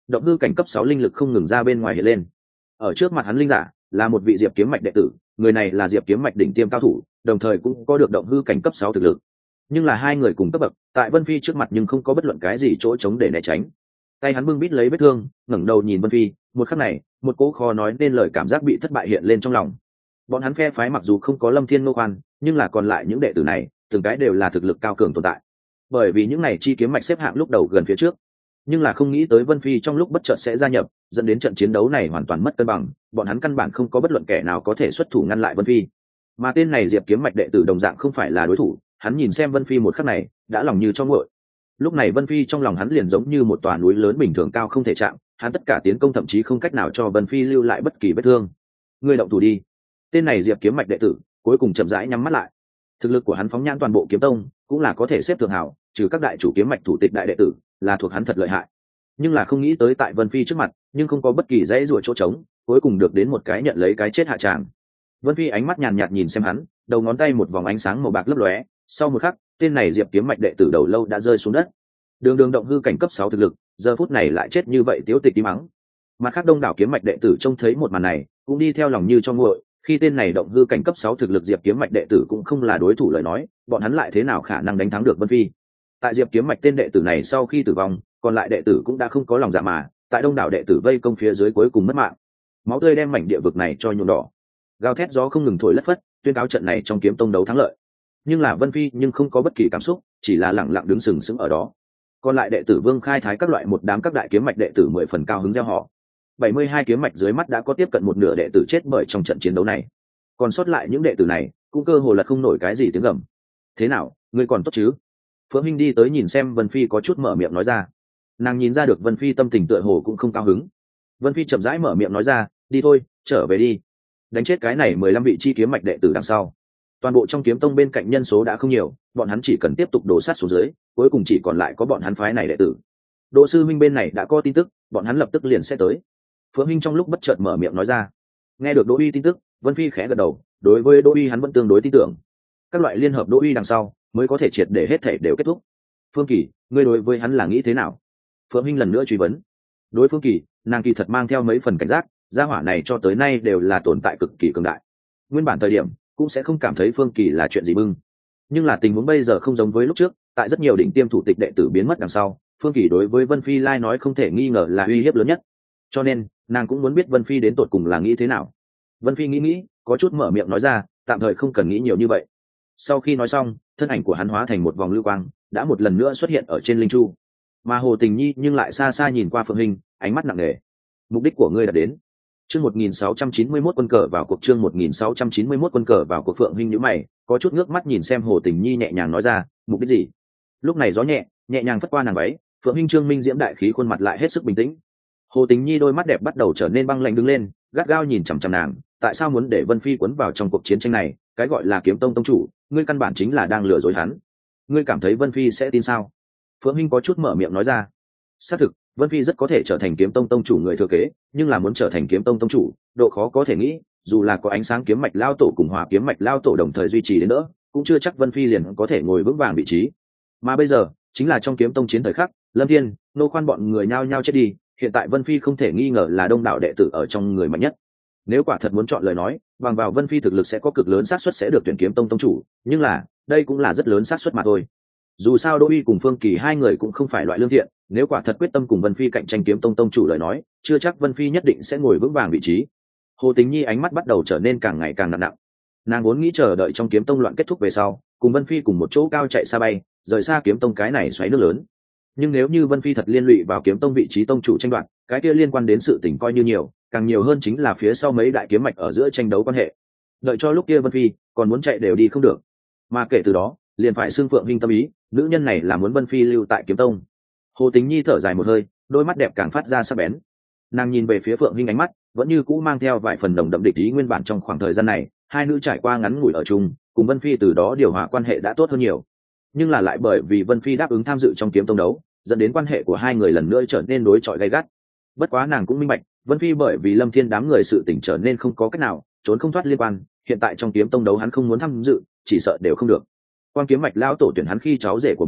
động hư cảnh cấp sáu linh lực không ngừng ra bên ngoài hiện lên. Ở trước mặt hắn linh giả là một vị diệp kiếm mạch đệ tử, người này là diệp kiếm mạch đỉnh tiêm cao thủ, đồng thời cũng có được động hư cảnh cấp sáu thực lực. Nhưng là hai người cùng cấp bậc, tại Vân Phi trước mặt nhưng không có bất luận cái gì chỗ trống để né tránh. Tay hắn bưng bít lấy vết thương, ngẩng đầu nhìn Vân Phi, một khắc này, một cỗ khó nói nên lời cảm giác bị thất bại hiện lên trong lòng. Bọn hắn phe phái mặc dù không có Lâm Thiên Ngô Khoan, nhưng là còn lại những đệ tử này, từng cái đều là thực lực cao cường tồn tại. Bởi vì những này chi kiếm mạch xếp hạng lúc đầu gần phía trước, nhưng là không nghĩ tới Vân Phi trong lúc bất chợt sẽ gia nhập, dẫn đến trận chiến đấu này hoàn toàn mất cân bằng, bọn hắn căn bản không có bất luận kẻ nào có thể xuất thủ ngăn lại Vân Phi. Mà tên này Diệp kiếm mạch đệ tử đồng dạng không phải là đối thủ, hắn nhìn xem Vân Phi một khắc này, đã lòng như cho nguội. Lúc này Vân Phi trong lòng hắn liền giống như một tòa núi lớn bình thường cao không thể chạm, hắn tất cả tiến công thậm chí không cách nào cho Vân Phi lưu lại bất kỳ vết thương. Ngươi động thủ đi. Tên này Diệp kiếm mạch đệ tử cuối cùng chậm rãi nhắm mắt lại. Thực lực của hắn phóng nhãn toàn bộ kiếm tông, cũng là có thể xếp thượng hảo, trừ các đại chủ kiếm mạch thủ tịch đại đệ tử, là thuộc hắn thật lợi hại. Nhưng là không nghĩ tới tại Vân Phi trước mặt, nhưng không có bất kỳ dãy rủa chỗ trống, cuối cùng được đến một cái nhận lấy cái chết hạ tràng. Vân Phi ánh mắt nhàn nhạt nhìn xem hắn, đầu ngón tay một vòng ánh sáng màu bạc lấp lóe, sau một khắc, tên này Diệp kiếm mạch đệ tử đầu lâu đã rơi xuống đất. Đường đường động hư cảnh cấp sáu thực lực, giờ phút này lại chết như vậy tiếu tịch tí mắng. Mặt khác đông đảo kiếm mạch đệ tử trông thấy một màn này, cũng đi theo lòng như cho nguội, khi tên này động hư cảnh cấp sáu thực lực Diệp kiếm mạch đệ tử cũng không là đối thủ lời nói, bọn hắn lại thế nào khả năng đánh thắng được Vân Phi. Tại Diệp kiếm mạch tên đệ tử này sau khi tử vong, còn lại đệ tử cũng đã không có lòng dạ mà, tại đông đảo đệ tử vây công phía dưới cuối cùng mất mạng. Máu tươi đem mảnh địa vực này cho nhuộm đỏ. Gào thét gió không ngừng thổi lất phất, tuyên cáo trận này trong kiếm tông đấu thắng lợi. Nhưng là Vân Phi nhưng không có bất kỳ cảm xúc, chỉ là lặng lặng đứng sừng sững ở đó. Còn lại đệ tử Vương Khai Thái các loại một đám các đại kiếm mạch đệ tử mười phần cao hứng reo hò. bảy mươi hai kiếm mạch dưới mắt đã có tiếp cận một nửa đệ tử chết bởi trong trận chiến đấu này. Còn sót lại những đệ tử này, cũng cơ hồ là không nổi cái gì tiếng gầm. Thế nào, ngươi còn tốt chứ? Phượng Hinh đi tới nhìn xem Vân Phi có chút mở miệng nói ra. Nàng nhìn ra được Vân Phi tâm tình tựa hồ cũng không cao hứng. Vân Phi chậm rãi mở miệng nói ra, đi thôi, trở về đi. Đánh chết cái này mười lăm vị chi kiếm mạch đệ tử đằng sau. Toàn bộ trong kiếm tông bên cạnh nhân số đã không nhiều, bọn hắn chỉ cần tiếp tục đổ sát xuống dưới, cuối cùng chỉ còn lại có bọn hắn phái này đệ tử. Đỗ sư minh bên này đã có tin tức, bọn hắn lập tức liền sẽ tới. Phượng Hinh trong lúc bất chợt mở miệng nói ra. Nghe được Đỗ Uy tin tức, Vân Phi khẽ gật đầu, đối với Đỗ Uy hắn vẫn tương đối tin tưởng. Các loại liên hợp Đỗ Uy đằng sau, mới có thể triệt để hết thể đều kết thúc. Phương Kỳ, ngươi đối với hắn là nghĩ thế nào? Phượng Hinh lần nữa truy vấn. Đối Phương Kỳ, nàng kỳ thật mang theo mấy phần cảnh giác, gia hỏa này cho tới nay đều là tồn tại cực kỳ cường đại. Nguyên bản thời điểm cũng sẽ không cảm thấy Phương Kỳ là chuyện gì bưng, nhưng là tình huống bây giờ không giống với lúc trước, tại rất nhiều đỉnh tiêm thủ tịch đệ tử biến mất đằng sau, Phương Kỳ đối với Vân Phi lai nói không thể nghi ngờ là uy hiếp lớn nhất, cho nên nàng cũng muốn biết Vân Phi đến tột cùng là nghĩ thế nào. Vân Phi nghĩ nghĩ, có chút mở miệng nói ra, tạm thời không cần nghĩ nhiều như vậy. Sau khi nói xong, thân ảnh của hắn hóa thành một vòng lưu quang, đã một lần nữa xuất hiện ở trên linh chu. Mà Hồ Tình Nhi nhưng lại xa xa nhìn qua Phượng Hinh, ánh mắt nặng nề. Mục đích của ngươi đã đến. Chương một nghìn sáu trăm chín mươi mốt quân cờ vào cuộc chương một nghìn sáu trăm chín mươi mốt quân cờ vào cuộc Phượng Hinh nhíu mày, có chút ngước mắt nhìn xem Hồ Tình Nhi nhẹ nhàng nói ra, mục đích gì? Lúc này gió nhẹ, nhẹ nhàng phất qua nàng váy, Phượng Hinh trương minh diễm đại khí khuôn mặt lại hết sức bình tĩnh. Hồ Tình Nhi đôi mắt đẹp bắt đầu trở nên băng lạnh đứng lên, gắt gao nhìn chằm chằm nàng, tại sao muốn để Vân Phi cuốn vào trong cuộc chiến tranh này, cái gọi là kiếm tông tông chủ, ngươi căn bản chính là đang lừa dối hắn. Ngươi cảm thấy Vân Phi sẽ tin sao? Phượng Hinh có chút mở miệng nói ra. Xác thực, Vân Phi rất có thể trở thành kiếm tông tông chủ người thừa kế, nhưng là muốn trở thành kiếm tông tông chủ, độ khó có thể nghĩ, dù là có ánh sáng kiếm mạch lao tổ cùng hòa kiếm mạch lao tổ đồng thời duy trì đến nữa, cũng chưa chắc Vân Phi liền có thể ngồi vững vàng vị trí. Mà bây giờ, chính là trong kiếm tông chiến thời khắc, Lâm Thiên, Nô Khoan bọn người nhao nhao chết đi, hiện tại Vân Phi không thể nghi ngờ là đông đảo đệ tử ở trong người mạnh nhất. Nếu quả thật muốn chọn lời nói, bằng vào Vân Phi thực lực sẽ có cực lớn xác suất sẽ được tuyển kiếm tông tông chủ, nhưng là, đây cũng là rất lớn xác suất mà thôi. Dù sao Đỗ Uy cùng Phương Kỳ hai người cũng không phải loại lương thiện, nếu quả thật quyết tâm cùng Vân Phi cạnh tranh kiếm tông tông chủ lời nói, chưa chắc Vân Phi nhất định sẽ ngồi vững vàng vị trí. Hồ Tình Nhi ánh mắt bắt đầu trở nên càng ngày càng nặng nặng. Nàng vốn nghĩ chờ đợi trong kiếm tông loạn kết thúc về sau, cùng Vân Phi cùng một chỗ cao chạy xa bay, rời xa kiếm tông cái này xoáy nước lớn. Nhưng nếu như Vân Phi thật liên lụy vào kiếm tông vị trí tông chủ tranh đoạt, cái kia liên quan đến sự tình coi như nhiều, càng nhiều hơn chính là phía sau mấy đại kiếm mạch ở giữa tranh đấu quan hệ. Đợi cho lúc kia Vân Phi còn muốn chạy đều đi không được, mà kể từ đó liền phải xưng Phượng Hinh tâm ý, nữ nhân này là muốn Vân Phi lưu tại kiếm tông. Hồ Tình Nhi thở dài một hơi, đôi mắt đẹp càng phát ra sắc bén. Nàng nhìn về phía Phượng Hinh, ánh mắt vẫn như cũ mang theo vài phần nồng đậm địch ý. Nguyên bản trong khoảng thời gian này, hai nữ trải qua ngắn ngủi ở chung, cùng Vân Phi từ đó điều hòa quan hệ đã tốt hơn nhiều. Nhưng là lại bởi vì Vân Phi đáp ứng tham dự trong kiếm tông đấu, dẫn đến quan hệ của hai người lần nữa trở nên đối chọi gay gắt. Bất quá nàng cũng minh bạch, Vân Phi bởi vì Lâm Thiên đám người sự tình trở nên không có cách nào trốn không thoát liên quan, hiện tại trong kiếm tông đấu hắn không muốn tham dự, chỉ sợ đều không được. Quan kiếm mạch lão tổ tuyển hắn khi cháu rể của mình,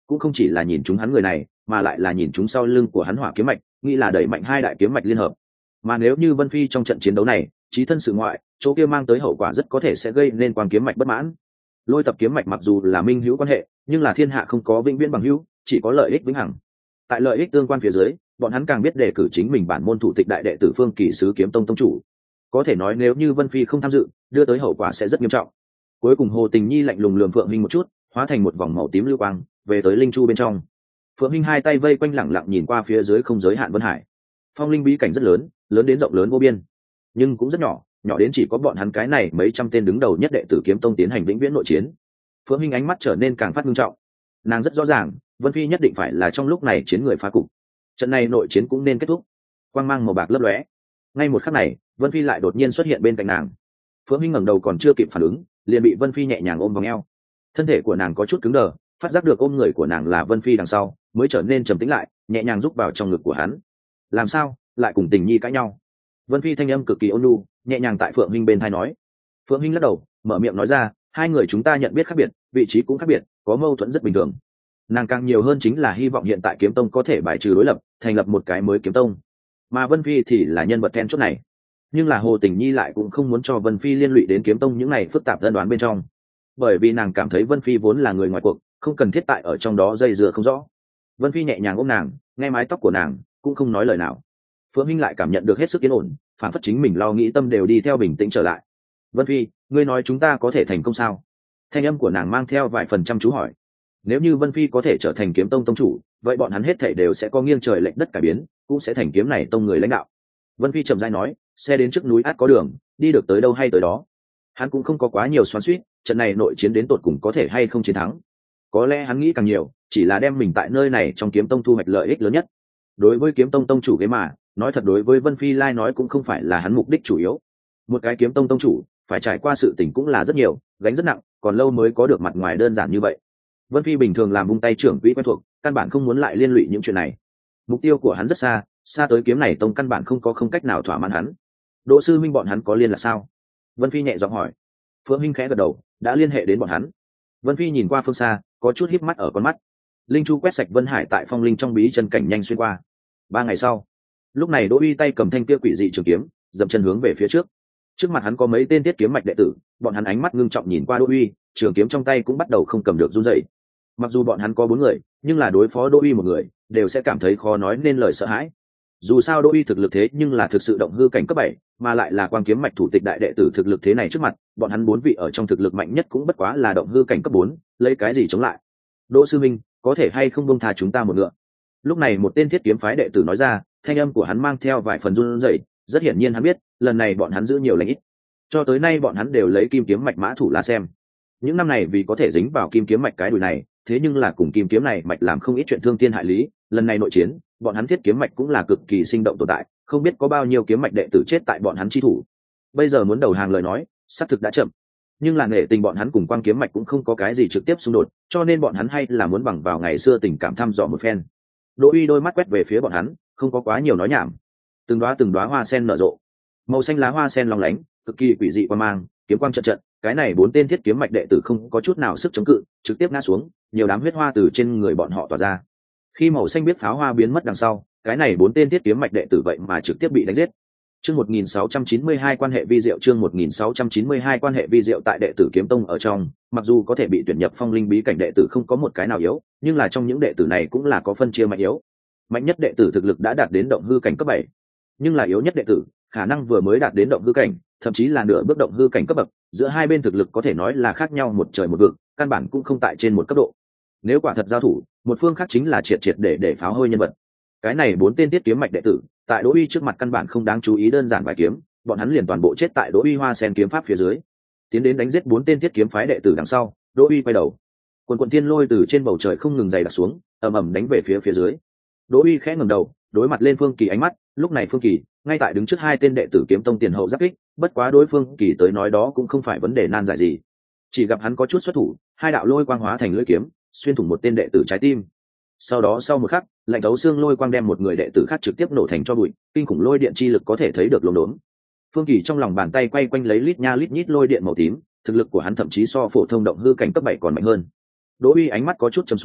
cũng không chỉ là nhìn chúng hắn người này, mà lại là nhìn chúng sau lưng của hắn hỏa kiếm mạch, nghĩ là đẩy mạnh hai đại kiếm mạch liên hợp. Mà nếu như Vân Phi trong trận chiến đấu này chí thân sự ngoại, chỗ kia mang tới hậu quả rất có thể sẽ gây nên quang kiếm mạch bất mãn. Lôi tập kiếm mạch mặc dù là minh hữu quan hệ, nhưng là thiên hạ không có vĩnh viễn bằng hữu, chỉ có lợi ích vĩnh hằng. Tại lợi ích tương quan phía dưới, bọn hắn càng biết đề cử chính mình bản môn thủ tịch đại đệ tử Phương Kỳ sứ kiếm tông tông chủ. Có thể nói nếu như Vân Phi không tham dự, đưa tới hậu quả sẽ rất nghiêm trọng. Cuối cùng Hồ Tình Nhi lạnh lùng lườm Phượng Hinh một chút, hóa thành một vòng màu tím lưu quang, về tới linh chu bên trong. Phượng Hinh hai tay vây quanh lẳng lặng nhìn qua phía dưới không giới hạn vân hải. Phong linh bí cảnh rất lớn, lớn đến rộng lớn vô biên, nhưng cũng rất nhỏ, nhỏ đến chỉ có bọn hắn cái này mấy trăm tên đứng đầu nhất đệ tử kiếm tông tiến hành vĩnh viễn nội chiến. Phượng Hinh ánh mắt trở nên càng phát nghiêm trọng. Nàng rất rõ ràng, Vân Phi nhất định phải là trong lúc này chiến người phá cục. Trận này nội chiến cũng nên kết thúc. Quang mang màu bạc lấp lóe. Ngay một khắc này, Vân Phi lại đột nhiên xuất hiện bên cạnh nàng. Phượng Hinh ngẩng đầu còn chưa kịp phản ứng, liền bị Vân Phi nhẹ nhàng ôm vào eo. Thân thể của nàng có chút cứng đờ, phát giác được ôm người của nàng là Vân Phi đằng sau, mới trở nên trầm tĩnh lại, nhẹ nhàng rúc vào trong ngực của hắn. Làm sao lại cùng Tình Nhi cãi nhau? Vân Phi thanh âm cực kỳ ôn nhu, nhẹ nhàng tại Phượng Hinh bên tai nói. Phượng Hinh lắc đầu, mở miệng nói ra, hai người chúng ta nhận biết khác biệt, vị trí cũng khác biệt, có mâu thuẫn rất bình thường. Nàng càng nhiều hơn chính là hy vọng hiện tại kiếm tông có thể bài trừ đối lập, thành lập một cái mới kiếm tông. Mà Vân Phi thì là nhân vật then chốt này. Nhưng là Hồ Tình Nhi lại cũng không muốn cho Vân Phi liên lụy đến kiếm tông những này phức tạp đơn đoán bên trong, bởi vì nàng cảm thấy Vân Phi vốn là người ngoài cuộc, không cần thiết tại ở trong đó dây dưa không rõ. Vân Phi nhẹ nhàng ôm nàng, nghe mái tóc của nàng, cũng không nói lời nào. Phượng Hinh lại cảm nhận được hết sức yên ổn, phản phất chính mình lo nghĩ tâm đều đi theo bình tĩnh trở lại. Vân Phi, ngươi nói chúng ta có thể thành công sao? Thanh âm của nàng mang theo vài phần chăm chú hỏi. Nếu như Vân Phi có thể trở thành kiếm tông tông chủ, vậy bọn hắn hết thảy đều sẽ có nghiêng trời lệch đất cải biến, cũng sẽ thành kiếm này tông người lãnh đạo. Vân Phi trầm rãi nói, xe đến trước núi át có đường, đi được tới đâu hay tới đó. Hắn cũng không có quá nhiều xoắn xuýt, trận này nội chiến đến tột cùng có thể hay không chiến thắng. Có lẽ hắn nghĩ càng nhiều, chỉ là đem mình tại nơi này trong kiếm tông thu hoạch lợi ích lớn nhất. Đối với kiếm tông tông chủ cái mà, nói thật đối với Vân Phi lai nói cũng không phải là hắn mục đích chủ yếu. Một cái kiếm tông tông chủ, phải trải qua sự tình cũng là rất nhiều, gánh rất nặng, còn lâu mới có được mặt ngoài đơn giản như vậy. Vân Phi bình thường làm vung tay trưởng quỹ quen thuộc, căn bản không muốn lại liên lụy những chuyện này. Mục tiêu của hắn rất xa, xa tới kiếm này tông căn bản không có không cách nào thỏa mãn hắn. Đỗ sư minh bọn hắn có liên là sao? Vân Phi nhẹ giọng hỏi. Phượng Hinh khẽ gật đầu, đã liên hệ đến bọn hắn. Vân Phi nhìn qua phương xa, có chút híp mắt ở con mắt. Linh chu quét sạch Vân Hải tại phong linh trong bí chân cảnh nhanh xuyên qua. Ba ngày sau, lúc này Đỗ Uy tay cầm thanh kia quỷ dị trường kiếm, dậm chân hướng về phía trước. Trước mặt hắn có mấy tên thiết kiếm mạch đệ tử, bọn hắn ánh mắt ngưng trọng nhìn qua Đỗ Uy, trường kiếm trong tay cũng bắt đầu không cầm được run rẩy. Mặc dù bọn hắn có bốn người, nhưng là đối phó Đỗ Uy một người, đều sẽ cảm thấy khó nói nên lời sợ hãi. Dù sao Đỗ Uy thực lực thế nhưng là thực sự động hư cảnh cấp bảy, mà lại là quang kiếm mạch thủ tịch đại đệ tử thực lực thế này trước mặt, bọn hắn bốn vị ở trong thực lực mạnh nhất cũng bất quá là động hư cảnh cấp bốn, lấy cái gì chống lại? Đỗ sư minh, có thể hay không buông tha chúng ta một ngựa? Lúc này một tên thiết kiếm phái đệ tử nói ra, thanh âm của hắn mang theo vài phần run rẩy, rất hiển nhiên hắn biết, lần này bọn hắn giữ nhiều lành ít. Cho tới nay bọn hắn đều lấy kim kiếm mạch mã thủ là xem. Những năm này vì có thể dính vào kim kiếm mạch cái đùi này, thế nhưng là cùng kim kiếm này mạch làm không ít chuyện thương thiên hại lý, lần này nội chiến, bọn hắn thiết kiếm mạch cũng là cực kỳ sinh động tồn tại, không biết có bao nhiêu kiếm mạch đệ tử chết tại bọn hắn chi thủ. Bây giờ muốn đầu hàng lời nói, xác thực đã chậm. Nhưng là nghệ tình bọn hắn cùng quang kiếm mạch cũng không có cái gì trực tiếp xung đột, cho nên bọn hắn hay là muốn bằng vào ngày xưa tình cảm thăm dò một phen. Đỗ Uy đôi mắt quét về phía bọn hắn, không có quá nhiều nói nhảm. Từng đóa từng đóa hoa sen nở rộ, màu xanh lá hoa sen long lánh, cực kỳ quỷ dị quang mang, kiếm quang trận trận. Cái này bốn tên thiết kiếm mạch đệ tử không có chút nào sức chống cự, trực tiếp ngã xuống, nhiều đám huyết hoa từ trên người bọn họ tỏa ra. Khi màu xanh biết pháo hoa biến mất đằng sau, cái này bốn tên thiết kiếm mạch đệ tử vậy mà trực tiếp bị đánh giết. Chương một nghìn sáu trăm chín mươi hai quan hệ vi diệu, chương một nghìn sáu trăm chín mươi hai quan hệ vi diệu tại đệ tử kiếm tông ở trong, mặc dù có thể bị tuyển nhập phong linh bí cảnh đệ tử không có một cái nào yếu, nhưng là trong những đệ tử này cũng là có phân chia mạnh yếu. Mạnh nhất đệ tử thực lực đã đạt đến động hư cảnh cấp bảy, nhưng là yếu nhất đệ tử, khả năng vừa mới đạt đến động hư cảnh, thậm chí là nửa bước động hư cảnh cấp bậc, giữa hai bên thực lực có thể nói là khác nhau một trời một vực, căn bản cũng không tại trên một cấp độ. Nếu quả thật giao thủ, một phương khác chính là triệt triệt để để pháo hôi nhân vật. Cái này bốn tên tiết kiếm mạch đệ tử, tại Đỗ Uy trước mặt căn bản không đáng chú ý, đơn giản vài kiếm, bọn hắn liền toàn bộ chết tại Đỗ Uy hoa sen kiếm pháp phía dưới. Tiến đến đánh giết bốn tên tiết kiếm phái đệ tử đằng sau, Đỗ Uy quay đầu, quần quần tiên lôi từ trên bầu trời không ngừng dày đặc xuống, ầm ầm đánh về phía phía dưới. Đỗ Uy khẽ ngẩng đầu, đối mặt lên Phương Kỳ ánh mắt, lúc này Phương Kỳ ngay tại đứng trước hai tên đệ tử kiếm tông tiền hậu giáp kích, bất quá đối phương Kỳ tới nói đó cũng không phải vấn đề nan giải gì. Chỉ gặp hắn có chút xuất thủ, hai đạo lôi quang hóa thành lưỡi kiếm, xuyên thủng một tên đệ tử trái tim. Sau đó sau một khắc, lạnh thấu xương lôi quang đem một người đệ tử khác trực tiếp nổ thành cho bụi, kinh khủng lôi điện chi lực có thể thấy được lốm đốm. Phương Kỳ trong lòng bàn tay quay quanh lấy lít nha lít nhít lôi điện màu tím, thực lực của hắn thậm chí so phổ thông động hư cảnh cấp bảy còn mạnh hơn. Đỗ Uy ánh mắt có chút trầm xuống,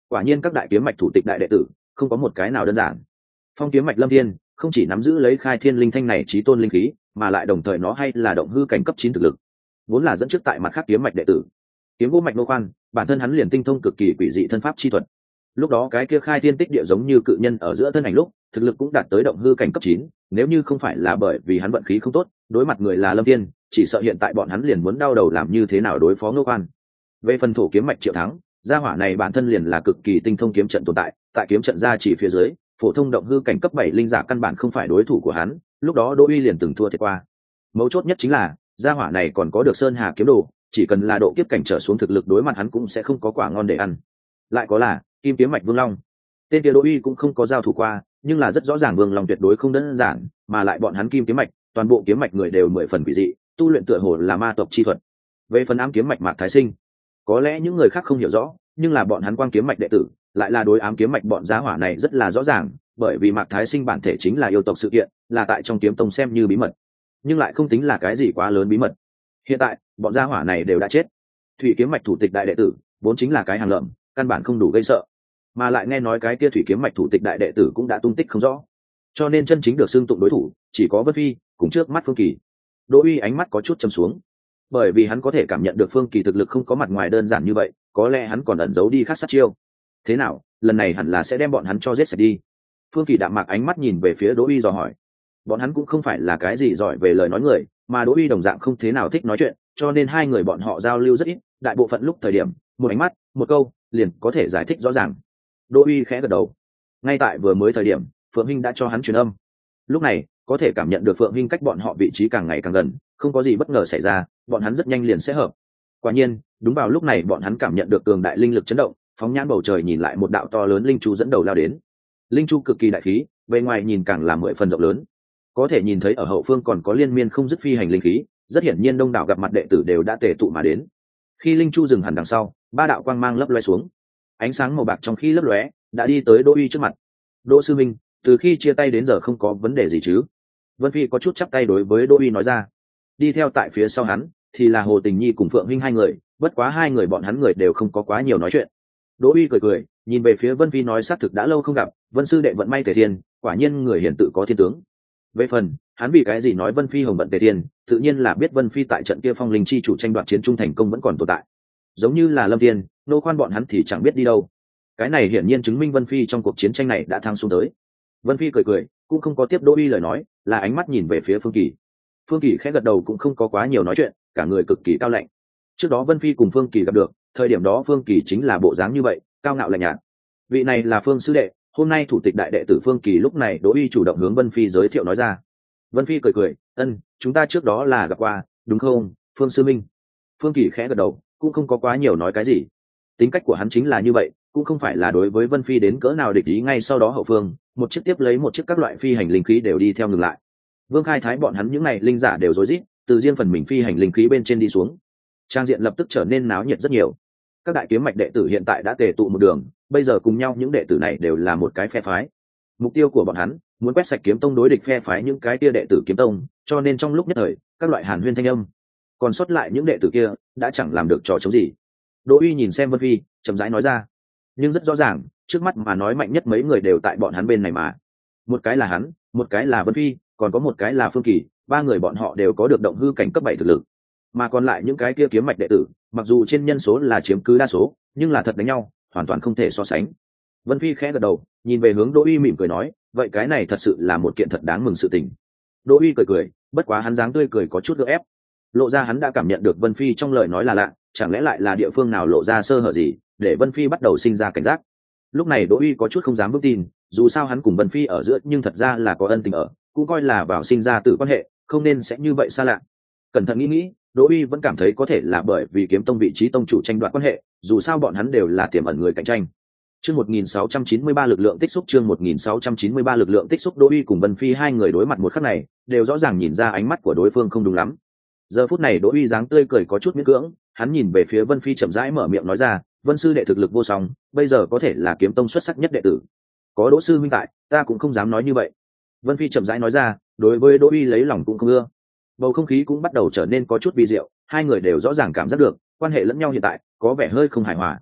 quả nhiên các đại kiếm mạch thủ tịch đại đệ tử không có một cái nào đơn giản. Phong kiếm mạch Lâm Thiên không chỉ nắm giữ lấy khai thiên linh thanh này chí tôn linh khí, mà lại đồng thời nó hay là động hư cảnh cấp chín thực lực, vốn là dẫn trước tại mặt khác kiếm mạch đệ tử. Kiếm gỗ mạch nô khoan, bản thân hắn liền tinh thông cực kỳ quỷ dị thân pháp chi thuật. Lúc đó cái kia khai thiên tích địa giống như cự nhân ở giữa thân ảnh lúc, thực lực cũng đạt tới động hư cảnh cấp chín, nếu như không phải là bởi vì hắn vận khí không tốt, đối mặt người là Lâm Thiên, chỉ sợ hiện tại bọn hắn liền muốn đau đầu làm như thế nào đối phó Ngô Khoan. Về phần thổ kiếm mạch Triệu Thắng, gia hỏa này bản thân liền là cực kỳ tinh thông kiếm trận tồn tại, tại kiếm trận ra chỉ phía dưới, phổ thông động hư cảnh cấp bảy linh giả căn bản không phải đối thủ của hắn, lúc đó Đỗ Uy liền từng thua thiệt qua. Mấu chốt nhất chính là, gia hỏa này còn có được Sơn Hà kiếm đồ, chỉ cần là độ kiếp cảnh trở xuống thực lực đối mặt hắn cũng sẽ không có quả ngon để ăn. Lại có là kim kiếm mạch Vương Long, tên kia Đỗ Uy cũng không có giao thủ qua, nhưng là rất rõ ràng Vương Long tuyệt đối không đơn giản, mà lại bọn hắn kim kiếm mạch, toàn bộ kiếm mạch người đều mười phần quỷ dị, tu luyện tựa hồ là ma tộc chi thuật. Về phần ám kiếm mạch Mạc Thái Sinh, có lẽ những người khác không hiểu rõ, nhưng là bọn hắn quang kiếm mạch đệ tử lại là đối ám kiếm mạch bọn giá hỏa này rất là rõ ràng, bởi vì Mạc Thái Sinh bản thể chính là yêu tộc sự kiện, là tại trong kiếm tông xem như bí mật, nhưng lại không tính là cái gì quá lớn bí mật. Hiện tại bọn gia hỏa này đều đã chết, thủy kiếm mạch thủ tịch đại đệ tử vốn chính là cái hàng lợm, căn bản không đủ gây sợ, mà lại nghe nói cái kia thủy kiếm mạch thủ tịch đại đệ tử cũng đã tung tích không rõ, cho nên chân chính được xưng tụng đối thủ chỉ có Vân Phi cùng trước mắt Phương Kỳ. Đỗ Uy ánh mắt có chút trầm xuống, bởi vì hắn có thể cảm nhận được Phương Kỳ thực lực không có mặt ngoài đơn giản như vậy, có lẽ hắn còn ẩn giấu đi khác sát chiêu. Thế nào, lần này hẳn là sẽ đem bọn hắn cho giết sạch đi. Phương Kỳ đạm mạc ánh mắt nhìn về phía Đỗ Uy dò hỏi. Bọn hắn cũng không phải là cái gì giỏi về lời nói người, mà Đỗ Uy đồng dạng không thế nào thích nói chuyện, cho nên hai người bọn họ giao lưu rất ít, đại bộ phận lúc thời điểm, một ánh mắt, một câu, liền có thể giải thích rõ ràng. Đỗ Uy khẽ gật đầu. Ngay tại vừa mới thời điểm, Phượng Hinh đã cho hắn truyền âm. Lúc này, có thể cảm nhận được Phượng Hinh cách bọn họ vị trí càng ngày càng gần, không có gì bất ngờ xảy ra, bọn hắn rất nhanh liền sẽ hợp. Quả nhiên, đúng vào lúc này bọn hắn cảm nhận được cường đại linh lực chấn động, phóng nhãn bầu trời nhìn lại một đạo to lớn linh chu dẫn đầu lao đến. Linh chu cực kỳ đại khí, bề ngoài nhìn càng là mười phần rộng lớn. Có thể nhìn thấy ở hậu phương còn có liên miên không dứt phi hành linh khí, rất hiển nhiên đông đảo gặp mặt đệ tử đều đã tề tụ mà đến. Khi linh chu dừng hẳn đằng sau, ba đạo quang mang lấp loé xuống. Ánh sáng màu bạc trong khi lấp lóe đã đi tới Đỗ Uy trước mặt. Đỗ sư minh, từ khi chia tay đến giờ không có vấn đề gì chứ? Vân Phi có chút chắp tay đối với Đỗ Uy nói ra. Đi theo tại phía sau hắn thì là Hồ Tình Nhi cùng Phượng Hinh hai người, bất quá hai người bọn hắn người đều không có quá nhiều nói chuyện. Đỗ Uy cười cười, nhìn về phía Vân Phi nói xác thực đã lâu không gặp, Vân sư đệ vận may tề thiên, quả nhiên người hiển tự có thiên tướng. Về phần hắn vì cái gì nói Vân Phi hồng vận tề thiên, tự nhiên là biết Vân Phi tại trận kia phong linh chi chủ tranh đoạt chiến trung thành công vẫn còn tồn tại. Giống như là Lâm Thiên, nô khoan bọn hắn thì chẳng biết đi đâu. Cái này hiển nhiên chứng minh Vân Phi trong cuộc chiến tranh này đã thắng xuống tới. Vân Phi cười cười, cũng không có tiếp Đỗ Uy lời nói, là ánh mắt nhìn về phía Phương Kỳ. Phương Kỳ khẽ gật đầu cũng không có quá nhiều nói chuyện, cả người cực kỳ cao lạnh. Trước đó Vân Phi cùng Phương Kỳ gặp được, thời điểm đó Phương Kỳ chính là bộ dáng như vậy, cao ngạo lạnh nhạt. Vị này là Phương sư đệ, hôm nay thủ tịch đại đệ tử Phương Kỳ. Lúc này Đỗ Uy chủ động hướng Vân Phi giới thiệu nói ra. Vân Phi cười cười, ân, chúng ta trước đó là gặp qua, đúng không, Phương sư minh? Phương Kỳ khẽ gật đầu, cũng không có quá nhiều nói cái gì. Tính cách của hắn chính là như vậy, cũng không phải là đối với Vân Phi đến cỡ nào địch ý. Ngay sau đó hậu phương, một chiếc tiếp lấy một chiếc các loại phi hành linh khí đều đi theo ngừng lại. Vương Khai Thái bọn hắn những này linh giả đều rối rít, từ riêng phần mình phi hành linh khí bên trên đi xuống. Trang diện lập tức trở nên náo nhiệt rất nhiều. Các đại kiếm mạch đệ tử hiện tại đã tề tụ một đường, bây giờ cùng nhau những đệ tử này đều là một cái phe phái. Mục tiêu của bọn hắn muốn quét sạch kiếm tông đối địch phe phái những cái kia đệ tử kiếm tông, cho nên trong lúc nhất thời, các loại hàn huyên thanh âm. Còn sót lại những đệ tử kia đã chẳng làm được trò chống gì. Đỗ Uy nhìn xem Vân Phi, chậm rãi nói ra. Nhưng rất rõ ràng, trước mắt mà nói mạnh nhất mấy người đều tại bọn hắn bên này mà. Một cái là hắn, một cái là Vân Phi, còn có một cái là Phương Kỳ, ba người bọn họ đều có được động hư cảnh cấp bảy thực lực. Mà còn lại những cái kia kiếm mạch đệ tử, mặc dù trên nhân số là chiếm cứ đa số, nhưng là thật đánh nhau, hoàn toàn không thể so sánh. Vân Phi khẽ gật đầu, nhìn về hướng Đỗ Uy mỉm cười nói, vậy cái này thật sự là một kiện thật đáng mừng sự tình. Đỗ Uy cười cười, bất quá hắn dáng tươi cười có chút gượng ép, lộ ra hắn đã cảm nhận được Vân Phi trong lời nói là lạ, chẳng lẽ lại là địa phương nào lộ ra sơ hở gì, để Vân Phi bắt đầu sinh ra cảnh giác. Lúc này Đỗ Uy có chút không dám vững tin, dù sao hắn cùng Vân Phi ở giữa nhưng thật ra là có ân tình ở, cũng coi là vào sinh ra tử quan hệ, không nên sẽ như vậy xa lạ. Cẩn thận nghĩ nghĩ, Đỗ Uy vẫn cảm thấy có thể là bởi vì kiếm tông vị trí tông chủ tranh đoạt quan hệ, dù sao bọn hắn đều là tiềm ẩn người cạnh tranh. Chương một nghìn sáu trăm chín mươi ba lực lượng tích xúc chương một nghìn sáu trăm chín mươi ba lực lượng tích xúc Đỗ Uy cùng Vân Phi hai người đối mặt một khắc này, đều rõ ràng nhìn ra ánh mắt của đối phương không đúng lắm. Giờ phút này Đỗ Uy dáng tươi cười có chút miễn cưỡng, hắn nhìn về phía Vân Phi chậm rãi mở miệng nói ra, Vân sư đệ thực lực vô song, bây giờ có thể là kiếm tông xuất sắc nhất đệ tử. Có Đỗ sư huynh tại, ta cũng không dám nói như vậy. Vân Phi chậm rãi nói ra, đối với Đỗ Uy lấy lòng cũng không ưa. Bầu không khí cũng bắt đầu trở nên có chút vi diệu, hai người đều rõ ràng cảm giác được quan hệ lẫn nhau hiện tại có vẻ hơi không hài hòa.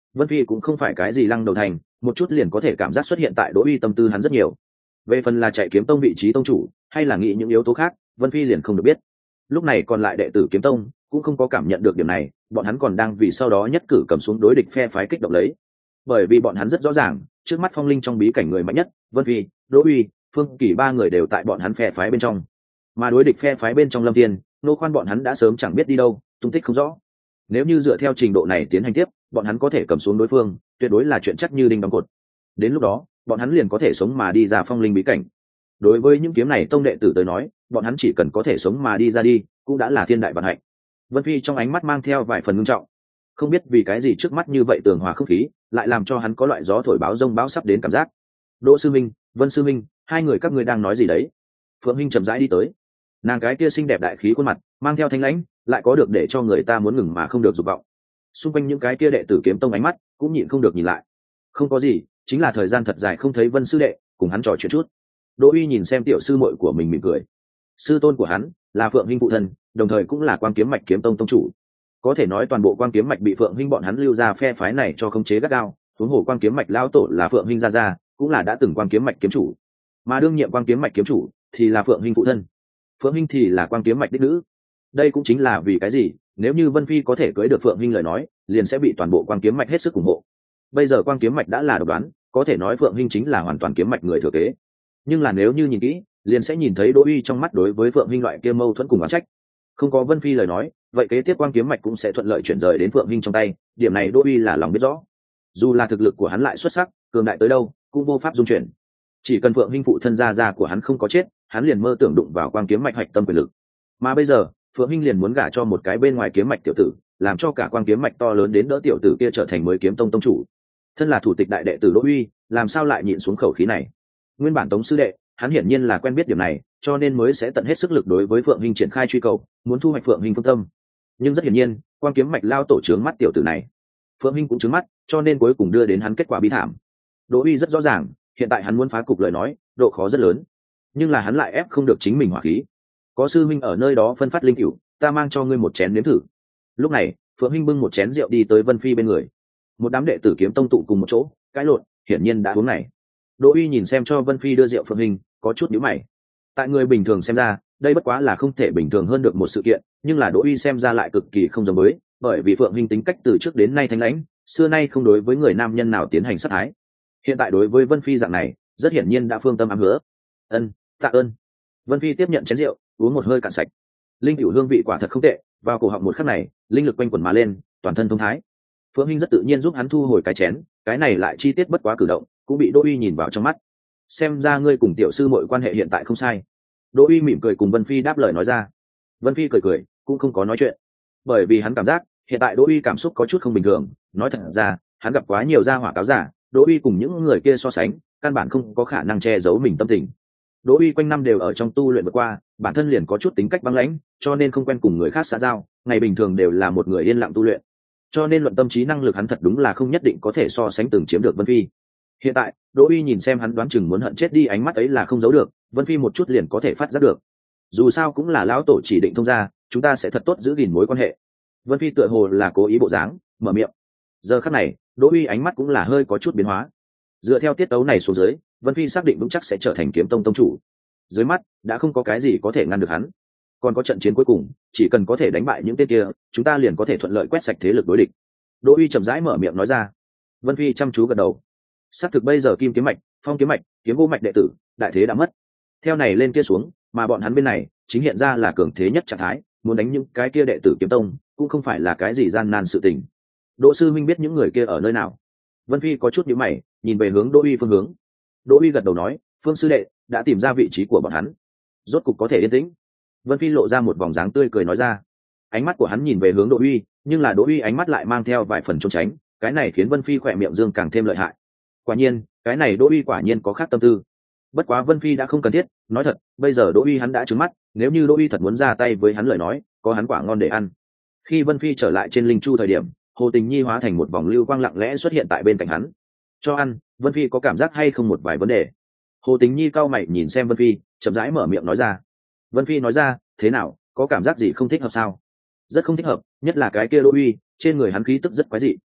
Vân Phi cũng không phải cái gì lăng đầu thành, một chút liền có thể cảm giác xuất hiện tại Đỗ Uy tâm tư hắn rất nhiều. Về phần là chạy kiếm tông vị trí tông chủ hay là nghĩ những yếu tố khác, Vân Phi liền không được biết. Lúc này còn lại đệ tử kiếm tông cũng không có cảm nhận được điểm này, bọn hắn còn đang vì sau đó nhất cử cầm xuống đối địch phe phái kích động lấy. Bởi vì bọn hắn rất rõ ràng, trước mắt phong linh trong bí cảnh người mạnh nhất, Vân Phi, Đỗ Uy, Phương Kỳ ba người đều tại bọn hắn phe phái bên trong. Mà đối địch phe phái bên trong Lâm Thiên, Nô Khoan bọn hắn đã sớm chẳng biết đi đâu, tung tích không rõ. Nếu như dựa theo trình độ này tiến hành tiếp, bọn hắn có thể cầm xuống đối phương, tuyệt đối là chuyện chắc như đinh đóng cột. Đến lúc đó, bọn hắn liền có thể sống mà đi ra phong linh bí cảnh. Đối với những kiếm này tông đệ tử tới nói, bọn hắn chỉ cần có thể sống mà đi ra đi, cũng đã là thiên đại vận hạnh. Vân Phi trong ánh mắt mang theo vài phần ngưng trọng, không biết vì cái gì trước mắt như vậy tường hòa không khí, lại làm cho hắn có loại gió thổi báo rông báo sắp đến cảm giác. Đỗ sư minh, Vân sư minh, hai người các ngươi đang nói gì đấy? Phượng Minh chậm rãi đi tới, nàng cái kia xinh đẹp đại khí khuôn mặt, mang theo thanh lãnh, lại có được để cho người ta muốn ngừng mà không được dục vọng. Xung quanh những cái kia đệ tử kiếm tông ánh mắt cũng nhịn không được nhìn lại. Không có gì, chính là thời gian thật dài không thấy Vân sư đệ, cùng hắn trò chuyện chút. Đỗ Uy nhìn xem tiểu sư muội của mình mỉm cười. Sư tôn của hắn là Phượng Huynh phụ thân, đồng thời cũng là Quang Kiếm Mạch kiếm tông tông chủ. Có thể nói toàn bộ Quang Kiếm Mạch bị Phượng Huynh bọn hắn lưu ra phe phái này cho khống chế gắt gao, huống hồ Quang Kiếm Mạch lão tổ là Phượng Huynh gia gia, cũng là đã từng Quang Kiếm Mạch kiếm chủ. Mà đương nhiệm Quang Kiếm Mạch kiếm chủ thì là Phượng Huynh phụ thân. Phượng Huynh thì là Quang Kiếm Mạch đích nữ. Đây cũng chính là vì cái gì, nếu như Vân Phi có thể cưới được Phượng Huynh lời nói, liền sẽ bị toàn bộ Quang Kiếm Mạch hết sức ủng hộ. Bây giờ Quang Kiếm Mạch đã là độc đoán, có thể nói Phượng Huynh chính là hoàn toàn kiếm mạch người thừa kế. Nhưng là nếu như nhìn kỹ, liền sẽ nhìn thấy Đỗ Uy trong mắt đối với Phượng Huynh loại kia mâu thuẫn cùng oán trách. Không có Vân Phi lời nói, vậy kế tiếp Quang Kiếm Mạch cũng sẽ thuận lợi chuyển rời đến Phượng Huynh trong tay, điểm này Đỗ Uy là lòng biết rõ. Dù là thực lực của hắn lại xuất sắc, cường đại tới đâu, cũng vô pháp dung chuyển. Chỉ cần Phượng Huynh phụ thân gia gia của hắn không có chết, hắn liền mơ tưởng đụng vào Quang Kiếm Mạch hạch tâm quyền lực. Mà bây giờ, Phượng Huynh liền muốn gả cho một cái bên ngoài kiếm mạch tiểu tử, làm cho cả Quang Kiếm Mạch to lớn đến đỡ tiểu tử kia trở thành mới kiếm tông tông chủ. Thân là thủ tịch đại đệ tử Đỗ Uy, làm sao lại nhịn xuống khẩu khí này? Nguyên bản Tống sư đệ, hắn hiển nhiên là quen biết điểm này, cho nên mới sẽ tận hết sức lực đối với Phượng Huynh triển khai truy cầu, muốn thu hoạch Phượng Huynh phương tâm. Nhưng rất hiển nhiên, Quang Kiếm Mạch lao tổ trướng mắt tiểu tử này, Phượng Huynh cũng trướng mắt, cho nên cuối cùng đưa đến hắn kết quả bi thảm. Đỗ Uy rất rõ ràng, hiện tại hắn muốn phá cục lời nói, độ khó rất lớn, nhưng là hắn lại ép không được chính mình hỏa khí. Có sư huynh ở nơi đó phân phát linh cửu, ta mang cho ngươi một chén nếm thử. Lúc này, Phượng Huynh bưng một chén rượu đi tới Vân Phi bên người. Một đám đệ tử kiếm tông tụ cùng một chỗ, cãi lộn, hiển nhiên đã uống này. Đỗ Uy nhìn xem cho Vân Phi đưa rượu Phượng Huynh, có chút nhíu mày. Tại người bình thường xem ra, đây bất quá là không thể bình thường hơn được một sự kiện, nhưng là Đỗ Uy xem ra lại cực kỳ không giống với, bởi vì Phượng Huynh tính cách từ trước đến nay thanh lãnh, xưa nay không đối với người nam nhân nào tiến hành sát hại. Hiện tại đối với Vân Phi dạng này, rất hiển nhiên đã phương tâm ám hứa. Ân, tạ ơn. Vân Phi tiếp nhận chén rượu, uống một hơi cạn sạch. Linh cửu hương vị quả thật không tệ, vào cổ họng một khắc này, linh lực quanh quẩn mà lên, toàn thân thông thái. Phượng Huynh rất tự nhiên giúp hắn thu hồi cái chén, cái này lại chi tiết bất quá cử động, cũng bị Đỗ Uy nhìn vào trong mắt. Xem ra ngươi cùng tiểu sư muội quan hệ hiện tại không sai. Đỗ Uy mỉm cười cùng Vân Phi đáp lời nói ra. Vân Phi cười cười, cũng không có nói chuyện, bởi vì hắn cảm giác hiện tại Đỗ Uy cảm xúc có chút không bình thường. Nói thật ra, hắn gặp quá nhiều gia hỏa cáo giả, Đỗ Uy cùng những người kia so sánh, căn bản không có khả năng che giấu mình tâm tình. Đỗ Uy quanh năm đều ở trong tu luyện vượt qua, bản thân liền có chút tính cách băng lãnh, cho nên không quen cùng người khác xã giao, ngày bình thường đều là một người yên lặng tu luyện. Cho nên luận tâm trí năng lực hắn thật đúng là không nhất định có thể so sánh từng chiếm được Vân Phi. Hiện tại, Đỗ Uy nhìn xem hắn đoán chừng muốn hận chết đi, ánh mắt ấy là không giấu được, Vân Phi một chút liền có thể phát giác được. Dù sao cũng là lão tổ chỉ định thông ra, chúng ta sẽ thật tốt giữ gìn mối quan hệ. Vân Phi tựa hồ là cố ý bộ dáng, mở miệng. Giờ khắc này, Đỗ Uy ánh mắt cũng là hơi có chút biến hóa. Dựa theo tiết tấu này xuống dưới, Vân Phi xác định vững chắc sẽ trở thành kiếm tông tông chủ. Dưới mắt đã không có cái gì có thể ngăn được hắn. Còn có trận chiến cuối cùng, chỉ cần có thể đánh bại những tên kia, chúng ta liền có thể thuận lợi quét sạch thế lực đối địch. Đỗ Uy chậm rãi mở miệng nói ra. Vân Phi chăm chú gật đầu. Xác thực bây giờ Kim Kiếm Mạch, Phong Kiếm Mạch, Kiếm Vô Mạch đệ tử, đại thế đã mất. Theo này lên kia xuống, mà bọn hắn bên này chính hiện ra là cường thế nhất trạng thái, muốn đánh những cái kia đệ tử kiếm tông, cũng không phải là cái gì gian nan sự tình. Đỗ sư minh biết những người kia ở nơi nào? Vân Phi có chút nhíu mày, nhìn về hướng Đỗ Uy phương hướng. Đỗ Uy gật đầu nói, Phương sư đệ đã tìm ra vị trí của bọn hắn, rốt cục có thể yên tĩnh. Vân Phi lộ ra một vòng dáng tươi cười nói ra. Ánh mắt của hắn nhìn về hướng Đỗ Uy, nhưng là Đỗ Uy ánh mắt lại mang theo vài phần trốn tránh, cái này khiến Vân Phi khỏe miệng dương càng thêm lợi hại. Quả nhiên, cái này Đỗ Uy quả nhiên có khác tâm tư. Bất quá Vân Phi đã không cần thiết, nói thật, bây giờ Đỗ Uy hắn đã trừng mắt, nếu như Đỗ Uy thật muốn ra tay với hắn lời nói, có hắn quả ngon để ăn. Khi Vân Phi trở lại trên linh chu thời điểm, Hồ Tình Nhi hóa thành một vòng lưu quang lặng lẽ xuất hiện tại bên cạnh hắn. Cho ăn, Vân Phi có cảm giác hay không một vài vấn đề. Hồ Tình Nhi cau mày nhìn xem Vân Phi, chậm rãi mở miệng nói ra. Vân Phi nói ra, thế nào, có cảm giác gì không thích hợp sao? Rất không thích hợp, nhất là cái kia Đỗ Uy, trên người hắn khí tức rất quái dị.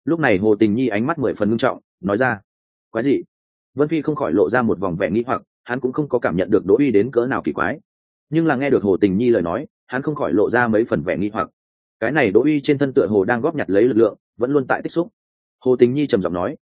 Lúc này Hồ Tình Nhi ánh mắt mười phần nghiêm trọng nói ra: quái gì? Vân Phi không khỏi lộ ra một vòng vẻ nghi hoặc, hắn cũng không có cảm nhận được Đỗ Uy đến cỡ nào kỳ quái, nhưng là nghe được Hồ Tình Nhi lời nói, hắn không khỏi lộ ra mấy phần vẻ nghi hoặc. Cái này Đỗ Uy trên thân tựa hồ đang góp nhặt lấy lực lượng, vẫn luôn tại tích xúc. Hồ Tình Nhi trầm giọng nói: